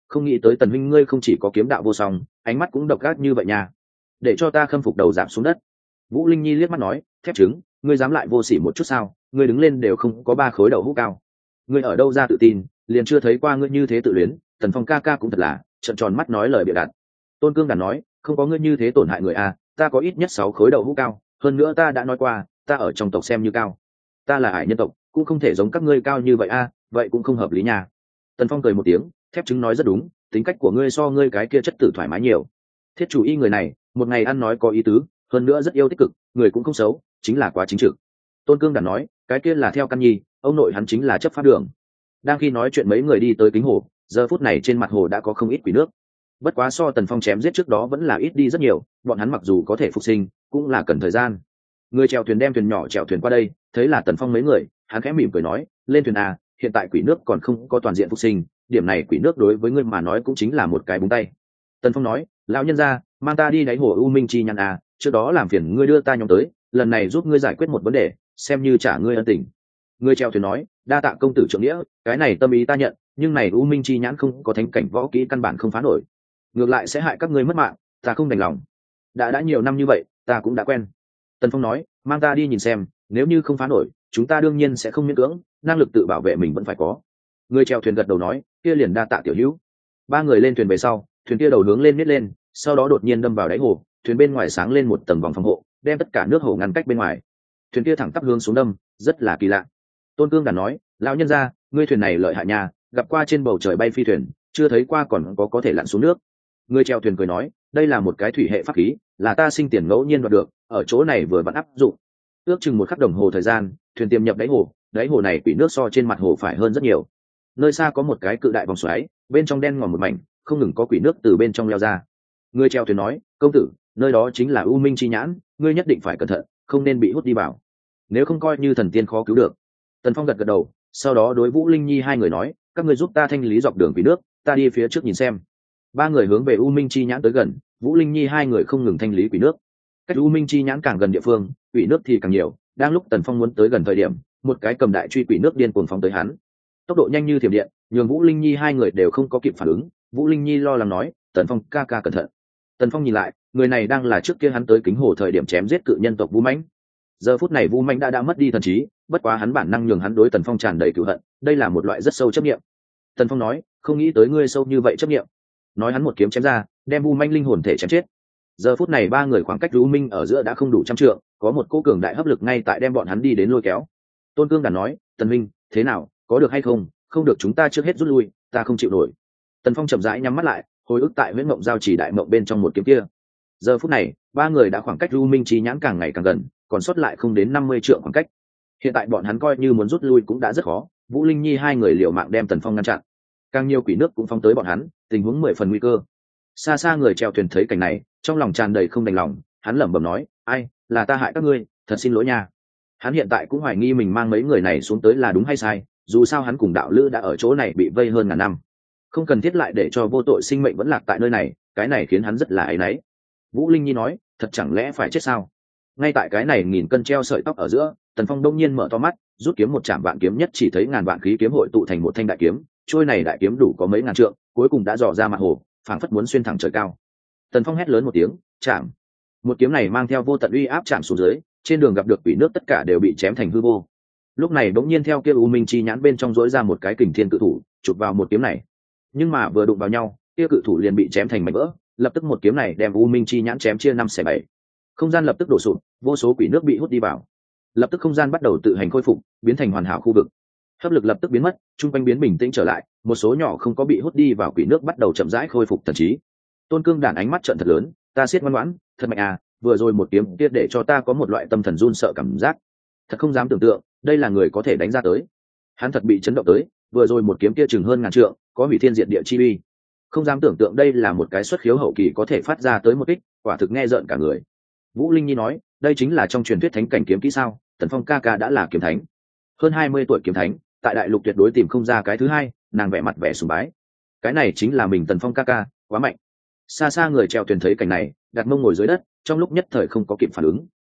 không nghĩ tới Tần huynh ngươi không chỉ có kiếm đạo vô song, ánh mắt cũng độc ác như vậy nha, để cho ta khâm phục đầu giảm xuống đất. Vũ Linh Nhi liếc mắt nói, thép trứng, ngươi dám lại vô sỉ một chút sao? Ngươi đứng lên đều không có 3 khối đậu hũ cao, ngươi ở đâu ra tự tin, liền chưa thấy qua ngươi như thế tự luyến. Tần Phong ca ca cũng thật là trợn tròn mắt nói lời bịa đặt. Tôn Cương Đản nói, không có ngươi như thế tổn hại người a, ta có ít nhất 6 khối đậu hũ cao, hơn nữa ta đã nói qua, ta ở trong tộc xem như cao, ta là hải nhân tộc, cũng không thể giống các ngươi cao như vậy a, vậy cũng không hợp lý nha. Tần Phong cười một tiếng, thép trứng nói rất đúng, tính cách của ngươi so ngươi cái kia chất tử thoải mái nhiều. Thiết chủ y người này, một ngày ăn nói có ý tứ, hơn nữa rất yêu tích cực, người cũng không xấu, chính là quá chính trực. Tôn Cương Đản nói, cái kia là theo căn nhi, ông nội hắn chính là chấp pháp đường. Đang khi nói chuyện mấy người đi tới kính hồ, giờ phút này trên mặt hồ đã có không ít quỷ nước. Bất quá so Tần Phong chém giết trước đó vẫn là ít đi rất nhiều, bọn hắn mặc dù có thể phục sinh, cũng là cần thời gian. Người chèo thuyền đem thuyền nhỏ chèo thuyền qua đây, thấy là Tần Phong mấy người, hắn khẽ mỉm cười nói, lên thuyền à, hiện tại quỷ nước còn không có toàn diện phục sinh, điểm này quỷ nước đối với ngươi mà nói cũng chính là một cái búng tay. Tần Phong nói, lão nhân gia, mang ta đi đáy hồ U Minh Chi nhăn à, trước đó làm phiền ngươi đưa ta nhóm tới, lần này giúp ngươi giải quyết một vấn đề, xem như trả ngươi ân tình. Người chèo thuyền nói, đa tạ công tử trưởng nghĩa, cái này tâm ý ta nhận, nhưng này U Minh Chi nhãn không có thánh cảnh võ kỹ căn bản không phá nổi, ngược lại sẽ hại các ngươi mất mạng, ta không đành lòng. Đã nhiều năm như vậy, ta cũng đã quen. Tần Phong nói, mang ta đi nhìn xem, nếu như không phá nổi, chúng ta đương nhiên sẽ không miễn cưỡng, năng lực tự bảo vệ mình vẫn phải có. Người chèo thuyền gật đầu nói, kia liền đa tạ tiểu hữu. 3 người lên thuyền về sau, thuyền kia đầu hướng lên miết lên, sau đó đột nhiên đâm vào đáy hồ, thuyền bên ngoài sáng lên một tầng vòng phòng hộ, đem tất cả nước hồ ngăn cách bên ngoài. Thuyền kia thẳng tắp hướng xuống đâm, rất là kỳ lạ. Tôn Cương Đản nói, lão nhân gia, ngươi thuyền này lợi hại nha, gặp qua trên bầu trời bay phi thuyền, chưa thấy qua còn có thể lặn xuống nước. Người chèo thuyền cười nói, đây là một cái thủy hệ pháp khí, là ta sinh tiền ngẫu nhiên đoạt được, ở chỗ này vừa vặn áp dụng. Ước chừng 1 khắc đồng hồ thời gian, thuyền tiềm nhập đáy hồ này quỷ nước so trên mặt hồ phải hơn rất nhiều. Nơi xa có một cái cự đại vòng xoáy, bên trong đen ngòm một mảnh, không ngừng có quỷ nước từ bên trong leo ra. Người chèo thuyền nói, công tử, nơi đó chính là U Minh Chi nhãn, ngươi nhất định phải cẩn thận, không nên bị hút đi vào, nếu không coi như thần tiên khó cứu được. Tần Phong gật gật đầu, sau đó đối Vũ Linh Nhi 2 người nói, các ngươi giúp ta thanh lý dọc đường quỷ nước, ta đi phía trước nhìn xem. 3 người hướng về U Minh Chi nhãn tới gần, Vũ Linh Nhi 2 người không ngừng thanh lý quỷ nước. Cách U Minh Chi nhãn càng gần địa phương, quỷ nước thì càng nhiều. Đang lúc Tần Phong muốn tới gần thời điểm, một cái cầm đại truy quỷ nước điên cuồng phóng tới hắn, tốc độ nhanh như thiểm điện, nhường Vũ Linh Nhi 2 người đều không có kịp phản ứng. Vũ Linh Nhi lo lắng nói, Tần Phong ca ca cẩn thận. Tần Phong nhìn lại, người này đang là trước kia hắn tới kính hồ thời điểm chém giết cự nhân tộc Vu Mãnh. Giờ phút này Vu Mãnh đã mất đi thần trí, bất quá hắn bản năng nhường hắn đối Tần Phong tràn đầy cừu hận, đây là một loại rất sâu chấp niệm. Tần Phong nói, không nghĩ tới ngươi sâu như vậy chấp niệm. Nói hắn một kiếm chém ra, đem Vu Mãnh linh hồn thể chém chết. Giờ phút này 3 người khoảng cách U Minh ở giữa đã không đủ trăm trượng, có một cỗ cường đại hấp lực ngay tại đem bọn hắn đi đến lôi kéo. Tôn Cương Đản nói, Tần Minh, thế nào, có được hay không? Không được chúng ta trước hết rút lui, ta không chịu nổi. Tần Phong chậm rãi nhắm mắt lại, hồi ức tại huyễn mộng giao chỉ đại mộng bên trong một kiếm kia. Giờ phút này 3 người đã khoảng cách U Minh Chi nhãn càng ngày càng gần, còn sót lại không đến 50 trượng khoảng cách. Hiện tại bọn hắn coi như muốn rút lui cũng đã rất khó. Vũ Linh Nhi 2 người liều mạng đem Tần Phong ngăn chặn, càng nhiều quỷ nước cũng phóng tới bọn hắn, tình huống 10 phần nguy cơ. Xa xa người chèo thuyền thấy cảnh này, trong lòng tràn đầy không đành lòng, hắn lẩm bẩm nói, ai, là ta hại các ngươi, thật xin lỗi nha. Hắn hiện tại cũng hoài nghi mình mang mấy người này xuống tới là đúng hay sai, dù sao hắn cùng đạo lữ đã ở chỗ này bị vây hơn ngàn năm, không cần thiết lại để cho vô tội sinh mệnh vẫn lạc tại nơi này, cái này khiến hắn rất là áy náy. Vũ Linh Nhi nói, thật chẳng lẽ phải chết sao? Ngay tại cái này nghìn cân treo sợi tóc ở giữa, Tần Phong đông nhiên mở to mắt, rút kiếm một chạm vạn kiếm nhất, chỉ thấy ngàn vạn khí kiếm hội tụ thành một thanh đại kiếm, trôi này đại kiếm đủ có mấy ngàn trượng, cuối cùng đã dò ra mặt hồ, phảng phất muốn xuyên thẳng trời cao. Tần Phong hét lớn một tiếng, chạm. Một kiếm này mang theo vô tận uy áp chạm xuống dưới, trên đường gặp được quỷ nước tất cả đều bị chém thành hư vô. Lúc này bỗng nhiên theo kia U Minh Chi nhãn bên trong rỗi ra một cái kình thiên cự thủ, chụp vào một kiếm này. Nhưng mà vừa đụng vào nhau, kia cự thủ liền bị chém thành mảnh vỡ, lập tức một kiếm này đem U Minh Chi nhãn chém chia 5/7. Không gian lập tức đổ sụp, vô số quỷ nước bị hút đi vào. Lập tức không gian bắt đầu tự hành khôi phục, biến thành hoàn hảo khu vực. Hấp lực lập tức biến mất, trung quanh biến bình tĩnh trở lại, một số nhỏ không có bị hút đi vào quỷ nước bắt đầu chậm rãi khôi phục thần trí. Tôn Cương Đản ánh mắt trợn thật lớn, ta siết ngoan ngoãn, thật mạnh à, vừa rồi một kiếm kia để cho ta có một loại tâm thần run sợ cảm giác, thật không dám tưởng tượng, đây là người có thể đánh ra tới. Hắn thật bị chấn động tới, vừa rồi một kiếm kia chừng hơn ngàn trượng, có hủy thiên diệt địa chi uy. Không dám tưởng tượng đây là một cái xuất khiếu hậu kỳ có thể phát ra tới một kích, quả thực nghe rợn cả người. Vũ Linh Nhi nói, đây chính là trong truyền thuyết thánh cảnh kiếm kỹ sao? Tần Phong ca ca đã là kiếm thánh, hơn 20 tuổi kiếm thánh, tại đại lục tuyệt đối tìm không ra cái thứ hai. Nàng vẻ mặt vẻ sùng bái, cái này chính là mình Tần Phong ca ca, quá mạnh. Xa xa người chèo thuyền thấy cảnh này, đặt mông ngồi dưới đất, trong lúc nhất thời không có kịp phản ứng.